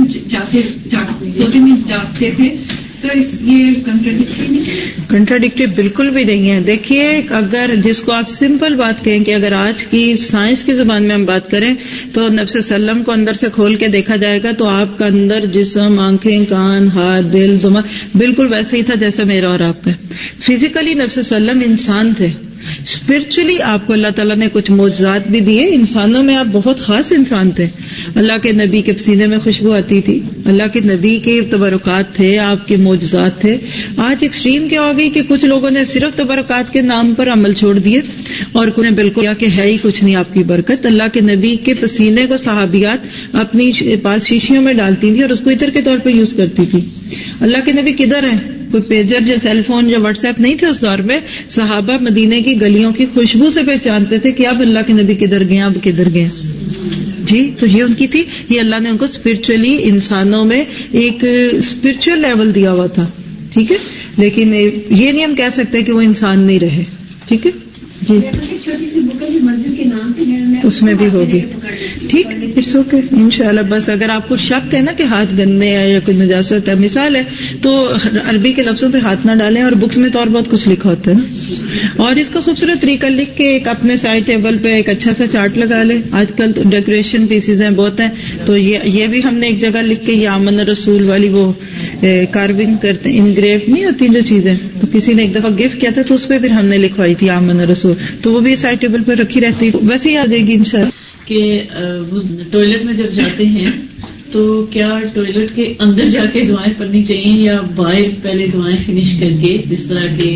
سوتے میں جاگتے تھے, تو یہ کنٹراڈکٹری بالکل بھی نہیں ہے. دیکھیے اگر جس کو آپ سمپل بات کہیں کہ اگر آج کی سائنس کی زبان میں ہم بات کریں تو نبی صلی اللہ علیہ وسلم کو اندر سے کھول کے دیکھا جائے گا تو آپ کا اندر جسم, آنکھیں, کان, ہاتھ, دل, دماغ بالکل ویسے ہی تھا جیسا میرا اور آپ کا. فزیکلی نبی صلی اللہ علیہ وسلم انسان تھے, اسپرچولی آپ کو اللہ تعالیٰ نے کچھ معجزات بھی دیے. انسانوں میں آپ بہت خاص انسان تھے. اللہ کے نبی کے پسینے میں خوشبو آتی تھی, اللہ کے نبی کے تبرکات تھے, آپ کے معجزات تھے. آج ایکسٹریم کیا ہو گئی کہ کچھ لوگوں نے صرف تبرکات کے نام پر عمل چھوڑ دیے اور انہیں بالکل کیا کہ ہے ہی کچھ نہیں آپ کی برکت. اللہ کے نبی کے پسینے کو صحابیات اپنی پاس شیشیوں میں ڈالتی تھی اور اس کو عطر کے طور پہ یوز کرتی تھی. اللہ کے نبی کدھر ہیں؟ کوئی پیجر یا سیل فون یا واٹس ایپ نہیں تھے اس دور میں. صحابہ مدینے کی گلیوں کی خوشبو سے پہچانتے تھے کہ اب اللہ کے نبی کدھر گئے, اب کدھر گئے. جی تو یہ ان کی تھی, یہ اللہ نے ان کو اسپرچولی انسانوں میں ایک اسپرچل لیول دیا ہوا تھا. ٹھیک ہے, لیکن یہ نہیں ہم کہہ سکتے کہ وہ انسان نہیں رہے. ٹھیک ہے جی, چھوٹی سی بک ہے منزل کے نام پہ اس میں بھی ہوگی. ٹھیک, اٹس اوکے انشاءاللہ. بس اگر آپ کو شک ہے نا کہ ہاتھ گندے ہیں یا کوئی نجاست ہے, مثال ہے, تو عربی کے لفظوں پہ ہاتھ نہ ڈالیں, اور بکس میں تو اور بہت کچھ لکھا ہوتا ہے نا. اور اس کا خوبصورت طریقہ لکھ کے ایک اپنے سائڈ ٹیبل پہ ایک اچھا سا چارٹ لگا لیں. آج کل تو ڈیکوریشن پیسز ہیں بہت ہیں, تو یہ بھی ہم نے ایک جگہ لکھ کے یہ آمن رسول والی وہ کارونگ کرتے ہیں, انگریو نہیں ہوتی جو چیزیں, تو کسی نے ایک دفعہ گفٹ کیا تھا تو اس پہ پھر ہم نے لکھوائی تھی آمن رسول, تو وہ بھی سائڈ ٹیبل پہ رکھی رہتی, ویسے ہی آ جائے گی انشاءاللہ. کہ وہ ٹوائلٹ میں جب جاتے ہیں تو کیا ٹوائلٹ کے اندر جا کے دعائیں پڑھنی چاہیے یا باہر پہلے دعائیں فنش کر کے, جس طرح کے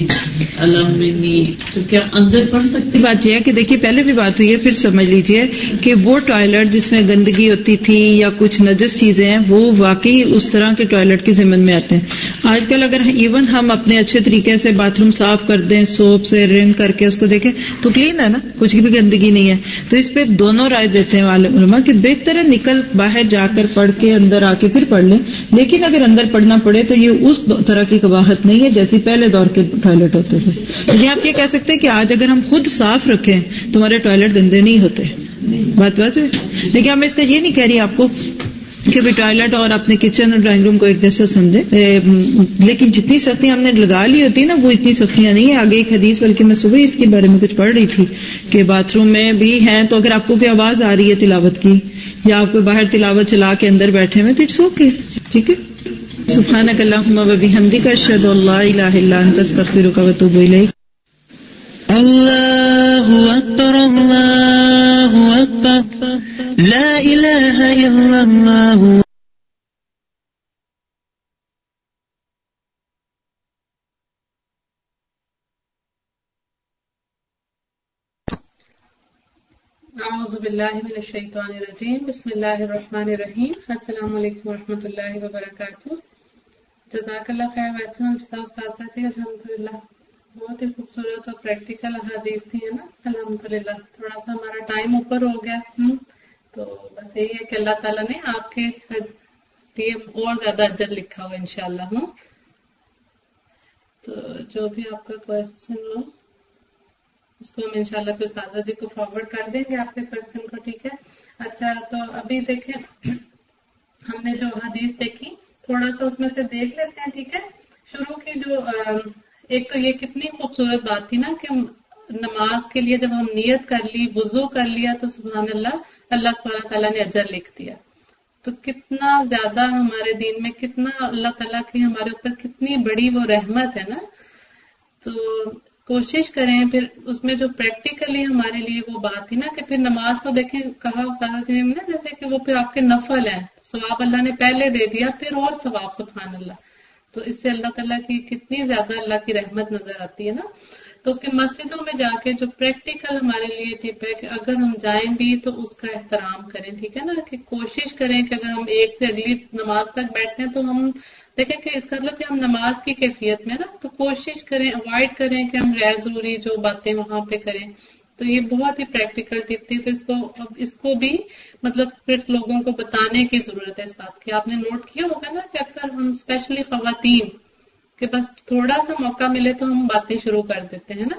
تو کیا اندر پڑھ سکتے؟ بات یہ ہے کہ دیکھیے پہلے بھی بات ہوئی ہے, پھر سمجھ لیجئے کہ وہ ٹوائلٹ جس میں گندگی ہوتی تھی یا کچھ نجس چیزیں ہیں وہ واقعی اس طرح کے ٹوائلٹ کے ضمن میں آتے ہیں. آج کل اگر ایون ہم اپنے اچھے طریقے سے باتھ روم صاف کر دیں, سوپ سے رنگ کر کے اس کو دیکھیں تو کلین ہے نا, کچھ بھی گندگی نہیں ہے. تو اس پہ دونوں رائے دیتے ہیں علماء کہ بہتر ہے نکل باہر جا کر پڑھ کے اندر آ کے پھر پڑھ لیں, لیکن اگر اندر پڑھنا پڑے تو یہ اس طرح کی قباحت نہیں ہے جیسی پہلے دور کے ٹوائلٹ ہوتے تھے. یہ آپ یہ کہہ سکتے ہیں کہ آج اگر ہم خود صاف رکھیں تو ہمارے ٹوائلٹ گندے نہیں ہوتے, بات ویسے. لیکن میں اس کا یہ نہیں کہہ رہی آپ کو کہ بھی ٹوائلٹ اور اپنے کچن اور ڈرائنگ روم کو ایک جیسا سمجھیں, لیکن جتنی سختیاں ہم نے لگا لی ہوتی نا وہ اتنی سختیاں نہیں ہیں. آگے ایک حدیث, بلکہ میں صبح اس کے بارے میں کچھ پڑھ رہی تھی کہ باتھ روم میں بھی ہیں تو اگر آپ کو کوئی آواز آ رہی ہے تلاوت کی یا آپ کو باہر تلاوت چلا کے اندر بیٹھے ہوئے تو اٹس اوکے. ٹھیک ہے, سبحانک اللہم و بحمدک اشہد ان لا الہ الا انت استغفرک و اتوب الیک. اللہ اکبر اللہ اکبر لا الہ الا اللہ. اعوذ باللہ من الشیطان الرجیم, بسم اللہ الرحمن الرحیم. السلام علیکم ورحمۃ اللہ وبرکاتہ. جزاک اللہ خیر. ویسے استاذ جی الحمدللہ بہت ہی خوبصورت اور پریکٹیکل احادیث تھی ہے نا, الحمدللہ. تھوڑا سا ہمارا ٹائم اوپر ہو گیا, تو بس یہی ہے کہ اللہ تعالیٰ نے آپ کے لیے اور زیادہ اجر لکھا ہو انشاءاللہ. تو جو بھی آپ کا کوشچن ہو اس کو ہم انشاءاللہ پھر استاذہ جی کو فارورڈ کر دیں گے آپ کے کوشچن کو. ٹھیک ہے, اچھا تو ابھی دیکھیں ہم نے جو حدیث دیکھی تھوڑا سا اس میں سے دیکھ لیتے ہیں. ٹھیک ہے, شروع کی جو ایک تو یہ کتنی خوبصورت بات تھی نا کہ نماز کے لیے جب ہم نیت کر لی, وضو کر لیا تو سبحان اللہ, اللہ سبحانہ تعالیٰ نے اجر لکھ دیا. تو کتنا زیادہ ہمارے دین میں کتنا اللہ تعالیٰ کی ہمارے اوپر کتنی بڑی وہ رحمت ہے نا. تو کوشش کریں. پھر اس میں جو پریکٹیکلی ہمارے لیے وہ بات تھی نا کہ پھر نماز تو دیکھیں کہا استاد جی نے جیسے کہ وہ پھر آپ کے نفل ہیں, ثواب اللہ نے پہلے دے دیا, پھر اور ثواب سبحان اللہ. تو اس سے اللہ تعالیٰ کی کتنی زیادہ اللہ کی رحمت نظر آتی ہے نا. تو کہ مسجدوں میں جا کے جو پریکٹیکل ہمارے لیے ٹپ ہے کہ اگر ہم جائیں بھی تو اس کا احترام کریں, ٹھیک ہے نا, کہ کوشش کریں کہ اگر ہم ایک سے اگلی نماز تک بیٹھتے ہیں تو ہم دیکھیں کہ اس کا مطلب کہ ہم نماز کی کیفیت میں نا تو کوشش کریں, اوائڈ کریں کہ ہم غیر ضروری جو باتیں وہاں پہ کریں. تو یہ بہت ہی پریکٹیکل ٹپ تھی. تو اس کو بھی مطلب پھر لوگوں کو بتانے کی ضرورت ہے اس بات کی. آپ نے نوٹ کیا ہوگا نا کہ اکثر ہم اسپیشلی خواتین کہ بس تھوڑا سا موقع ملے تو ہم باتیں شروع کر دیتے ہیں نا.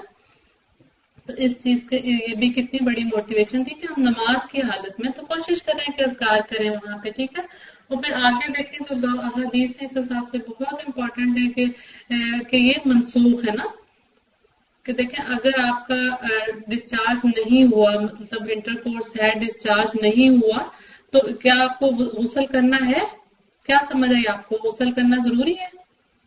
تو اس چیز کے یہ بھی کتنی بڑی موٹیویشن تھی کہ ہم نماز کی حالت میں تو کوشش کریں کہ اذکار کریں وہاں پہ, ٹھیک ہے. اور پھر آگے دیکھیں تو دو احادیث اس حساب سے بہت امپورٹنٹ ہے کہ یہ منسوخ ہے نا. کہ دیکھیں اگر آپ کا ڈسچارج نہیں ہوا, مطلب انٹر کورس ہے, ڈسچارج نہیں ہوا, تو کیا آپ کو غسل کرنا ہے؟ کیا سمجھ آئی آپ کو؟ غسل کرنا ضروری ہے؟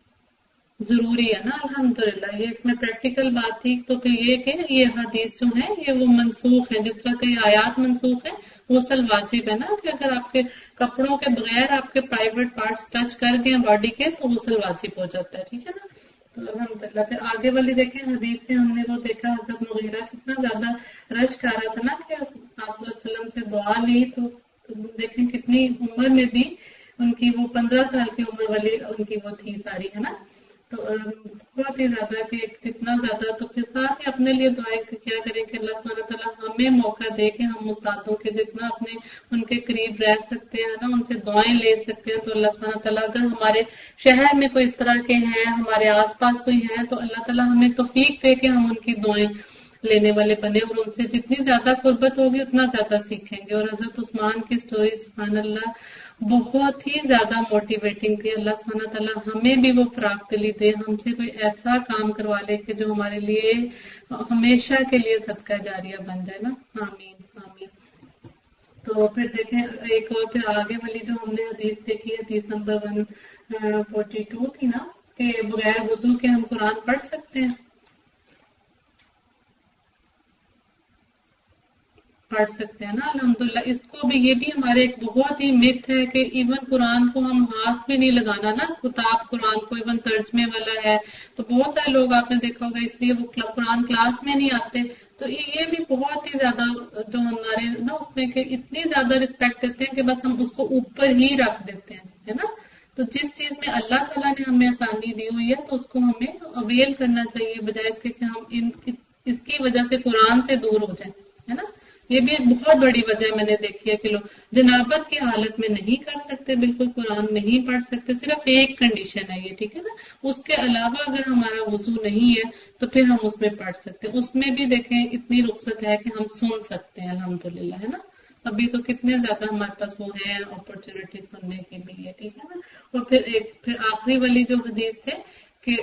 ضروری ہے نا, الحمدللہ. یہ اس میں پریکٹیکل بات تھی. تو پھر یہ کہ یہ حدیث جو ہیں یہ وہ منسوخ ہیں, جس طرح کہ یہ آیات منسوخ ہے, غسل واجب ہے نا. کہ اگر آپ کے کپڑوں کے بغیر آپ کے پرائیویٹ پارٹس ٹچ کر گئے باڈی کے تو غسل واجب ہو جاتا ہے, ٹھیک ہے نا. تو الحمدللہ. پھر آگے والی دیکھیں حدیث سے ہم نے وہ دیکھا حضرت مغیرہ کتنا زیادہ رشک آ رہا تھا نا کہ آپ صلی اللہ علیہ وسلم سے دعا لی. تو دیکھیں کتنی عمر میں بھی ان کی وہ 15 سال کی عمر والی ان کی وہ تھی ساری, ہے نا. تو بہت ہی زیادہ کہ کتنا زیادہ. تو پھر ساتھ ہی اپنے لیے دعائیں کیا کریں کہ اللہ سبحانہ تعالیٰ ہمیں موقع دے کہ ہم استادوں کے جتنا اپنے ان کے قریب رہ سکتے ہیں نا, ان سے دعائیں لے سکتے ہیں. تو اللہ سبحانہ تعالیٰ اگر ہمارے شہر میں کوئی اس طرح کے ہیں, ہمارے آس پاس کوئی ہیں, تو اللہ تعالیٰ ہمیں توفیق دے کہ ہم ان کی دعائیں لینے والے بنے, اور ان سے جتنی زیادہ قربت ہوگی اتنا زیادہ سیکھیں گے. اور حضرت عثمان کی سٹوری سبحان اللہ بہت ہی زیادہ موٹیویٹنگ تھی. اللہ سبحانہ تعالیٰ ہمیں بھی وہ فراغ دلی دے, ہم سے کوئی ایسا کام کروا لے کہ جو ہمارے لیے ہمیشہ کے لیے صدقہ جاریہ بن جائے نا. آمین آمین. تو پھر دیکھیں ایک اور پھر آگے والی جو ہم نے حدیث دیکھی, حدیث نمبر 142 تھی نا کہ بغیر وضو کے ہم قرآن پڑھ سکتے ہیں. پڑھ سکتے ہیں نا الحمدللہ. اس کو بھی یہ بھی ہمارے ایک بہت ہی مت ہے کہ ایون قرآن کو ہم ہاتھ بھی نہیں لگانا نا, کتاب قرآن کو ایون ترجمے والا ہے. تو بہت سارے لوگ آپ نے دیکھا ہوگا اس لیے وہ قرآن کلاس میں نہیں آتے. تو یہ بھی بہت ہی زیادہ جو ہمارے نا اس میں کہ اتنی زیادہ رسپیکٹ دیتے ہیں کہ بس ہم اس کو اوپر ہی رکھ دیتے ہیں, ہے نا. تو جس چیز میں اللہ تعالیٰ نے ہمیں آسانی دی ہوئی ہے تو اس کو ہمیں اویل کرنا چاہیے, بجائے اس کے کہ ہم اس کی وجہ سے قرآن سے دور ہو جائیں, ہے نا. یہ بھی ایک بہت بڑی وجہ میں نے دیکھی ہے کہ لوگ جنابت کی حالت میں نہیں کر سکتے, بالکل قرآن نہیں پڑھ سکتے. صرف ایک کنڈیشن ہے یہ, ٹھیک ہے نا. اس کے علاوہ اگر ہمارا وضو نہیں ہے تو پھر ہم اس میں پڑھ سکتے ہیں. اس میں بھی دیکھیں اتنی رخصت ہے کہ ہم سن سکتے ہیں الحمدللہ, ہے نا. ابھی تو کتنے زیادہ ہمارے پاس وہ ہیں اپرچونٹی سننے کی بھی ہے, ٹھیک ہے نا. اور پھر آخری والی جو حدیث ہے کہ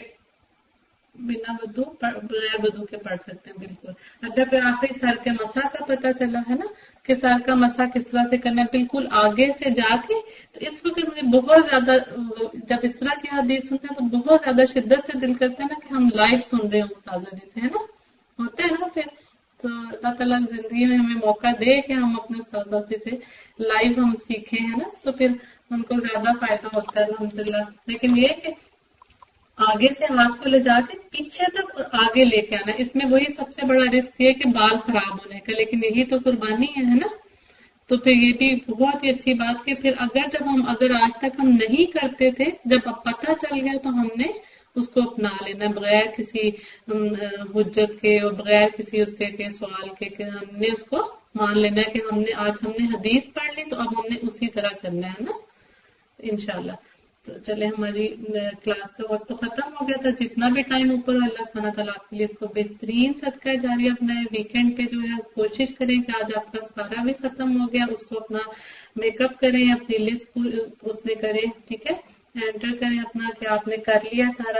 بنا وضو بغیر وضو کے پڑھ سکتے ہیں, بالکل. اچھا پھر آخری سر کے مسح کا پتہ چلا ہے نا کہ سر کا مسح کس طرح سے کرنا ہے, بالکل آگے سے جا کے. تو اس وقت مجھے بہت زیادہ جب اس طرح کی حدیث سنتے ہیں تو بہت زیادہ شدت سے دل کرتا ہے نا کہ ہم لائیو سن رہے ہیں استاذہ جی سے, ہے نا. ہوتا ہے نا. پھر تو اللہ تعالیٰ زندگی میں ہمیں موقع دے کہ ہم اپنے استاذہ جی سے لائیو ہم سیکھیں, ہے نا. تو پھر ان کو زیادہ فائدہ ہوتا ہے الحمدللہ. لیکن یہ کہ آگے سے ہاتھ کو لے جا کے پیچھے تک اور آگے لے کے آنا, اس میں وہی سب سے بڑا رسک یہ کہ بال خراب ہونے کا, لیکن یہی تو قربانی ہے نا. تو پھر یہ بھی بہت ہی اچھی بات کہ پھر اگر آج تک ہم نہیں کرتے تھے, جب اب پتہ چل گیا تو ہم نے اس کو اپنا لینا بغیر کسی حجت کے اور بغیر کسی اس کے سوال کے, کہ ہم نے اس کو مان لینا ہے کہ آج ہم نے حدیث پڑھ لی تو اب ہم نے اسی طرح کرنا ہے نا انشاءاللہ. تو چلے ہماری کلاس کا وقت تو ختم ہو گیا تھا. جتنا بھی ٹائم اوپر اللہ سبحانہ تعالیٰ آپ کے لیے اس کو بہترین صدقہ جاریہ بنائے. ویکینڈ پہ جو ہے کوشش کریں کہ آج آپ کا سپارہ بھی ختم ہو گیا, اس کو اپنا میک اپ کریں, اپنی لسٹ اس میں کریں, ٹھیک ہے, انٹر کریں اپنا کہ آپ نے کر لیا سارا.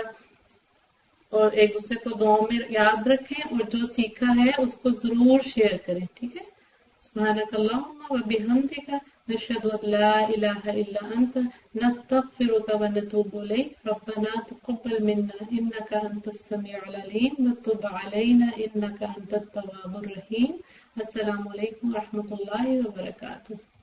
اور ایک دوسرے کو دعاؤں میں یاد رکھیں اور جو سیکھا ہے اس کو ضرور شیئر کریں, ٹھیک ہے. سبحانک اللہم و بحمدک نشهد أن لا إله إلا أنت نستغفرك ونتوب إليك ربنا تقبل منا إنك أنت السميع العليم وتب علينا إنك أنت التواب الرحيم. السلام علیکم ورحمۃ اللہ وبرکاتہ.